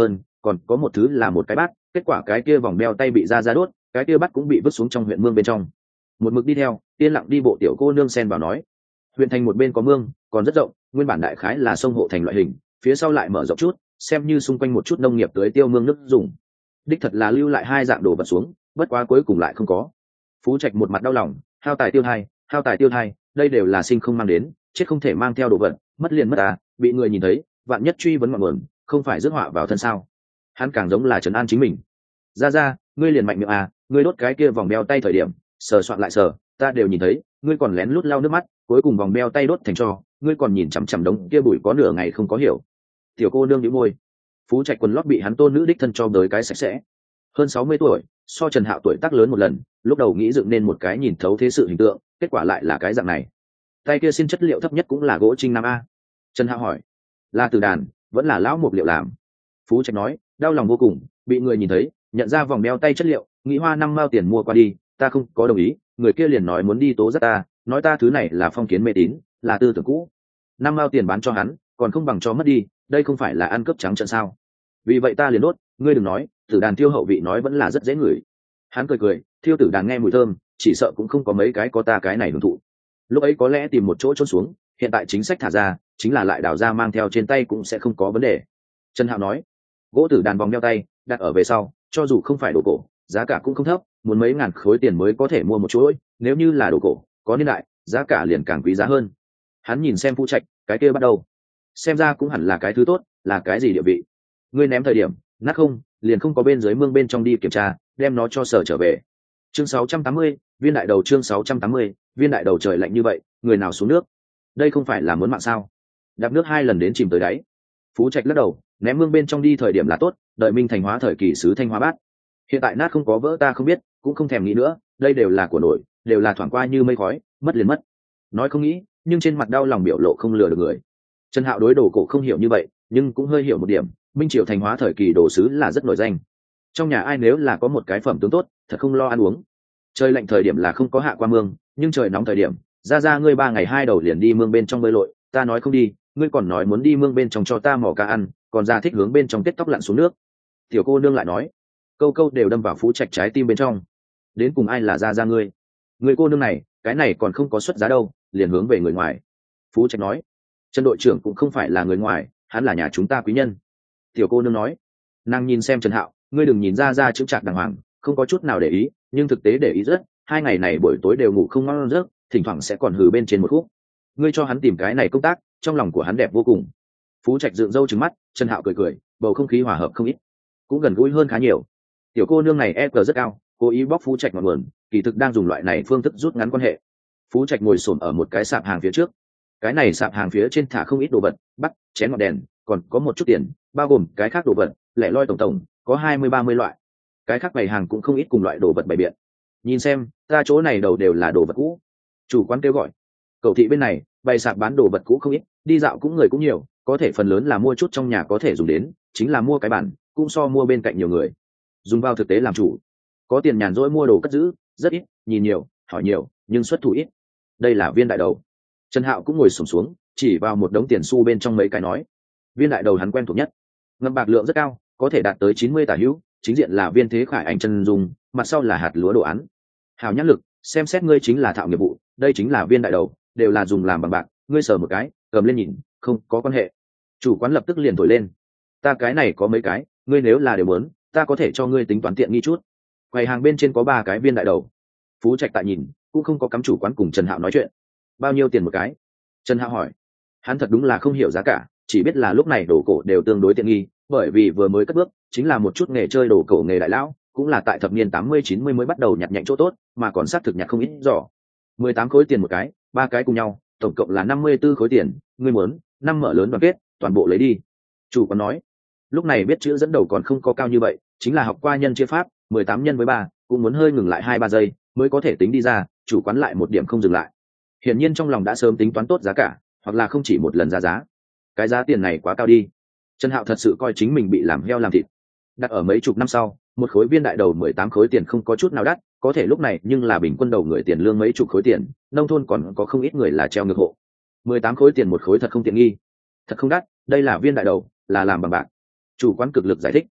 Speaker 1: còn có một thứ là một cái bát, kết quả cái kia vòng đeo tay bị ra đốt, cái kia bát cũng bị vứt xuống trong huyện mương bên trong. Một mực đi theo, yên lặng đi bộ tiểu cô nương xen vào nói, huyện thành một bên có mương, còn rất rộng, nguyên bản đại khái là sông hộ thành loại hình, phía sau lại mở rộng chút, xem như xung quanh một chút nông nghiệp tưới tiêu mương nước dùng. Đích thật là lưu lại hai dạng đồ vật xuống, bất quá cuối cùng lại không có. Phú Trạch một mặt đau lòng, hao tài tiêu thai, đây đều là sinh không mang đến, chết không thể mang theo đồ vật, mất liền mất à, bị người nhìn thấy, vạn nhất truy vấn ngọn nguồn, không phải rước họa vào thân sao? Hắn càng giống là trấn an chính mình. Ra, ngươi liền mạnh miệng à, ngươi đốt cái kia vòng đeo tay thời điểm, sờ soạn lại sờ, ta đều nhìn thấy, ngươi còn lén lút lau nước mắt, cuối cùng vòng đeo tay đốt thành tro, ngươi còn nhìn chằm chằm đống kia bụi có nửa ngày không có hiểu. Tiểu cô nương nhíu môi. Phú Trạch quần lót bị hắn tôn nữ đích thân cho đới cái sạch sẽ. Hơn 60 tuổi, so Trần Hạo tuổi tác lớn một lần, lúc đầu nghĩ dựng nên một cái nhìn thấu thế sự hình tượng, kết quả lại là cái dạng này. Tay kia xin chất liệu thấp nhất cũng là gỗ Trinh Nam a. Trần Hạo hỏi, là từ đàn, vẫn là lão mục liệu làm? Phú Trạch nói, đau lòng vô cùng, bị người nhìn thấy, nhận ra vòng đeo tay chất liệu, nghĩ hoa 5 mao tiền mua qua đi, ta không có đồng ý, người kia liền nói muốn đi tố giác ta, nói ta thứ này là phong kiến mê tín, là tư tưởng cũ. 5 mao tiền bán cho hắn, còn không bằng cho mất đi, đây không phải là ăn cướp trắng trợn sao? Vì vậy ta liền đốt, ngươi đừng nói, tử đàn thiêu hậu vị nói vẫn là rất dễ ngửi. Hắn cười, thiêu tử đàn nghe mùi thơm, chỉ sợ cũng không có mấy cái có ta cái này hưởng thụ. Lúc ấy có lẽ tìm một chỗ trốn xuống, hiện tại chính sách thả ra, chính là lại đào ra mang theo trên tay cũng sẽ không có vấn đề. Trần Hạo nói, gỗ tử đàn vòng đeo tay đặt ở về sau, cho dù không phải đồ cổ, giá cả cũng không thấp, muốn mấy ngàn khối tiền mới có thể mua một chuỗi, nếu như là đồ cổ, có niên đại, giá cả liền càng quý giá hơn. Hắn nhìn xem Phú Trạch, cái kia bắt đầu, xem ra cũng hẳn là cái thứ tốt, là cái gì địa vị. Ngươi ném thời điểm, nát không, liền không có bên dưới mương bên trong đi kiểm tra, đem nó cho sở trở về. Chương 680, viên đại đầu chương 680, viên đại đầu trời lạnh như vậy, người nào xuống nước? Đây không phải là muốn mạng sao? Đạp nước 2 lần đến chìm tới đáy. Phú Trạch lắc đầu, ném mương bên trong đi thời điểm là tốt, đợi Minh Thành hóa thời kỳ sứ Thanh Hóa bát. Hiện tại nát không có vỡ ta không biết, cũng không thèm nghĩ nữa, đây đều là của nổi, đều là thoảng qua như mây khói, mất liền mất. Nói không nghĩ, nhưng trên mặt đau lòng biểu lộ không lừa được người. Trần Hạo đối đồ cổ không hiểu như vậy, nhưng cũng hơi hiểu một điểm, Minh Triều Thanh Hóa thời kỳ đồ sứ là rất nổi danh. Trong nhà ai nếu là có một cái phẩm tướng tốt, thật không lo ăn uống. Trời lạnh thời điểm là không có hạ qua mương, nhưng trời nóng thời điểm, ra ngươi 3 ngày 2 đầu liền đi mương bên trong bơi lội, ta nói không đi, ngươi còn nói muốn đi mương bên trong cho ta mò cá ăn, còn ra thích hướng bên trong kết tóc lặn xuống nước. Tiểu cô nương lại nói, câu câu đều đâm vào Phú Trạch trái tim bên trong. Đến cùng ai là ra ngươi? Người cô nương này, cái này còn không có xuất giá đâu, liền hướng về người ngoài. Phú Trạch nói, Trần đội trưởng cũng không phải là người ngoài, hắn là nhà chúng ta quý nhân. Tiểu cô nương nói, nàng nhìn xem Trần Hạo, ngươi đừng nhìn ra chững chạc đàng hoàng, không có chút nào để ý, nhưng thực tế để ý rất, 2 ngày này buổi tối đều ngủ không ngon giấc, thỉnh thoảng sẽ còn hừ bên trên một khúc. Ngươi cho hắn tìm cái này công tác, trong lòng của hắn đẹp vô cùng. Phú Trạch dựng râu trừng mắt, Trần Hạo cười, bầu không khí hòa hợp không ít, cũng gần gũi hơn khá nhiều. Tiểu cô nương này EQ rất cao, cố ý bóc Phú Trạch ngọn nguồn, kỳ thực đang dùng loại này phương thức rút ngắn quan hệ. Phú Trạch ngồi xổm ở một cái sạp hàng phía trước, cái này sạp hàng phía trên thả không ít đồ vật, bắt chén ngọn đèn, còn có một chút tiền, bao gồm cái khác đồ vật, lẻ loi tổng có 20-30 loại. Cái khác bày hàng cũng không ít cùng loại đồ vật bày biện. Nhìn xem, ta chỗ này đầu đều là đồ vật cũ. Chủ quán kêu gọi. Cầu thị bên này, bày sạp bán đồ vật cũ không ít, đi dạo cũng người cũng nhiều, có thể phần lớn là mua chút trong nhà có thể dùng đến, chính là mua cái bản, cũng so mua bên cạnh nhiều người. Dùng vào thực tế làm chủ. Có tiền nhàn rỗi mua đồ cất giữ, rất ít, nhìn nhiều, hỏi nhiều, nhưng xuất thủ ít. Đây là viên đại đầu. Trần Hạo cũng ngồi xổm xuống, chỉ vào một đống tiền xu bên trong mấy cái nói. Viên đại đầu hắn quen thuộc nhất. Ngâm bạc lượng rất cao, có thể đạt tới 90 tả hữu, chính diện là viên thế khải ảnh chân dung, mặt sau là hạt lúa đồ án. Hào nhãn lực, xem xét ngươi chính là thạo nghiệp vụ, đây chính là viên đại đầu, đều là dùng làm bằng bạc, ngươi sờ một cái, cầm lên nhìn, không có quan hệ. Chủ quán lập tức liền thổi lên. Ta cái này có mấy cái, ngươi nếu là đều muốn, ta có thể cho ngươi tính toán tiện nghi chút. Quầy hàng bên trên có 3 cái viên đại đầu. Phú Trạch tại nhìn, cũng không có cắm chủ quán cùng Trần Hạo nói chuyện. Bao nhiêu tiền một cái? Trần Hạo hỏi. Hắn thật đúng là không hiểu giá cả, chỉ biết là lúc này đồ cổ đều tương đối tiện nghi, bởi vì vừa mới cất bước, chính là một chút nghề chơi đồ cổ nghề đại lão, cũng là tại thập niên 80-90 mới bắt đầu nhặt nhạnh chỗ tốt, mà còn xác thực nhặt không ít giỏ. 18 khối tiền một cái, 3 cái cùng nhau, tổng cộng là 54 khối tiền, ngươi muốn, 5 mở lớn đoàn kết, toàn bộ lấy đi. Chủ quán nói. Lúc này biết chữ dẫn đầu còn không có cao như vậy, chính là học qua nhân chia pháp, 18 nhân với 3, cũng muốn hơi ngừng lại 2-3 giây, mới có thể tính đi ra, chủ quán lại một điểm không dừng lại. Hiển nhiên trong lòng đã sớm tính toán tốt giá cả, hoặc là không chỉ một lần ra giá. Cái giá tiền này quá cao đi. Trần Hạo thật sự coi chính mình bị làm heo làm thịt. Đặt ở mấy chục năm sau, một khối viên đại đầu 18 khối tiền không có chút nào đắt, có thể lúc này nhưng là bình quân đầu người tiền lương mấy chục khối tiền, nông thôn còn có không ít người là treo ngược hộ. 18 khối tiền một khối thật không tiện nghi, thật không đắt, đây là viên đại đầu, là làm bằng bạc. Chủ quán cực lực giải thích.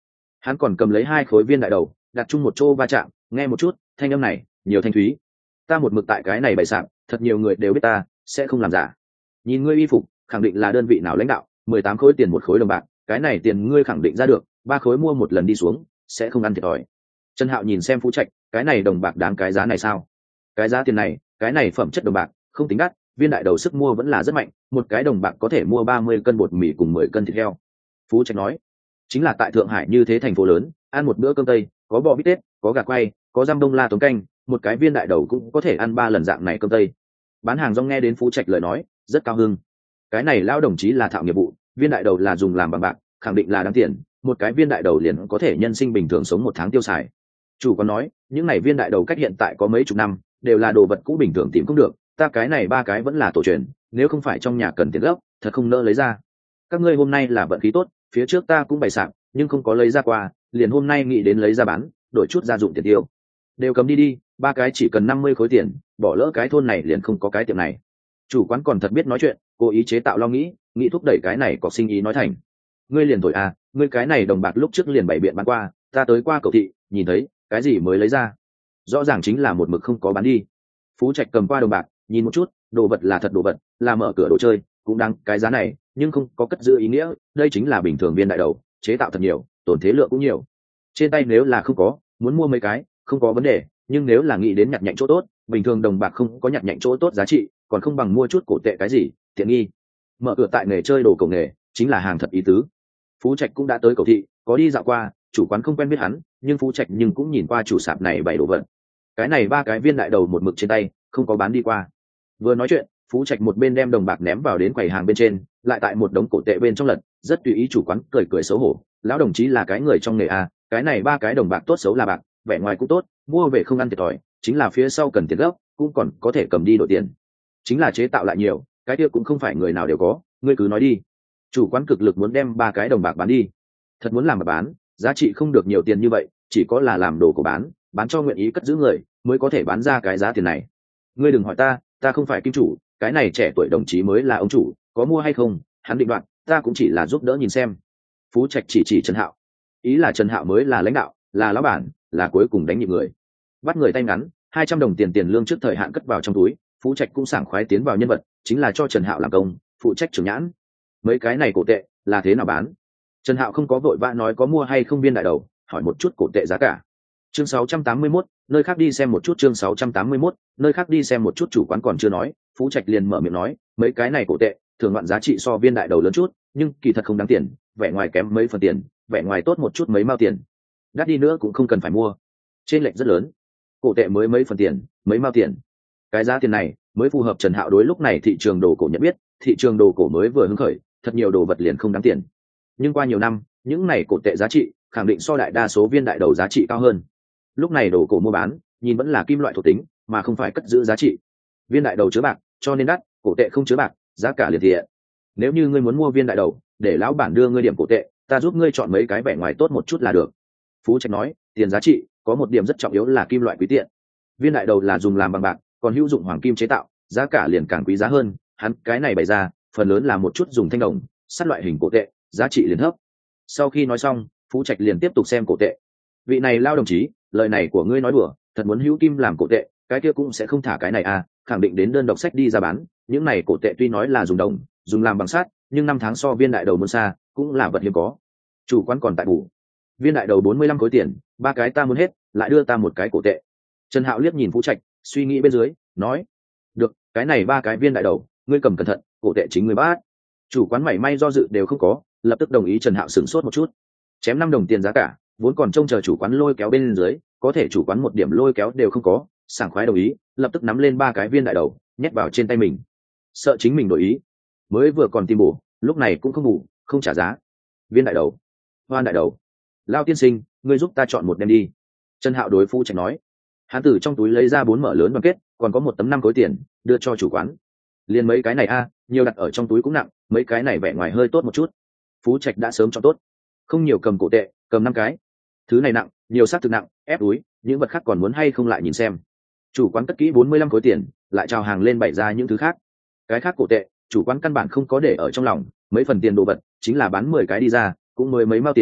Speaker 1: Hắn còn cầm lấy 2 khối viên đại đầu đặt chung một chỗ va chạm, nghe một chút thanh âm này nhiều thanh thúy. Ta một mực tại cái này bày sạp, thật nhiều người đều biết ta sẽ không làm giả. Nhìn ngươi y phục khẳng định là đơn vị nào lãnh đạo, 18 khối tiền một khối đồng bạc, cái này tiền ngươi khẳng định ra được, 3 khối mua một lần đi xuống sẽ không ăn thiệt thòi. Trần Hạo nhìn xem Phú Trạch, cái này đồng bạc đáng cái giá này sao? Cái giá tiền này, cái này phẩm chất đồng bạc không tính đắt, viên đại đầu sức mua vẫn là rất mạnh, một cái đồng bạc có thể mua 30 cân bột mì cùng 10 cân thịt heo. Phú Trạch nói, chính là tại Thượng Hải như thế thành phố lớn, ăn một bữa cơm tây, có bò bít tết, có gà quay, có giam đông la tống canh, một cái viên đại đầu cũng có thể ăn 3 lần dạng này cơm tây. Bán hàng rong nghe đến Phú Trạch lời nói, rất cao hứng. Cái này lão đồng chí là thạo nghiệp vụ, viên đại đầu là dùng làm bằng bạc, khẳng định là đáng tiền, một cái viên đại đầu liền có thể nhân sinh bình thường sống 1 tháng tiêu xài. Chủ còn nói, những này viên đại đầu cách hiện tại có mấy chục năm, đều là đồ vật cũ bình thường tìm không được, ta cái này 3 cái vẫn là tổ truyền, nếu không phải trong nhà cần tiền gấp, thật không nỡ lấy ra. Các ngươi hôm nay là vận khí tốt, phía trước ta cũng bày sạp, nhưng không có lấy ra qua, liền hôm nay nghĩ đến lấy ra bán, đổi chút gia dụng tiền tiêu. Đều cầm đi đi, 3 cái chỉ cần 50 khối tiền, bỏ lỡ cái thôn này liền không có cái tiệm này. Chủ quán còn thật biết nói chuyện, cố ý chế tạo lo nghĩ thúc đẩy cái này có sinh ý nói thành. Ngươi liền thổi à, ngươi cái này đồng bạc lúc trước liền bày biện bán qua, ta tới qua cầu thị, nhìn thấy, cái gì mới lấy ra. Rõ ràng chính là một mực không có bán đi. Phú Trạch cầm qua đồng bạc, nhìn một chút, đồ vật là thật đồ vật, là mở cửa đồ chơi, cũng đáng cái giá này, nhưng không có cất giữ ý nghĩa, đây chính là bình thường viên đại đầu, chế tạo thật nhiều, tổn thế lượng cũng nhiều. Trên tay nếu là không có, muốn mua mấy cái, không có vấn đề, nhưng nếu là nghĩ đến nhặt nhạnh chỗ tốt, bình thường đồng bạc không có nhặt nhạnh chỗ tốt giá trị, còn không bằng mua chút cổ tệ cái gì, tiện nghi. Mở cửa tại nghề chơi đồ cổ nghề, chính là hàng thật ý tứ. Phú Trạch cũng đã tới cầu thị, có đi dạo qua, chủ quán không quen biết hắn, nhưng Phú Trạch nhưng cũng nhìn qua chủ sạp này bày đồ vật. Cái này 3 cái viên đại đầu một mực trên tay, không có bán đi qua. Vừa nói chuyện, Phú Trạch một bên đem đồng bạc ném vào đến quầy hàng bên trên, lại tại một đống cổ tệ bên trong lật, rất tùy ý. Chủ quán cười xấu hổ, lão đồng chí là cái người trong nghề à, cái này 3 cái đồng bạc tốt xấu là bạc, vẻ ngoài cũng tốt, mua về không ăn thiệt thòi, chính là phía sau cần tiền gấp, cũng còn có thể cầm đi đổi tiền. Chính là chế tạo lại nhiều, cái kia cũng không phải người nào đều có, ngươi cứ nói đi. Chủ quán cực lực muốn đem 3 cái đồng bạc bán đi. Thật muốn làm mà bán, giá trị không được nhiều tiền như vậy, chỉ có là làm đồ của bán cho nguyện ý cất giữ người mới có thể bán ra cái giá tiền này. Ngươi đừng hỏi ta không phải kim chủ, cái này trẻ tuổi đồng chí mới là ông chủ, có mua hay không hắn định đoạt, ta cũng chỉ là giúp đỡ nhìn xem. Phú Trạch chỉ Trần Hạo, ý là Trần Hạo mới là lãnh đạo, là lão bản, là cuối cùng đánh nhịp người. Bắt người tay ngắn, 200 đồng tiền lương trước thời hạn cất vào trong túi, Phú Trạch cũng sảng khoái tiến vào nhân vật, chính là cho Trần Hạo làm công, phụ trách trưởng nhãn. Mấy cái này cổ tệ là thế nào bán? Trần Hạo không có vội vã nói có mua hay không viên đại đầu, hỏi một chút cổ tệ giá cả. Chương 681, nơi khác đi xem một chút. Chương 681, nơi khác đi xem một chút. Chủ quán còn chưa nói, Phú Trạch liền mở miệng nói, mấy cái này cổ tệ thường ngoạn giá trị so viên đại đầu lớn chút, nhưng kỳ thật không đáng tiền, vẻ ngoài kém mấy phần tiền, vẻ ngoài tốt một chút mấy mao tiền, đắt đi nữa cũng không cần phải mua, trên lệch rất lớn. Cổ tệ mới mấy phần tiền, mấy mao tiền, cái giá tiền này mới phù hợp Trần Hạo đối lúc này thị trường đồ cổ nhận biết. Thị trường đồ cổ mới vừa hứng khởi, thật nhiều đồ vật liền không đáng tiền, nhưng qua nhiều năm, những này cổ tệ giá trị khẳng định so đại đa số viên đại đầu giá trị cao hơn. Lúc này đồ cổ mua bán nhìn vẫn là kim loại thuộc tính, mà không phải cất giữ giá trị. Viên đại đầu chứa bạc cho nên đắt, cổ tệ không chứa bạc, giá cả liền thiện. Nếu như ngươi muốn mua viên đại đầu, để lão bản đưa ngươi điểm cổ tệ, ta giúp ngươi chọn mấy cái vẻ ngoài tốt một chút là được. Phú Trạch nói, tiền giá trị có một điểm rất trọng yếu là kim loại quý tiện. Viên đại đầu là dùng làm bằng bạc, còn hữu dụng hoàng kim chế tạo, giá cả liền càng quý giá hơn. Hắn cái này bày ra phần lớn là một chút dùng thanh đồng sắt loại hình cổ tệ, giá trị liền thấp. Sau khi nói xong, Phú Trạch liền tiếp tục xem cổ tệ. Vị này lao đồng chí, lời này của ngươi nói đùa, thật muốn hữu kim làm cổ tệ, cái kia cũng sẽ không thả cái này à, khẳng định đến đơn độc sách đi ra bán. Những này cổ tệ tuy nói là dùng đồng, dùng làm bằng sắt, nhưng 5 tháng so viên đại đầu muốn xa, cũng là vật hiếm có. Chủ quán còn tại bù, viên đại đầu 45 khối tiền, 3 cái ta muốn hết, lại đưa ta một cái cổ tệ. Trần Hạo liếc nhìn Phú Trạch, suy nghĩ bên dưới, nói, được, cái này 3 cái viên đại đầu, ngươi cầm cẩn thận, cổ tệ chính ngươi bắt. Chủ quán mảy may do dự đều không có, lập tức đồng ý. Trần Hạo sửng sốt một chút, chém 5 đồng tiền giá cả, vốn còn trông chờ chủ quán lôi kéo bên dưới, có thể chủ quán một điểm lôi kéo đều không có, sảng khoái đồng ý, lập tức nắm lên 3 cái viên đại đầu, nhét vào trên tay mình. Sợ chính mình đổi ý, mới vừa còn tìm bổ, lúc này cũng không bù, không trả giá. Viên đại đầu, hoan đại đầu, lao tiên sinh, ngươi giúp ta chọn một đem đi. Trần Hạo đối Phú Trạch nói. Hắn từ trong túi lấy ra 4 mở lớn đoàn kết, còn có 1 tấm 5 khối tiền, đưa cho chủ quán. Liền mấy cái này a, nhiều đặt ở trong túi cũng nặng, mấy cái này vẻ ngoài hơi tốt một chút. Phú Trạch đã sớm chọn tốt, không nhiều cầm cổ tệ, cầm 5 cái. Thứ này nặng, nhiều xác thực nặng, ép túi, những vật khác còn muốn hay không lại nhìn xem. Chủ quán cất kỹ 45 khối tiền, lại chào hàng lên bày ra những thứ khác. Cái khác cổ tệ, chủ quán căn bản không có để ở trong lòng, mấy phần tiền đồ vật, chính là bán 10 cái đi ra, cũng mới mấy mao tiền,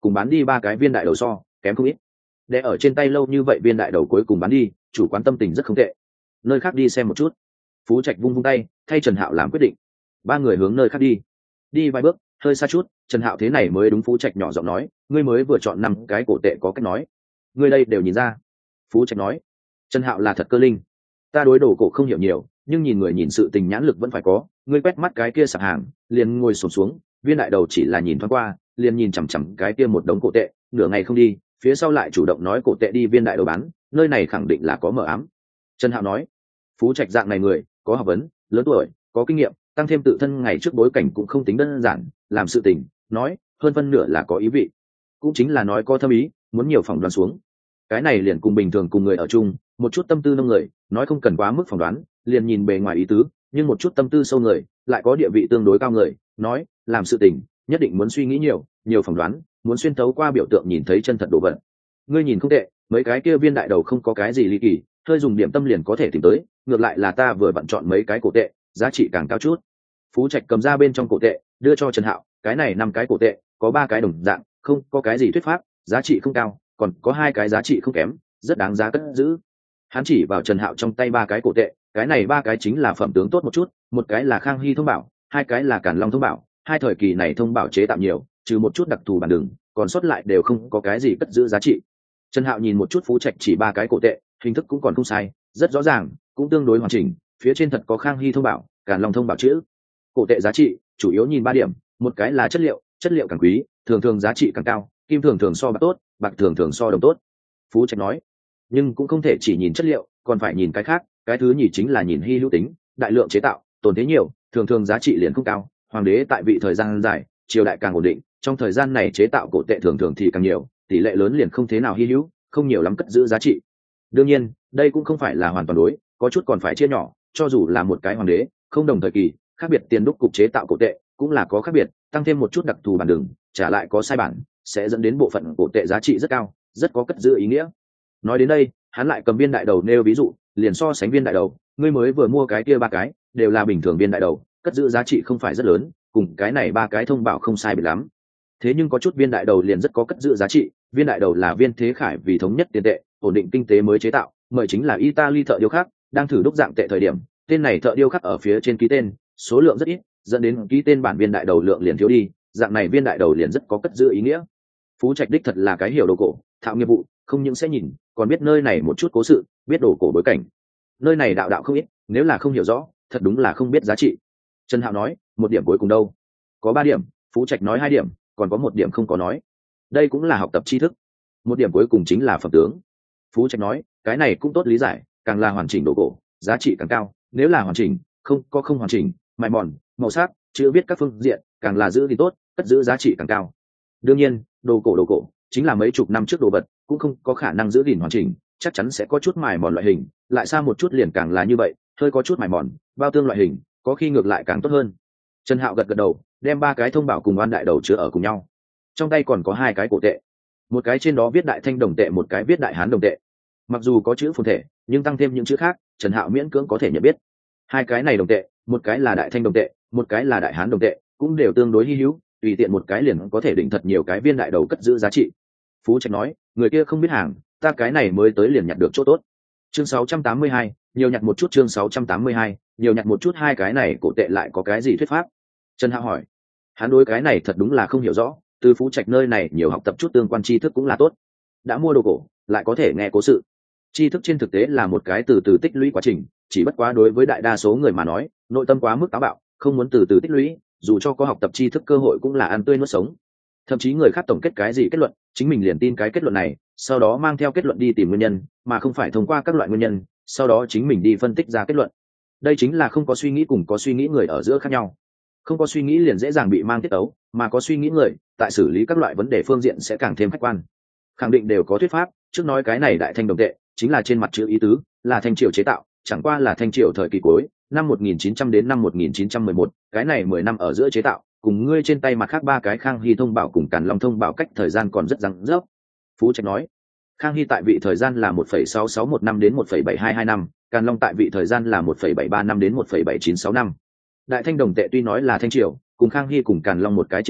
Speaker 1: cùng bán đi ba cái viên đại đầu so kém không ít. Để ở trên tay lâu như vậy viên đại đầu cuối cùng bán đi, chủ quán tâm tình rất không tệ. Nơi khác đi xem một chút. Phú Trạch vung vung tay thay Trần Hạo làm quyết định. Ba người hướng nơi khác đi vài bước hơi xa chút, Trần Hạo thế này mới đúng. Phú Trạch nhỏ giọng nói, ngươi mới vừa chọn 5 cái cổ tệ có cách nói, ngươi đây đều nhìn ra. Phú Trạch nói, Trần Hạo là thật cơ linh, ta đối đồ cổ không hiểu nhiều, nhưng nhìn người nhìn sự tình nhãn lực vẫn phải có. Ngươi quét mắt cái kia sạp hàng, liền ngồi xổm xuống, viên đại đầu chỉ là nhìn thoáng qua, liền nhìn chằm chằm cái kia một đống cổ tệ, nửa ngày không đi, phía sau lại chủ động nói cổ tệ đi viên đại đầu bán, nơi này khẳng định là có mờ ám. Trần Hạo nói, Phú Trạch dạng này người có học vấn, lớn tuổi, có kinh nghiệm, tăng thêm tự thân ngày trước bối cảnh cũng không tính đơn giản, làm sự tình nói hơn phân nửa là có ý vị, cũng chính là nói có thâm ý, muốn nhiều phỏng đoán xuống. Cái này liền cùng bình thường cùng người ở chung, một chút tâm tư nông người nói không cần quá mức phỏng đoán, liền nhìn bề ngoài ý tứ, nhưng một chút tâm tư sâu người lại có địa vị tương đối cao người nói làm sự tình nhất định muốn suy nghĩ nhiều phỏng đoán, muốn xuyên thấu qua biểu tượng nhìn thấy chân thật đồ vật. Ngươi nhìn không tệ, mấy cái kia viên đại đầu không có cái gì ly kỳ, hơi dùng điểm tâm liền có thể tìm tới, ngược lại là ta vừa vặn chọn mấy cái cổ tệ giá trị càng cao chút. Phú Trạch cầm ra bên trong cổ tệ đưa cho Trần Hạo, cái này 5 cái cổ tệ có 3 cái đồng dạng, không có cái gì thuyết pháp, giá trị không cao, còn có 2 cái giá trị không kém, rất đáng giá cất giữ. Hắn chỉ vào Trần Hạo trong tay 3 cái cổ tệ, cái này 3 cái chính là phẩm tướng tốt một chút, một cái là Khang Hy thông bảo, 2 cái là Càn Long thông bảo. Hai thời kỳ này thông bảo chế tạm nhiều, trừ một chút đặc thù bản đường, còn sót lại đều không có cái gì cất giữ giá trị. Trần Hạo nhìn một chút Phú Trạch chỉ 3 cái cổ tệ, hình thức cũng còn không sai, rất rõ ràng, cũng tương đối hoàn chỉnh, phía trên thật có Khang Hy thông bảo, Càn Long thông bảo chữ. Cổ tệ giá trị chủ yếu nhìn 3 điểm, một cái là chất liệu càng quý, thường thường giá trị càng cao, kim thường thường so bạc tốt, bạc thường thường so đồng tốt. Phú Trạch nói, nhưng cũng không thể chỉ nhìn chất liệu, còn phải nhìn cái khác, cái thứ nhì chính là nhìn hy hữu tính, đại lượng chế tạo, tồn thế nhiều, thường thường giá trị liền không cao. Hoàng đế tại vị thời gian dài, triều đại càng ổn định, trong thời gian này chế tạo cổ tệ thường thường thì càng nhiều, tỷ lệ lớn liền không thế nào hy hữu, không nhiều lắm cất giữ giá trị. Đương nhiên, đây cũng không phải là hoàn toàn đối, có chút còn phải chia nhỏ, cho dù là một cái hoàng đế, không đồng thời kỳ, khác biệt tiền đúc cục chế tạo cổ tệ cũng là có khác biệt, tăng thêm một chút đặc thù bản đường, trả lại có sai bản, sẽ dẫn đến bộ phận cổ tệ giá trị rất cao, rất có cất giữ ý nghĩa. Nói đến đây, hắn lại cầm viên đại đầu nêu ví dụ, liền so sánh viên đại đầu, ngươi mới vừa mua cái kia 3 cái, đều là bình thường viên đại đầu, cất giữ giá trị không phải rất lớn, cùng cái này 3 cái thông bảo không sai biệt lắm. Thế nhưng có chút viên đại đầu liền rất có cất giữ giá trị, viên đại đầu là Viên Thế Khải vì thống nhất tiền tệ, ổn định kinh tế mới chế tạo, mời chính là Italy thợ điêu khắc, đang thử đúc dạng tệ thời điểm, tên này thợ điêu khắc ở phía trên ký tên, số lượng rất ít, dẫn đến ký tên bản viên đại đầu lượng liền thiếu đi, dạng này viên đại đầu liền rất có cất giữ ý nghĩa. Phú Trạch đích thật là cái hiểu đồ cổ, thạo nghiệp vụ, không những sẽ nhìn, còn biết nơi này một chút cố sự, biết đồ cổ bối cảnh. Nơi này đạo không ít, nếu là không hiểu rõ, thật đúng là không biết giá trị. Trần Hạo nói, một điểm cuối cùng đâu? Có 3 điểm, Phú Trạch nói 2 điểm, còn có 1 điểm không có nói. Đây cũng là học tập tri thức. Một điểm cuối cùng chính là phẩm tướng. Phú Trạch nói, cái này cũng tốt lý giải, càng là hoàn chỉnh đồ cổ, giá trị càng cao, nếu là hoàn chỉnh, không hoàn chỉnh, mài mòn, màu sắc, chữ viết các phương diện, càng là giữ thì tốt, cất giữ giá trị càng cao. Đương nhiên, đồ cổ chính là mấy chục năm trước đồ vật, cũng không có khả năng giữ gìn hoàn chỉnh, chắc chắn sẽ có chút mài mòn loại hình, lại xa một chút liền càng là như vậy, hơi có chút mài mòn, bao tương loại hình, có khi ngược lại càng tốt hơn. Trần Hạo gật đầu, đem 3 cái thông bảo cùng oan đại đầu chứa ở cùng nhau. Trong tay còn có 2 cái cổ tệ, một cái trên đó viết đại thanh đồng tệ, một cái viết đại hán đồng tệ. Mặc dù có chữ phồn thể, nhưng tăng thêm những chữ khác, Trần Hạo miễn cưỡng có thể nhận biết. 2 cái này đồng tệ, một cái là đại thanh đồng tệ, một cái là đại hán đồng tệ, cũng đều tương đối hi hữu, tùy tiện một cái liền có thể định thật nhiều cái viên đại đầu cất giữ giá trị. Phú Trạch nói, người kia không biết hàng, ta cái này mới tới liền nhặt được chỗ tốt. Chương 682, nhiều nhặt một chút. Chương 682, nhiều nhặt một chút. 2 cái này cổ tệ lại có cái gì thuyết pháp? Trần Hạo hỏi. Hắn đối cái này thật đúng là không hiểu rõ, từ Phú Trạch nơi này nhiều học tập chút tương quan tri thức cũng là tốt. Đã mua đồ cổ, lại có thể nghe cố sự. Tri thức trên thực tế là một cái từ từ tích lũy quá trình, chỉ bất quá đối với đại đa số người mà nói, nội tâm quá mức táo bạo, không muốn từ từ tích lũy, dù cho có học tập tri thức cơ hội cũng là ăn tươi nuốt sống. Thậm chí người khác tổng kết cái gì kết luận, chính mình liền tin cái kết luận này, sau đó mang theo kết luận đi tìm nguyên nhân, mà không phải thông qua các loại nguyên nhân, sau đó chính mình đi phân tích ra kết luận. Đây chính là không có suy nghĩ cùng có suy nghĩ người ở giữa khác nhau. Không có suy nghĩ liền dễ dàng bị mang tiết tấu, mà có suy nghĩ người tại xử lý các loại vấn đề phương diện sẽ càng thêm khách quan. Khẳng định đều có thuyết pháp, trước nói cái này đại thanh đồng tệ chính là trên mặt chữ ý tứ là thanh triều chế tạo, chẳng qua là thanh triều thời kỳ cuối năm 1900 đến năm 1911, cái này 10 năm ở giữa chế tạo, cùng ngươi trên tay mặt khác 3 cái Khang Hy thông bảo cùng Càn Long thông bảo cách thời gian còn rất rắn rớp. Phú Trạch nói, Khang Hy tại vị thời gian là 1,661 năm đến 1,722 năm, Càn Long tại vị thời gian là 1,73 năm đến 1,796 năm. Đại thanh đồng tệ tuy nói là thanh triều, cùng Khang Hy cùng Càn Long một cái triều đại,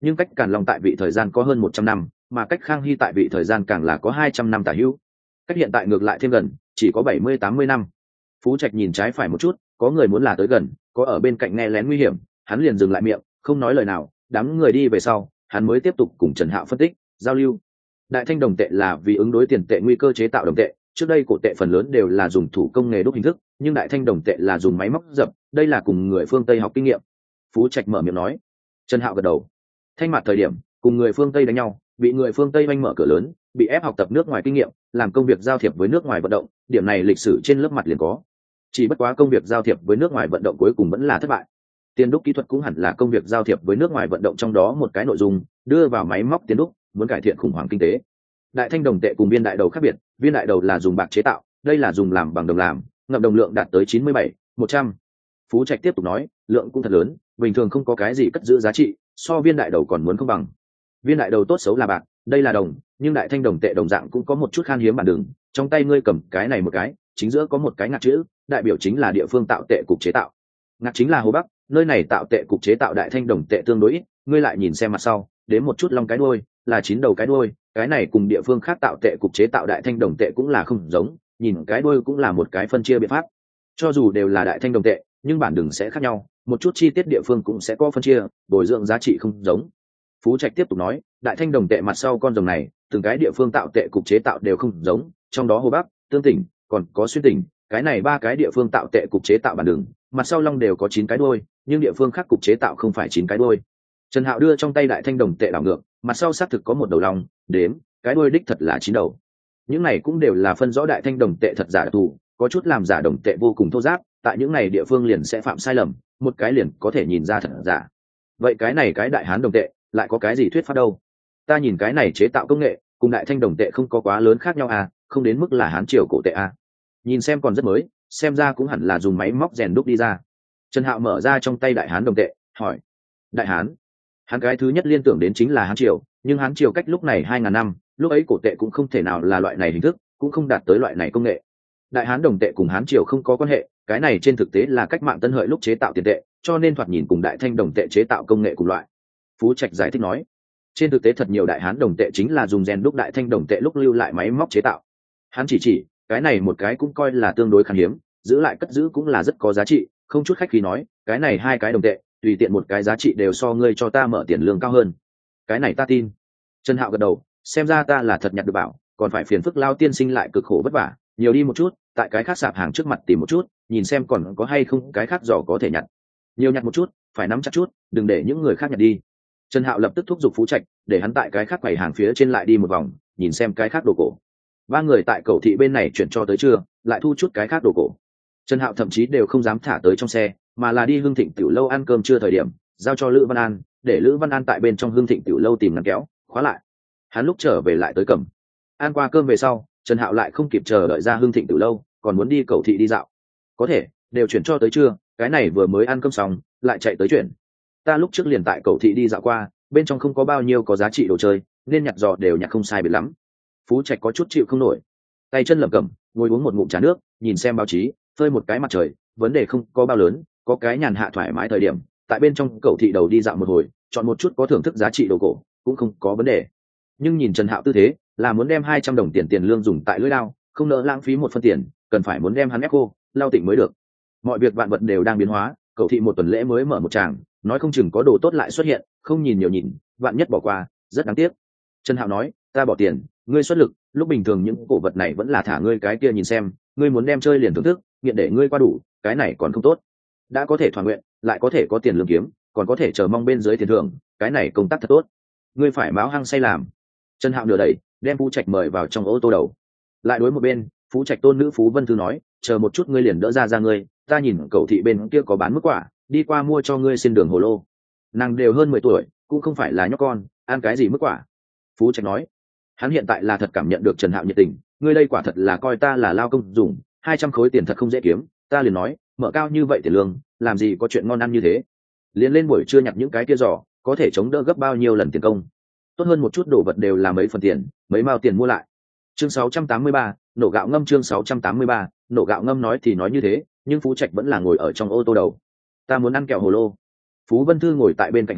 Speaker 1: nhưng cách Càn Long tại vị thời gian có hơn 100 năm, mà cách Khang Hy tại vị thời gian càng là có 200 năm tả hữu. Cách hiện tại ngược lại thêm gần, chỉ có 70-80 năm. Phú Trạch nhìn trái phải một chút, có người muốn là tới gần, có ở bên cạnh nghe lén nguy hiểm, hắn liền dừng lại miệng, không nói lời nào. Đám người đi về sau, hắn mới tiếp tục cùng Trần Hạo phân tích, giao lưu. Đại thanh đồng tệ là vì ứng đối tiền tệ nguy cơ chế tạo đồng tệ, trước đây cổ tệ phần lớn đều là dùng thủ công nghề đúc hình thức, nhưng đại thanh đồng tệ là dùng máy móc dập, đây là cùng người phương Tây học kinh nghiệm. Phú Trạch mở miệng nói. Trần Hạo gật đầu. Thanh mặt thời điểm, cùng người phương Tây đánh nhau, bị người phương Tây oanh mở cửa lớn, bị ép học tập nước ngoài kinh nghiệm, làm công việc giao thiệp với nước ngoài vận động, điểm này lịch sử trên lớp mặt liền có. Chỉ bất quá công việc giao thiệp với nước ngoài vận động cuối cùng vẫn là thất bại. Tiền đúc kỹ thuật cũng hẳn là công việc giao thiệp với nước ngoài vận động trong đó một cái nội dung, đưa vào máy móc tiền đúc, muốn cải thiện khủng hoảng kinh tế. Đại thanh đồng tệ cùng viên đại đầu khác biệt, viên đại đầu là dùng bạc chế tạo, đây là dùng làm bằng đồng làm, ngậm đồng lượng đạt tới 97-100. Phú Trạch tiếp tục nói, lượng cũng thật lớn, bình thường không có cái gì cất giữ giá trị, so viên đại đầu còn muốn không bằng. Viên đại đầu tốt xấu là bạc, đây là đồng, nhưng đại thanh đồng tệ đồng dạng cũng có một chút khan hiếm bản đường, trong tay ngươi cầm cái này một cái, chính giữa có một cái ngạc chữ, đại biểu chính là địa phương tạo tệ cục chế tạo. Ngạc chính là Hồ Bắc, nơi này tạo tệ cục chế tạo đại thanh đồng tệ tương đối ít, ngươi lại nhìn xem mặt sau, đến một chút long cái đuôi, là 9 đầu cái đuôi, cái này cùng địa phương khác tạo tệ cục chế tạo đại thanh đồng tệ cũng là không giống, nhìn cái đuôi cũng là một cái phân chia biện pháp. Cho dù đều là đại thanh đồng tệ, nhưng bản đường sẽ khác nhau, một chút chi tiết địa phương cũng sẽ có phân chia, bồi dưỡng giá trị không giống. Phú Trạch tiếp tục nói, đại thanh đồng tệ mặt sau con rồng này, từng cái địa phương tạo tệ cục chế tạo đều không giống, trong đó Hồ Bắc, Tương Tỉnh, còn có Xuyên Tỉnh, cái này 3 cái địa phương tạo tệ cục chế tạo bản đường, mặt sau long đều có 9 cái đuôi, nhưng địa phương khác cục chế tạo không phải 9 cái đuôi. Trần Hạo đưa trong tay đại thanh đồng tệ đảo ngược, mặt sau xác thực có một đầu long, đếm, cái đuôi đích thật là 9 đầu. Những này cũng đều là phân rõ đại thanh đồng tệ thật giả đặc thù, có chút làm giả đồng tệ vô cùng thô ráp, tại những này địa phương liền sẽ phạm sai lầm, một cái liền có thể nhìn ra thật giả. Vậy cái này cái đại hán đồng tệ lại có cái gì thuyết pháp đâu? Ta nhìn cái này chế tạo công nghệ cùng đại thanh đồng tệ không có quá lớn khác nhau à, không đến mức là hán triều cổ tệ à. Nhìn xem còn rất mới, xem ra cũng hẳn là dùng máy móc rèn đúc đi ra. Trần Hạo mở ra trong tay đại hán đồng tệ, hỏi: đại hán? Hắn cái thứ nhất liên tưởng đến chính là hán triều, nhưng hán triều cách lúc này 2000 năm, lúc ấy cổ tệ cũng không thể nào là loại này hình thức, cũng không đạt tới loại này công nghệ. Đại hán đồng tệ cùng hán triều không có quan hệ, cái này trên thực tế là cách mạng Tân Hợi lúc chế tạo tiền tệ, cho nên thoạt nhìn cùng đại thanh đồng tệ chế tạo công nghệ cùng loại. Phú Trạch giải thích nói, trên thực tế thật nhiều đại hán đồng tệ chính là dùng rèn đúc đại thanh đồng tệ lúc lưu lại máy móc chế tạo. Hắn chỉ cái này một cái cũng coi là tương đối khan hiếm, giữ lại cất giữ cũng là rất có giá trị, không chút khách khí nói, cái này 2 cái đồng tệ tùy tiện một cái giá trị đều so ngươi cho ta mở tiền lương cao hơn. Cái này ta tin. Trần Hạo gật đầu, xem ra ta là thật nhặt được bảo, còn phải phiền phức lao tiên sinh lại cực khổ vất vả, nhiều đi một chút, tại cái khác sạp hàng trước mặt tìm một chút, nhìn xem còn có hay không cái khác giỏ có thể nhặt. Nhiều nhặt một chút, phải nắm chặt chút, đừng để những người khác nhặt đi. Trần Hạo lập tức thúc giục Phú Trạch, để hắn tại cái khác quầy hàng phía trên lại đi một vòng, nhìn xem cái khác đồ cổ. 3 người tại cầu thị bên này chuyển cho tới trưa, lại thu chút cái khác đồ cổ. Trần Hạo thậm chí đều không dám thả tới trong xe, mà là đi Hưng Thịnh tiểu lâu ăn cơm trưa thời điểm, giao cho Lữ Văn An, để Lữ Văn An tại bên trong Hưng Thịnh tiểu lâu tìm ngăn kéo, khóa lại. Hắn lúc trở về lại tới cầm. Ăn qua cơm về sau, Trần Hạo lại không kịp chờ đợi ra Hưng Thịnh tiểu lâu, còn muốn đi cầu thị đi dạo. Có thể, đều chuyển cho tới trưa, cái này vừa mới ăn cơm xong, lại chạy tới chuyển. Ta lúc trước liền tại cầu thị đi dạo qua, bên trong không có bao nhiêu có giá trị đồ chơi, nên nhặt giò đều nhặt không sai biệt lắm. Phú Trạch có chút chịu không nổi, tay chân lẩm cẩm, ngồi uống một ngụm trà nước, nhìn xem báo chí, phơi một cái mặt trời, vấn đề không có bao lớn, có cái nhàn hạ thoải mái thời điểm, tại bên trong cầu thị đầu đi dạo một hồi, chọn một chút có thưởng thức giá trị đồ cổ, cũng không có vấn đề. Nhưng nhìn Trần Hạo tư thế, là muốn đem 200 đồng tiền lương dùng tại lưỡi lao, không nỡ lãng phí một phân tiền, cần phải muốn đem hắn ép cô, lao tỉnh mới được. Mọi việc vạn vật đều đang biến hóa, cầu thị một tuần lễ mới mở một tràng, nói không chừng có đồ tốt lại xuất hiện, không nhìn nhiều nhìn, vạn nhất bỏ qua, rất đáng tiếc. Trần Hạo nói, ta bỏ tiền, ngươi xuất lực, lúc bình thường những cổ vật này vẫn là thả ngươi cái kia nhìn xem, ngươi muốn đem chơi liền thưởng thức, nghiện để ngươi qua đủ, cái này còn không tốt. Đã có thể thỏa nguyện, lại có thể có tiền lương kiếm, còn có thể chờ mong bên dưới tiền thưởng, cái này công tác thật tốt. Ngươi phải báo hăng say làm. Trần Hạo nửa đẩy, đem Phú Trạch mời vào trong ô tô đầu. Lại đối một bên, Phú Trạch tôn nữ Phú Vân Thư nói, chờ một chút ngươi liền đỡ ra ngươi, ta nhìn cầu thị bên kia có bán mức quả, đi qua mua cho ngươi xin đường hồ lô. Nàng đều hơn 10 tuổi, cũng không phải là nhóc con, ăn cái gì mức quả. Phú Trạch nói, hắn hiện tại là thật cảm nhận được Trần Hạo nhiệt tình, ngươi đây quả thật là coi ta là lao công dùng, 200 khối tiền thật không dễ kiếm, ta liền nói, mở cao như vậy tiền lương, làm gì có chuyện ngon ăn như thế. Liền lên buổi trưa nhặt những cái kia giỏ, có thể chống đỡ gấp bao nhiêu lần tiền công. Tốt hơn một chút đồ vật đều là mấy phần tiền, mấy mao tiền mua lại. Chương 683, nổ gạo ngâm. Chương 683, nổ gạo ngâm. Nói thì nói như thế, nhưng Phú Trạch vẫn là ngồi ở trong ô tô đầu. Ta muốn ăn kẹo hồ lô. Phú Vân Thư ngồi tại bên cạnh hắn,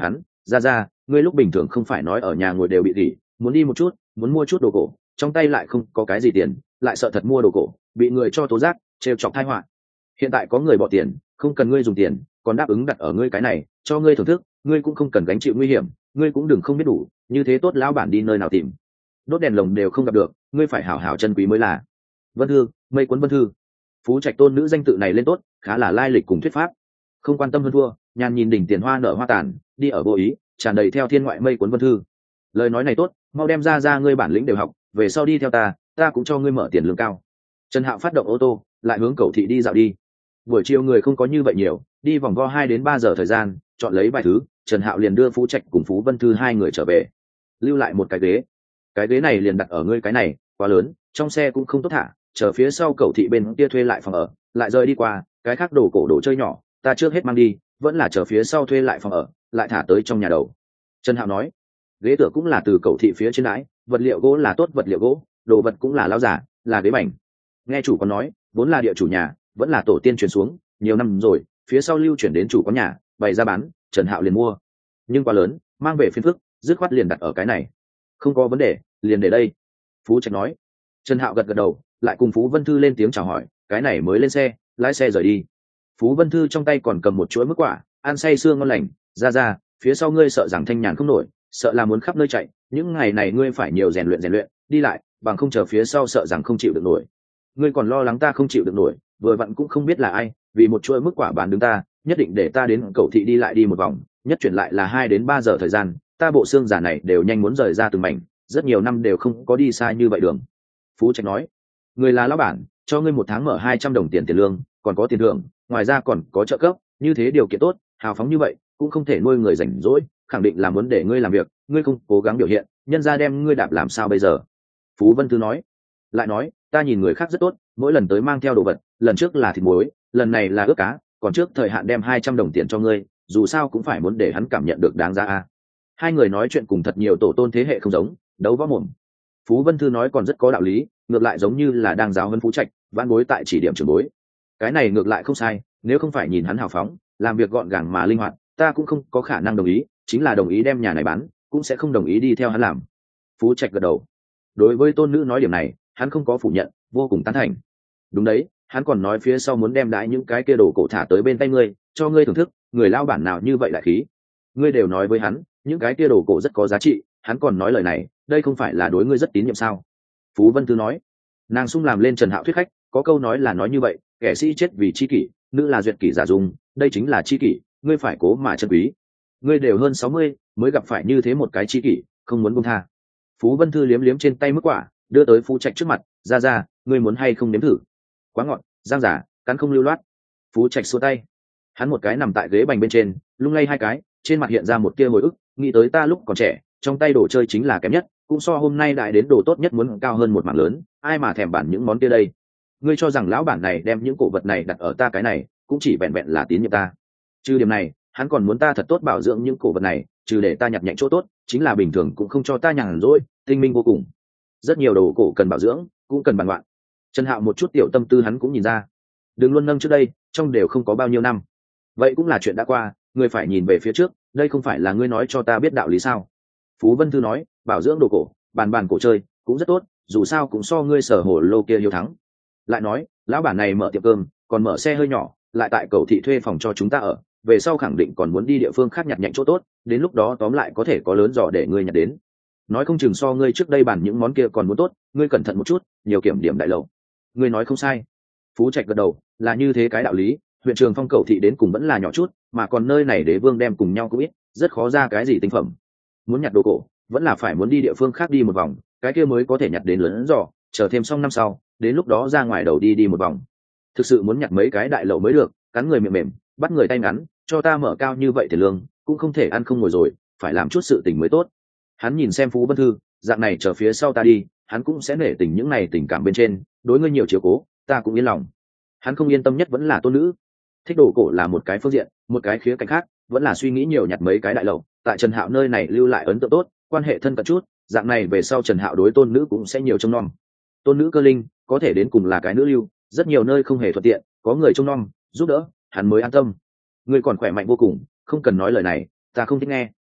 Speaker 1: Ra ngươi lúc bình thường không phải nói ở nhà ngồi đều bị nghỉ, muốn đi một chút, muốn mua chút đồ cổ, trong tay lại không có cái gì tiền, lại sợ thật mua đồ cổ bị người cho tố giác, trêu chọc tai họa. Hiện tại có người bỏ tiền, không cần ngươi dùng tiền, còn đáp ứng đặt ở ngươi cái này, cho ngươi thưởng thức, ngươi cũng không cần gánh chịu nguy hiểm, ngươi cũng đừng không biết đủ, như thế tốt lão bản đi nơi nào tìm. Đốt đèn lồng đều không gặp được, ngươi phải hảo hảo chân quý mới là. Vân Thư, mây cuốn Vân Thư. Phú Trạch tôn nữ danh tự này lên tốt, khá là lai lịch cùng thuyết pháp. Không quan tâm hơn thua, nhàn nhìn đỉnh tiền hoa nở hoa tàn, đi ở vô ý, tràn đầy theo thiên ngoại mây cuốn Vân Thư. Lời nói này tốt, mau đem ra ngươi bản lĩnh đều học, về sau đi theo ta cũng cho ngươi mở tiền lương cao. Trần Hạo phát động ô tô, lại hướng Cẩu thị đi dạo đi. Buổi chiều người không có như vậy nhiều, đi vòng vo 2 đến 3 giờ thời gian, chọn lấy vài thứ, Trần Hạo liền đưa Phú Trạch cùng Phú Vân Thư hai người trở về, lưu lại một cái ghế này liền đặt ở ngươi cái này, quá lớn, trong xe cũng không tốt thả, chờ phía sau Cẩu thị bên kia thuê lại phòng ở, lại rời đi qua, cái khác đồ cổ đồ chơi nhỏ, ta trước hết mang đi, vẫn là chờ phía sau thuê lại phòng ở, lại thả tới trong nhà đầu. Trần Hạo nói, ghế tựa cũng là từ Cẩu thị phía trên đái, vật liệu gỗ là tốt vật liệu gỗ, đồ vật cũng là lao giả, là ghế bành. Nghe chủ có nói, vốn là địa chủ nhà, vẫn là tổ tiên truyền xuống, nhiều năm rồi, phía sau lưu chuyển đến chủ có nhà, bày ra bán, Trần Hạo liền mua. Nhưng quá lớn, mang về phiên phức, dứt khoát liền đặt ở cái này. Không có vấn đề, liền để đây. Phú Trạch nói. Trần Hạo gật gật đầu, lại cùng Phú Vân Thư lên tiếng chào hỏi, cái này mới lên xe, lái xe rời đi. Phú Vân Thư trong tay còn cầm một chuỗi mức quả, ăn say sưa ngon lành, ra, phía sau ngươi sợ rằng thanh nhàn không nổi, sợ là muốn khắp nơi chạy, những ngày này ngươi phải nhiều rèn luyện, đi lại, bằng không chờ phía sau sợ rằng không chịu được nổi. Ngươi còn lo lắng ta không chịu được nổi, vừa vặn cũng không biết là ai, vì một chuỗi mức quả bán đứng ta, nhất định để ta đến Cẩu thị đi lại đi một vòng, nhất chuyển lại là 2 đến 3 giờ thời gian, ta bộ xương giả này đều nhanh muốn rời ra từng mảnh, rất nhiều năm đều không có đi xa như vậy đường. Phú Trạch nói, người là lão bản, cho ngươi 1 tháng mở 200 đồng tiền lương, còn có tiền thưởng, ngoài ra còn có trợ cấp, như thế điều kiện tốt, hào phóng như vậy, cũng không thể nuôi người rảnh rỗi, khẳng định là muốn để ngươi làm việc, ngươi không cố gắng biểu hiện, nhân ra đem ngươi đạp làm sao bây giờ. Phú Vân Thư nói, lại nói, ta nhìn người khác rất tốt, mỗi lần tới mang theo đồ vật, lần trước là thịt muối, lần này là ướp cá, còn trước thời hạn đem 200 đồng tiền cho ngươi, dù sao cũng phải muốn để hắn cảm nhận được đáng giá a. Hai người nói chuyện cùng thật nhiều tổ tôn thế hệ không giống, đấu võ mồm. Phú Vân Thư nói còn rất có đạo lý, ngược lại giống như là đang giáo huấn Phú Trạch, vãn bối tại chỉ điểm trưởng bối. Cái này ngược lại không sai, nếu không phải nhìn hắn hào phóng, làm việc gọn gàng mà linh hoạt, ta cũng không có khả năng đồng ý, chính là đồng ý đem nhà này bán, cũng sẽ không đồng ý đi theo hắn làm. Phú Trạch gật đầu. Đối với tôn nữ nói điểm này, hắn không có phủ nhận, vô cùng tán thành. Đúng đấy, hắn còn nói phía sau muốn đem đãi những cái kia đồ cổ thả tới bên tay ngươi, cho ngươi thưởng thức, người lao bản nào như vậy đại khí. Ngươi đều nói với hắn, những cái kia đồ cổ rất có giá trị, hắn còn nói lời này, đây không phải là đối ngươi rất tín nhiệm sao? Phú Vân Thư nói. Nàng sung làm lên Trần Hạo thuyết khách, có câu nói là nói như vậy, kẻ sĩ chết vì chi kỷ, nữ là duyệt kỷ giả dung, đây chính là chi kỷ, ngươi phải cố mà trân quý. Ngươi đều hơn 60, mới gặp phải như thế một cái chi kỷ, không muốn buông tha. Phú Vân Thư liếm liếm trên tay mức quả, đưa tới Phú Trạch trước mặt, ra, ngươi muốn hay không nếm thử? Quá ngọt, giang giả, cắn không lưu loát. Phú Trạch xua tay. Hắn một cái nằm tại ghế bành bên trên, lung lay hai cái, trên mặt hiện ra một tia hồi ức, nghĩ tới ta lúc còn trẻ, trong tay đồ chơi chính là kém nhất, cũng so hôm nay đại đến đồ tốt nhất muốn cao hơn một mảng lớn, ai mà thèm bản những món kia đây. Ngươi cho rằng lão bản này đem những cổ vật này đặt ở ta cái này, cũng chỉ vẹn vẹn là tín nhiệm ta. Trừ điểm này, hắn còn muốn ta thật tốt bảo dưỡng những cổ vật này, trừ để ta nhặt nhạnh chỗ tốt, chính là bình thường cũng không cho ta nhàn rỗi, tinh minh vô cùng. Rất nhiều đồ cổ cần bảo dưỡng, cũng cần bàn loạn. Trần Hạo một chút tiểu tâm tư hắn cũng nhìn ra. Đừng luôn nâng trước đây, trong đều không có bao nhiêu năm. Vậy cũng là chuyện đã qua, ngươi phải nhìn về phía trước, đây không phải là ngươi nói cho ta biết đạo lý sao? Phú Vân Thư nói, bảo dưỡng đồ cổ, bàn cổ chơi, cũng rất tốt, dù sao cũng so ngươi sở hồ lô kia hiếu thắng. Lại nói, lão bản này mở tiệm cơm, còn mở xe hơi nhỏ, lại tại Cẩu thị thuê phòng cho chúng ta ở, về sau khẳng định còn muốn đi địa phương khác nhặt nhạnh chỗ tốt, đến lúc đó tóm lại có thể có lớn giỏ để ngươi nhặt đến. Nói không chừng so ngươi trước đây bản những món kia còn muốn tốt, ngươi cẩn thận một chút, nhiều kiểm điểm đại lậu. Ngươi nói không sai. Phú Trạch gật đầu, là như thế cái đạo lý, huyện Trường Phong Cẩu thị đến cùng vẫn là nhỏ chút, mà còn nơi này đế vương đem cùng nhau cũng ít, rất khó ra cái gì tinh phẩm. Muốn nhặt đồ cổ, vẫn là phải muốn đi địa phương khác đi một vòng, cái kia mới có thể nhặt đến lớn giỏ, chờ thêm xong năm sau, đến lúc đó ra ngoài đầu đi một vòng. Thực sự muốn nhặt mấy cái đại lậu mới được, cắn người miệng mềm, bắt người tay ngắn, cho ta mở cao như vậy thì lương, cũng không thể ăn không ngồi rồi, phải làm chút sự tình mới tốt. Hắn nhìn xem Phú Vân Thư, dạng này chờ phía sau ta đi, hắn cũng sẽ nể tình những này tình cảm bên trên, đối ngươi nhiều chiếu cố, ta cũng yên lòng. Hắn không yên tâm nhất vẫn là tôn nữ. Thích đồ cổ là một cái phương diện, một cái khía cạnh khác, vẫn là suy nghĩ nhiều nhặt mấy cái đại lậu, tại Trần Hạo nơi này lưu lại ấn tượng tốt, quan hệ thân cận chút, dạng này về sau Trần Hạo đối tôn nữ cũng sẽ nhiều trông nom. Tôn nữ cơ linh, có thể đến cùng là cái nữ lưu, rất nhiều nơi không hề thuận tiện, có người trông nom, giúp đỡ, hắn mới an tâm. Ngươi còn khỏe mạnh vô cùng, không cần nói lời này, ta không thích nghe.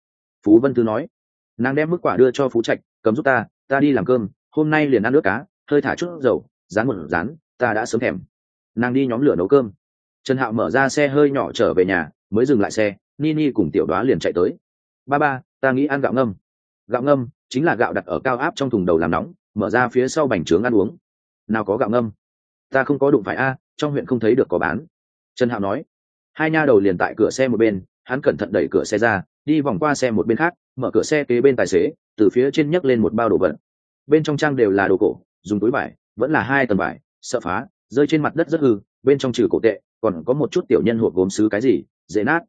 Speaker 1: Phú Vân Thư nói. Nàng đem mức quả đưa cho Phú Trạch, cầm giúp ta đi làm cơm, hôm nay liền ăn nước cá, hơi thả chút dầu, rán một rán, ta đã sớm thèm. Nàng đi nhóm lửa nấu cơm. Trần Hạo mở ra xe hơi nhỏ trở về nhà, mới dừng lại xe, Nini cùng Tiểu Đoá liền chạy tới. Ba, ta nghĩ ăn gạo ngâm. Gạo ngâm chính là gạo đặt ở cao áp trong thùng đầu làm nóng, mở ra phía sau bành trướng ăn uống. Nào có gạo ngâm? Ta không có đụng phải a, trong huyện không thấy được có bán. Trần Hạo nói. Hai nha đầu liền tại cửa xe một bên, hắn cẩn thận đẩy cửa xe ra, đi vòng qua xe một bên khác, mở cửa xe kế bên tài xế, từ phía trên nhấc lên một bao đồ vật. Bên trong trang đều là đồ cổ, dùng túi vải, vẫn là 2 tầng vải, sợ phá, rơi trên mặt đất rất hư, bên trong trừ cổ tệ, còn có một chút tiểu nhân hộp gốm sứ cái gì, dễ nát.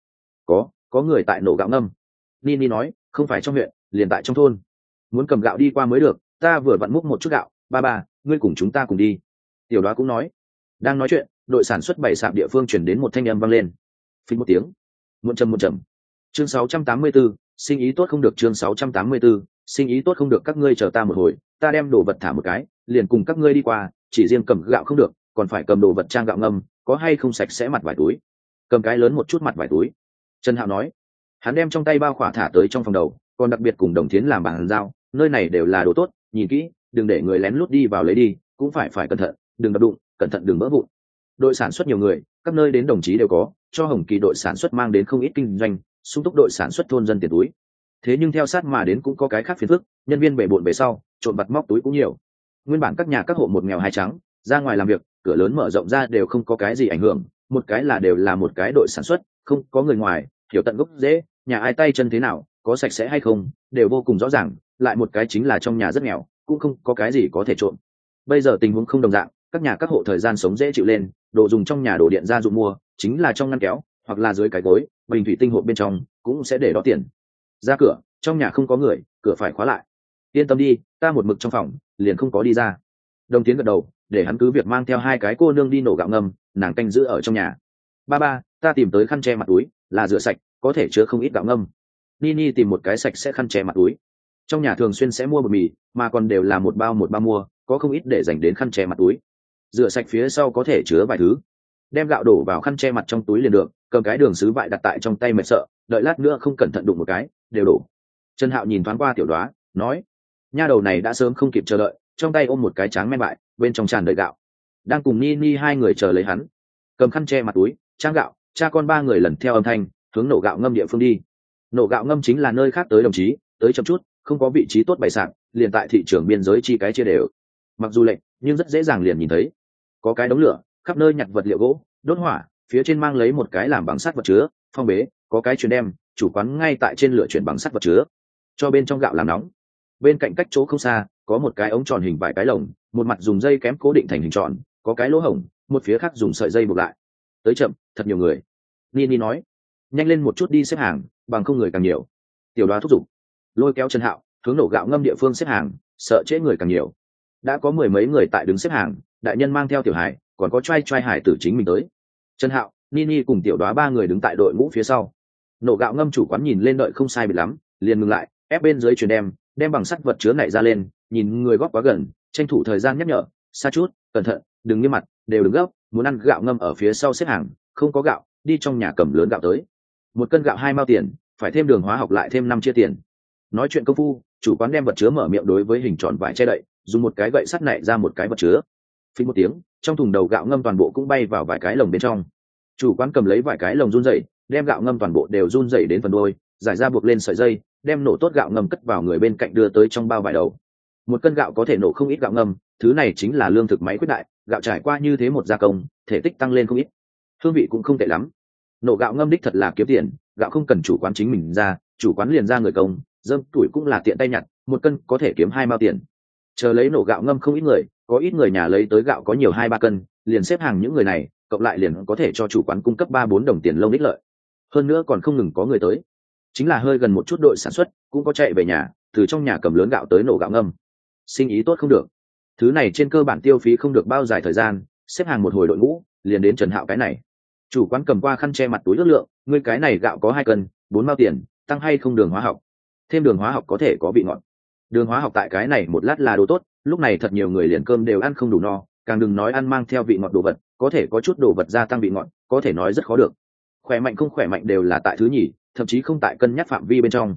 Speaker 1: Có người tại nổ gạo ngâm. Nini nói, không phải trong huyện, liền tại trong thôn. Muốn cầm gạo đi qua mới được, ta vừa vặn múc một chút gạo, ba, ngươi cùng chúng ta cùng đi. Tiểu Đoá cũng nói. Đang nói chuyện, đội sản xuất bày sạp địa phương chuyển đến một thanh âm vang lên. Phình một tiếng. Muộn trầm. Chương 684, sinh ý tốt không được. Chương 684, sinh ý tốt không được. Các ngươi chờ ta một hồi, ta đem đồ vật thả một cái, liền cùng các ngươi đi qua, chỉ riêng cầm gạo không được, còn phải cầm đồ vật trang gạo ngâm, có hay không sạch sẽ mặt vải túi. Cầm cái lớn một chút mặt vải túi. Trần Hạo nói. Hắn đem trong tay bao khỏa thả tới trong phòng đầu, còn đặc biệt cùng Đồng Thiến làm bàn giao, nơi này đều là đồ tốt, nhìn kỹ, đừng để người lén lút đi vào lấy đi, cũng phải cẩn thận, đừng đập đụng, cẩn thận đừng vỡ vụn. Đội sản xuất nhiều người, các nơi đến đồng chí đều có, cho Hồng Kỳ đội sản xuất mang đến không ít kinh doanh, sung túc đội sản xuất thôn dân tiền túi. Thế nhưng theo sát mà đến cũng có cái khác phiền phức, nhân viên bể bộn về sau, trộm vặt móc túi cũng nhiều. Nguyên bản các nhà các hộ một nghèo hai trắng, ra ngoài làm việc, cửa lớn mở rộng ra đều không có cái gì ảnh hưởng, một cái là đều là một cái đội sản xuất, không có người ngoài, hiểu tận gốc dễ, nhà ai tay chân thế nào, có sạch sẽ hay không, đều vô cùng rõ ràng, lại một cái chính là trong nhà rất nghèo, cũng không có cái gì có thể trộm. Bây giờ tình huống không đồng dạng, các nhà các hộ thời gian sống dễ chịu lên, đồ dùng trong nhà, đồ điện gia dụng mua, chính là trong ngăn kéo, hoặc là dưới cái gối, bình thủy tinh hộp bên trong, cũng sẽ để đó tiền. Ra cửa, trong nhà không có người, cửa phải khóa lại. Yên tâm đi, ta một mực trong phòng, liền không có đi ra. Đồng Tiến gật đầu, để hắn cứ việc mang theo 2 cái cô nương đi nổ gạo ngâm, nàng canh giữ ở trong nhà. Ba, ta tìm tới khăn che mặt túi, là rửa sạch, có thể chứa không ít gạo ngâm. Nini tìm một cái sạch sẽ khăn che mặt túi. Trong nhà thường xuyên sẽ mua bột mì, mà còn đều là một bao mua, có không ít để dành đến khăn che mặt túi. Rửa sạch phía sau có thể chứa vài thứ. Đem gạo đổ vào khăn che mặt trong túi liền được, cầm cái đường sứ vại đặt tại trong tay mệt sợ, đợi lát nữa không cẩn thận đụng một cái, đều đổ. Trần Hạo nhìn thoáng qua Tiểu Đoá, nói: nha đầu này đã sớm không kịp chờ đợi, trong tay ôm một cái tráng men vại, bên trong tràn đầy gạo. Đang cùng Nini 2 người chờ lấy hắn. Cầm khăn che mặt túi, trang gạo, cha con 3 người lần theo âm thanh, hướng nổ gạo ngâm địa phương đi. Nổ gạo ngâm chính là nơi khác tới đồng chí, tới chậm chút, không có vị trí tốt bày sạp, liền tại thị trường biên giới chi cái chia đều. Mặc dù lệch, nhưng rất dễ dàng liền nhìn thấy. Có cái đống lửa, khắp nơi nhặt vật liệu gỗ, đốt hỏa, phía trên mang lấy một cái làm bằng sắt vật chứa, phong bế, có cái chuyển đem, chủ quán ngay tại trên lửa chuyển bằng sắt vật chứa, cho bên trong gạo làm nóng. Bên cạnh cách chỗ không xa, có một cái ống tròn hình vài cái lồng, một mặt dùng dây kém cố định thành hình tròn, có cái lỗ hổng, một phía khác dùng sợi dây buộc lại. Tới chậm, thật nhiều người. Nini nói: nhanh lên một chút đi xếp hàng, bằng không người càng nhiều. Tiểu Đoá thúc giục, lôi kéo Trần Hạo hướng nổ gạo ngâm địa phương xếp hàng, sợ trễ người càng nhiều. Đã có 10 mấy người tại đứng xếp hàng, đại nhân mang theo tiểu hải, còn có trai hải tử chính mình tới. Trần Hạo, Nini cùng Tiểu Đoá 3 người đứng tại đội ngũ phía sau. Nổ gạo ngâm chủ quán nhìn lên đợi không sai biệt lắm, liền ngừng lại, ép bên dưới truyền đem bằng sắt vật chứa này ra lên, nhìn người góp quá gần, tranh thủ thời gian nhắc nhở: xa chút, cẩn thận, đừng nghiêm mặt, đều đừng gấp, muốn ăn gạo ngâm ở phía sau xếp hàng, không có gạo, đi trong nhà cầm lớn gạo tới. 1 cân gạo 2 mao tiền, phải thêm đường hóa học lại thêm 5 chia tiền. Nói chuyện công phu, chủ quán đem vật chứa mở miệng đối với hình tròn vải che đậy, dùng một cái gậy sắt nạy ra một cái vật chứa. Phình một tiếng, trong thùng đầu gạo ngâm toàn bộ cũng bay vào vài cái lồng bên trong. Chủ quán cầm lấy vài cái lồng run rẩy, đem gạo ngâm toàn bộ đều run rẩy đến phần đuôi, giải ra buộc lên sợi dây, đem nổ tốt gạo ngâm cất vào người bên cạnh đưa tới trong bao vải đầu. 1 cân gạo có thể nổ không ít gạo ngâm, thứ này chính là lương thực máy quyết đại, gạo trải qua như thế một gia công, thể tích tăng lên không ít, hương vị cũng không tệ lắm. Nổ gạo ngâm đích thật là kiếm tiền, gạo không cần chủ quán chính mình ra, chủ quán liền ra người công, dơm tuổi cũng là tiện tay nhặt, 1 cân có thể kiếm 2 mao tiền. Chờ lấy nổ gạo ngâm không ít người, có ít người nhà lấy tới gạo có nhiều 2-3 cân, liền xếp hàng những người này, cộng lại liền có thể cho chủ quán cung cấp 3-4 đồng tiền lông đích lợi. Hơn nữa còn không ngừng có người tới. Chính là hơi gần một chút đội sản xuất, cũng có chạy về nhà, từ trong nhà cầm lớn gạo tới nổ gạo ngâm. Sinh ý tốt không được. Thứ này trên cơ bản tiêu phí không được bao dài thời gian, xếp hàng một hồi đội ngũ, liền đến Trần Hạo cái này. Chủ quán cầm qua khăn che mặt túi ước lượng, ngươi cái này gạo có 2 cân, 4 mao tiền, tăng hay không đường hóa học? Thêm đường hóa học có thể có vị ngọt. Đường hóa học tại cái này một lát là đồ tốt, lúc này thật nhiều người liền cơm đều ăn không đủ no, càng đừng nói ăn mang theo vị ngọt đồ vật, có thể có chút đồ vật gia tăng vị ngọt, có thể nói rất khó được. Khỏe mạnh không khỏe mạnh đều là tại thứ nhì, thậm chí không tại cân nhắc phạm vi bên trong.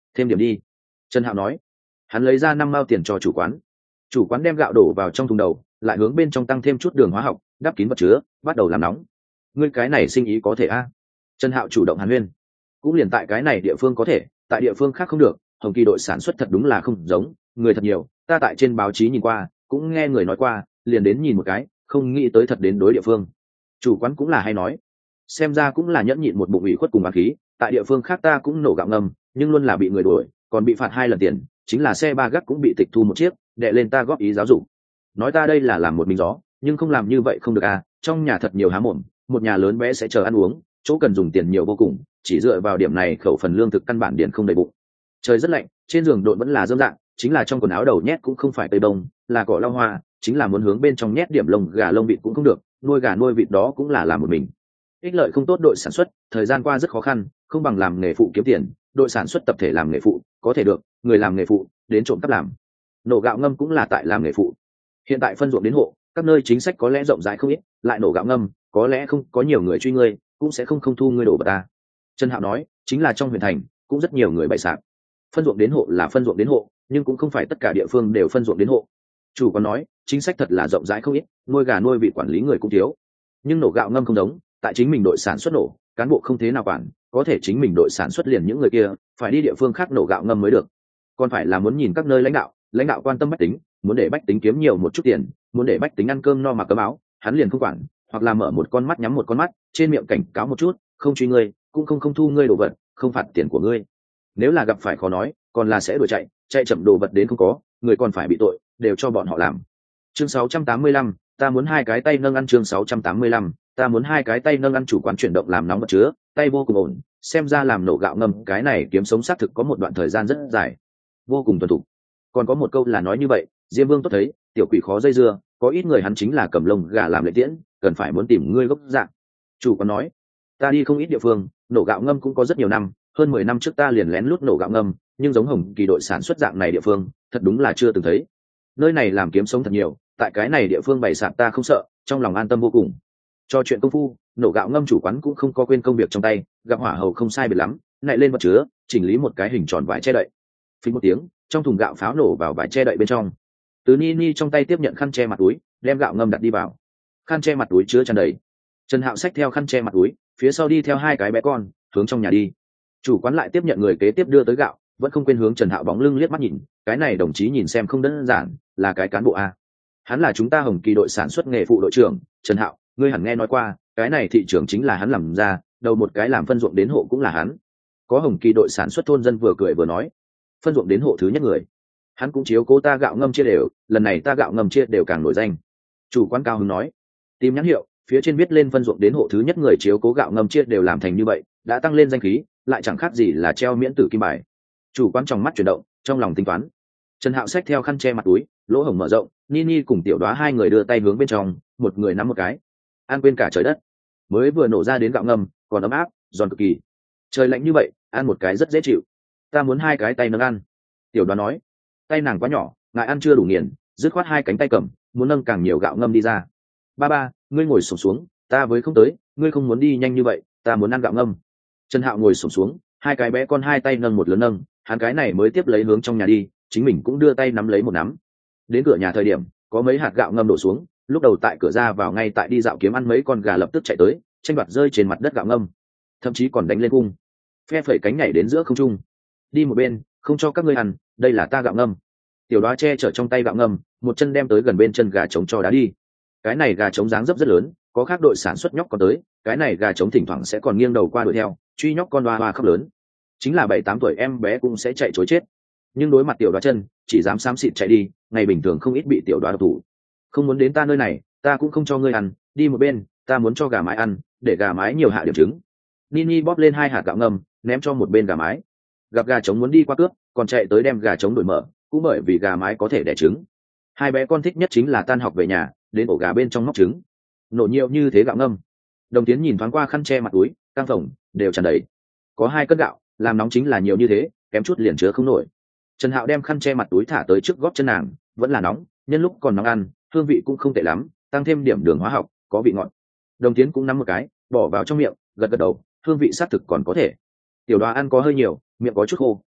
Speaker 1: thêm điểm đi, Trần Hạo nói. Hắn lấy ra 5 mao tiền cho chủ quán. Chủ quán đem gạo đổ vào trong thùng đầu, lại hướng bên trong tăng thêm chút đường hóa học, đắp kín vật chứa, bắt đầu làm nóng. Ngươi cái này sinh ý có thể a? Trần Hạo chủ động hàn huyên. Cũng liền tại cái này địa phương có thể, tại địa phương khác không được. Hồng Kỳ đội sản xuất thật đúng là không giống, người thật nhiều, ta tại trên báo chí nhìn qua, cũng nghe người nói qua, liền đến nhìn một cái, không nghĩ tới thật đến đối địa phương. Chủ quán cũng là hay nói, xem ra cũng là nhẫn nhịn một bụng ủy khuất cùng bá khí. Tại địa phương khác ta cũng nổ gạo ngầm, nhưng luôn là bị người đuổi, còn bị phạt 2 lần tiền, chính là xe ba gác cũng bị tịch thu một chiếc, đệ lên ta góp ý giáo dục. Nói ta đây là làm một mình gió, nhưng không làm như vậy không được à, trong nhà thật nhiều há mồm, một nhà lớn bé sẽ chờ ăn uống, chỗ cần dùng tiền nhiều vô cùng, chỉ dựa vào điểm này khẩu phần lương thực căn bản điện không đầy bụng. Trời rất lạnh, trên giường độn vẫn là dơm dạng, chính là trong quần áo đầu nhét cũng không phải tây bông, là cỏ lau hoa, chính là muốn hướng bên trong nhét điểm lông gà lông vịt cũng không được, nuôi gà nuôi vịt đó cũng là làm một mình. Ích lợi không tốt, đội sản xuất thời gian qua rất khó khăn, không bằng làm nghề phụ kiếm tiền. Đội sản xuất tập thể làm nghề phụ có thể được, người làm nghề phụ đến trộm cắp làm. Nổ gạo ngâm cũng là tại làm nghề phụ. Hiện tại phân ruộng đến hộ, các nơi chính sách có lẽ rộng rãi không ít, lại nổ gạo ngâm có lẽ không có nhiều người truy ngươi, cũng sẽ không thu ngươi đổ vào ta. Trần Hạo nói, chính là trong huyện thành cũng rất nhiều người bày sạp. Phân ruộng đến hộ là phân ruộng đến hộ, nhưng cũng không phải tất cả địa phương đều phân ruộng đến hộ. Chủ còn nói, chính sách thật là rộng rãi không ít, nuôi gà nuôi vịt quản lý người cũng thiếu. Nhưng nổ gạo ngâm không giống, tại chính mình đội sản xuất nổ, cán bộ không thế nào quản, có thể chính mình đội sản xuất liền những người kia phải đi địa phương khác nổ gạo ngâm mới được. Còn phải là muốn nhìn các nơi lãnh đạo quan tâm bách tính, muốn để bách tính kiếm nhiều một chút tiền, muốn để bách tính ăn cơm no mặc ấm áo, hắn liền không quản, hoặc là mở một con mắt nhắm một con mắt, trên miệng cảnh cáo một chút, không truy ngươi, cũng không thu ngươi đồ vật, không phạt tiền của ngươi. Nếu là gặp phải khó nói, còn là sẽ đuổi chạy chậm đồ vật đến không có, người còn phải bị tội, đều cho bọn họ làm. Chương 685, ta muốn 2 cái tay nâng ăn. Chương 685, ta muốn 2 cái tay nâng ăn. Chủ quán chuyển động làm nóng vật chứa, tay vô cùng ổn, xem ra làm nổ gạo ngâm cái này kiếm sống xác thực có một đoạn thời gian rất dài, vô cùng thuần thục. Còn có một câu là nói như vậy, Diêm Vương tốt thấy, tiểu quỷ khó dây dưa, có ít người hắn chính là cầm lông gà làm lệ tiễn, cần phải muốn tìm ngươi gốc dạng. Chủ quán nói, ta đi không ít địa phương, nổ gạo ngâm cũng có rất nhiều năm, hơn 10 năm trước ta liền lén lút nổ gạo ngâm, nhưng giống Hồng Kỳ đội sản xuất dạng này địa phương, thật đúng là chưa từng thấy. Nơi này làm kiếm sống thật nhiều, tại cái này địa phương bày sạp ta không sợ, trong lòng an tâm vô cùng. Cho chuyện công phu, nổ gạo ngâm chủ quán cũng không có quên công việc trong tay, gặp hỏa hầu không sai biệt lắm, lại lên vật chứa, chỉnh lý một cái hình tròn vải che đậy. Phình một tiếng, trong thùng gạo pháo nổ vào vải che đậy bên trong. Từ Nini trong tay tiếp nhận khăn che mặt túi, đem gạo ngâm đặt đi vào. Khăn che mặt túi chứa tràn đầy. Trần Hạo xách theo khăn che mặt túi, phía sau đi theo 2 cái bé con, hướng trong nhà đi. Chủ quán lại tiếp nhận người kế tiếp đưa tới gạo, vẫn không quên hướng Trần Hạo bóng lưng liếc mắt nhìn, cái này đồng chí nhìn xem không đơn giản, là cái cán bộ a. Hắn là chúng ta Hồng Kỳ đội sản xuất nghề phụ đội trưởng, Trần Hạo, ngươi hẳn nghe nói qua, cái này thị trường chính là hắn làm ra, đầu một cái làm phân ruộng đến hộ cũng là hắn. Có Hồng Kỳ đội sản xuất thôn dân vừa cười vừa nói, phân ruộng đến hộ thứ nhất người, hắn cũng chiếu cố ta gạo ngâm chia đều, lần này ta gạo ngâm chia đều càng nổi danh. Chủ quán cao hứng nói, tìm nhãn hiệu, phía trên viết lên phân ruộng đến hộ thứ nhất người chiếu cố gạo ngâm chia đều làm thành như vậy, đã tăng lên danh khí, lại chẳng khác gì là treo miễn tử kim bài. Chủ quán trong mắt chuyển động, trong lòng tính toán. Trần Hạo xách theo khăn che mặt túi, lỗ hổng mở rộng, Nini cùng Tiểu Đoá 2 người đưa tay hướng bên trong, một người nắm một cái. Ăn quên cả trời đất. Mới vừa nổ ra đến gạo ngâm, còn ấm áp, giòn cực kỳ. Trời lạnh như vậy, ăn một cái rất dễ chịu. Ta muốn 2 cái tay nâng ăn. Tiểu Đoá nói, tay nàng quá nhỏ, ngại ăn chưa đủ nghiền, dứt khoát 2 cánh tay cầm, muốn nâng càng nhiều gạo ngâm đi ra. Ba, ngươi ngồi xổm xuống, ta với không tới, ngươi không muốn đi nhanh như vậy, ta muốn ăn gạo ngâm. Trần Hạo ngồi xổm xuống, 2 cái bé con 2 tay nâng một lớn nâng, hắn cái này mới tiếp lấy hướng trong nhà đi, chính mình cũng đưa tay nắm lấy một nắm. Đến cửa nhà thời điểm, có mấy hạt gạo ngâm đổ xuống, lúc đầu tại cửa ra vào ngay tại đi dạo kiếm ăn mấy con gà lập tức chạy tới, tranh đoạt rơi trên mặt đất gạo ngâm, thậm chí còn đánh lên cung, phe phẩy cánh nhảy đến giữa không trung. Đi một bên, không cho các ngươi ăn, đây là ta gạo ngâm. Tiểu Đoá che chở trong tay gạo ngâm, một chân đem tới gần bên chân gà trống cho đá đi. Cái này gà trống dáng dấp rất lớn, có khác đội sản xuất nhóc còn tới, cái này gà trống thỉnh thoảng sẽ còn nghiêng đầu qua đuổi theo, truy nhóc con hoa hoa khóc lớn. Chính là 7-8 tuổi em bé cũng sẽ chạy chối chết. Nhưng đối mặt Tiểu Đoá chân, chỉ dám xám xịt chạy đi, ngày bình thường không ít bị Tiểu Đoá độc thủ. Không muốn đến ta nơi này, ta cũng không cho ngươi ăn, đi một bên, ta muốn cho gà mái ăn, để gà mái nhiều hạ điểm trứng. Nini bóp lên 2 hạt gạo ngâm, ném cho một bên gà mái. Gặp gà trống muốn đi qua cướp, còn chạy tới đem gà trống đổi mở, cũng bởi vì gà mái có thể đẻ trứng. 2 bé con thích nhất chính là tan học về nhà, đến ổ gà bên trong móc trứng. Nổ nhiều như thế gạo ngâm. Đồng Tiến nhìn thoáng qua khăn che mặt túi, căng phồng đều tràn đầy. Có 2 cân gạo, làm nóng chính là nhiều như thế, kém chút liền chứa không nổi. Trần Hạo đem khăn che mặt túi thả tới trước gót chân nàng, vẫn là nóng, nhân lúc còn nóng ăn, hương vị cũng không tệ lắm, tăng thêm điểm đường hóa học, có vị ngọt. Đồng Tiến cũng nắm một cái, bỏ vào trong miệng, gật gật đầu, hương vị xác thực còn có thể. Tiểu Đoá ăn có hơi nhiều, miệng có chút khô,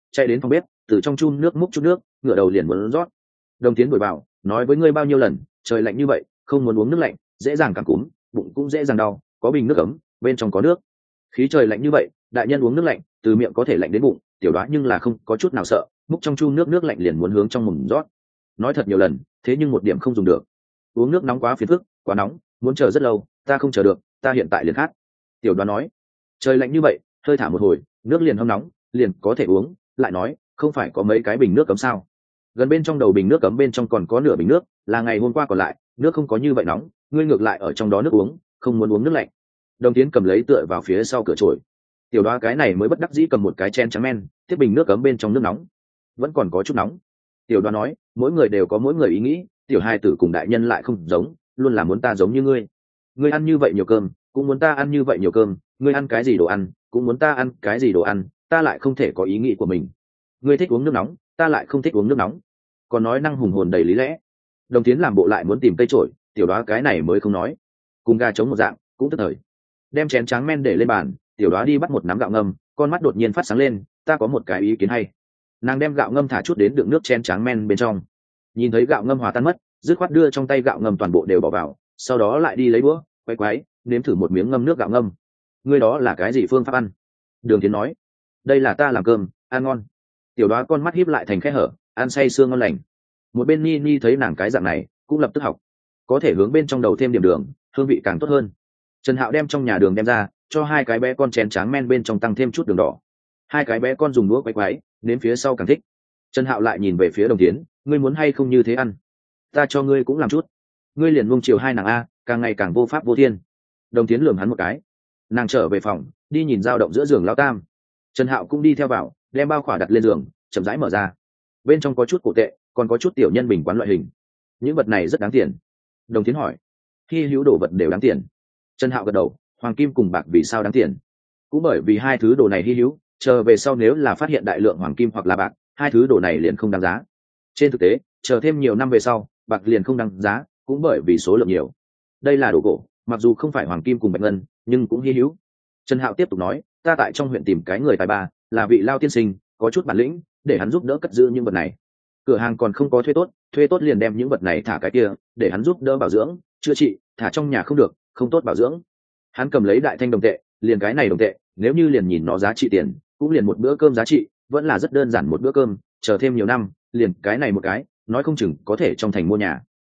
Speaker 1: chạy đến phòng bếp từ trong chum nước múc chút nước, ngửa đầu liền muốn rót. Đồng Tiến đổi bảo, nói với ngươi bao nhiêu lần, trời lạnh như vậy không muốn uống nước lạnh, dễ dàng cảm cúm, bụng cũng dễ dàng đau, có bình nước ấm bên trong có nước. Khí trời lạnh như vậy, đại nhân uống nước lạnh từ miệng có thể lạnh đến bụng, tiểu đoá nhưng là không có chút nào sợ, múc trong chum nước lạnh liền muốn hướng trong mồm rót. Nói thật nhiều lần, thế nhưng một điểm không dùng được. Uống nước nóng quá phiền phức, quá nóng, muốn chờ rất lâu, ta không chờ được, ta hiện tại liền khát. Tiểu đoá nói, trời lạnh như vậy, hơi thả một hồi, nước liền hâm nóng, liền có thể uống. Lại nói, không phải có mấy cái bình nước cấm sao? Gần bên trong đầu bình nước cấm bên trong còn có nửa bình nước, là ngày hôm qua còn lại, nước không có như vậy nóng, ngươi ngược lại ở trong đó nước uống, không muốn uống nước lạnh. Đồng Tiến cầm lấy tựa vào phía sau cửa chổi. Tiểu đoá cái này mới bất đắc dĩ cầm một cái chén trắng men, tiếp bình nước cấm bên trong nước nóng, vẫn còn có chút nóng. Tiểu đoá nói, mỗi người đều có mỗi người ý nghĩ, tiểu hai tử cùng đại nhân lại không giống, luôn là muốn ta giống như ngươi. Ngươi ăn như vậy nhiều cơm, cũng muốn ta ăn như vậy nhiều cơm, ngươi ăn cái gì đồ ăn, cũng muốn ta ăn cái gì đồ ăn, ta lại không thể có ý nghĩ của mình. Ngươi thích uống nước nóng, ta lại không thích uống nước nóng. Còn nói năng hùng hồn đầy lý lẽ. Đồng Tiến làm bộ lại muốn tìm cây trổi, tiểu đoá cái này mới không nói. Cùng gà trống một dạng, cũng tức thời. Đem chén tráng men để lên bàn, tiểu đoá đi bắt một nắm gạo ngâm, con mắt đột nhiên phát sáng lên, ta có một cái ý kiến hay. Nàng đem gạo ngâm thả chút đến đựng nước chén tráng men bên trong. Nhìn thấy gạo ngâm hòa tan mất, dứt khoát đưa trong tay gạo ngâm toàn bộ đều bỏ vào, sau đó lại đi lấy đũa, quay quái, nếm thử một miếng ngâm nước gạo ngâm. Ngươi đó là cái gì phương pháp ăn? Đường Tiến nói, đây là ta làm cơm, ăn ngon. Tiểu đoá con mắt híp lại thành khe hở, ăn say sương ngon lành. Một bên Ni thấy nàng cái dạng này, cũng lập tức học, có thể hướng bên trong đầu thêm điểm đường, hương vị càng tốt hơn. Trần Hạo đem trong nhà đường đem ra, cho hai cái bé con chén tráng men bên trong tăng thêm chút đường đỏ. Hai cái bé con dùng đũa quay quái, đến phía sau càng thích. Trần Hạo lại nhìn về phía Đồng Tiến, ngươi muốn hay không như thế ăn? Ta cho ngươi cũng làm chút. Ngươi liền nuông chiều hai nàng a, càng ngày càng vô pháp vô thiên. Đồng Tiến lườm hắn một cái. Nàng trở về phòng, đi nhìn dao động giữa giường lão tam. Trần Hạo cũng đi theo vào, đem bao khỏa đặt lên giường, chậm rãi mở ra. Bên trong có chút cổ tệ, còn có chút tiểu nhân bình quán loại hình. Những vật này rất đáng tiền. Đồng Tiến hỏi, hy hữu đồ vật đều đáng tiền. Trần Hạo gật đầu, hoàng kim cùng bạc vì sao đáng tiền? Cũng bởi vì hai thứ đồ này hy hữu, chờ về sau nếu là phát hiện đại lượng hoàng kim hoặc là bạc, hai thứ đồ này liền không đáng giá. Trên thực tế, chờ thêm nhiều năm về sau, bạc liền không đáng giá, cũng bởi vì số lượng nhiều. Đây là đồ cổ, mặc dù không phải hoàng kim cùng bạch ngân, nhưng cũng hy hữu. Trần Hạo tiếp tục nói, ta tại trong huyện tìm cái người tài ba, là vị lao tiên sinh, có chút bản lĩnh, để hắn giúp đỡ cất giữ những vật này. Cửa hàng còn không có thuê tốt liền đem những vật này thả cái kia, để hắn giúp đỡ bảo dưỡng, chữa trị, thả trong nhà không được, không tốt bảo dưỡng. Hắn cầm lấy đại thanh đồng tệ, liền cái này đồng tệ, nếu như liền nhìn nó giá trị tiền, cũng liền một bữa cơm giá trị, vẫn là rất đơn giản một bữa cơm, chờ thêm nhiều năm, liền cái này một cái, nói không chừng có thể trong thành mua nhà.